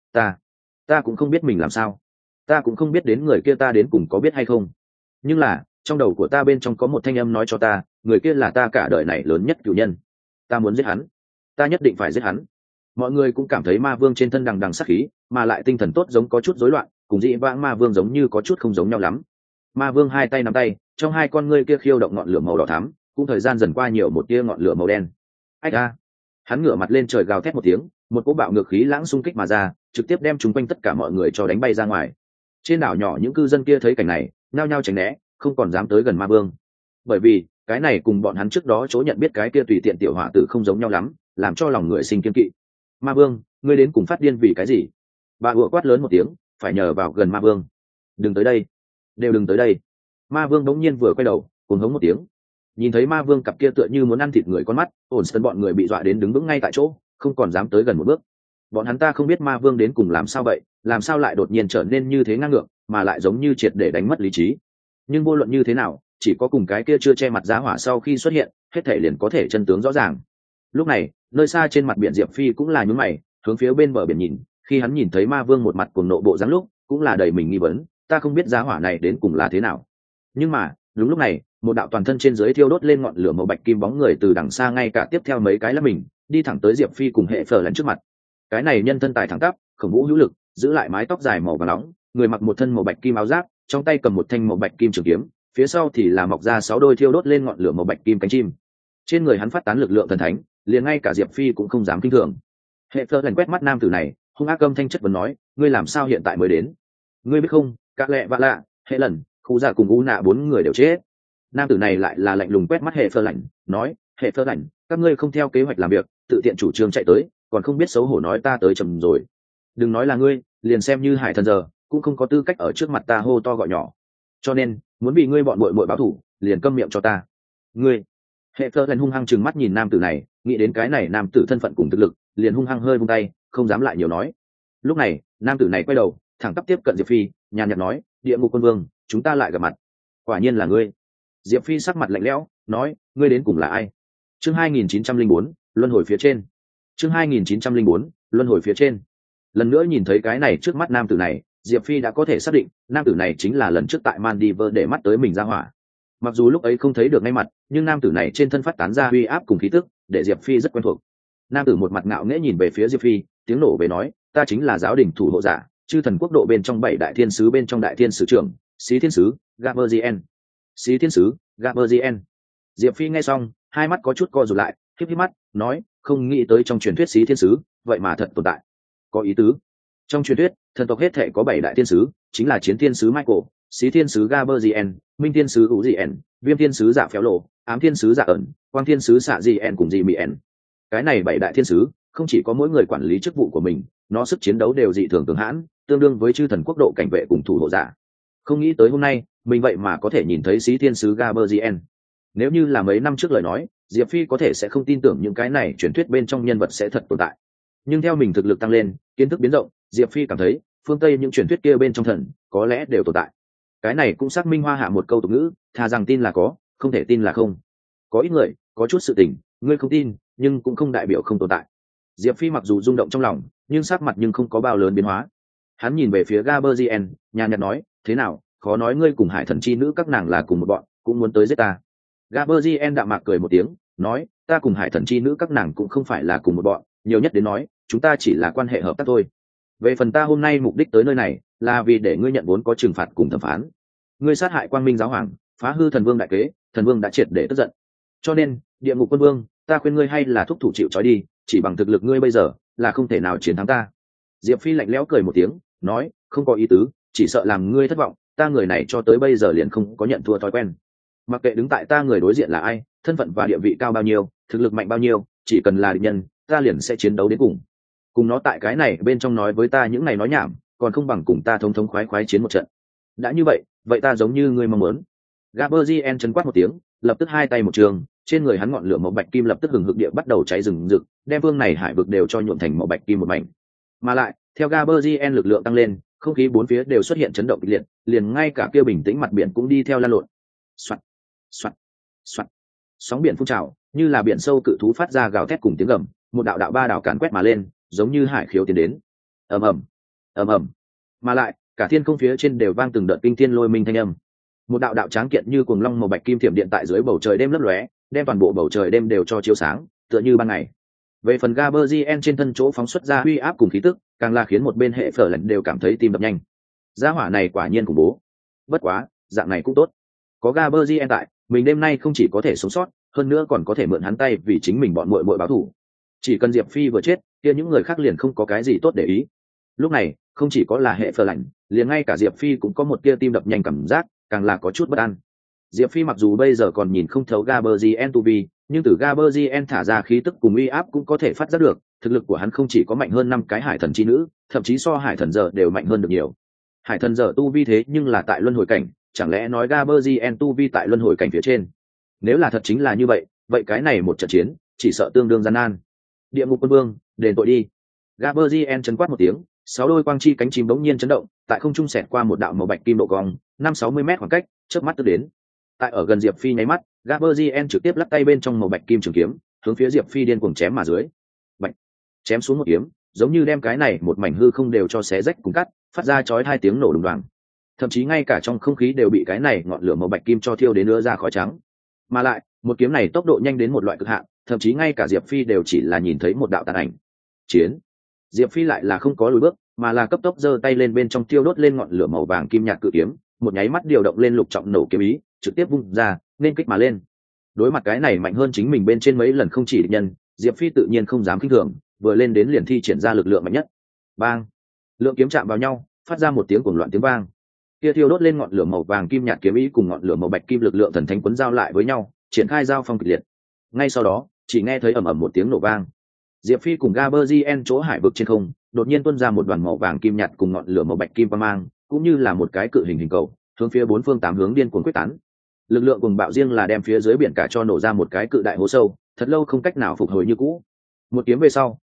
Speaker 1: ta cũng không biết mình làm sao, ta cũng không biết đến người kia ta đến cùng có biết hay không, nhưng là trong đầu của ta bên trong có một thanh âm nói cho ta, người kia là ta cả đời này lớn nhất cửu nhân, ta muốn giết hắn, ta nhất định phải giết hắn. Mọi người cũng cảm thấy Ma Vương trên thân đằng đằng sát khí, mà lại tinh thần tốt giống có chút rối loạn, cùng dĩ vãng Ma Vương giống như có chút không giống nhau lắm. Ma Vương hai tay nắm tay, trong hai con ngươi kia khiêu động ngọn lửa màu đỏ thắm, cũng thời gian dần qua nhiều một tia ngọn lửa màu đen. Ách a! Hắn ngửa mặt lên trời gào thét một tiếng, một cỗ bạo ngược khí lãng xung kích mà ra, trực tiếp đem chúng quanh tất cả mọi người cho đánh bay ra ngoài. Trên đảo nhỏ những cư dân kia thấy cảnh này, nhao nhao tránh né, không còn dám tới gần Ma Vương. Bởi vì, cái này cùng bọn hắn trước đó chỗ nhận biết cái kia tùy tiện tiểu hỏa tử không giống nhau lắm, làm cho lòng người sinh kiên kỵ. Ma Vương, ngươi đến cùng phát điên vì cái gì? Bà ủa quát lớn một tiếng, phải nhờ vào gần Ma Vương. Đừng tới đây, đều đừng tới đây. Ma Vương đống nhiên vừa quay đầu, cuồng hống một tiếng. Nhìn thấy Ma Vương cặp kia tựa như muốn ăn thịt người con mắt, ổn sân bọn người bị dọa đến đứng vững ngay tại chỗ, không còn dám tới gần một bước. Bọn hắn ta không biết Ma Vương đến cùng làm sao vậy, làm sao lại đột nhiên trở nên như thế ngang ngược, mà lại giống như triệt để đánh mất lý trí. Nhưng vô luận như thế nào, chỉ có cùng cái kia chưa che mặt giá hỏa sau khi xuất hiện, hết thể liền có thể chân tướng rõ ràng. Lúc này, nơi xa trên mặt biển Diệp Phi cũng là nhướng mày, hướng phía bên bờ biển nhìn, khi hắn nhìn thấy Ma Vương một mặt cuồng nộ bộ dáng lúc, cũng là đầy mình nghi vấn, ta không biết giá hỏa này đến cùng là thế nào. Nhưng mà, đúng lúc này, một đạo toàn thân trên dưới thiêu đốt lên ngọn lửa màu bạch kim bóng người từ đằng xa ngay cả tiếp theo mấy cái là mình, đi thẳng tới Diệp Phi cùng hệ phở lần trước mặt. Cái này nhân thân tài thẳng tắp, khổng vũ hữu lực, giữ lại mái tóc dài màu vàng nóng, người mặc một thân màu bạch kim áo giáp, trong tay cầm một thanh màu bạch kim trường kiếm, phía sau thì là mọc ra 6 đôi thiêu đốt lên ngọn lửa màu bạch kim cánh chim. Trên người hắn phát tán lực lượng thần thánh, liền ngay cả Diệp Phi cũng không dám kinh thường. Hệ phở lần quét mắt nam tử này, hung ác âm thanh chất vấn nói, ngươi làm sao hiện tại mới đến? Ngươi biết không, các lẹ vạ lạ, hệ lần, khu giả cùng u nạ 4 người đều chết. Nam tử này lại là lạnh lùng quét mắt hệ phơ lạnh, nói, hệ phơ lạnh, các ngươi không theo kế hoạch làm việc, tự tiện chủ trương chạy tới, còn không biết xấu hổ nói ta tới chầm rồi. Đừng nói là ngươi, liền xem như hải thần giờ, cũng không có tư cách ở trước mặt ta hô to gọi nhỏ. Cho nên, muốn bị ngươi bọn muội muội báo thủ, liền câm miệng cho ta. Ngươi. Hệ phơ lạnh hung hăng trừng mắt nhìn nam tử này, nghĩ đến cái này nam tử thân phận cùng thực lực, liền hung hăng hơi vung tay, không dám lại nhiều nói. Lúc này nam tử này quay đầu thẳng tắp tiếp cận Diệp Phi, nhàn nhạt nói, địa ngục quân vương, chúng ta lại gặp mặt. Quả nhiên là ngươi. Diệp Phi sắc mặt lạnh lẽo nói, ngươi đến cùng là ai? Chương 2904, luân hồi phía trên. Chương 2904, luân hồi phía trên. Lần nữa nhìn thấy cái này trước mắt nam tử này, Diệp Phi đã có thể xác định nam tử này chính là lần trước tại Maldives để mắt tới mình ra hỏa. Mặc dù lúc ấy không thấy được ngay mặt, nhưng nam tử này trên thân phát tán ra uy áp cùng khí tức, để Diệp Phi rất quen thuộc. Nam tử một mặt ngạo nghễ nhìn về phía Diệp Phi, tiếng nổ về nói, ta chính là giáo đình thủ hộ giả, chư thần quốc độ bên trong 7 đại thiên sứ bên trong đại thiên sứ trưởng, Xí thiên sứ Gaberzien. Xí thiên sứ Gaberzien. Diệp Phi nghe xong, hai mắt có chút co rụt lại, híp híp mắt, nói, không nghĩ tới trong truyền thuyết Xí thiên sứ, vậy mà thật tồn tại. Có ý tứ. Trong truyền thuyết, thần tộc hết thể có 7 đại thiên sứ, chính là chiến thiên sứ Michael, Xí thiên sứ Gaberzien, minh thiên sứ Uzien, viêm thiên sứ Dạ Phéo Lộ, ám thiên sứ Dạ ẩn, quang thiên sứ Xạ Dien cùng Dị Mien. Cái này 7 đại thiên sứ, không chỉ có mỗi người quản lý chức vụ của mình, nó sức chiến đấu đều dị thường cường hãn, tương đương với chư thần quốc độ cảnh vệ cùng thủ hộ giả. Không nghĩ tới hôm nay, mình vậy mà có thể nhìn thấy Xí thiên sứ Gaberzien. Nếu như là mấy năm trước lời nói, Diệp Phi có thể sẽ không tin tưởng những cái này truyền thuyết bên trong nhân vật sẽ thật tồn tại. Nhưng theo mình thực lực tăng lên, kiến thức biến rộng, Diệp Phi cảm thấy phương Tây những truyền thuyết kia bên trong thần có lẽ đều tồn tại. Cái này cũng xác minh Hoa Hạ một câu tục ngữ, thà rằng tin là có, không thể tin là không. Có ít người có chút sự tình ngươi không tin, nhưng cũng không đại biểu không tồn tại. Diệp Phi mặc dù rung động trong lòng, nhưng sắc mặt nhưng không có bao lớn biến hóa. Hắn nhìn về phía Gaberzien, nhàn nhạt nói, thế nào, khó nói ngươi cùng Hải Thần chi nữ các nàng là cùng một bọn, cũng muốn tới giết ta. Gaberzien đạm mạc cười một tiếng, nói, ta cùng Hải Thần chi nữ các nàng cũng không phải là cùng một bọn, nhiều nhất đến nói, chúng ta chỉ là quan hệ hợp tác thôi. Về phần ta hôm nay mục đích tới nơi này, là vì để ngươi nhận vốn có trừng phạt cùng thẩm phán. Ngươi sát hại Quang Minh giáo hoàng, phá hư thần vương đại kế, thần vương đã triệt để tức giận. Cho nên, địa ngục quân vương, ta khuyên ngươi hay là thúc thủ chịu trói đi, chỉ bằng thực lực ngươi bây giờ, là không thể nào chiến thắng ta. Diệp Phi lạnh lẽo cười một tiếng, nói, không có ý tứ, chỉ sợ làm ngươi thất vọng, ta người này cho tới bây giờ liền không có nhận thua thói quen. Mặc kệ đứng tại ta người đối diện là ai, thân phận và địa vị cao bao nhiêu, thực lực mạnh bao nhiêu, chỉ cần là địch nhân, ta liền sẽ chiến đấu đến cùng. Cùng nó tại cái này bên trong nói với ta những này nói nhảm, còn không bằng cùng ta thống thống khoái khoái chiến một trận. Đã như vậy, vậy ta giống như ngươi mong muốn. Gaberzien chấn quát một tiếng, lập tức hai tay một trường, trên người hắn ngọn lửa màu bạch kim lập tức hừng hực địa bắt đầu cháy rừng rực, đem phương này hải vực đều cho nhuộm thành màu bạch kim một mảnh. Mà lại, theo Gaberzien lực lượng tăng lên, không khí bốn phía đều xuất hiện chấn động kịch liệt, liền ngay cả kia bình tĩnh mặt biển cũng đi theo lan lộn. Soạt, soạt, soạt. Sóng biển phun trào, như là biển sâu cự thú phát ra gào thét cùng tiếng gầm, một đạo đạo ba đạo càn quét mà lên, giống như hải khiếu tiến đến. Ầm ầm, ầm ầm. Mà lại, cả thiên không phía trên đều vang từng đợt kinh thiên lôi minh thanh âm. Một đạo đạo tráng kiện như cuồng long màu bạch kim thiểm điện tại dưới bầu trời đêm lấp lóe, đem toàn bộ bầu trời đêm đều cho chiếu sáng, tựa như ban ngày. Về phần Gaberzien trên thân chỗ phóng xuất ra uy áp cùng khí tức, càng là khiến một bên hệ phở lạnh đều cảm thấy tim đập nhanh. Gia hỏa này quả nhiên khủng bố. Bất quá, dạng này cũng tốt. Có Gaberzien tại, mình đêm nay không chỉ có thể sống sót, hơn nữa còn có thể mượn hắn tay vì chính mình bọn muội muội báo thù. Chỉ cần Diệp Phi vừa chết, kia những người khác liền không có cái gì tốt để ý. Lúc này, không chỉ có là hệ phở lạnh, liền ngay cả Diệp Phi cũng có một tia tim đập nhanh cảm giác, càng là có chút bất an. Diệp Phi mặc dù bây giờ còn nhìn không thấu Gaberzien tu vi, nhưng từ Gaberzien thả ra khí tức cùng uy áp cũng có thể phát giác được, thực lực của hắn không chỉ có mạnh hơn 5 cái hải thần chi nữ, thậm chí so hải thần giờ đều mạnh hơn được nhiều. Hải thần giờ tu vi thế nhưng là tại luân hồi cảnh, chẳng lẽ nói Gaberzien tu vi tại luân hồi cảnh phía trên? Nếu là thật chính là như vậy, vậy cái này một trận chiến, chỉ sợ tương đương gian nan. Địa ngục quân vương, đền tội đi. Gaberzien chấn quát một tiếng, 6 đôi quang chi cánh chim bỗng nhiên chấn động, tại không trung xẹt qua một đạo màu bạch kim độ cong, 5-60 mét khoảng cách, chớp mắt tức đến. Tại ở gần Diệp Phi nháy mắt, Gaberzien trực tiếp lắc tay bên trong màu bạch kim trường kiếm, hướng phía Diệp Phi điên cuồng chém mà dưới. Bạch, chém xuống một kiếm, giống như đem cái này một mảnh hư không đều cho xé rách cùng cắt, phát ra chói hai tiếng nổ đùng đoàng. Thậm chí ngay cả trong không khí đều bị cái này ngọn lửa màu bạch kim cho thiêu đến nữa ra khói trắng. Mà lại, một kiếm này tốc độ nhanh đến một loại cực hạn, thậm chí ngay cả Diệp Phi đều chỉ là nhìn thấy một đạo tàn ảnh. Chiến. Diệp Phi lại là không có lùi bước, mà là cấp tốc giơ tay lên bên trong tiêu đốt lên ngọn lửa màu vàng kim nhạt cự kiếm, một nháy mắt điều động lên lục trọng nổ kiếm ý, trực tiếp vung ra, nên kích mà lên. Đối mặt cái này mạnh hơn chính mình bên trên mấy lần không chỉ địch nhân, Diệp Phi tự nhiên không dám khinh thường, vừa lên đến liền thi triển ra lực lượng mạnh nhất. Bang! Lượng kiếm chạm vào nhau, phát ra một tiếng cuồng loạn tiếng vang. Kia thiêu đốt lên ngọn lửa màu vàng kim nhạt kiếm ý cùng ngọn lửa màu bạch kim lực lượng thần thánh quấn giao lại với nhau, triển khai giao phong kịch liệt. Ngay sau đó, chỉ nghe thấy ầm ầm một tiếng nổ vang. Diệp Phi cùng Gaberzien chỗ hải vực trên không, đột nhiên tuôn ra một đoàn màu vàng kim nhạt cùng ngọn lửa màu bạch kim quang mang, cũng như là một cái cự hình hình cầu, hướng phía bốn phương tám hướng điên cuồng quyết tán. Lực lượng cùng bạo riêng là đem phía dưới biển cả cho nổ ra một cái cự đại hố sâu, thật lâu không cách nào phục hồi như cũ. Một kiếm về sau,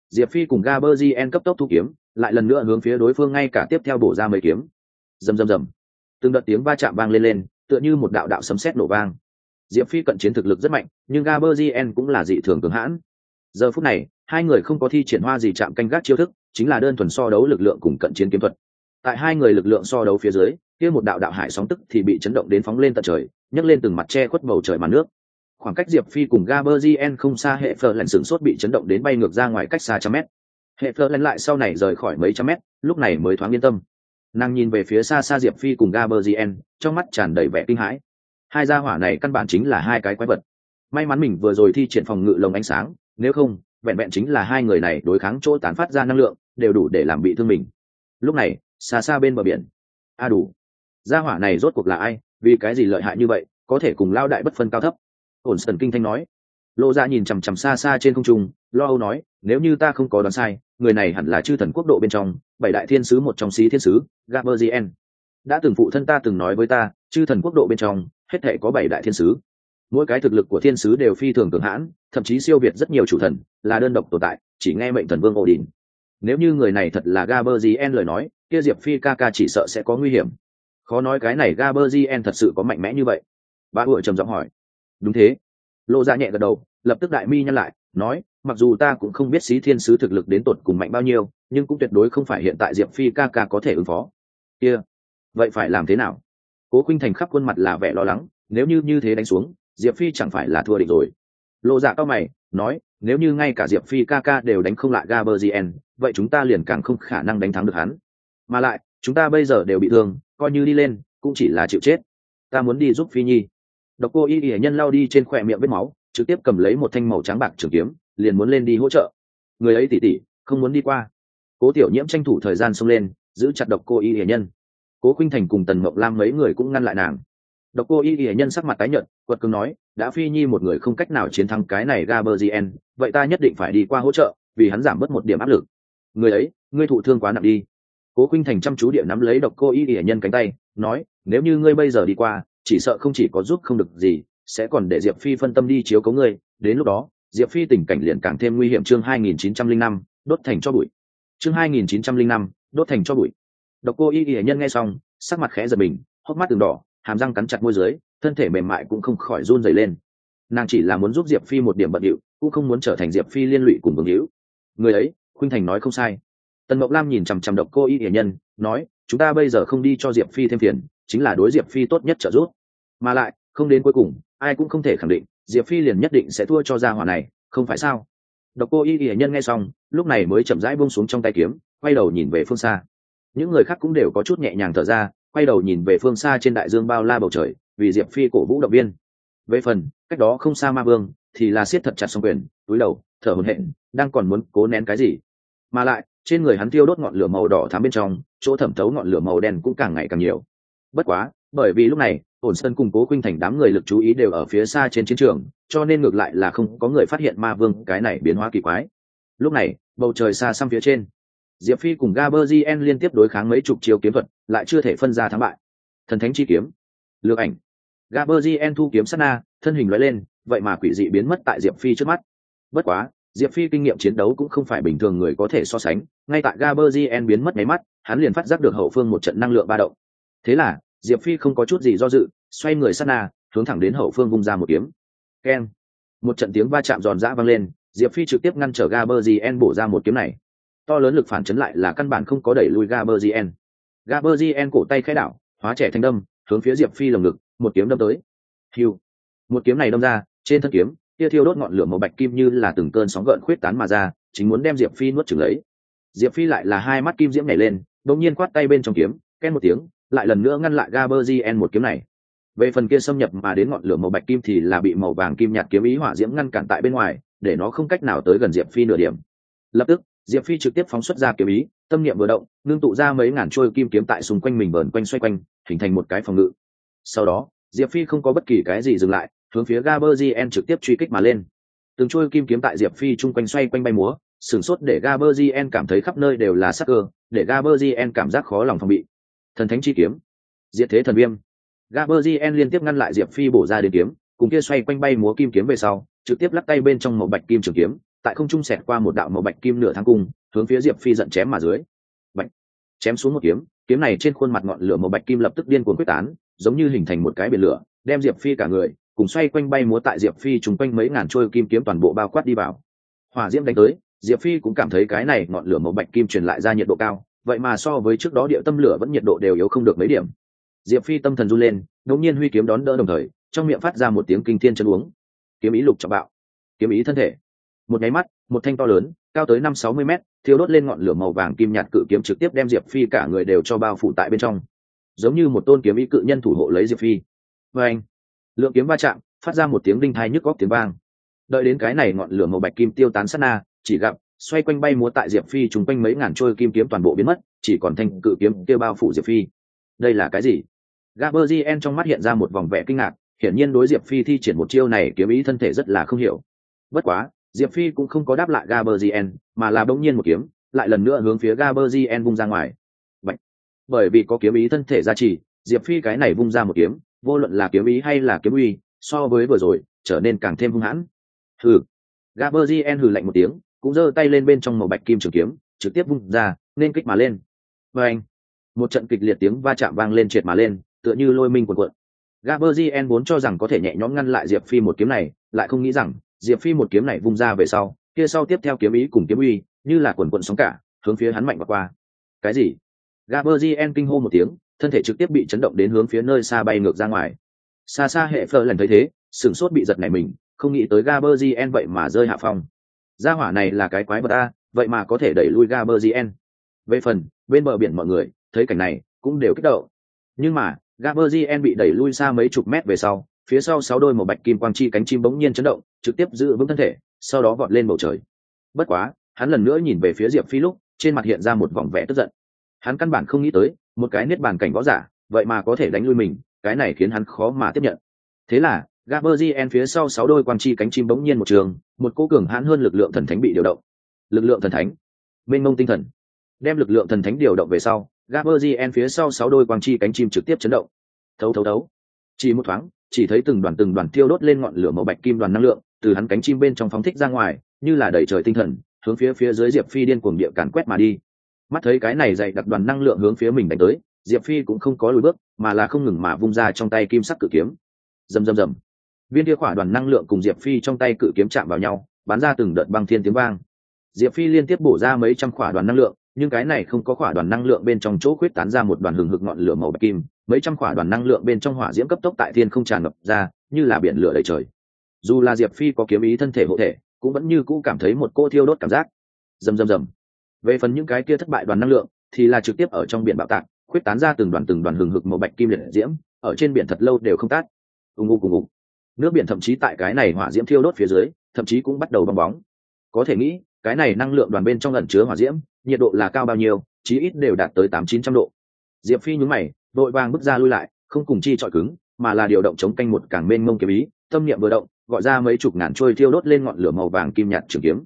Speaker 1: Diệp Phi cùng Gaberzien cấp tốc thu kiếm, lại lần nữa hướng phía đối phương ngay cả tiếp theo bổ ra mấy kiếm. Rầm rầm rầm. Từng đợt tiếng va chạm vang lên, tựa như một đạo đạo sấm sét nổ vang. Diệp Phi cận chiến thực lực rất mạnh, nhưng Gaberzien cũng là dị thường cường hãn. Giờ phút này, hai người không có thi triển hoa gì chạm canh gác chiêu thức, chính là đơn thuần so đấu lực lượng cùng cận chiến kiếm thuật. Tại hai người lực lượng so đấu phía dưới, kia một đạo đạo hải sóng tức thì bị chấn động đến phóng lên tận trời, nhấc lên từng mặt che khuất bầu trời màn nước. Khoảng cách Diệp Phi cùng Gaberzien không xa, hệ phở lạnh sửng sốt bị chấn động đến bay ngược ra ngoài cách xa trăm mét. Hệ phở lạnh lại sau này rời khỏi mấy trăm mét, lúc này mới thoáng yên tâm. Nàng nhìn về phía xa xa Diệp Phi cùng Gaberzien, trong mắt tràn đầy vẻ kinh hãi. Hai gia hỏa này căn bản chính là hai cái quái vật. May mắn mình vừa rồi thi triển phòng ngự lồng ánh sáng, nếu không, vẹn vẹn chính là hai người này đối kháng chỗ tán phát ra năng lượng, đều đủ để làm bị thương mình. Lúc này, xa xa bên bờ biển, đủ. Gia hỏa này rốt cuộc là ai, vì cái gì lợi hại như vậy, có thể cùng lao đại bất phân cao thấp. Ổn Sần kinh thanh nói. Lộ Dạ nhìn chằm chằm xa xa trên không trung, lo âu nói, nếu như ta không có đoán sai, người này hẳn là chư thần quốc độ bên trong bảy đại thiên sứ một trong xí thiên sứ Gaberzien. Đã từng phụ thân ta từng nói với ta, chư thần quốc độ bên trong hết thể có bảy đại thiên sứ, mỗi cái thực lực của thiên sứ đều phi thường cường hãn, thậm chí siêu việt rất nhiều chủ thần, là đơn độc tồn tại, chỉ nghe mệnh thần vương Odin. Nếu như người này thật là Gaberzien lời nói, kia Diệp Phi ca ca chỉ sợ sẽ có nguy hiểm. Khó nói cái này Gaberzien thật sự có mạnh mẽ như vậy. Bà Hụi trầm giọng hỏi. Đúng thế. Lộ Dạ nhẹ gật đầu, lập tức đại mi nhăn lại, nói, mặc dù ta cũng không biết xí thiên sứ thực lực đến tột cùng mạnh bao nhiêu, nhưng cũng tuyệt đối không phải hiện tại Diệp Phi ca ca có thể ứng phó. Kia, vậy phải làm thế nào? Cố Khuynh Thành khắp khuôn mặt là vẻ lo lắng, nếu như thế đánh xuống, Diệp Phi chẳng phải là thua định rồi. Lộ Dạ cao mày, nói, nếu như ngay cả Diệp Phi ca ca đều đánh không lại Gaberzien, vậy chúng ta liền càng không khả năng đánh thắng được hắn. Mà lại, chúng ta bây giờ đều bị thương, coi như đi lên, cũng chỉ là chịu chết. Ta muốn đi giúp Phi Nhi. Độc Cô Y nhân lao đi trên khỏe miệng vết máu, trực tiếp cầm lấy một thanh màu trắng bạc trường kiếm, liền muốn lên đi hỗ trợ. Người ấy tỉ tỉ, không muốn đi qua. Cố Tiểu Nhiễm tranh thủ thời gian xông lên, giữ chặt Độc Cô Y nhân. Cố Khuynh Thành cùng Tần Mộng Lam mấy người cũng ngăn lại nàng. Độc Cô Y nhân sắc mặt tái nhợt, quật cường nói, đã Phi Nhi một người không cách nào chiến thắng cái này Gaberzien, vậy ta nhất định phải đi qua hỗ trợ, vì hắn giảm bớt một điểm áp lực. Người ấy, ngươi thụ thương quá nặng đi. Cố Khuynh Thành chăm chú địa nắm lấy Độc Cô Y nhân cánh tay, nói, nếu như ngươi bây giờ đi qua, chỉ sợ không chỉ có giúp không được gì, sẽ còn để Diệp Phi phân tâm đi chiếu cố ngươi, đến lúc đó, Diệp Phi tình cảnh liền càng thêm nguy hiểm. Chương 2905, đốt thành cho bụi. Chương 2905, đốt thành cho bụi. Độc Cô Y nhân nghe xong, sắc mặt khẽ giật mình, hốc mắt từng đỏ, hàm răng cắn chặt môi dưới, thân thể mềm mại cũng không khỏi run rẩy lên. Nàng chỉ là muốn giúp Diệp Phi một điểm bận điệu, cũng không muốn trở thành Diệp Phi liên lụy cùng vương hữu. Người ấy, Khuynh Thành nói không sai. Tần Mộng Lam nhìn chằm chằm Độc Cô Y nhân, nói, chúng ta bây giờ không đi cho Diệp Phi thêm phiền, chính là đối Diệp Phi tốt nhất trợ giúp. Mà lại, không đến cuối cùng, ai cũng không thể khẳng định Diệp Phi liền nhất định sẽ thua cho gia hỏa này, không phải sao? Độc Cô Y nhân nghe xong, lúc này mới chậm rãi buông xuống trong tay kiếm, quay đầu nhìn về phương xa. Những người khác cũng đều có chút nhẹ nhàng thở ra, quay đầu nhìn về phương xa trên đại dương bao la bầu trời, vì Diệp Phi cổ vũ động viên. Về phần cách đó không xa Ma Vương, thì là siết thật chặt song quyền, túi đầu, thở hổn hển, đang còn muốn cố nén cái gì. Mà lại, trên người hắn thiêu đốt ngọn lửa màu đỏ thắm bên trong, chỗ thẩm thấu ngọn lửa màu đen cũng càng ngày càng nhiều. Bất quá, bởi vì lúc này, Ổn Sơn cùng Cố Khuynh Thành đám người lực chú ý đều ở phía xa trên chiến trường, cho nên ngược lại là không có người phát hiện Ma Vương cái này biến hóa kỳ quái. Lúc này, bầu trời xa xăm phía trên, Diệp Phi cùng Gaberzien liên tiếp đối kháng mấy chục chiêu kiếm thuật, lại chưa thể phân ra thắng bại. Thần thánh chi kiếm, lược ảnh. Gaberzien thu kiếm sát na, thân hình lóe lên, vậy mà quỷ dị biến mất tại Diệp Phi trước mắt. Bất quá, Diệp Phi kinh nghiệm chiến đấu cũng không phải bình thường người có thể so sánh, ngay tại Gaberzien biến mất mấy mắt, hắn liền phát giác được hậu phương một trận năng lượng ba động. Thế là, Diệp Phi không có chút gì do dự, xoay người sát na, hướng thẳng đến hậu phương vung ra một kiếm. Keng! Một trận tiếng va chạm giòn giã vang lên, Diệp Phi trực tiếp ngăn trở Gaberzien bổ ra một kiếm này. To lớn lực phản chấn lại là căn bản không có đẩy lui Gaberzien. Gaberzien cổ tay khẽ đảo, hóa trẻ thành đâm, hướng phía Diệp Phi lồng ngực, một kiếm đâm tới. Hưu! Một kiếm này đâm ra, trên thân kiếm, kia thiêu đốt ngọn lửa màu bạch kim như là từng cơn sóng gợn khuyết tán mà ra, chính muốn đem Diệp Phi nuốt chửng lấy. Diệp Phi lại là hai mắt kim diễm nhảy lên, đột nhiên quát tay bên trong kiếm, ken một tiếng, lại lần nữa ngăn lại Gaberzien một kiếm này. Về phần kia xâm nhập mà đến ngọn lửa màu bạch kim thì là bị màu vàng kim nhạt kiếm ý hỏa diễm ngăn cản tại bên ngoài, để nó không cách nào tới gần Diệp Phi nửa điểm. Lập tức, Diệp Phi trực tiếp phóng xuất ra kiếm ý, tâm niệm vừa động, ngưng tụ ra mấy ngàn trôi kim kiếm tại xung quanh mình vờn quanh xoay quanh, hình thành một cái phòng ngự. Sau đó, Diệp Phi không có bất kỳ cái gì dừng lại, hướng phía Gaberzien trực tiếp truy kích mà lên. Từng trôi kim kiếm tại Diệp Phi chung quanh xoay quanh bay múa, sửng sốt để Gaberzien cảm thấy khắp nơi đều là sắc cơ, để Gaberzien cảm giác khó lòng phòng bị. Thần thánh chi kiếm, diệt thế thần viêm. Gaberzien liên tiếp ngăn lại Diệp Phi bổ ra đến kiếm, cùng kia xoay quanh bay múa kim kiếm về sau, trực tiếp lắc tay bên trong màu bạch kim trường kiếm, tại không trung xẹt qua một đạo màu bạch kim nửa thang cung, hướng phía Diệp Phi giận chém mà dưới. Bạch, chém xuống một kiếm, kiếm này trên khuôn mặt ngọn lửa màu bạch kim lập tức điên cuồng quyết tán, giống như hình thành một cái biển lửa, đem Diệp Phi cả người cùng xoay quanh bay múa tại Diệp Phi trùng quanh mấy ngàn trôi kim kiếm toàn bộ bao quát đi vào. Hỏa diễm đánh tới, Diệp Phi cũng cảm thấy cái này ngọn lửa màu bạch kim truyền lại ra nhiệt độ cao, vậy mà so với trước đó địa tâm lửa vẫn nhiệt độ đều yếu không được mấy điểm. Diệp Phi tâm thần run lên, đột nhiên huy kiếm đón đỡ đồng thời, trong miệng phát ra một tiếng kinh thiên chấn uống. Kiếm ý lục trọng bạo, kiếm ý thân thể. Một nháy mắt, một thanh to lớn, cao tới 5-60 mét, thiêu đốt lên ngọn lửa màu vàng kim nhạt cự kiếm trực tiếp đem Diệp Phi cả người đều cho bao phủ tại bên trong, giống như một tôn kiếm ý cự nhân thủ hộ lấy Diệp Phi. Và anh, lượng kiếm va chạm, phát ra một tiếng đinh tai nhức óc tiếng vang. Đợi đến cái này ngọn lửa màu bạch kim tiêu tán sát na, chỉ gặp xoay quanh bay múa tại Diệp Phi trùng quanh mấy ngàn trôi kim kiếm toàn bộ biến mất, chỉ còn thanh cự kiếm kia bao phủ Diệp Phi. Đây là cái gì? Gaberzien trong mắt hiện ra một vòng vẻ kinh ngạc, hiển nhiên đối Diệp Phi thi triển một chiêu này kiếm ý thân thể rất là không hiểu. Bất quá, Diệp Phi cũng không có đáp lại Gaberzien, mà là bỗng nhiên một kiếm, lại lần nữa hướng phía Gaberzien vung ra ngoài. Vậy, bởi vì có kiếm ý thân thể gia trì, Diệp Phi cái này vung ra một kiếm, vô luận là kiếm ý hay là kiếm uy, so với vừa rồi, trở nên càng thêm hung hãn. Hừ. Gaberzien hừ lạnh một tiếng, cũng giơ tay lên bên trong màu bạch kim trường kiếm, trực tiếp vung ra, nên kích mà lên. Và anh, một trận kịch liệt tiếng va chạm vang lên triệt mà lên, tựa như lôi minh cuồn cuộn. Gaberzien vốn cho rằng có thể nhẹ nhõm ngăn lại Diệp Phi một kiếm này, lại không nghĩ rằng Diệp Phi một kiếm này vung ra về sau, kia sau tiếp theo kiếm ý cùng kiếm uy, như là cuồn cuộn sóng cả, hướng phía hắn mạnh vào qua. Cái gì? Gaberzien kinh hô một tiếng, thân thể trực tiếp bị chấn động đến hướng phía nơi xa bay ngược ra ngoài. Xa xa hệ Fleur lần thấy thế, sửng sốt bị giật nảy mình, không nghĩ tới Gaberzien vậy mà rơi hạ phong. Gia hỏa này là cái quái vật a, vậy mà có thể đẩy lui Gaberzien. Về phần bên bờ biển mọi người thấy cảnh này cũng đều kích động. Nhưng mà Gaberzien bị đẩy lui xa mấy chục mét về sau, phía sau 6 đôi màu bạch kim quang chi cánh chim bỗng nhiên chấn động, trực tiếp giữ vững thân thể, sau đó vọt lên bầu trời. Bất quá, hắn lần nữa nhìn về phía Diệp Phi lúc, trên mặt hiện ra một vòng vẻ tức giận. Hắn căn bản không nghĩ tới, một cái niết bàn cảnh võ giả, vậy mà có thể đánh lui mình, cái này khiến hắn khó mà tiếp nhận. Thế là, Gaberzien phía sau 6 đôi quang chi cánh chim bỗng nhiên một trường, một cỗ cường hãn hơn lực lượng thần thánh bị điều động. Lực lượng thần thánh, mênh mông tinh thần. Đem lực lượng thần thánh điều động về sau, Gaberzien phía sau 6 đôi quang chi cánh chim trực tiếp chấn động. Thấu thấu thấu. Chỉ một thoáng, chỉ thấy từng đoàn thiêu đốt lên ngọn lửa màu bạch kim đoàn năng lượng, từ hắn cánh chim bên trong phóng thích ra ngoài, như là đẩy trời tinh thần, hướng phía dưới Diệp Phi điên cuồng địa càn quét mà đi. Mắt thấy cái này dày đặc đoàn năng lượng hướng phía mình đánh tới, Diệp Phi cũng không có lùi bước, mà là không ngừng mà vung ra trong tay kim sắc cự kiếm. Rầm rầm rầm. Viên kia khỏa đoàn năng lượng cùng Diệp Phi trong tay cự kiếm chạm vào nhau, bắn ra từng đợt băng thiên tiếng vang. Diệp Phi liên tiếp bổ ra mấy trăm khỏa đoàn năng lượng, nhưng cái này không có khỏa đoàn năng lượng bên trong chỗ khuyết tán ra một đoàn hừng hực ngọn lửa màu bạch kim, mấy trăm khỏa đoàn năng lượng bên trong hỏa diễm cấp tốc tại thiên không tràn ngập ra, như là biển lửa đầy trời. Dù là Diệp Phi có kiếm ý thân thể hộ thể, cũng vẫn như cũ cảm thấy một cô thiêu đốt cảm giác. Rầm rầm rầm. Về phần những cái kia thất bại đoàn năng lượng, thì là trực tiếp ở trong biển bạo tạc, khuyết tán ra từng đoàn hừng hực màu bạch kim liệt diễm, ở trên biển thật lâu đều không tắt. Ùng ùng ùng ùng. Nước biển thậm chí tại cái này hỏa diễm thiêu đốt phía dưới, thậm chí cũng bắt đầu bong bóng. Có thể nghĩ, cái này năng lượng đoàn bên trong ẩn chứa hỏa diễm, nhiệt độ là cao bao nhiêu, chí ít đều đạt tới 800-900 độ. Diệp Phi nhướng mày, đội vàng bước ra lui lại, không cùng chi chọi cứng, mà là điều động chống canh một càng mênh mông kiếm ý, tâm niệm vừa động, gọi ra mấy chục ngàn trôi thiêu đốt lên ngọn lửa màu vàng kim nhạt trường kiếm.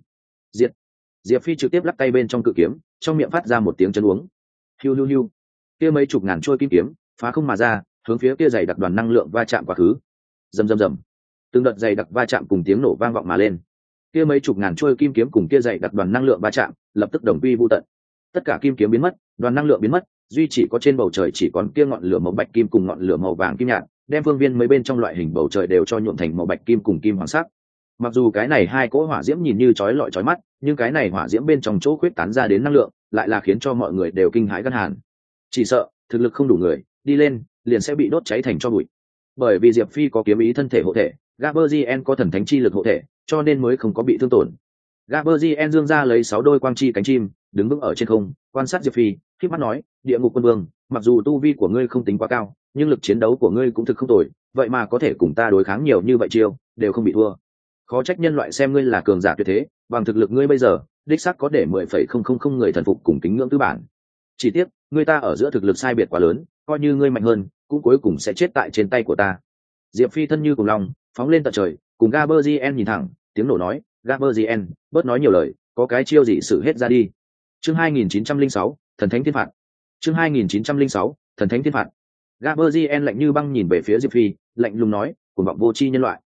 Speaker 1: Diệp Phi trực tiếp lắc tay bên trong cự kiếm, trong miệng phát ra một tiếng chấn uống. Hiu hiu hiu. Kia mấy chục ngàn trôi kim kiếm, phá không mà ra, hướng phía kia dày đặc đoàn năng lượng va chạm quá khứ. Rầm rầm rầm. Từng đợt dày đặc va chạm cùng tiếng nổ vang vọng mà lên. Kia mấy chục ngàn trôi kim kiếm cùng kia dày đặc đoàn năng lượng va chạm, lập tức đồng quy vu tận. Tất cả kim kiếm biến mất, đoàn năng lượng biến mất, duy chỉ có trên bầu trời chỉ còn kia ngọn lửa màu bạch kim cùng ngọn lửa màu vàng kim nhạt, đem phương viên mấy bên trong loại hình bầu trời đều cho nhuộm thành màu bạch kim cùng kim hoàng sắc. Mặc dù cái này hai cỗ hỏa diễm nhìn như chói lọi chói mắt, nhưng cái này hỏa diễm bên trong chỗ khuyết tán ra đến năng lượng, lại là khiến cho mọi người đều kinh hãi gan hàn. Chỉ sợ thực lực không đủ người, đi lên liền sẽ bị đốt cháy thành tro bụi. Bởi vì Diệp Phi có kiếm ý thân thể hộ thể, Gaberzien có thần thánh chi lực hộ thể, cho nên mới không có bị thương tổn. Gaberzien dương ra lấy 6 đôi quang chi cánh chim, đứng vững ở trên không, quan sát Diệp Phi, khép mắt nói, "Địa ngục quân vương, mặc dù tu vi của ngươi không tính quá cao, nhưng lực chiến đấu của ngươi cũng thực không tồi, vậy mà có thể cùng ta đối kháng nhiều như vậy chiêu, đều không bị thua. Khó trách nhân loại xem ngươi là cường giả tuyệt thế, bằng thực lực ngươi bây giờ, đích xác có để 10,000 người thần phục cùng kính ngưỡng tư bản. Chỉ tiếc, ngươi ta ở giữa thực lực sai biệt quá lớn, coi như ngươi mạnh hơn, cũng cuối cùng sẽ chết tại trên tay của ta." Diệp Phi thân như cùng long, phóng lên tận trời, cùng Gaberzien nhìn thẳng, tiếng nổ nói, "Gaberzien, bớt nói nhiều lời, có cái chiêu gì xử hết ra đi." Chương 2906, Thần Thánh Thiên Phạt. Chương 2906, Thần Thánh Thiên Phạt. Gaberzien lạnh như băng nhìn về phía Diệp Phi, lạnh lùng nói, "Cuồng vọng vô tri nhân loại,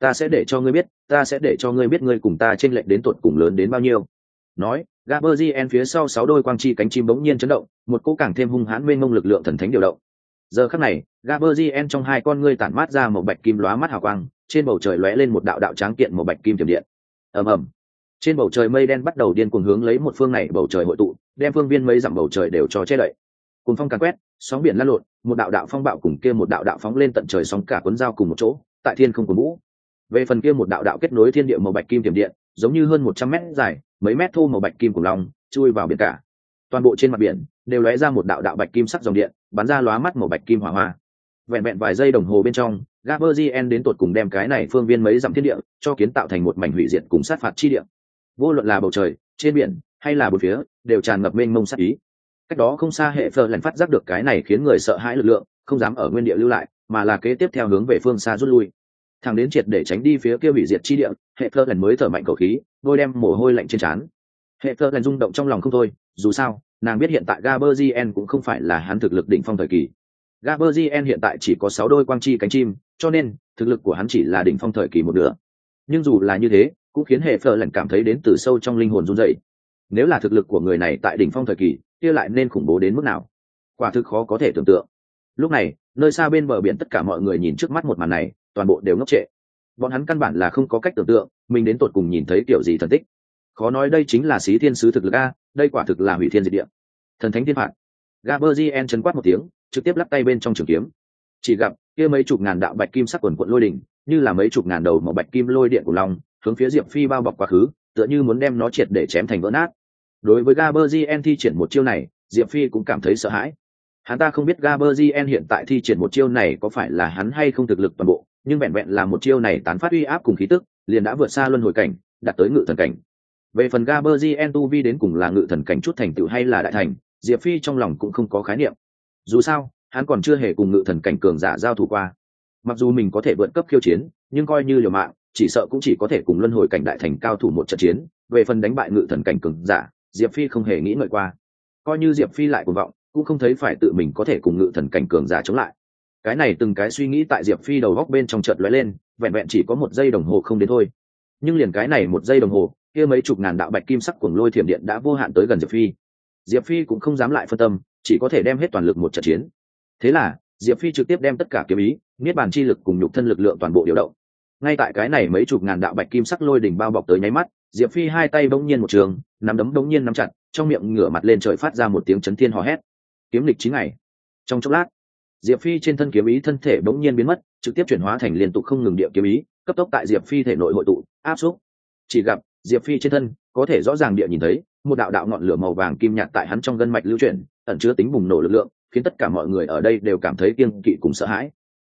Speaker 1: ta sẽ để cho ngươi biết, ta sẽ để cho ngươi biết ngươi cùng ta chênh lệch đến tột cùng lớn đến bao nhiêu. Nói, Gaberzien phía sau 6 đôi quang chi cánh chim bỗng nhiên chấn động, một cỗ càng thêm hung hãn mênh mông lực lượng thần thánh điều động. Giờ khắc này, Gaberzien trong hai con ngươi tản mát ra một bạch kim lóa mắt hào quang, trên bầu trời lóe lên một đạo đạo tráng kiện một bạch kim tiềm điện. Ầm ầm. Trên bầu trời mây đen bắt đầu điên cuồng hướng lấy một phương này bầu trời hội tụ, đem phương viên mấy dặm bầu trời đều cho che đậy. Cùng phong càn quét, sóng biển lăn lộn, một đạo đạo phong bạo cùng kia một đạo đạo phóng lên tận trời sóng cả cuốn giao cùng một chỗ, tại thiên không cuốn vũ. Về phần kia một đạo đạo kết nối thiên địa màu bạch kim tiềm điện, giống như hơn 100 mét dài, mấy mét thô màu bạch kim cùng long, chui vào biển cả. Toàn bộ trên mặt biển đều lóe ra một đạo đạo bạch kim sắc dòng điện, bắn ra lóa mắt màu bạch kim hỏa hoa. Vẹn vẹn vài giây đồng hồ bên trong, Gaberzien đến tột cùng đem cái này phương viên mấy dặm thiên địa cho kiến tạo thành một mảnh hủy diệt cùng sát phạt chi địa. Vô luận là bầu trời, trên biển hay là bốn phía, đều tràn ngập mênh mông sát ý. Cách đó không xa hệ phờ lần phát giác được cái này khiến người sợ hãi lực lượng, không dám ở nguyên địa lưu lại, mà là kế tiếp theo hướng về phương xa rút lui. Thằng đến triệt để tránh đi phía kia hủy diệt chi địa, hệ phờ lần mới thở mạnh khẩu khí, đôi đem mồ hôi lạnh trên trán. Hệ phờ lần rung động trong lòng không thôi, dù sao, nàng biết hiện tại Gaberzien cũng không phải là hắn thực lực đỉnh phong thời kỳ. Gaberzien hiện tại chỉ có 6 đôi quang chi cánh chim, cho nên thực lực của hắn chỉ là đỉnh phong thời kỳ một nửa. Nhưng dù là như thế, cũng khiến hệ phờ lần cảm thấy đến từ sâu trong linh hồn run rẩy. Nếu là thực lực của người này tại đỉnh phong thời kỳ, kia lại nên khủng bố đến mức nào? Quả thực khó có thể tưởng tượng. Lúc này, nơi xa bên bờ biển tất cả mọi người nhìn trước mắt một màn này, toàn bộ đều ngốc trệ. Bọn hắn căn bản là không có cách tưởng tượng, mình đến tột cùng nhìn thấy kiểu gì thần tích. Khó nói đây chính là xí thiên sứ thực lực a, đây quả thực là hủy thiên diệt địa. Thần thánh thiên phạt. Gaberzien chấn quát một tiếng, trực tiếp lắc tay bên trong trường kiếm. Chỉ gặp kia mấy chục ngàn đạo bạch kim sắc quần quận lôi đỉnh, như là mấy chục ngàn đầu màu bạch kim lôi điện của long, hướng phía Diệp Phi bao bọc quá khứ, tựa như muốn đem nó triệt để chém thành vỡ nát. Đối với Gaberzien thi triển một chiêu này, Diệp Phi cũng cảm thấy sợ hãi. Hắn ta không biết Gaberzien hiện tại thi triển một chiêu này có phải là hắn hay không thực lực toàn bộ, nhưng vẹn vẹn là một chiêu này tán phát uy áp cùng khí tức, liền đã vượt xa luân hồi cảnh, đạt tới ngự thần cảnh. Về phần Gaberzien tu vi đến cùng là ngự thần cảnh chút thành tựu hay là đại thành, Diệp Phi trong lòng cũng không có khái niệm. Dù sao, hắn còn chưa hề cùng ngự thần cảnh cường giả giao thủ qua. Mặc dù mình có thể vượt cấp khiêu chiến, nhưng coi như liều mạng, chỉ sợ cũng chỉ có thể cùng luân hồi cảnh đại thành cao thủ một trận chiến. Về phần đánh bại ngự thần cảnh cường giả, Diệp Phi không hề nghĩ ngợi qua. Coi như Diệp Phi lại cuồng vọng, cũng không thấy phải tự mình có thể cùng ngự thần cảnh cường giả chống lại. Cái này từng cái suy nghĩ tại Diệp Phi đầu góc bên trong chợt lóe lên, vẹn vẹn chỉ có 1 giây đồng hồ không đến thôi. Nhưng liền cái này 1 giây đồng hồ, kia mấy chục ngàn đạo bạch kim sắc cuồng lôi thiểm điện đã vô hạn tới gần Diệp Phi. Diệp Phi cũng không dám lại phân tâm, chỉ có thể đem hết toàn lực một trận chiến. Thế là, Diệp Phi trực tiếp đem tất cả kiếm ý, niết bàn chi lực cùng nhục thân lực lượng toàn bộ điều động. Ngay tại cái này mấy chục ngàn đạo bạch kim sắc lôi đỉnh bao bọc tới nháy mắt, Diệp Phi hai tay bỗng nhiên một trường, nắm đấm bỗng nhiên nắm chặt, trong miệng ngửa mặt lên trời phát ra một tiếng chấn thiên hò hét. Kiếm lịch 9 ngày. Trong chốc lát, Diệp Phi trên thân kiếm ý thân thể bỗng nhiên biến mất, trực tiếp chuyển hóa thành liên tục không ngừng địa kiếm ý, cấp tốc tại Diệp Phi thể nội hội tụ, áp xúc. Chỉ gặp Diệp Phi trên thân có thể rõ ràng địa nhìn thấy một đạo đạo ngọn lửa màu vàng kim nhạt tại hắn trong gân mạch lưu chuyển, ẩn chứa tính bùng nổ lực lượng, khiến tất cả mọi người ở đây đều cảm thấy kiêng kỵ cùng sợ hãi.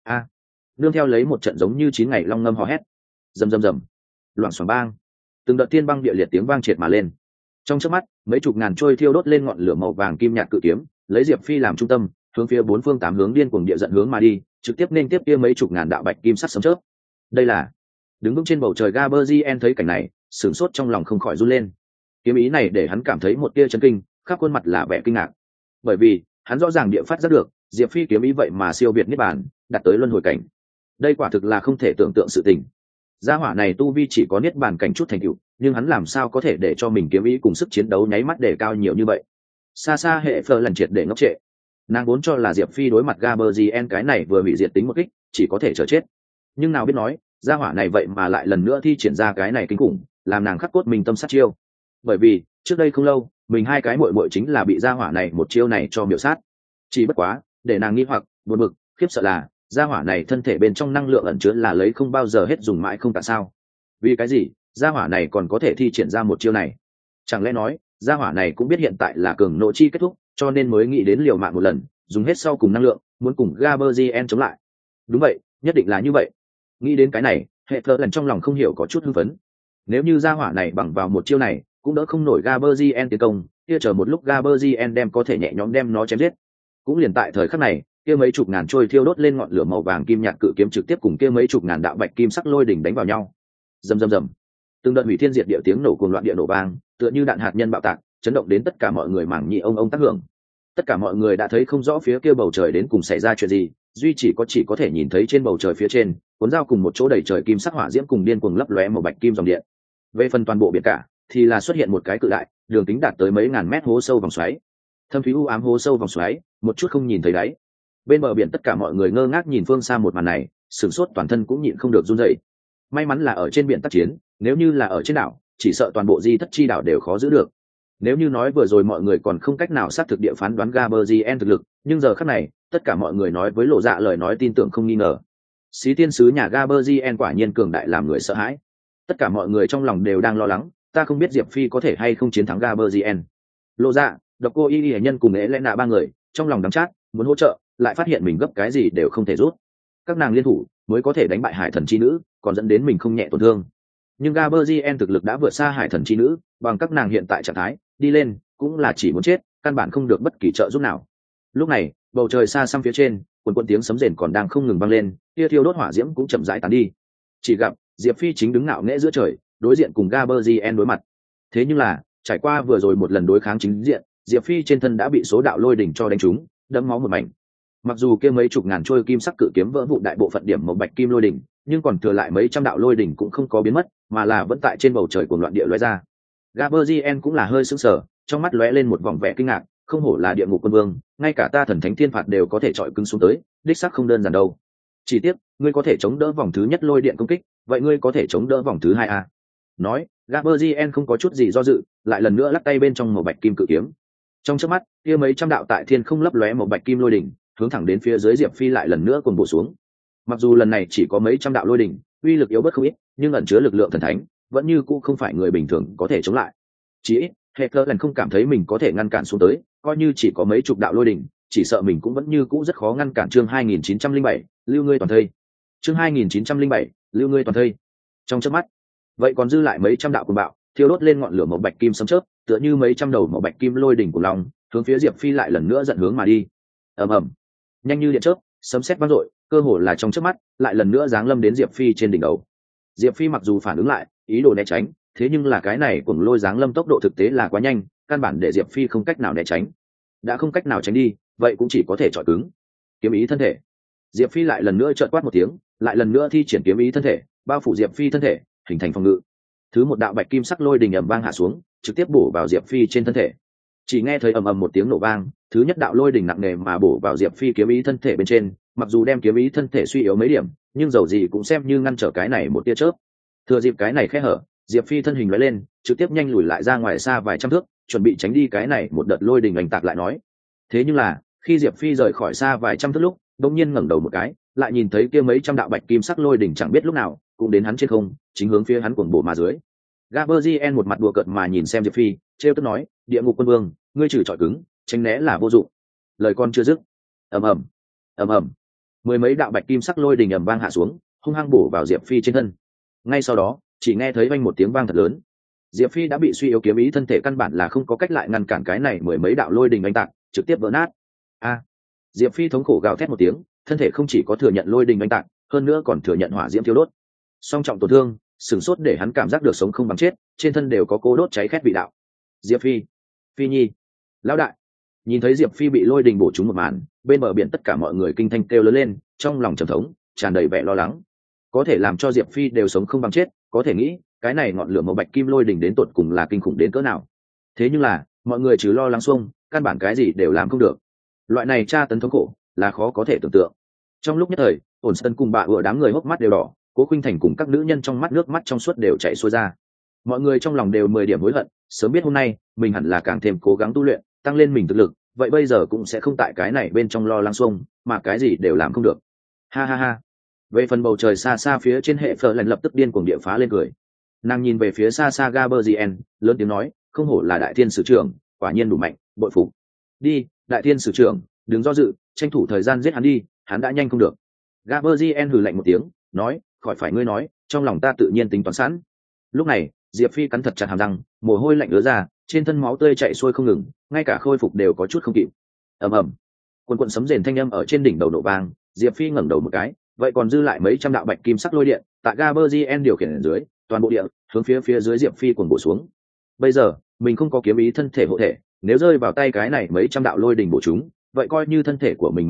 Speaker 1: Nương theo lấy một trận giống như 9 ngày long ngâm hò hét, rầm rầm rầm, loảng xoảng bang, từng đợt thiên băng địa liệt tiếng vang triệt mà lên. Trong chớp mắt, mấy chục ngàn trôi thiêu đốt lên ngọn lửa màu vàng kim nhạt cự kiếm, lấy Diệp Phi làm trung tâm, hướng phía 4 phương 8 hướng điên cuồng địa dẫn hướng mà đi, trực tiếp nên tiếp kia mấy chục ngàn đạo bạch kim sắc sấm chớp. Đây là đứng vững trên bầu trời Gaberzien thấy cảnh này, sửng sốt trong lòng không khỏi run lên. Kiếm ý này để hắn cảm thấy một tia chấn kinh, khắp khuôn mặt là vẻ kinh ngạc. Bởi vì, hắn rõ ràng địa phát giác được, Diệp Phi kiếm ý vậy mà siêu việt niết bàn, đạt tới luân hồi cảnh. Đây quả thực là không thể tưởng tượng sự tình. Gia hỏa này tu vi chỉ có niết bàn cảnh chút thành tựu, nhưng hắn làm sao có thể để cho mình kiếm ý cùng sức chiến đấu nháy mắt để cao nhiều như vậy? Xa xa hệ phờ lần triệt để ngốc trệ. Nàng vốn cho là Diệp Phi đối mặt Gaberzien cái này vừa bị diệt tính một kích, chỉ có thể chờ chết. Nhưng nào biết nói, gia hỏa này vậy mà lại lần nữa thi triển ra cái này kinh khủng, làm nàng khắc cốt mình tâm sát chiêu. Bởi vì, trước đây không lâu, mình hai cái muội muội chính là bị gia hỏa này một chiêu này cho miểu sát. Chỉ bất quá, để nàng nghi hoặc, buồn bực, khiếp sợ là, gia hỏa này thân thể bên trong năng lượng ẩn chứa là lấy không bao giờ hết dùng mãi không tại sao. Vì cái gì, gia hỏa này còn có thể thi triển ra một chiêu này? Chẳng lẽ nói, gia hỏa này cũng biết hiện tại là cường nộ chi kết thúc, cho nên mới nghĩ đến liều mạng một lần, dùng hết sau cùng năng lượng, muốn cùng Gaberzien chống lại. Đúng vậy, nhất định là như vậy. Nghĩ đến cái này, hệ phờ lần trong lòng không hiểu có chút hưng phấn. Nếu như gia hỏa này bằng vào một chiêu này, cũng đỡ không nổi Gaberzien tiến công, kia chờ một lúc Gaberzien đem có thể nhẹ nhõm đem nó chém giết. Cũng liền tại thời khắc này, kia mấy chục ngàn trôi thiêu đốt lên ngọn lửa màu vàng kim nhạt cự kiếm trực tiếp cùng kia mấy chục ngàn đạo bạch kim sắc lôi đỉnh đánh vào nhau. Rầm rầm rầm. Từng đợt hủy thiên diệt địa tiếng nổ cuồng loạn địa nổ vang, tựa như đạn hạt nhân bạo tạc, chấn động đến tất cả mọi người mảng nhị ông tác hưởng. Tất cả mọi người đã thấy không rõ phía kia bầu trời đến cùng xảy ra chuyện gì, duy chỉ có thể nhìn thấy trên bầu trời phía trên cuốn dao cùng một chỗ đầy trời kim sắc hỏa diễm cùng điên cuồng lấp lóe màu bạch kim dòng điện. Về phần toàn bộ biển cả thì là xuất hiện một cái cự đại đường kính đạt tới mấy ngàn mét hố sâu vòng xoáy, thâm thúy u ám hố sâu vòng xoáy một chút không nhìn thấy đáy. Bên bờ biển tất cả mọi người ngơ ngác nhìn phương xa một màn này, sửng sốt toàn thân cũng nhịn không được run rẩy. May mắn là ở trên biển tác chiến, nếu như là ở trên đảo chỉ sợ toàn bộ di thất chi đảo đều khó giữ được. Nếu như nói vừa rồi mọi người còn không cách nào xác thực địa phán đoán Gaberzien thực lực, nhưng giờ khắc này tất cả mọi người nói với Lộ Dạ lời nói tin tưởng không nghi ngờ. Xí tiên sứ nhà Gaberzien quả nhiên cường đại làm người sợ hãi. Tất cả mọi người trong lòng đều đang lo lắng, ta không biết Diệp Phi có thể hay không chiến thắng Gaberzien. Lộ Dạ, Độc Cô Y Y nhân cùng Elena ba người trong lòng đắng chát, muốn hỗ trợ, lại phát hiện mình gấp cái gì đều không thể rút. Các nàng liên thủ mới có thể đánh bại Hải Thần chi nữ, còn dẫn đến mình không nhẹ tổn thương. Nhưng Gaberzien thực lực đã vượt xa Hải Thần chi nữ, bằng các nàng hiện tại trạng thái, đi lên cũng là chỉ muốn chết, căn bản không được bất kỳ trợ giúp nào. Lúc này, bầu trời xa xăm phía trên, quần tiếng sấm rền còn đang không ngừng vang lên, tia thiêu đốt hỏa diễm cũng chậm rãi tán đi. Chỉ gặp Diệp Phi chính đứng ngạo nghễ giữa trời, đối diện cùng Gaberzien đối mặt. Thế nhưng là, trải qua vừa rồi một lần đối kháng chính diện, Diệp Phi trên thân đã bị số đạo lôi đỉnh cho đánh trúng, đẫm máu một mảnh. Mặc dù kia mấy chục ngàn trôi kim sắc cự kiếm vỡ vụn đại bộ phận điểm một bạch kim lôi đỉnh, nhưng còn thừa lại mấy trăm đạo lôi đỉnh cũng không có biến mất, mà là vẫn tại trên bầu trời cuồng loạn địa lóe ra. Gaberzien cũng là hơi sững sờ, trong mắt lóe lên một vòng vẻ kinh ngạc, không hổ là địa ngục quân vương, ngay cả ta thần thánh thiên phạt đều có thể chọi cứng xuống tới, đích xác không đơn giản đâu. Chỉ tiếc, ngươi có thể chống đỡ vòng thứ nhất lôi điện công kích, vậy ngươi có thể chống đỡ vòng thứ hai a? Nói, Gaberzien không có chút gì do dự, lại lần nữa lắc tay bên trong màu bạch kim cự kiếm. Trong chớp mắt, kia mấy trăm đạo tại thiên không lấp lóe màu bạch kim lôi đỉnh, hướng thẳng đến phía dưới Diệp Phi lại lần nữa cuồng bổ xuống. Mặc dù lần này chỉ có mấy trăm đạo lôi đỉnh, uy lực yếu bất không ít, nhưng ẩn chứa lực lượng thần thánh, vẫn như cũ không phải người bình thường có thể chống lại. Chỉ ít, Heckler lần không cảm thấy mình có thể ngăn cản xuống tới, coi như chỉ có mấy chục đạo lôi đỉnh, chỉ sợ mình cũng vẫn như cũ rất khó ngăn cản. Chương 2907, lưu ngươi toàn thây. Chương 2907, lưu ngươi toàn thây. Trong chớp mắt, vậy còn dư lại mấy trăm đạo cuồng bạo, thiêu đốt lên ngọn lửa màu bạch kim sấm chớp, tựa như mấy trăm đầu màu bạch kim lôi đỉnh của lòng, hướng phía Diệp Phi lại lần nữa dẫn hướng mà đi. Ầm ầm, nhanh như điện chớp, sấm sét vang dội, cơ hồ là trong chớp mắt, lại lần nữa giáng lâm đến Diệp Phi trên đỉnh đầu. Diệp Phi mặc dù phản ứng lại, ý đồ né tránh, thế nhưng là cái này cuồng lôi giáng lâm tốc độ thực tế là quá nhanh, căn bản để Diệp Phi không cách nào né tránh. Đã không cách nào tránh đi, vậy cũng chỉ có thể chọi cứng. Kiếm ý thân thể. Diệp Phi lại lần nữa trợn quát một tiếng, lại lần nữa thi triển kiếm ý thân thể, bao phủ Diệp Phi thân thể, hình thành phòng ngự. Thứ một đạo bạch kim sắc lôi đình ầm vang hạ xuống, trực tiếp bổ vào Diệp Phi trên thân thể. Chỉ nghe thấy ầm ầm một tiếng nổ vang, thứ nhất đạo lôi đình nặng nề mà bổ vào Diệp Phi kiếm ý thân thể bên trên, mặc dù đem kiếm ý thân thể suy yếu mấy điểm, nhưng dầu gì cũng xem như ngăn trở cái này một tia chớp. Thừa dịp cái này khe hở, Diệp Phi thân hình lóe lên, trực tiếp nhanh lùi lại ra ngoài xa vài trăm thước, chuẩn bị tránh đi cái này một đợt lôi đình oanh tạc lại nói. Thế nhưng là, khi Diệp Phi rời khỏi xa vài trăm thước lúc, đột nhiên ngẩng đầu một cái, lại nhìn thấy kia mấy trăm đạo bạch kim sắc lôi đỉnh chẳng biết lúc nào cũng đến hắn trên không, chính hướng phía hắn cuồng bổ mà dưới. Gaberzien một mặt đùa cợt mà nhìn xem Diệp Phi, trêu tức nói, địa ngục quân vương, ngươi trừ chọi cứng, tránh né là vô dụng. Lời con chưa dứt, ầm ầm, ầm ầm, mười mấy đạo bạch kim sắc lôi đỉnh ầm vang hạ xuống, hung hăng bổ vào Diệp Phi trên thân. Ngay sau đó, chỉ nghe thấy vang một tiếng vang thật lớn. Diệp Phi đã bị suy yếu kiếm ý thân thể căn bản là không có cách lại ngăn cản cái này mười mấy đạo lôi đình oanh tạc, trực tiếp vỡ nát. A! Diệp Phi thống khổ gào thét một tiếng, thân thể không chỉ có thừa nhận lôi đình oanh tạc, hơn nữa còn thừa nhận hỏa diễm thiêu đốt. Song trọng tổn thương, sửng sốt để hắn cảm giác được sống không bằng chết, trên thân đều có cô đốt cháy khét vị đạo. Diệp Phi, Phi Nhi, lão đại. Nhìn thấy Diệp Phi bị lôi đình bổ trúng một màn, bên bờ biển tất cả mọi người kinh thanh kêu lớn lên, trong lòng trầm thống, tràn đầy vẻ lo lắng. Có thể làm cho Diệp Phi đều sống không bằng chết, có thể nghĩ, cái này ngọn lửa màu bạch kim lôi đỉnh đến tột cùng là kinh khủng đến cỡ nào. Thế nhưng là, mọi người trừ lo lắng xuông, căn bản cái gì đều làm không được. Loại này tra tấn thống khổ là khó có thể tưởng tượng. Trong lúc nhất thời, ổn sân cùng bà ủa đám người hốc mắt đều đỏ, Cố Khuynh Thành cùng các nữ nhân trong mắt nước mắt trong suốt đều chảy xuôi ra. Mọi người trong lòng đều 10 điểm hối hận, sớm biết hôm nay mình hẳn là càng thêm cố gắng tu luyện, tăng lên mình thực lực, vậy bây giờ cũng sẽ không tại cái này bên trong lo lắng xuông, mà cái gì đều làm không được. Ha ha ha. Về phần bầu trời xa xa phía trên hệ phở lần lập tức điên cuồng địa phá lên cười. Nàng nhìn về phía xa xa Gaberzien, lớn tiếng nói, không hổ là đại thiên sử trưởng, quả nhiên đủ mạnh, bội phục. Đi, đại thiên sử trưởng, đừng do dự, tranh thủ thời gian giết hắn đi, hắn đã nhanh không được. Gaberzien hừ lạnh một tiếng, nói, khỏi phải ngươi nói, trong lòng ta tự nhiên tính toán sẵn. Lúc này, Diệp Phi cắn thật chặt hàm răng, mồ hôi lạnh ứa ra, trên thân máu tươi chảy xuôi không ngừng, ngay cả khôi phục đều có chút không kịp. Ầm ầm, quần quần sấm rền thanh âm ở trên đỉnh đầu nổ vang, Diệp Phi ngẩng đầu một cái, vậy còn dư lại mấy trăm đạo bạch kim sắc lôi điện, tại Gaberzien điều khiển ở dưới, toàn bộ địa hướng phía dưới Diệp Phi cuồng bổ xuống. Bây giờ, mình không có kiếm ý thân thể hộ thể, nếu rơi vào tay cái này mấy trăm đạo lôi đỉnh bổ chúng, vậy coi như thân thể của mình mạnh hơn,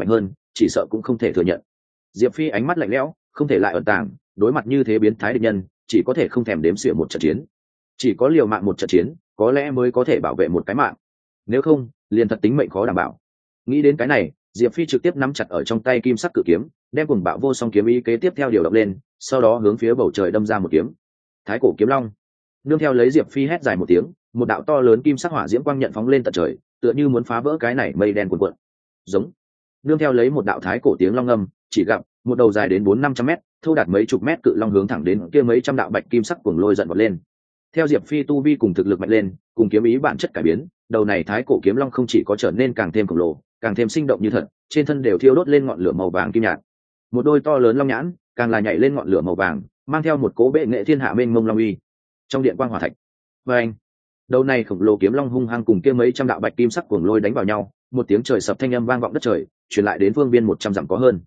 Speaker 1: chỉ sợ cũng không thể thừa nhận. Diệp Phi ánh mắt lạnh lẽo, không thể lại ẩn tàng, đối mặt như thế biến thái địch nhân, chỉ có thể không thèm đếm xỉa một trận chiến. Chỉ có liều mạng một trận chiến, có lẽ mới có thể bảo vệ một cái mạng. Nếu không, liền thật tính mệnh khó đảm bảo. Nghĩ đến cái này, Diệp Phi trực tiếp nắm chặt ở trong tay kim sắc cự kiếm, đem cùng bạo vô song kiếm ý kế tiếp theo điều động lên, sau đó hướng phía bầu trời đâm ra một kiếm. Thái cổ kiếm long. Nương theo lấy Diệp Phi hét dài một tiếng, một đạo to lớn kim sắc hỏa diễm quang nhận phóng lên tận trời, tựa như muốn phá vỡ cái này mây đen cuồn cuộn. Giống. Nương theo lấy một đạo thái cổ tiếng long ngâm, chỉ gặp một đầu dài đến 400-500 mét, thô đạt mấy chục mét cự long hướng thẳng đến kia mấy trăm đạo bạch kim sắc cuồng lôi giận vọt lên. Theo Diệp Phi tu vi cùng thực lực mạnh lên, cùng kiếm ý bản chất cải biến, đầu này thái cổ kiếm long không chỉ có trở nên càng thêm khổng lồ, càng thêm sinh động như thật, trên thân đều thiêu đốt lên ngọn lửa màu vàng kim nhạt. Một đôi to lớn long nhãn, càng là nhảy lên ngọn lửa màu vàng, mang theo một cỗ bệ nghệ thiên hạ mênh mông long uy. Trong điện quang hỏa thạch, và anh, đầu này khổng lồ kiếm long hung hăng cùng kia mấy trăm đạo bạch kim sắc cuồng lôi đánh vào nhau, một tiếng trời sập thanh âm vang vọng đất trời, truyền lại đến phương viên 100 dặm có hơn.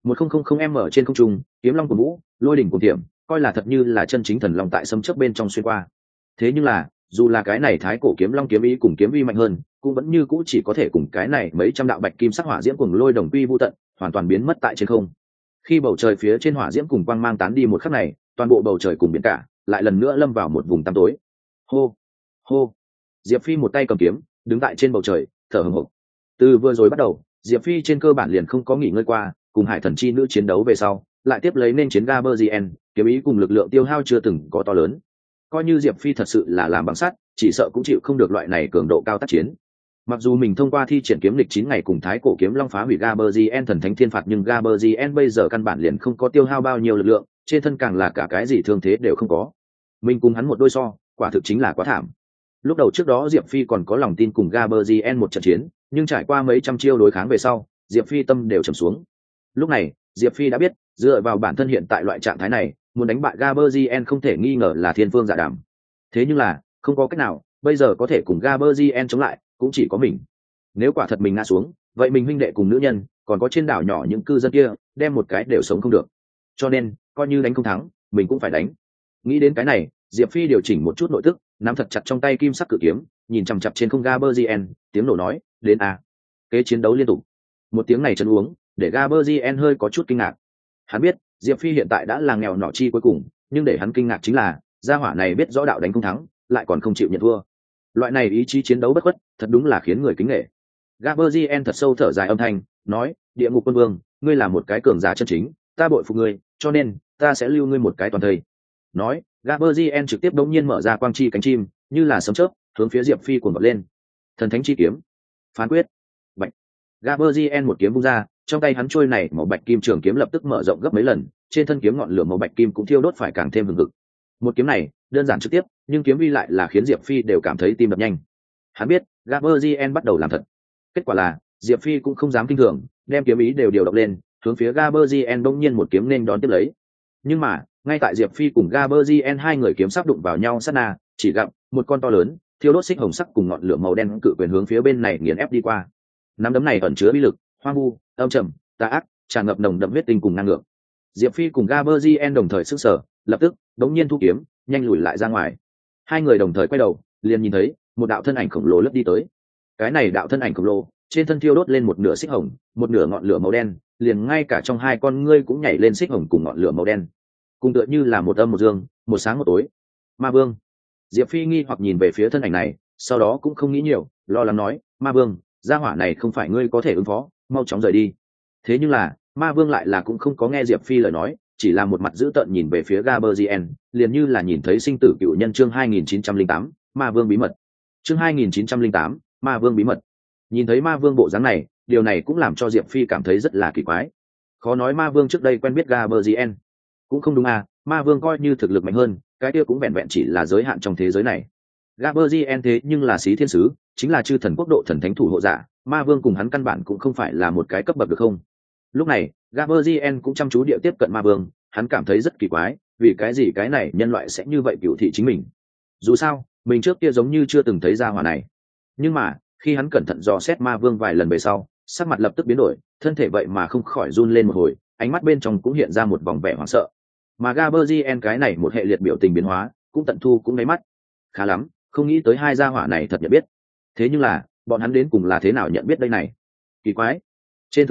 Speaker 1: 1000m trên không trung, kiếm long của vũ, lôi đỉnh cuồng tiệm, coi là thật như là chân chính thần long tại sấm chớp bên trong xuyên qua. Thế nhưng là, dù là cái này thái cổ kiếm long kiếm ý cùng kiếm uy mạnh hơn, cũng vẫn như cũ chỉ có thể cùng cái này mấy trăm đạo bạch kim sắc hỏa diễm cuồng lôi đồng quy vu tận, hoàn toàn biến mất tại trên không. Khi bầu trời phía trên hỏa diễm cùng quang mang tán đi một khắc này, toàn bộ bầu trời cùng biển cả lại lần nữa lâm vào một vùng tăm tối. Hô, hô. Diệp Phi một tay cầm kiếm, đứng tại trên bầu trời, thở hổn hển. Từ vừa rồi bắt đầu, Diệp Phi trên cơ bản liền không có nghỉ ngơi qua, cùng Hải Thần chi nữ chiến đấu về sau, lại tiếp lấy nên chiến Gaberzien, kiếm ý cùng lực lượng tiêu hao chưa từng có to lớn. Coi như Diệp Phi thật sự là làm bằng sắt, chỉ sợ cũng chịu không được loại này cường độ cao tác chiến. Mặc dù mình thông qua thi triển kiếm lịch 9 ngày cùng thái cổ kiếm long phá hủy Gaberzien thần thánh thiên phạt, nhưng Gaberzien bây giờ căn bản liền không có tiêu hao bao nhiêu lực lượng, trên thân càng là cả cái gì thương thế đều không có. Mình cùng hắn một đôi so, quả thực chính là quá thảm. Lúc đầu trước đó Diệp Phi còn có lòng tin cùng Gaberzien một trận chiến, nhưng trải qua mấy trăm chiêu đối kháng về sau, Diệp Phi tâm đều trầm xuống. Lúc này, Diệp Phi đã biết, dựa vào bản thân hiện tại loại trạng thái này, muốn đánh bại Gaberzien không thể nghi ngờ là thiên phương dạ đàm. Thế nhưng là, không có cách nào, bây giờ có thể cùng Gaberzien chống lại, cũng chỉ có mình. Nếu quả thật mình ngã xuống, vậy mình huynh đệ cùng nữ nhân, còn có trên đảo nhỏ những cư dân kia, đem một cái đều sống không được. Cho nên, coi như đánh không thắng, mình cũng phải đánh. Nghĩ đến cái này, Diệp Phi điều chỉnh một chút nội tức, nắm thật chặt trong tay kim sắc cự kiếm, nhìn chằm chằm trên không Gaberzien, tiếng nổ nói, đến a. Kế chiến đấu liên tục. Một tiếng này chân uống, để Gaberzien hơi có chút kinh ngạc. Hắn biết, Diệp Phi hiện tại đã là nghèo nọ chi cuối cùng, nhưng để hắn kinh ngạc chính là, gia hỏa này biết rõ đạo đánh không thắng, lại còn không chịu nhận thua. Loại này ý chí chiến đấu bất khuất, thật đúng là khiến người kính nể. Gaberzien thật sâu thở dài âm thanh, nói, Địa Ngục Quân Vương, ngươi là một cái cường giả chân chính, ta bội phục ngươi, cho nên ta sẽ lưu ngươi một cái toàn thây. Nói, Gaberzien trực tiếp đống nhiên mở ra quang chi cánh chim, như là sấm chớp, hướng phía Diệp Phi cuồng vọt lên. Thần thánh chi kiếm, phán quyết. Bạch. Gaberzien một kiếm vung ra, trong tay hắn trôi này màu bạch kim trường kiếm lập tức mở rộng gấp mấy lần, trên thân kiếm ngọn lửa màu bạch kim cũng thiêu đốt phải càng thêm hừng hực. Một kiếm này, đơn giản trực tiếp, nhưng kiếm uy lại là khiến Diệp Phi đều cảm thấy tim đập nhanh. Hắn biết, Gaberzien bắt đầu làm thật. Kết quả là, Diệp Phi cũng không dám kinh thường, đem kiếm ý đều điều động lên, hướng phía Gaberzien bỗng nhiên một kiếm nên đón tiếp lấy. Nhưng mà, ngay tại Diệp Phi cùng Gaberzien hai người kiếm sắp đụng vào nhau sát na, chỉ gặp một con to lớn, thiêu đốt xích hồng sắc cùng ngọn lửa màu đen cự quyền hướng phía bên này nghiền ép đi qua. Nắm đấm này ẩn chứa bí lực, hoang vu, âm trầm, tà ác, tràn ngập nồng đậm huyết tinh cùng năng lượng. Diệp Phi cùng Gaberzien đồng thời sức sở, lập tức đống nhiên thu kiếm, nhanh lùi lại ra ngoài. Hai người đồng thời quay đầu, liền nhìn thấy một đạo thân ảnh khổng lồ lướt đi tới. Cái này đạo thân ảnh khổng lồ, trên thân thiêu đốt lên một nửa xích hồng, một nửa ngọn lửa màu đen, liền ngay cả trong hai con ngươi cũng nhảy lên xích hồng cùng ngọn lửa màu đen. Cùng tựa như là một âm một dương, một sáng một tối. Ma Vương. Diệp Phi nghi hoặc nhìn về phía thân ảnh này, sau đó cũng không nghĩ nhiều, lo lắng nói, Ma Vương, gia hỏa này không phải ngươi có thể ứng phó, mau chóng rời đi. Thế nhưng là, Ma Vương lại là cũng không có nghe Diệp Phi lời nói, chỉ là một mặt dữ tợn nhìn về phía Gaberzien, liền như là nhìn thấy sinh tử cựu nhân. Chương 2908, Ma Vương bí mật. Chương 2908, Ma Vương bí mật. Nhìn thấy Ma Vương bộ dáng này, điều này cũng làm cho Diệp Phi cảm thấy rất là kỳ quái. Khó nói Ma Vương trước đây quen biết Gaberzien. Cũng không đúng à, Ma Vương coi như thực lực mạnh hơn, cái kia cũng vẹn vẹn chỉ là giới hạn trong thế giới này. Gaberzien thế nhưng là Xí Thiên Sứ, chính là chư thần quốc độ thần thánh thủ hộ giả, Ma Vương cùng hắn căn bản cũng không phải là một cái cấp bậc được không? Lúc này, Gaberzien cũng chăm chú địa tiếp cận Ma Vương, hắn cảm thấy rất kỳ quái, vì cái gì cái này nhân loại sẽ như vậy cựu thị chính mình? Dù sao, mình trước kia giống như chưa từng thấy ra hỏa này. Nhưng mà, khi hắn cẩn thận dò xét Ma Vương vài lần về sau, sắc mặt lập tức biến đổi, thân thể vậy mà không khỏi run lên một hồi, ánh mắt bên trong cũng hiện ra một vòng vẻ hoảng sợ. Mà Gaberzien cái này một hệ liệt biểu tình biến hóa, cũng tận thu cũng ngáy mắt. Khá lắm, không nghĩ tới hai gia hỏa này thật nhận biết. Thế nhưng là, bọn hắn đến cùng là thế nào nhận biết đây này? Kỳ quái. Trên thực tế,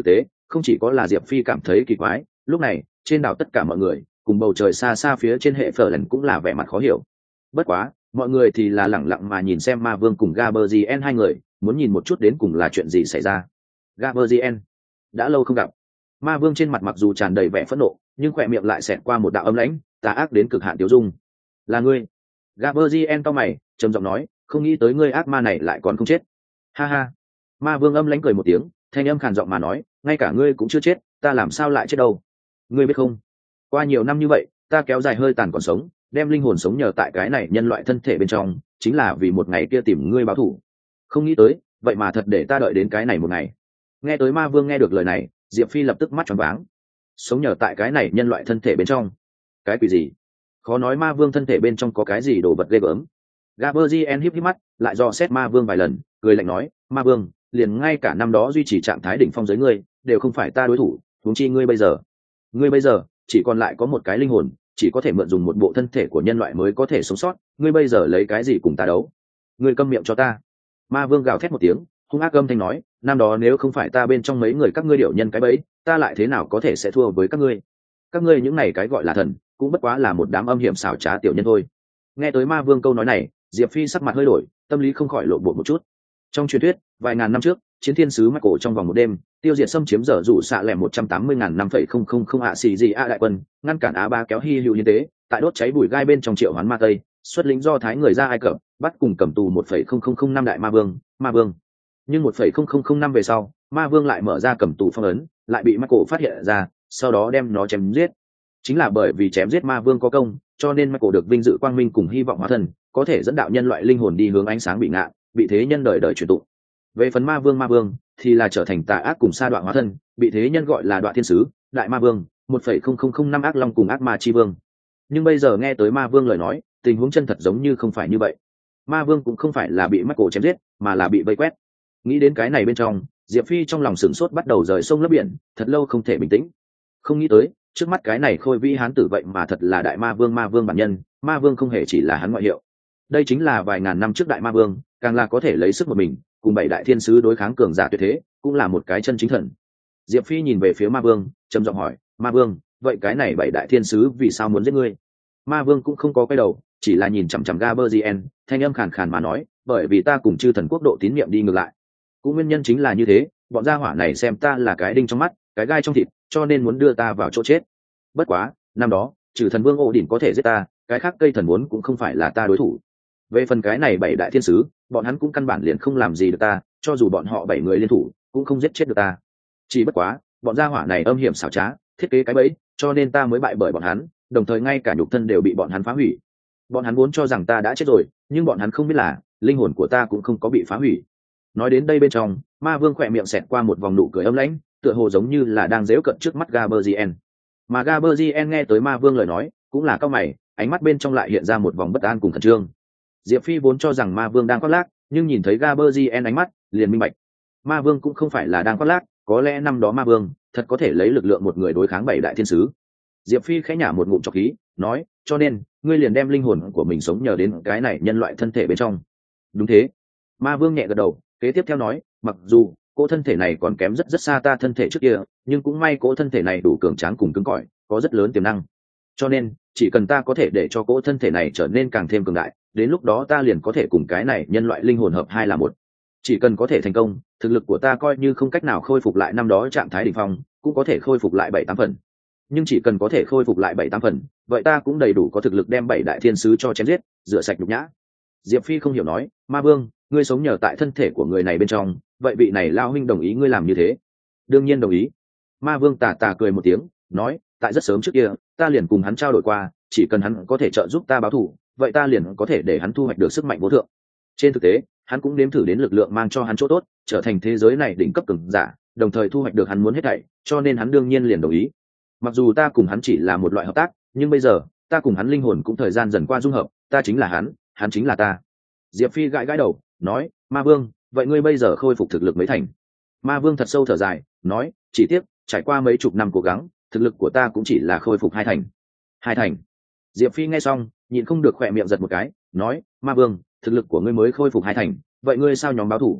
Speaker 1: Không chỉ có là Diệp Phi cảm thấy kỳ quái, lúc này trên đảo tất cả mọi người cùng bầu trời xa xa phía trên hệ phở lần cũng là vẻ mặt khó hiểu. Bất quá mọi người thì là lẳng lặng mà nhìn xem ma vương cùng Gaberzien hai người, muốn nhìn một chút đến cùng là chuyện gì xảy ra. Gaberzien, đã lâu không gặp. Ma vương trên mặt mặc dù tràn đầy vẻ phẫn nộ, nhưng khỏe miệng lại xẹt qua một đạo âm lãnh tà ác đến cực hạn tiêu dung. Là ngươi? Gaberzien cau mày trầm giọng nói, không nghĩ tới ngươi ác ma này lại còn không chết. Ha ha. Ma vương âm lãnh cười một tiếng, thanh âm khàn giọng mà nói, ngay cả ngươi cũng chưa chết, ta làm sao lại chết đâu? Ngươi biết không, qua nhiều năm như vậy ta kéo dài hơi tàn còn sống, đem linh hồn sống nhờ tại cái này nhân loại thân thể bên trong, chính là vì một ngày kia tìm ngươi báo thù. Không nghĩ tới vậy mà thật để ta đợi đến cái này một ngày. Nghe tới ma vương nghe được lời này, Diệp Phi lập tức mắt tròn váng. Sống nhờ tại cái này nhân loại thân thể bên trong? Cái quỷ gì? Khó nói ma vương thân thể bên trong có cái gì đồ vật ghê gớm. Gaberzien híp híp mắt lại dò xét ma vương vài lần, cười lạnh nói, ma vương, liền ngay cả năm đó duy trì trạng thái đỉnh phong giới ngươi đều không phải ta đối thủ, huống chi ngươi bây giờ. Ngươi bây giờ chỉ còn lại có một cái linh hồn, chỉ có thể mượn dùng một bộ thân thể của nhân loại mới có thể sống sót, ngươi bây giờ lấy cái gì cùng ta đấu? Ngươi câm miệng cho ta. Ma vương gào thét một tiếng, hung ác âm thanh nói, năm đó nếu không phải ta bên trong mấy người các ngươi điểu nhân cái bẫy, ta lại thế nào có thể sẽ thua với các ngươi? Các ngươi những này cái gọi là thần, cũng bất quá là một đám âm hiểm xảo trá tiểu nhân thôi. Nghe tới ma vương câu nói này, Diệp Phi sắc mặt hơi đổi, tâm lý không khỏi lộ bộ một chút. Trong truyền thuyết vài ngàn năm trước, chiến thiên sứ Michael trong vòng một đêm tiêu diệt xâm chiếm dở dụ xạ lẻ 180.000 năm phẩy không ạ xì gì a đại quân, ngăn cản Á Ba kéo hy hữu như thế, tại đốt cháy bụi gai bên trong triệu hoán ma tây, xuất lính do thái người ra Ai Cập, bắt cùng cầm tù 1,0005 đại ma vương. Nhưng 1,0005 về sau, ma vương lại mở ra cầm tù phong ấn, lại bị Michael phát hiện ra, sau đó đem nó chém giết. Chính là bởi vì chém giết ma vương có công, cho nên Michael được vinh dự quang minh cùng hy vọng hóa thân, có thể dẫn đạo nhân loại linh hồn đi hướng ánh sáng bị ngạn, bị thế nhân đời đời truyền tụng. Về phần ma vương thì là trở thành tà ác cùng sa đoạn hóa thân, bị thế nhân gọi là đoạn thiên sứ, đại ma vương, 1,0005 ác long cùng ác ma chi vương. Nhưng bây giờ nghe tới ma vương lời nói, tình huống chân thật giống như không phải như vậy. Ma vương cũng không phải là bị Michael chém giết, mà là bị vây quét. Nghĩ đến cái này bên trong, Diệp Phi trong lòng sửng sốt, bắt đầu rời sông lấp biển, thật lâu không thể bình tĩnh. Không nghĩ tới trước mắt cái này khôi vĩ hán tử vậy mà thật là đại ma vương bản nhân, ma vương không hề chỉ là hắn ngoại hiệu. Đây chính là vài ngàn năm trước đại ma vương, càng là có thể lấy sức một mình cùng bảy đại thiên sứ đối kháng cường giả tuyệt thế, cũng là một cái chân chính thần. Diệp Phi nhìn về phía ma vương, trầm giọng hỏi, ma vương, vậy cái này bảy đại thiên sứ vì sao muốn giết ngươi? Ma vương cũng không có quay đầu, chỉ là nhìn chằm chằm Gaberzien, thanh âm khàn khàn mà nói, bởi vì ta cùng chư thần quốc độ tín niệm đi ngược lại. Cũng nguyên nhân chính là như thế, bọn gia hỏa này xem ta là cái đinh trong mắt, cái gai trong thịt, cho nên muốn đưa ta vào chỗ chết. Bất quá năm đó trừ thần vương Ổ Đỉnh có thể giết ta, cái khác cây thần muốn cũng không phải là ta đối thủ. Về phần cái này bảy đại thiên sứ, bọn hắn cũng căn bản liền không làm gì được ta, cho dù bọn họ bảy người liên thủ cũng không giết chết được ta. Chỉ bất quá bọn gia hỏa này âm hiểm xảo trá, thiết kế cái bẫy, cho nên ta mới bại bởi bọn hắn, đồng thời ngay cả nhục thân đều bị bọn hắn phá hủy. Bọn hắn muốn cho rằng ta đã chết rồi, nhưng bọn hắn không biết là linh hồn của ta cũng không có bị phá hủy. Nói đến đây bên trong, ma vương khỏe miệng xẹt qua một vòng nụ cười âm lãnh, tựa hồ giống như là đang giễu cận trước mắt Gaberzien. Mà Gaberzien nghe tới ma vương lời nói, cũng là cau mày, ánh mắt bên trong lại hiện ra một vòng bất an cùng khẩn trương. Diệp Phi vốn cho rằng ma vương đang khoác lác, nhưng nhìn thấy Gaberzien ánh mắt, liền minh bạch. Ma vương cũng không phải là đang khoác lác, có lẽ năm đó ma vương thật có thể lấy lực lượng một người đối kháng bảy đại thiên sứ. Diệp Phi khẽ nhả một ngụm trọc khí, nói, cho nên ngươi liền đem linh hồn của mình sống nhờ đến cái này nhân loại thân thể bên trong. Đúng thế. Ma vương nhẹ gật đầu, kế tiếp theo nói, mặc dù cỗ thân thể này còn kém rất xa ta thân thể trước kia, nhưng cũng may cỗ thân thể này đủ cường tráng cùng cứng cỏi, có rất lớn tiềm năng. Cho nên chỉ cần ta có thể để cho cỗ thân thể này trở nên càng thêm cường đại, đến lúc đó ta liền có thể cùng cái này nhân loại linh hồn hợp hai là một. Chỉ cần có thể thành công, thực lực của ta coi như không cách nào khôi phục lại năm đó trạng thái đỉnh phong, cũng có thể khôi phục lại 7-8 phần. Nhưng chỉ cần có thể khôi phục lại 7-8 phần, vậy ta cũng đầy đủ có thực lực đem bảy đại thiên sứ cho chém giết, rửa sạch nhục nhã. Diệp Phi không hiểu nói, ma vương, ngươi sống nhờ tại thân thể của người này bên trong, vậy vị này lao huynh đồng ý ngươi làm như thế? Đương nhiên đồng ý. Ma vương tà tà cười một tiếng, nói, tại rất sớm trước kia ta liền cùng hắn trao đổi qua, chỉ cần hắn có thể trợ giúp ta báo thù, vậy ta liền có thể để hắn thu hoạch được sức mạnh vô thượng. Trên thực tế hắn cũng nếm thử đến lực lượng mang cho hắn chỗ tốt, trở thành thế giới này đỉnh cấp cường giả, đồng thời thu hoạch được hắn muốn hết thảy, cho nên hắn đương nhiên liền đồng ý. Mặc dù ta cùng hắn chỉ là một loại hợp tác, nhưng bây giờ ta cùng hắn linh hồn cũng thời gian dần qua dung hợp, ta chính là hắn chính là ta. Diệp Phi gãi gãi đầu, nói, ma vương, vậy ngươi bây giờ khôi phục thực lực mấy thành? Ma vương thật sâu thở dài, nói, chỉ tiếc trải qua mấy chục năm cố gắng, thực lực của ta cũng chỉ là khôi phục 2 thành. 2 thành? Diệp Phi nghe xong nhịn không được khỏe miệng giật một cái, nói, ma vương, thực lực của ngươi mới khôi phục 2 thành, vậy ngươi sao nhóm báo thủ?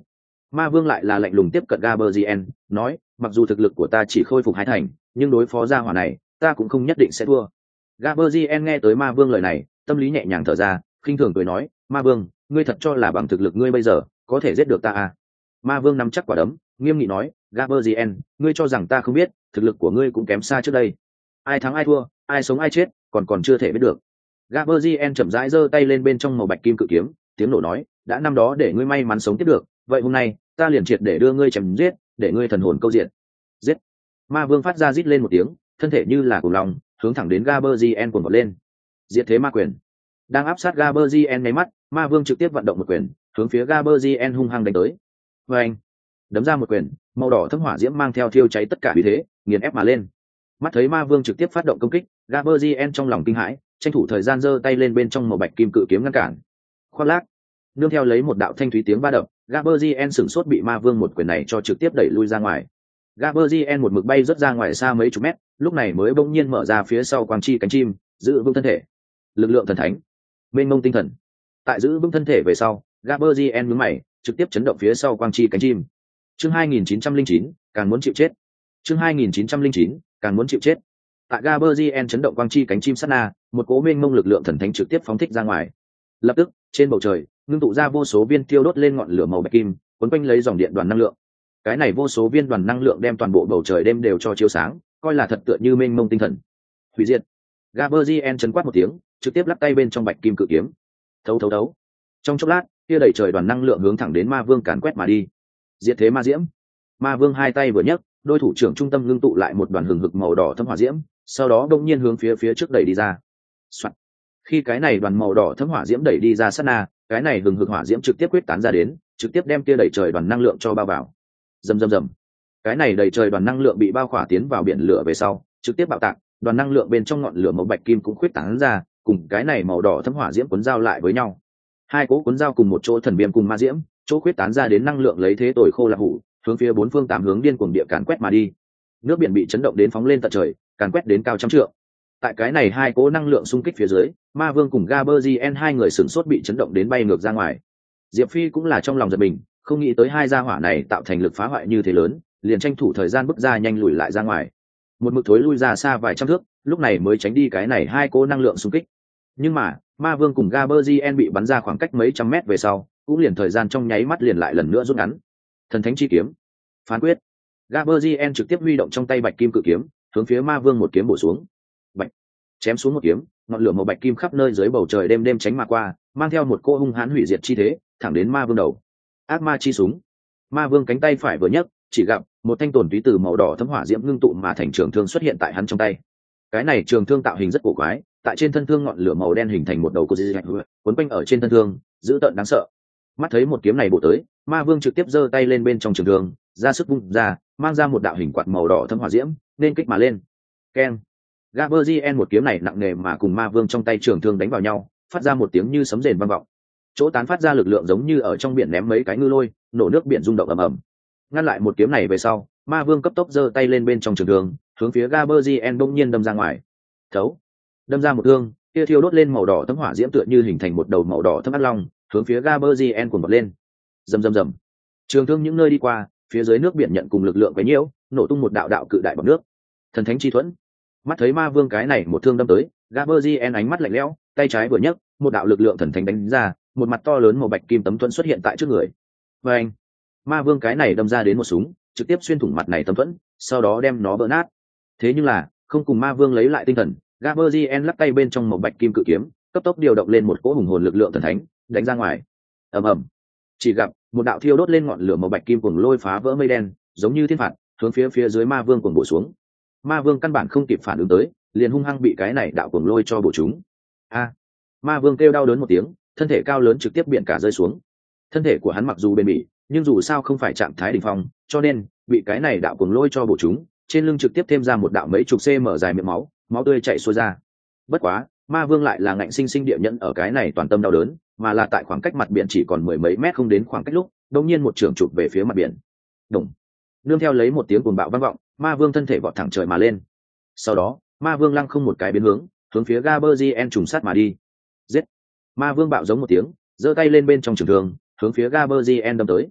Speaker 1: Ma vương lại là lạnh lùng tiếp cận Gaberzien, nói, mặc dù thực lực của ta chỉ khôi phục 2 thành, nhưng đối phó gia hỏa này, ta cũng không nhất định sẽ thua. Gaberzien nghe tới ma vương lời này, tâm lý nhẹ nhàng thở ra, khinh thường cười nói, ma vương, ngươi thật cho là bằng thực lực ngươi bây giờ có thể giết được ta à? Ma vương nắm chắc quả đấm, nghiêm nghị nói, Gaberzien, ngươi cho rằng ta không biết, thực lực của ngươi cũng kém xa trước đây. Ai thắng ai thua, ai sống ai chết, còn chưa thể biết được. Gaberzien chậm rãi giơ tay lên bên trong màu bạch kim cự kiếm, tiếng nổ nói, đã năm đó để ngươi may mắn sống tiếp được, vậy hôm nay ta liền triệt để đưa ngươi chém giết, để ngươi thần hồn câu diện. Giết! Ma vương phát ra rít lên một tiếng, thân thể như là cùng lòng, hướng thẳng đến Gaberzien cuồn vọt lên. Diệt thế ma quyền. Đang áp sát Gaberzien nháy mắt, ma vương trực tiếp vận động một quyền, hướng phía Gaberzien hung hăng đánh tới. Vâng! Đấm ra một quyền, màu đỏ thấm hỏa diễm mang theo thiêu cháy tất cả uy thế, nghiền ép mà lên. Mắt thấy ma vương trực tiếp phát động công kích, Gaberzien trong lòng kinh hãi, tranh thủ thời gian giơ tay lên bên trong màu bạch kim cự kiếm ngăn cản. Khoác lác, nương theo lấy một đạo thanh thúy tiếng ba đập, Gaberzien sửng sốt bị ma vương một quyền này cho trực tiếp đẩy lui ra ngoài. Gaberzien một mực bay rất ra ngoài xa mấy chục mét, lúc này mới bỗng nhiên mở ra phía sau quang chi cánh chim, giữ vững thân thể. Lực lượng thần thánh, mênh mông tinh thần. Tại giữ vững thân thể về sau, Gaberzien nhướng mày, trực tiếp chấn động phía sau quang chi cánh chim. Chương 2909, càng muốn chịu chết. Chương 2909, càng muốn chịu chết. Tại Gaberzien chấn động quang chi cánh chim sát na, một cỗ mênh mông lực lượng thần thánh trực tiếp phóng thích ra ngoài. Lập tức, trên bầu trời, ngưng tụ ra vô số viên tiêu đốt lên ngọn lửa màu bạch kim, quấn quanh lấy dòng điện đoàn năng lượng. Cái này vô số viên đoàn năng lượng đem toàn bộ bầu trời đêm đều cho chiếu sáng, coi là thật tựa như mênh mông tinh thần. Hủy diệt. Gaberzien chấn quát một tiếng, trực tiếp lắc tay bên trong bạch kim cự kiếm. Thấu thấu thấu. Trong chốc lát, kia đẩy trời đoàn năng lượng hướng thẳng đến ma vương càn quét mà đi. Diệt thế ma diễm. Ma vương hai tay vừa nhấc, đôi thủ trưởng trung tâm ngưng tụ lại một đoàn hừng hực màu đỏ thấm hỏa diễm, sau đó đột nhiên hướng phía trước đẩy đi ra. Soạn. Khi cái này đoàn màu đỏ thấm hỏa diễm đẩy đi ra sát na, cái này hừng hực hỏa diễm trực tiếp quyết tán ra đến, trực tiếp đem kia đẩy trời đoàn năng lượng cho bao vào. Rầm rầm rầm. Cái này đẩy trời đoàn năng lượng bị bao khỏa tiến vào biển lửa về sau, trực tiếp bạo tạc, đoàn năng lượng bên trong ngọn lửa màu bạch kim cũng quyết tán ra, cùng cái này màu đỏ thấm hỏa diễm cuốn giao lại với nhau. Hai cỗ cuốn giao cùng một chỗ thần viêm cùng ma diễm, chỗ quyết tán ra đến năng lượng lấy thế tồi khô là hủ, hướng phía bốn phương tám hướng điên cuồng địa càn quét mà đi. Nước biển bị chấn động đến phóng lên tận trời, càn quét đến cao trăm trượng. Tại cái này hai cỗ năng lượng xung kích phía dưới, ma vương cùng Gaberzien hai người sửng sốt bị chấn động đến bay ngược ra ngoài. Diệp Phi cũng là trong lòng giật mình, không nghĩ tới hai gia hỏa này tạo thành lực phá hoại như thế lớn, liền tranh thủ thời gian bước ra nhanh lùi lại ra ngoài. Một mực thối lui ra xa vài trăm thước, lúc này mới tránh đi cái này hai cỗ năng lượng xung kích. Nhưng mà, ma vương cùng Gaberzien bị bắn ra khoảng cách mấy trăm mét về sau, cũng liền thời gian trong nháy mắt liền lại lần nữa rút ngắn. Thần thánh chi kiếm, phán quyết. Gaberzien trực tiếp huy động trong tay bạch kim cự kiếm, hướng phía ma vương một kiếm bổ xuống. Bạch, chém xuống một kiếm, ngọn lửa màu bạch kim khắp nơi dưới bầu trời đêm đêm tránh mà qua, mang theo một cỗ hung hãn hủy diệt chi thế, thẳng đến ma vương đầu. Ác ma chi súng. Ma vương cánh tay phải vừa nhấc, chỉ gặp một thanh tổn túy từ màu đỏ thấm hỏa diễm ngưng tụ mà thành trường thương xuất hiện tại hắn trong tay. Cái này trường thương tạo hình rất cổ quái, tại trên thân thương ngọn lửa màu đen hình thành một đầu cột dây quấn quanh ở trên thân thương, dữ tợn đáng sợ. Mắt thấy một kiếm này bổ tới, ma vương trực tiếp giơ tay lên bên trong trường thương, ra sức vung ra, mang ra một đạo hình quạt màu đỏ thấm hỏa diễm, nên kích mà lên. Keng. Gaberzien một kiếm này nặng nề mà cùng ma vương trong tay trường thương đánh vào nhau, phát ra một tiếng như sấm rền vang vọng. Chỗ tán phát ra lực lượng giống như ở trong biển ném mấy cái ngư lôi, nổ nước biển rung động ầm ầm. Ngăn lại một kiếm này về sau, ma vương cấp tốc giơ tay lên bên trong trường thương, hướng phía Gaberzien bỗng nhiên đâm ra ngoài. Thấu. Đâm ra một thương, kia thiêu đốt lên màu đỏ thấm hỏa diễm tựa như hình thành một đầu màu đỏ thấm ác long, hướng phía Gaberzien cuồn bật lên. Rầm rầm rầm. Trường thương những nơi đi qua, phía dưới nước biển nhận cùng lực lượng quấy nhiễu, nổ tung một đạo đạo cự đại bọt nước. Thần thánh chi thuẫn. Mắt thấy ma vương cái này một thương đâm tới, Gaberzien ánh mắt lạnh lẽo, tay trái vừa nhấc, một đạo lực lượng thần thánh đánh ra, một mặt to lớn màu bạch kim tấm thuẫn xuất hiện tại trước người. Và anh, ma vương cái này đâm ra đến một súng, trực tiếp xuyên thủng mặt này tấm thuẫn, sau đó đem nó vỡ nát. Thế nhưng là, không cùng ma vương lấy lại tinh thần, Gaberzien lắc tay bên trong màu bạch kim cự kiếm, cấp tốc điều động lên một cỗ hùng hồn lực lượng thần thánh, đánh ra ngoài. Ầm ầm. Chỉ gặp một đạo thiêu đốt lên ngọn lửa màu bạch kim cuồng lôi phá vỡ mây đen, giống như thiên phạt, hướng phía dưới ma vương cuồng bổ xuống. Ma vương căn bản không kịp phản ứng tới, liền hung hăng bị cái này đạo cuồng lôi cho bổ trúng. A! Ma vương kêu đau đớn một tiếng, thân thể cao lớn trực tiếp biển cả rơi xuống. Thân thể của hắn mặc dù bền bỉ, nhưng dù sao không phải trạng thái đỉnh phong, cho nên bị cái này đạo cuồng lôi cho bổ trúng, trên lưng trực tiếp thêm ra một đạo mấy chục cm dài miệng máu, máu tươi chảy xuôi ra. Bất quá, ma vương lại là ngạnh sinh sinh địa nhẫn ở cái này toàn tâm đau đớn, mà là tại khoảng cách mặt biển chỉ còn mười mấy mét không đến khoảng cách lúc, đột nhiên một trường chụp về phía mặt biển. Đùng. Nương theo lấy một tiếng cuồng bạo vang vọng, ma vương thân thể vọt thẳng trời mà lên. Sau đó, ma vương lăng không một cái biến hướng phía Gaberzien trùng sát mà đi. Giết! Ma vương bạo giống một tiếng, giơ tay lên bên trong trường thương, hướng phía Gaberzien đâm tới.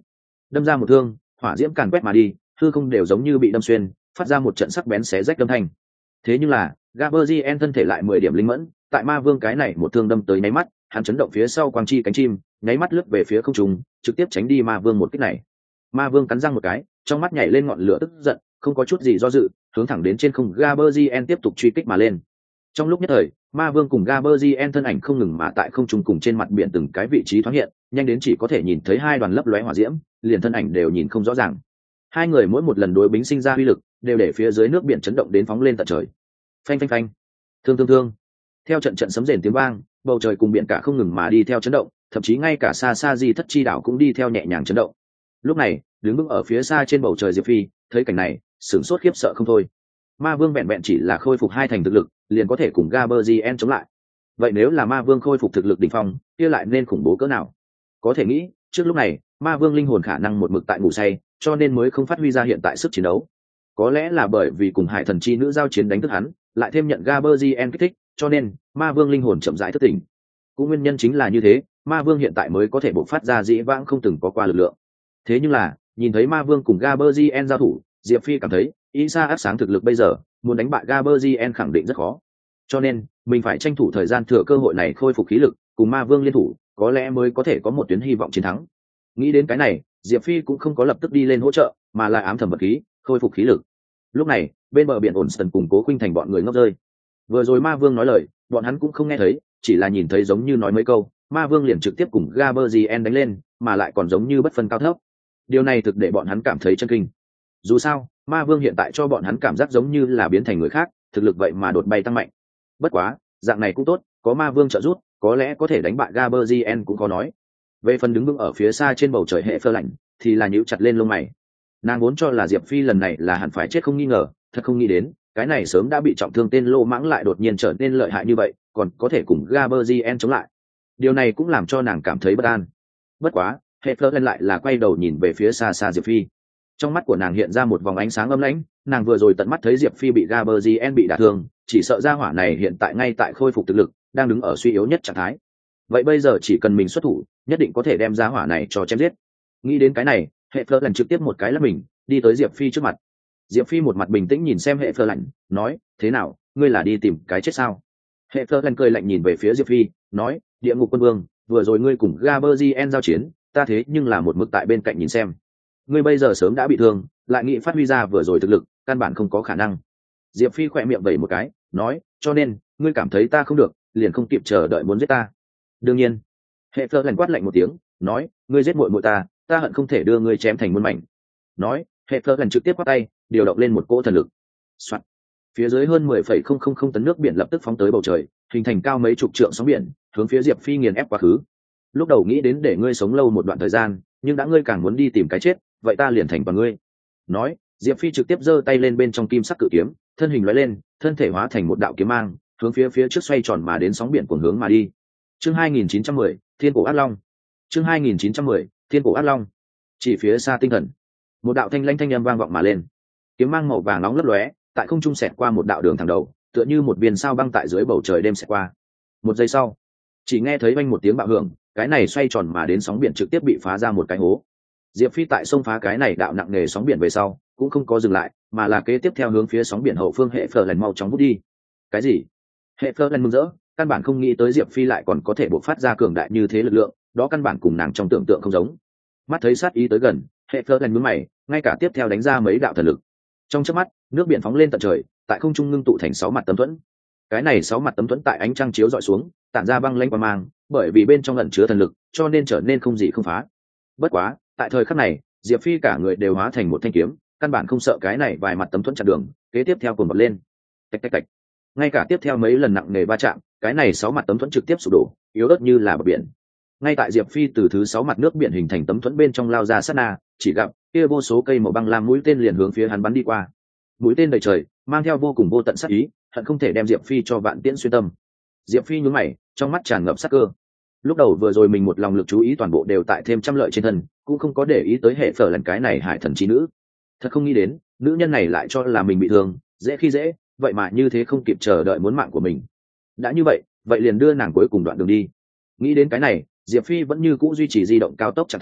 Speaker 1: đâm ra một thương, hỏa diễm càn quét mà đi, hư không đều giống như bị đâm xuyên, phát ra một trận sắc bén xé rách âm thanh. Thế nhưng là Gaberzien thân thể lại 10 điểm linh mẫn, tại ma vương cái này một thương đâm tới nháy mắt, hắn chấn động phía sau quang chi cánh chim, nháy mắt lướt về phía không trung, trực tiếp tránh đi ma vương một kích này. Ma vương cắn răng một cái, trong mắt nhảy lên ngọn lửa tức giận, không có chút gì do dự, hướng thẳng đến trên không Gaberzien tiếp tục truy kích mà lên. Trong lúc nhất thời, ma vương cùng Gaberzien thân ảnh không ngừng mà tại không trung cùng trên mặt biển từng cái vị trí thoáng hiện, nhanh đến chỉ có thể nhìn thấy hai đoàn lấp lóe hỏa diễm, liền thân ảnh đều nhìn không rõ ràng. Hai người mỗi một lần đối bính sinh ra uy lực, đều để phía dưới nước biển chấn động đến phóng lên tận trời. Phanh phanh phanh, thương thương thương. Theo trận trận sấm rền tiếng vang, bầu trời cùng biển cả không ngừng mà đi theo chấn động, thậm chí ngay cả xa xa di thất chi đảo cũng đi theo nhẹ nhàng chấn động. Lúc này, đứng vững ở phía xa trên bầu trời Diệp Phi, thấy cảnh này, sửng sốt khiếp sợ không thôi. Ma vương vẹn vẹn chỉ là khôi phục 2 thành thực lực, liền có thể cùng Gaberzien chống lại. Vậy nếu là ma vương khôi phục thực lực đỉnh phong, kia lại nên khủng bố cỡ nào? Có thể nghĩ, trước lúc này, ma vương linh hồn khả năng một mực tại ngủ say, cho nên mới không phát huy ra hiện tại sức chiến đấu. Có lẽ là bởi vì cùng hải thần chi nữ giao chiến đánh thức hắn, lại thêm nhận Gaberzien kích thích, cho nên ma vương linh hồn chậm rãi thức tỉnh. Cũng nguyên nhân chính là như thế, ma vương hiện tại mới có thể bộc phát ra dĩ vãng không từng có qua lực lượng. Thế nhưng là, nhìn thấy ma vương cùng Gaberzien giao thủ, Diệp Phi cảm thấy, Isa áp sáng thực lực bây giờ, muốn đánh bại Gaberzien khẳng định rất khó. Cho nên, mình phải tranh thủ thời gian thừa cơ hội này khôi phục khí lực, cùng ma vương liên thủ, có lẽ mới có thể có một tuyến hy vọng chiến thắng. Nghĩ đến cái này, Diệp Phi cũng không có lập tức đi lên hỗ trợ, mà lại ám thầm vật khí, khôi phục khí lực. Lúc này, bên bờ biển Ổn cùng Cố Khuynh Thành bọn người ngốc rơi. Vừa rồi ma vương nói lời, bọn hắn cũng không nghe thấy, chỉ là nhìn thấy giống như nói mấy câu, ma vương liền trực tiếp cùng Gaberzien đánh lên, mà lại còn giống như bất phân cao thấp. Điều này thực để bọn hắn cảm thấy chân kinh. Dù sao, ma vương hiện tại cho bọn hắn cảm giác giống như là biến thành người khác, thực lực vậy mà đột bay tăng mạnh. Bất quá, dạng này cũng tốt, có ma vương trợ giúp, có lẽ có thể đánh bại Gaberzien cũng có nói. Về phần đứng vững ở phía xa trên bầu trời hệ phơ lạnh, thì là nhíu chặt lên lông mày. Nàng vốn cho là Diệp Phi lần này là hẳn phải chết không nghi ngờ, thật không nghĩ đến, cái này sớm đã bị trọng thương tên Lô Mãng lại đột nhiên trở nên lợi hại như vậy, còn có thể cùng Gaberzien chống lại. Điều này cũng làm cho nàng cảm thấy bất an. Bất quá, hệ phơ lên lại là quay đầu nhìn về phía xa xa Diệp Phi. Trong mắt của nàng hiện ra một vòng ánh sáng âm lãnh, nàng vừa rồi tận mắt thấy Diệp Phi bị Gaberzien bị đả thương, chỉ sợ gia hỏa này hiện tại ngay tại khôi phục thực lực, đang đứng ở suy yếu nhất trạng thái. Vậy bây giờ chỉ cần mình xuất thủ, nhất định có thể đem gia hỏa này cho chém giết. Nghĩ đến cái này, hệ phơ lần trực tiếp một cái là mình đi tới Diệp Phi trước mặt. Diệp Phi một mặt bình tĩnh nhìn xem hệ phơ lạnh, nói, thế nào, ngươi là đi tìm cái chết sao? Hệ phơ lần cười lạnh nhìn về phía Diệp Phi, nói, địa ngục quân vương, vừa rồi ngươi cùng Gaberzien giao chiến, ta thế nhưng là một mực tại bên cạnh nhìn xem. Ngươi bây giờ sớm đã bị thương, lại nghĩ phát huy ra vừa rồi thực lực, căn bản không có khả năng. Diệp Phi khỏe miệng vẩy một cái, nói, cho nên, ngươi cảm thấy ta không được, liền không kịp chờ đợi muốn giết ta. Đương nhiên. Hệ phơ lần quát lạnh một tiếng, nói, ngươi giết muội muội ta hận không thể đưa ngươi chém thành muôn mảnh. Nói, hệ phơ lần trực tiếp quát tay, điều động lên một cỗ thần lực. Soạn. Phía dưới hơn 10,000 tấn nước biển lập tức phóng tới bầu trời, hình thành cao mấy chục trượng sóng biển, hướng phía Diệp Phi nghiền ép quá khứ. Lúc đầu nghĩ đến để ngươi sống lâu một đoạn thời gian, nhưng đã ngươi càng muốn đi tìm cái chết, vậy ta liền thành toàn ngươi. Nói, Diệp Phi trực tiếp giơ tay lên bên trong kim sắc cự kiếm, thân hình lóe lên, thân thể hóa thành một đạo kiếm mang, hướng phía trước xoay tròn mà đến sóng biển cuồng hướng mà đi. Chương 2910, Thiên cổ ác long. Chương 2910, Thiên cổ ác long. Chỉ phía xa tinh thần, một đạo thanh lãnh thanh âm vang vọng mà lên. Kiếm mang màu vàng nóng lấp lóe, tại không trung xẹt qua một đạo đường thẳng đầu, tựa như một viên sao băng tại dưới bầu trời đêm xẹt qua. Một giây sau, chỉ nghe thấy vang một tiếng bạo hưởng, cái này xoay tròn mà đến sóng biển trực tiếp bị phá ra một cái hố. Diệp Phi tại sông phá cái này đạo nặng nề sóng biển về sau, cũng không có dừng lại, mà là kế tiếp theo hướng phía sóng biển hậu phương hệ phờ lần mau chóng vút đi. Cái gì? Hệ phờ lần mừng rỡ, căn bản không nghĩ tới Diệp Phi lại còn có thể bộc phát ra cường đại như thế lực lượng, đó căn bản cùng nàng trong tưởng tượng không giống. Mắt thấy sát ý tới gần, hệ phờ lần nhướng mày, ngay cả tiếp theo đánh ra mấy đạo thần lực. Trong chớp mắt, nước biển phóng lên tận trời, tại không trung ngưng tụ thành 6 mặt tấm thuẫn. Cái này 6 mặt tấm thuẫn tại ánh trăng chiếu dọi xuống, tản ra băng lãnh quang mang, bởi vì bên trong ẩn chứa thần lực, cho nên trở nên không gì không phá. Bất quá, tại thời khắc này, Diệp Phi cả người đều hóa thành một thanh kiếm, căn bản không sợ cái này vài mặt tấm thuẫn chặn đường, kế tiếp theo cuồn bật lên. Tạch tạch tạch. Ngay cả tiếp theo mấy lần nặng nề va chạm, cái này 6 mặt tấm thuẫn trực tiếp sụp đổ, yếu ớt như là bờ biển. Ngay tại Diệp Phi từ thứ 6 mặt nước biển hình thành tấm thuẫn bên trong lao ra sát na, chỉ gặp kia vô số cây màu băng lam mũi tên liền hướng phía hắn bắn đi qua. Mũi tên đầy trời, mang theo vô cùng vô tận sát ý, hận không thể đem Diệp Phi cho vạn tiễn xuyên tâm. Diệp Phi nhún mày, trong mắt tràn ngập sát cơ. Lúc đầu vừa rồi mình một lòng lực chú ý toàn bộ đều tại thêm trăm lợi trên thân, cũng không có để ý tới hệ phở lần cái này hải thần chi nữ. Thật không nghĩ đến, nữ nhân này lại cho là mình bị thương, dễ khi dễ, vậy mà như thế không kịp chờ đợi muốn mạng của mình. Đã như vậy, vậy liền đưa nàng cuối cùng đoạn đường đi. Nghĩ đến cái này, Diệp Phi vẫn như cũ duy trì di động cao tốc trạng thái,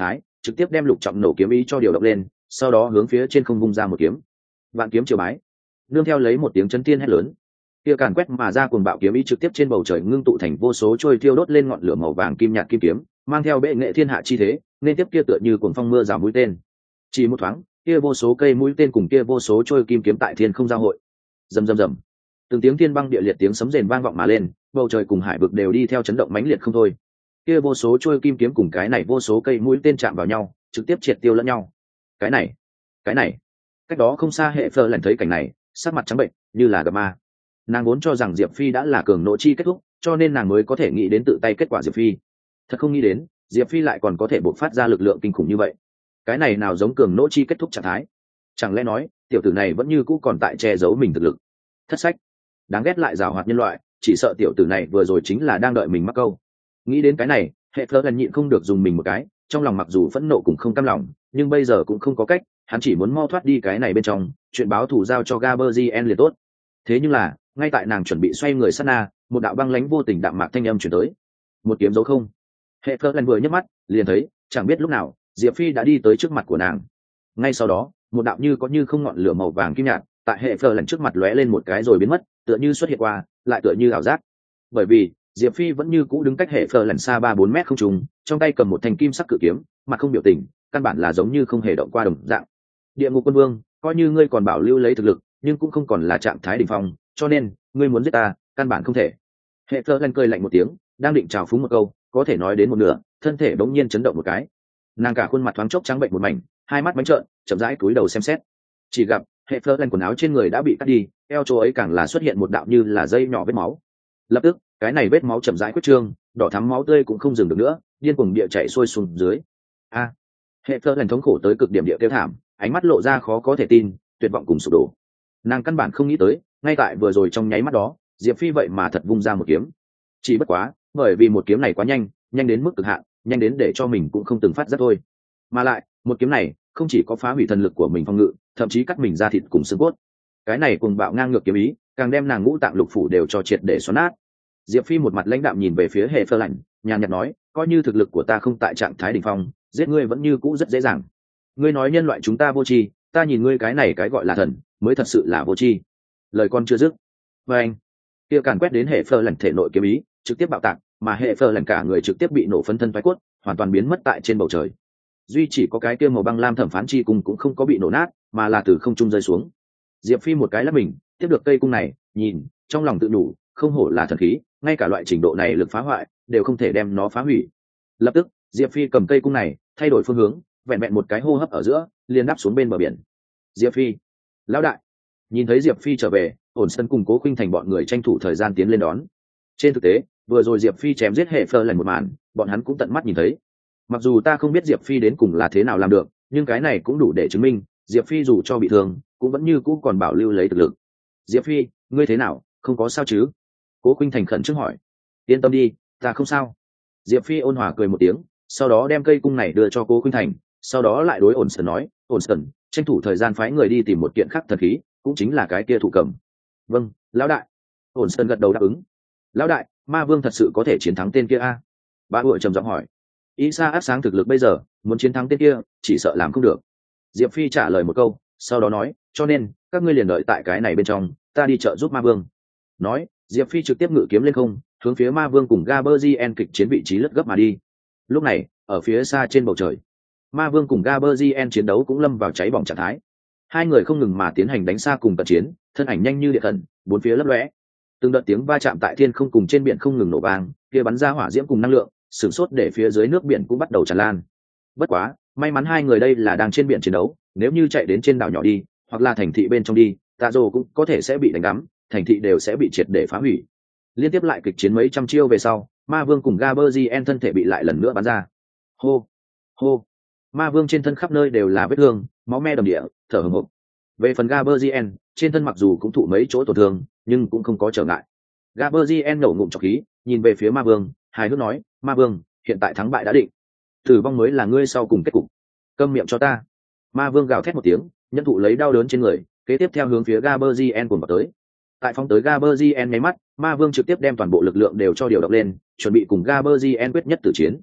Speaker 1: trực tiếp đem lục trọng nổ kiếm ý cho điều động lên, sau đó hướng phía trên không vung ra một kiếm. Vạn kiếm triều bái. Nương theo lấy một tiếng chấn thiên hét lớn, kia càn quét mà ra cuồng bạo kiếm ý trực tiếp trên bầu trời ngưng tụ thành vô số trôi thiêu đốt lên ngọn lửa màu vàng kim nhạt kim kiếm, mang theo bệ nghệ thiên hạ chi thế, nên tiếp kia tựa như cuồng phong mưa rào mũi tên. Chỉ một thoáng, kia vô số cây mũi tên cùng kia vô số trôi kim kiếm tại thiên không giao hội. Rầm rầm rầm. Từng tiếng thiên băng địa liệt tiếng sấm rền vang vọng mà lên, bầu trời cùng hải vực đều đi theo chấn động mãnh liệt không thôi. Kia vô số trôi kim kiếm cùng cái này vô số cây mũi tên chạm vào nhau, trực tiếp triệt tiêu lẫn nhau. Cái này. Cách đó không xa hệ Fleur lần thấy cảnh này, sắc mặt trắng bệnh, như là gặp ma. Nàng vốn cho rằng Diệp Phi đã là cường nộ chi kết thúc, cho nên nàng mới có thể nghĩ đến tự tay kết quả Diệp Phi. Thật không nghĩ đến, Diệp Phi lại còn có thể bộc phát ra lực lượng kinh khủng như vậy. Cái này nào giống cường nộ chi kết thúc trạng thái? Chẳng lẽ nói, tiểu tử này vẫn như cũ còn tại che giấu mình thực lực? Thất sách, đáng ghét lại giàu hoạt nhân loại, chỉ sợ tiểu tử này vừa rồi chính là đang đợi mình mắc câu. Nghĩ đến cái này, hệ Fleur lần nhịn không được dùng mình một cái, trong lòng mặc dù phẫn nộ cũng không cam lòng, nhưng bây giờ cũng không có cách, hắn chỉ muốn mau thoát đi cái này bên trong, chuyện báo thù giao cho Gaberzien liền tốt. Thế nhưng là, ngay tại nàng chuẩn bị xoay người sát na, một đạo băng lãnh vô tình đạm mạc thanh âm truyền tới. Một kiếm dấu không. Hệ Fleur lần vừa nhấc mắt, liền thấy, chẳng biết lúc nào, Diệp Phi đã đi tới trước mặt của nàng. Ngay sau đó, một đạo như có như không ngọn lửa màu vàng kim nhạt, tại hệ Fleur lần trước mặt lóe lên một cái rồi biến mất, tựa như xuất hiện qua, lại tựa như ảo giác. Bởi vì, Diệp Phi vẫn như cũ đứng cách hệ Fleur lần xa 3-4 mét không trùng, trong tay cầm một thanh kim sắc cự kiếm, mặt không biểu tình, căn bản là giống như không hề động qua đồng dạng. Địa ngục quân vương, coi như ngươi còn bảo lưu lấy thực lực, nhưng cũng không còn là trạng thái đỉnh phong, cho nên ngươi muốn giết ta, căn bản không thể. Hệ Fleur lần cười lạnh một tiếng, đang định chào phúng một câu, có thể nói đến một nửa, thân thể bỗng nhiên chấn động một cái. Nàng cả khuôn mặt thoáng chốc trắng bệnh một mảnh, hai mắt bánh trợn, chậm rãi cúi đầu xem xét. Chỉ gặp hệ Fleur lần quần áo trên người đã bị cắt đi, eo chỗ ấy càng là xuất hiện một đạo như là dây nhỏ vết máu. Lập tức, cái này vết máu chậm rãi quyết trương, đỏ thắm máu tươi cũng không dừng được nữa, điên cuồng địa chảy xuôi xuống dưới. A! Hệ Fleur lần thống khổ tới cực điểm địa kêu thảm, ánh mắt lộ ra khó có thể tin, tuyệt vọng cùng sụp đổ. Nàng căn bản không nghĩ tới, ngay tại vừa rồi trong nháy mắt đó, Diệp Phi vậy mà thật vung ra một kiếm. Chỉ bất quá, bởi vì một kiếm này quá nhanh, nhanh đến mức cực hạn, nhanh đến để cho mình cũng không từng phát giác thôi. Mà lại, một kiếm này không chỉ có phá hủy thần lực của mình phòng ngự, thậm chí cắt mình ra thịt cùng xương cốt. Cái này cuồng bạo ngang ngược kiếm ý, càng đem nàng ngũ tạng lục phủ đều cho triệt để xoắn nát. Diệp Phi một mặt lãnh đạm nhìn về phía hệ Fleur lạnh, nhàn nhạt nói, coi như thực lực của ta không tại trạng thái đỉnh phong, giết ngươi vẫn như cũ rất dễ dàng. Ngươi nói nhân loại chúng ta vô tri, ta nhìn ngươi cái này cái gọi là thần, mới thật sự là vô tri. Lời con chưa dứt, và anh kia càn quét đến hệ Fleur lạnh thể nội kiếm ý, trực tiếp bạo tạc, mà hệ Fleur lạnh cả người trực tiếp bị nổ phấn thân phái cốt, hoàn toàn biến mất tại trên bầu trời. Duy chỉ có cái kia màu băng lam thẩm phán chi cung cũng không có bị nổ nát, mà là từ không trung rơi xuống. Diệp Phi một cái lắc mình, tiếp được cây cung này, nhìn, trong lòng tự đủ, không hổ là thần khí, ngay cả loại trình độ này lực phá hoại đều không thể đem nó phá hủy. Lập tức, Diệp Phi cầm cây cung này, thay đổi phương hướng, vẹn vẹn một cái hô hấp ở giữa, liền đáp xuống bên bờ biển. Diệp Phi, lão đại. Nhìn thấy Diệp Phi trở về, ổn sân cùng Cố Khuynh Thành bọn người tranh thủ thời gian tiến lên đón. Trên thực tế, vừa rồi Diệp Phi chém giết hệ Fleur lần một màn, bọn hắn cũng tận mắt nhìn thấy. Mặc dù ta không biết Diệp Phi đến cùng là thế nào làm được, nhưng cái này cũng đủ để chứng minh, Diệp Phi dù cho bị thương, cũng vẫn như cũ còn bảo lưu lấy thực lực. Diệp Phi, ngươi thế nào, không có sao chứ? Cố Khuynh Thành khẩn trương hỏi. Yên tâm đi, ta không sao. Diệp Phi ôn hòa cười một tiếng, sau đó đem cây cung này đưa cho Cố Khuynh Thành, sau đó lại đối ổn sân nói, ổn sân, tranh thủ thời gian phái người đi tìm một kiện khác thần khí, cũng chính là cái kia thủ cầm. Vâng, lão đại. Ổn sân gật đầu đáp ứng. Lão đại, ma vương thật sự có thể chiến thắng tên kia a? Ba Bụi trầm giọng hỏi. Ý xa áp sáng thực lực bây giờ, muốn chiến thắng tên kia, chỉ sợ làm không được. Diệp Phi trả lời một câu, sau đó nói, cho nên các ngươi liền đợi tại cái này bên trong, ta đi trợ giúp ma vương. Nói, Diệp Phi trực tiếp ngự kiếm lên không, hướng phía ma vương cùng Gaberzien kịch chiến vị trí lướt gấp mà đi. Lúc này, ở phía xa trên bầu trời, ma vương cùng Gaberzien chiến đấu cũng lâm vào cháy bỏng trạng thái. Hai người không ngừng mà tiến hành đánh xa cùng cận chiến, thân ảnh nhanh như điện thần, bốn phía lấp lóe. Từng đợt tiếng va chạm tại thiên không cùng trên biển không ngừng nổ vang, kia bắn ra hỏa diễm cùng năng lượng, sửng sốt để phía dưới nước biển cũng bắt đầu tràn lan. Bất quá, may mắn hai người đây là đang trên biển chiến đấu, nếu như chạy đến trên đảo nhỏ đi, hoặc là thành thị bên trong đi, Tạ Dồ cũng có thể sẽ bị đánh đắm, thành thị đều sẽ bị triệt để phá hủy. Liên tiếp lại kịch chiến mấy trăm chiêu về sau, ma vương cùng Gaberzien thân thể bị lại lần nữa bắn ra. Hô, hô. Ma vương trên thân khắp nơi đều là vết thương, máu me đầm địa, thở hổn hộc. Về phần Gaberzien, trên thân mặc dù cũng thụ mấy chỗ tổn thương, nhưng cũng không có trở ngại. Gaberzien nổ ngụm trọc khí, nhìn về phía ma vương, hài hước nói, ma vương, hiện tại thắng bại đã định, tử vong mới là ngươi sau cùng kết cục. Câm miệng cho ta. Ma vương gào thét một tiếng, nhân thụ lấy đau đớn trên người, kế tiếp theo hướng phía Gaberzien cuồng vào tới. Tại phóng tới Gaberzien nháy mắt, ma vương trực tiếp đem toàn bộ lực lượng đều cho điều động lên, chuẩn bị cùng Gaberzien quyết nhất tử chiến.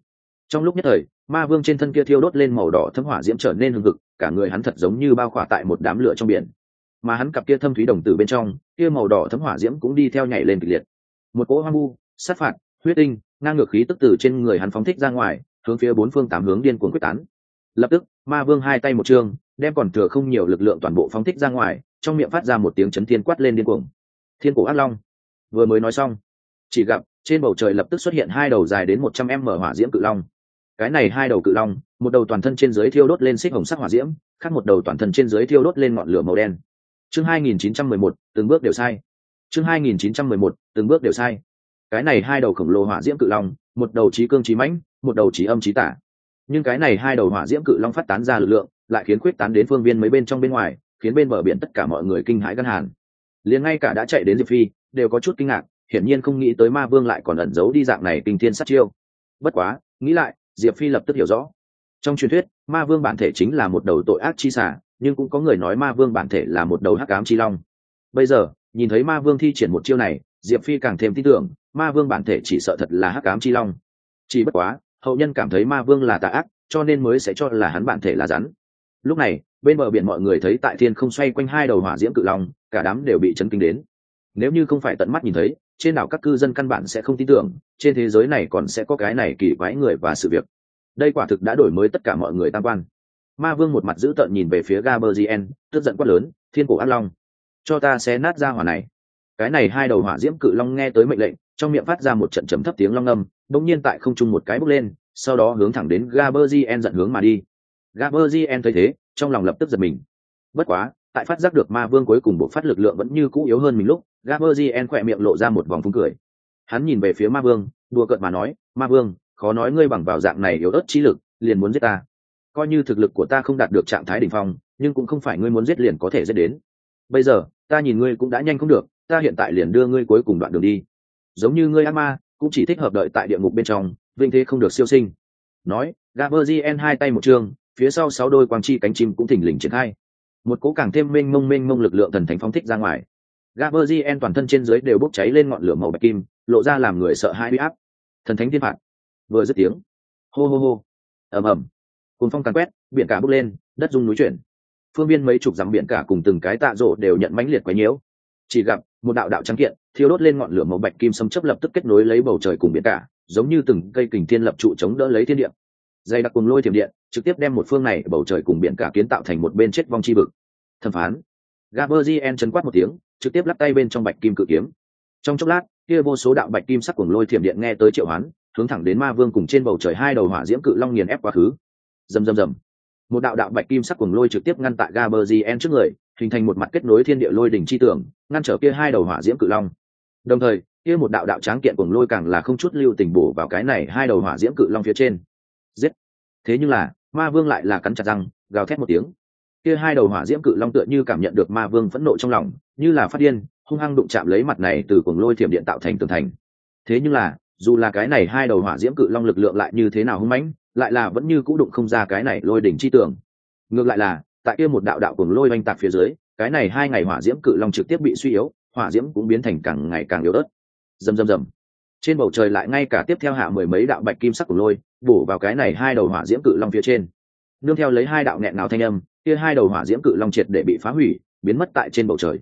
Speaker 1: Trong lúc nhất thời, ma vương trên thân kia thiêu đốt lên màu đỏ thấm hỏa diễm trở nên hừng hực, cả người hắn thật giống như bao khỏa tại một đám lửa trong biển, mà hắn cặp kia thâm thúy đồng tử bên trong kia màu đỏ thấm hỏa diễm cũng đi theo nhảy lên kịch liệt. Một cỗ hoang vu, sát phạt, huyết tinh, ngang ngược khí tức từ trên người hắn phóng thích ra ngoài, hướng phía bốn phương tám hướng điên cuồng quyết tán. Lập tức, ma vương hai tay một trường, đem còn thừa không nhiều lực lượng toàn bộ phóng thích ra ngoài, trong miệng phát ra một tiếng chấn thiên quát lên điên cuồng. Thiên cổ ác long. Vừa mới nói xong, chỉ gặp trên bầu trời lập tức xuất hiện hai đầu dài đến 100 m hỏa diễm cự long. Cái này hai đầu cự long, một đầu toàn thân trên dưới thiêu đốt lên xích hồng sắc hỏa diễm, khác một đầu toàn thân trên dưới thiêu đốt lên ngọn lửa màu đen. Chương 2911, từng bước đều sai. Chương 2911, từng bước đều sai. Cái này hai đầu khổng lồ hỏa diễm cự long, một đầu chí cương chí mãnh, một đầu chí âm chí tả. Nhưng cái này hai đầu hỏa diễm cự long phát tán ra lực lượng, lại khiến khuyết tán đến phương viên mấy bên trong bên ngoài, khiến bên bờ biển tất cả mọi người kinh hãi gan hàn. Liền ngay cả đã chạy đến Diệp Phi, đều có chút kinh ngạc, hiển nhiên không nghĩ tới ma vương lại còn ẩn giấu đi dạng này kinh thiên sát chiêu. Bất quá, nghĩ lại, Diệp Phi lập tức hiểu rõ. Trong truyền thuyết, ma vương bản thể chính là một đầu tội ác chi xà, nhưng cũng có người nói ma vương bản thể là một đầu hắc ám chi long. Bây giờ, nhìn thấy ma vương thi triển một chiêu này, Diệp Phi càng thêm tin tưởng, ma vương bản thể chỉ sợ thật là hắc ám chi long. Chỉ bất quá, hậu nhân cảm thấy ma vương là tà ác, cho nên mới sẽ cho là hắn bản thể là rắn. Lúc này, bên bờ biển mọi người thấy tại thiên không xoay quanh hai đầu hỏa diễm cự long, cả đám đều bị chấn kinh đến. Nếu như không phải tận mắt nhìn thấy, trên đảo các cư dân căn bản sẽ không tin tưởng, trên thế giới này còn sẽ có cái này kỳ quái người và sự việc. Đây quả thực đã đổi mới tất cả mọi người tam quan. Ma vương một mặt dữ tợn nhìn về phía Gaberzien, tức giận quát lớn, thiên cổ ác long, cho ta xé nát ra hỏa này. Cái này hai đầu hỏa diễm cự long nghe tới mệnh lệnh, trong miệng phát ra một trận trầm thấp tiếng long ngâm, đột nhiên tại không trung một cái bốc lên, sau đó hướng thẳng đến Gaberzien giận hướng mà đi. Gaberzien thấy thế, trong lòng lập tức giật mình. Bất quá, tại phát giác được ma vương cuối cùng bộ phát lực lượng vẫn như cũ yếu hơn mình lúc, Gaberzien khỏe miệng lộ ra một vòng phúng cười. Hắn nhìn về phía ma vương, đùa cợt mà nói, ma vương, khó nói ngươi bằng vào dạng này yếu ớt trí lực, liền muốn giết ta. Coi như thực lực của ta không đạt được trạng thái đỉnh phong, nhưng cũng không phải ngươi muốn giết liền có thể giết đến. Bây giờ, ta nhìn ngươi cũng đã nhanh không được, ta hiện tại liền đưa ngươi cuối cùng đoạn đường đi. Giống như ngươi ác ma, cũng chỉ thích hợp đợi tại địa ngục bên trong, vinh thế không được siêu sinh. Nói, Gaberzien hai tay một trường, phía sau 6 đôi quang chi cánh chim cũng thình lình triển khai. Một cỗ càng thêm mênh mông lực lượng thần thánh phóng thích ra ngoài. Gaberzien toàn thân trên dưới đều bốc cháy lên ngọn lửa màu bạch kim, lộ ra làm người sợ hãi uy áp. Thần thánh thiên phạt. Vừa dứt tiếng, hô hô hô, ầm ầm, cuồng phong càn quét, biển cả bốc lên, đất rung núi chuyển. Phương viên mấy chục dặm biển cả cùng từng cái tạ rộ đều nhận mãnh liệt quấy nhiễu. Chỉ gặp một đạo đạo trắng kiện, thiêu đốt lên ngọn lửa màu bạch kim xâm chấp lập tức kết nối lấy bầu trời cùng biển cả, giống như từng cây kình thiên lập trụ chống đỡ lấy thiên địa. Dày đặc cuồng lôi thiểm điện, trực tiếp đem một phương này bầu trời cùng biển cả kiến tạo thành một bên chết vong chi vực. Thẩm phán. Gaberzien chấn quát một tiếng, trực tiếp lắp tay bên trong bạch kim cự kiếm. Trong chốc lát, kia vô số đạo bạch kim sắc cuồng lôi thiểm điện nghe tới triệu hoán, hướng thẳng đến ma vương cùng trên bầu trời hai đầu hỏa diễm cự long nghiền ép quá khứ. Rầm rầm rầm. Một đạo đạo bạch kim sắc cuồng lôi trực tiếp ngăn tại Gaberzien trước người, hình thành một mặt kết nối thiên địa lôi đỉnh chi tường, ngăn trở kia hai đầu hỏa diễm cự long. Đồng thời, kia một đạo đạo tráng kiện cuồng lôi càng là không chút lưu tình bổ vào cái này hai đầu hỏa diễm cự long phía trên. Giết. Thế nhưng là, ma vương lại là cắn chặt răng, gào thét một tiếng. Kia hai đầu hỏa diễm cự long tựa như cảm nhận được ma vương phẫn nộ trong lòng, như là phát điên, hung hăng đụng chạm lấy mặt này từ cuồng lôi thiểm điện tạo thành tường thành. Thế nhưng là, dù là cái này hai đầu hỏa diễm cự long lực lượng lại như thế nào hung mãnh, lại là vẫn như cũ đụng không ra cái này lôi đỉnh chi tường. Ngược lại là, tại kia một đạo đạo cuồng lôi oanh tạc phía dưới, cái này hai ngày hỏa diễm cự long trực tiếp bị suy yếu, hỏa diễm cũng biến thành càng ngày càng yếu ớt. Rầm rầm rầm. Trên bầu trời lại ngay cả tiếp theo hạ mười mấy đạo bạch kim sắc cuồng lôi, bổ vào cái này hai đầu hỏa diễm cự long phía trên. Nương theo lấy hai đạo nghẹn ngào thanh âm, kia hai đầu hỏa diễm cự long triệt để bị phá hủy, biến mất tại trên bầu trời.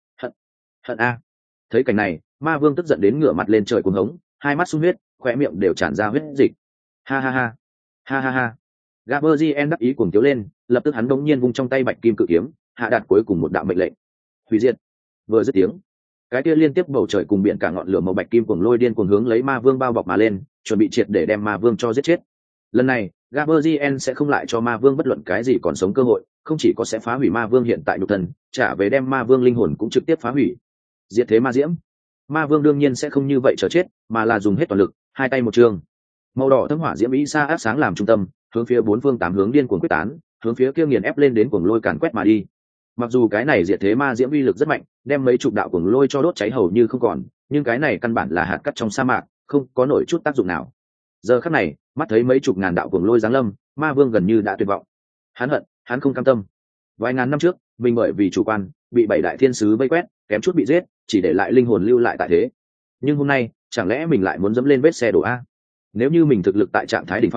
Speaker 1: Hận a. Thấy cảnh này, ma vương tức giận đến ngửa mặt lên trời cuồng hống, hai mắt sung huyết, khóe miệng đều tràn ra huyết dịch. Ha ha ha. Ha ha ha. Gaberzien đắc ý cuồng tiếu lên, lập tức hắn đống nhiên vung trong tay bạch kim cự kiếm, hạ đạt cuối cùng một đạo mệnh lệnh. Hủy diệt. Vừa dứt tiếng, cái kia liên tiếp bầu trời cùng biển cả ngọn lửa màu bạch kim cuồng lôi điên cuồng hướng lấy ma vương bao bọc mà lên, chuẩn bị triệt để đem ma vương cho giết chết. Lần này, Gaberzien sẽ không lại cho ma vương bất luận cái gì còn sống cơ hội, không chỉ có sẽ phá hủy ma vương hiện tại nhục thân, trả về đem ma vương linh hồn cũng trực tiếp phá hủy. Diệt thế ma diễm. Ma vương đương nhiên sẽ không như vậy chờ chết, mà là dùng hết toàn lực, hai tay một trường. Màu đỏ thấm hỏa diễm ý xa áp sáng làm trung tâm, hướng phía bốn phương tám hướng điên cuồng quyết tán, hướng phía kia nghiền ép lên đến cuồng lôi càn quét mà đi. Mặc dù cái này diệt thế ma diễm uy lực rất mạnh, đem mấy chục đạo cuồng lôi cho đốt cháy hầu như không còn, nhưng cái này căn bản là hạt cát trong sa mạc, không có nổi chút tác dụng nào. Giờ khắc này, mắt thấy mấy chục ngàn đạo cuồng lôi giáng lâm, ma vương gần như đã tuyệt vọng. Hắn hận, hắn không cam tâm. Vài ngàn năm trước, mình bởi vì chủ quan, bị 7 đại thiên sứ vây quét, kém chút bị giết, chỉ để lại linh hồn lưu lại tại thế. Nhưng hôm nay, chẳng lẽ mình lại muốn dẫm lên vết xe đổ a? Nếu như mình thực lực tại trạng thái đỉnh phong,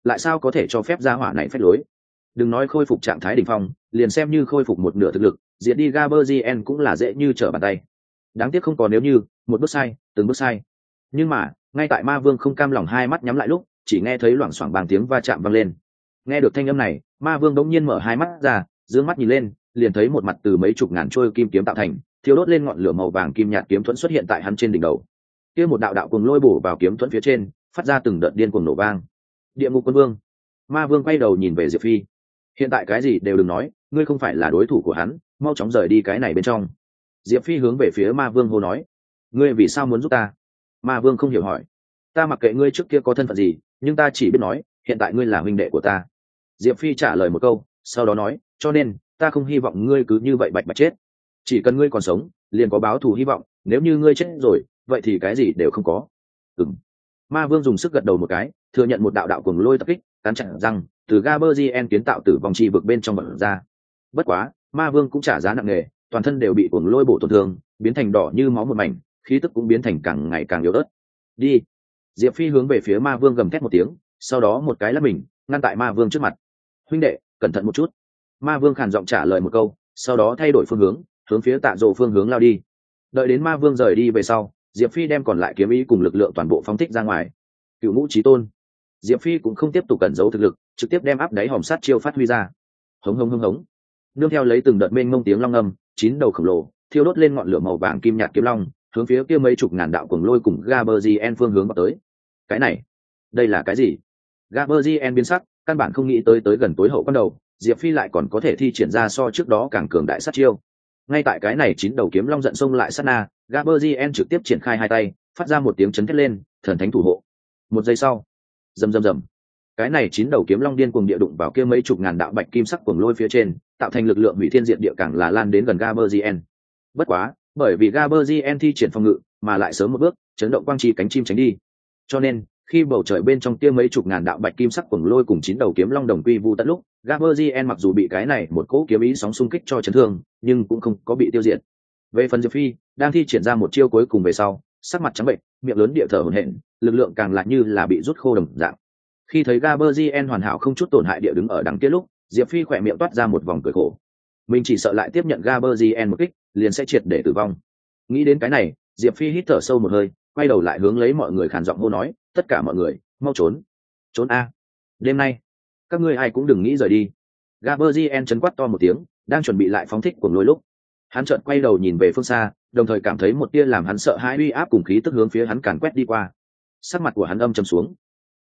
Speaker 1: lại sao có thể cho phép gia hỏa này phép lối. Đừng nói khôi phục trạng thái đỉnh phong, liền xem như khôi phục một nửa thực lực, diệt đi Gaberzien cũng là dễ như trở bàn tay. Đáng tiếc không có nếu như, một bước sai, từng bước sai. Nhưng mà, ngay tại Ma Vương không cam lòng hai mắt nhắm lại lúc, chỉ nghe thấy loảng xoảng bàng tiếng va chạm vang lên. Nghe được thanh âm này, Ma Vương đống nhiên mở hai mắt ra, dương mắt nhìn lên, liền thấy một mặt từ mấy chục ngàn trôi kim kiếm tạo thành, thiêu đốt lên ngọn lửa màu vàng kim nhạt kiếm thuẫn xuất hiện tại hắn trên đỉnh đầu. Kia một đạo đạo cuồng lôi bổ vào kiếm thuẫn phía trên, phát ra từng đợt điên cuồng nổ vang. Địa ngục quân vương. Ma Vương quay đầu nhìn về Diệp Phi. Hiện tại cái gì đều đừng nói, ngươi không phải là đối thủ của hắn, mau chóng rời đi cái này bên trong. Diệp Phi hướng về phía Ma Vương hô nói, ngươi vì sao muốn giúp ta? Ma Vương không hiểu hỏi, ta mặc kệ ngươi trước kia có thân phận gì, nhưng ta chỉ biết nói, hiện tại ngươi là huynh đệ của ta. Diệp Phi trả lời một câu, sau đó nói, cho nên ta không hy vọng ngươi cứ như vậy bạch bạch chết. Chỉ cần ngươi còn sống, liền có báo thù hy vọng, nếu như ngươi chết rồi, vậy thì cái gì đều không có. Ừm. Ma Vương dùng sức gật đầu một cái, thừa nhận một đạo đạo cuồng lôi tập kích, cắn chặt răng, từ Gaberzien kiến tạo tử vong chi vực bên trong bật ra. Bất quá, Ma Vương cũng trả giá nặng nề, toàn thân đều bị cuồng lôi bổ tổn thương, biến thành đỏ như máu một mảnh, khí tức cũng biến thành càng ngày càng yếu ớt. Đi. Diệp Phi hướng về phía Ma Vương gầm thét một tiếng, sau đó một cái lắc mình, ngăn tại Ma Vương trước mặt. Huynh đệ, cẩn thận một chút. Ma Vương khàn giọng trả lời một câu, sau đó thay đổi phương hướng phía Tạ Dỗ phương hướng lao đi. Đợi đến Ma Vương rời đi về sau, Diệp Phi đem còn lại kiếm ý cùng lực lượng toàn bộ phóng thích ra ngoài. Cửu Ngũ Chí Tôn. Diệp Phi cũng không tiếp tục cẩn giấu thực lực, trực tiếp đem áp đáy hòm sát chiêu phát huy ra. Hống hống hống hống. Nương theo lấy từng đợt mênh mông tiếng long ngâm, chín đầu khổng lồ thiêu đốt lên ngọn lửa màu vàng kim nhạt kiếm long, hướng phía kia mấy chục ngàn đạo cuồng lôi cùng Gaberzien phương hướng vào tới. Cái này, đây là cái gì? Gaberzien biến sắc, căn bản không nghĩ tới gần tối hậu quan đầu, Diệp Phi lại còn có thể thi triển ra so trước đó càng cường đại sát chiêu. Ngay tại cái này chín đầu kiếm long giận xông lại sát na, Gaberzien trực tiếp triển khai hai tay, phát ra một tiếng chấn thét lên, thần thánh thủ hộ. Một giây sau, rầm rầm rầm, cái này chín đầu kiếm long điên cuồng địa đụng vào kia mấy chục ngàn đạo bạch kim sắc cuồng lôi phía trên, tạo thành lực lượng hủy thiên diệt địa càng là lan đến gần Gaberzien. Bất quá, bởi vì Gaberzien thi triển phòng ngự, mà lại sớm một bước, chấn động quang chi cánh chim tránh đi. Cho nên, khi bầu trời bên trong kia mấy chục ngàn đạo bạch kim sắc cuồng lôi cùng chín đầu kiếm long đồng quy vu tận lúc, Gaberzien mặc dù bị cái này một cỗ kiếm ý sóng xung kích cho chấn thương, nhưng cũng không có bị tiêu diệt. Về phần Diệp Phi, đang thi triển ra một chiêu cuối cùng về sau, sắc mặt trắng bệch, miệng lớn địa thở hổn hển, lực lượng càng lại như là bị rút khô đồng dạng. Khi thấy Gaberzien hoàn hảo không chút tổn hại địa đứng ở đằng kia lúc, Diệp Phi khỏe miệng toát ra một vòng cười khổ. Mình chỉ sợ lại tiếp nhận Gaberzien một kích, liền sẽ triệt để tử vong. Nghĩ đến cái này, Diệp Phi hít thở sâu một hơi, quay đầu lại hướng lấy mọi người khàn giọng hô nói, tất cả mọi người, mau trốn. Trốn a. Đêm nay, các ngươi ai cũng đừng nghĩ rời đi. Gaberzien chấn quát to một tiếng, đang chuẩn bị lại phóng thích cuồng lôi lúc, hắn chợt quay đầu nhìn về phương xa, đồng thời cảm thấy một tia làm hắn sợ hãi uy áp cùng khí tức hướng phía hắn càn quét đi qua. Sắc mặt của hắn âm trầm xuống,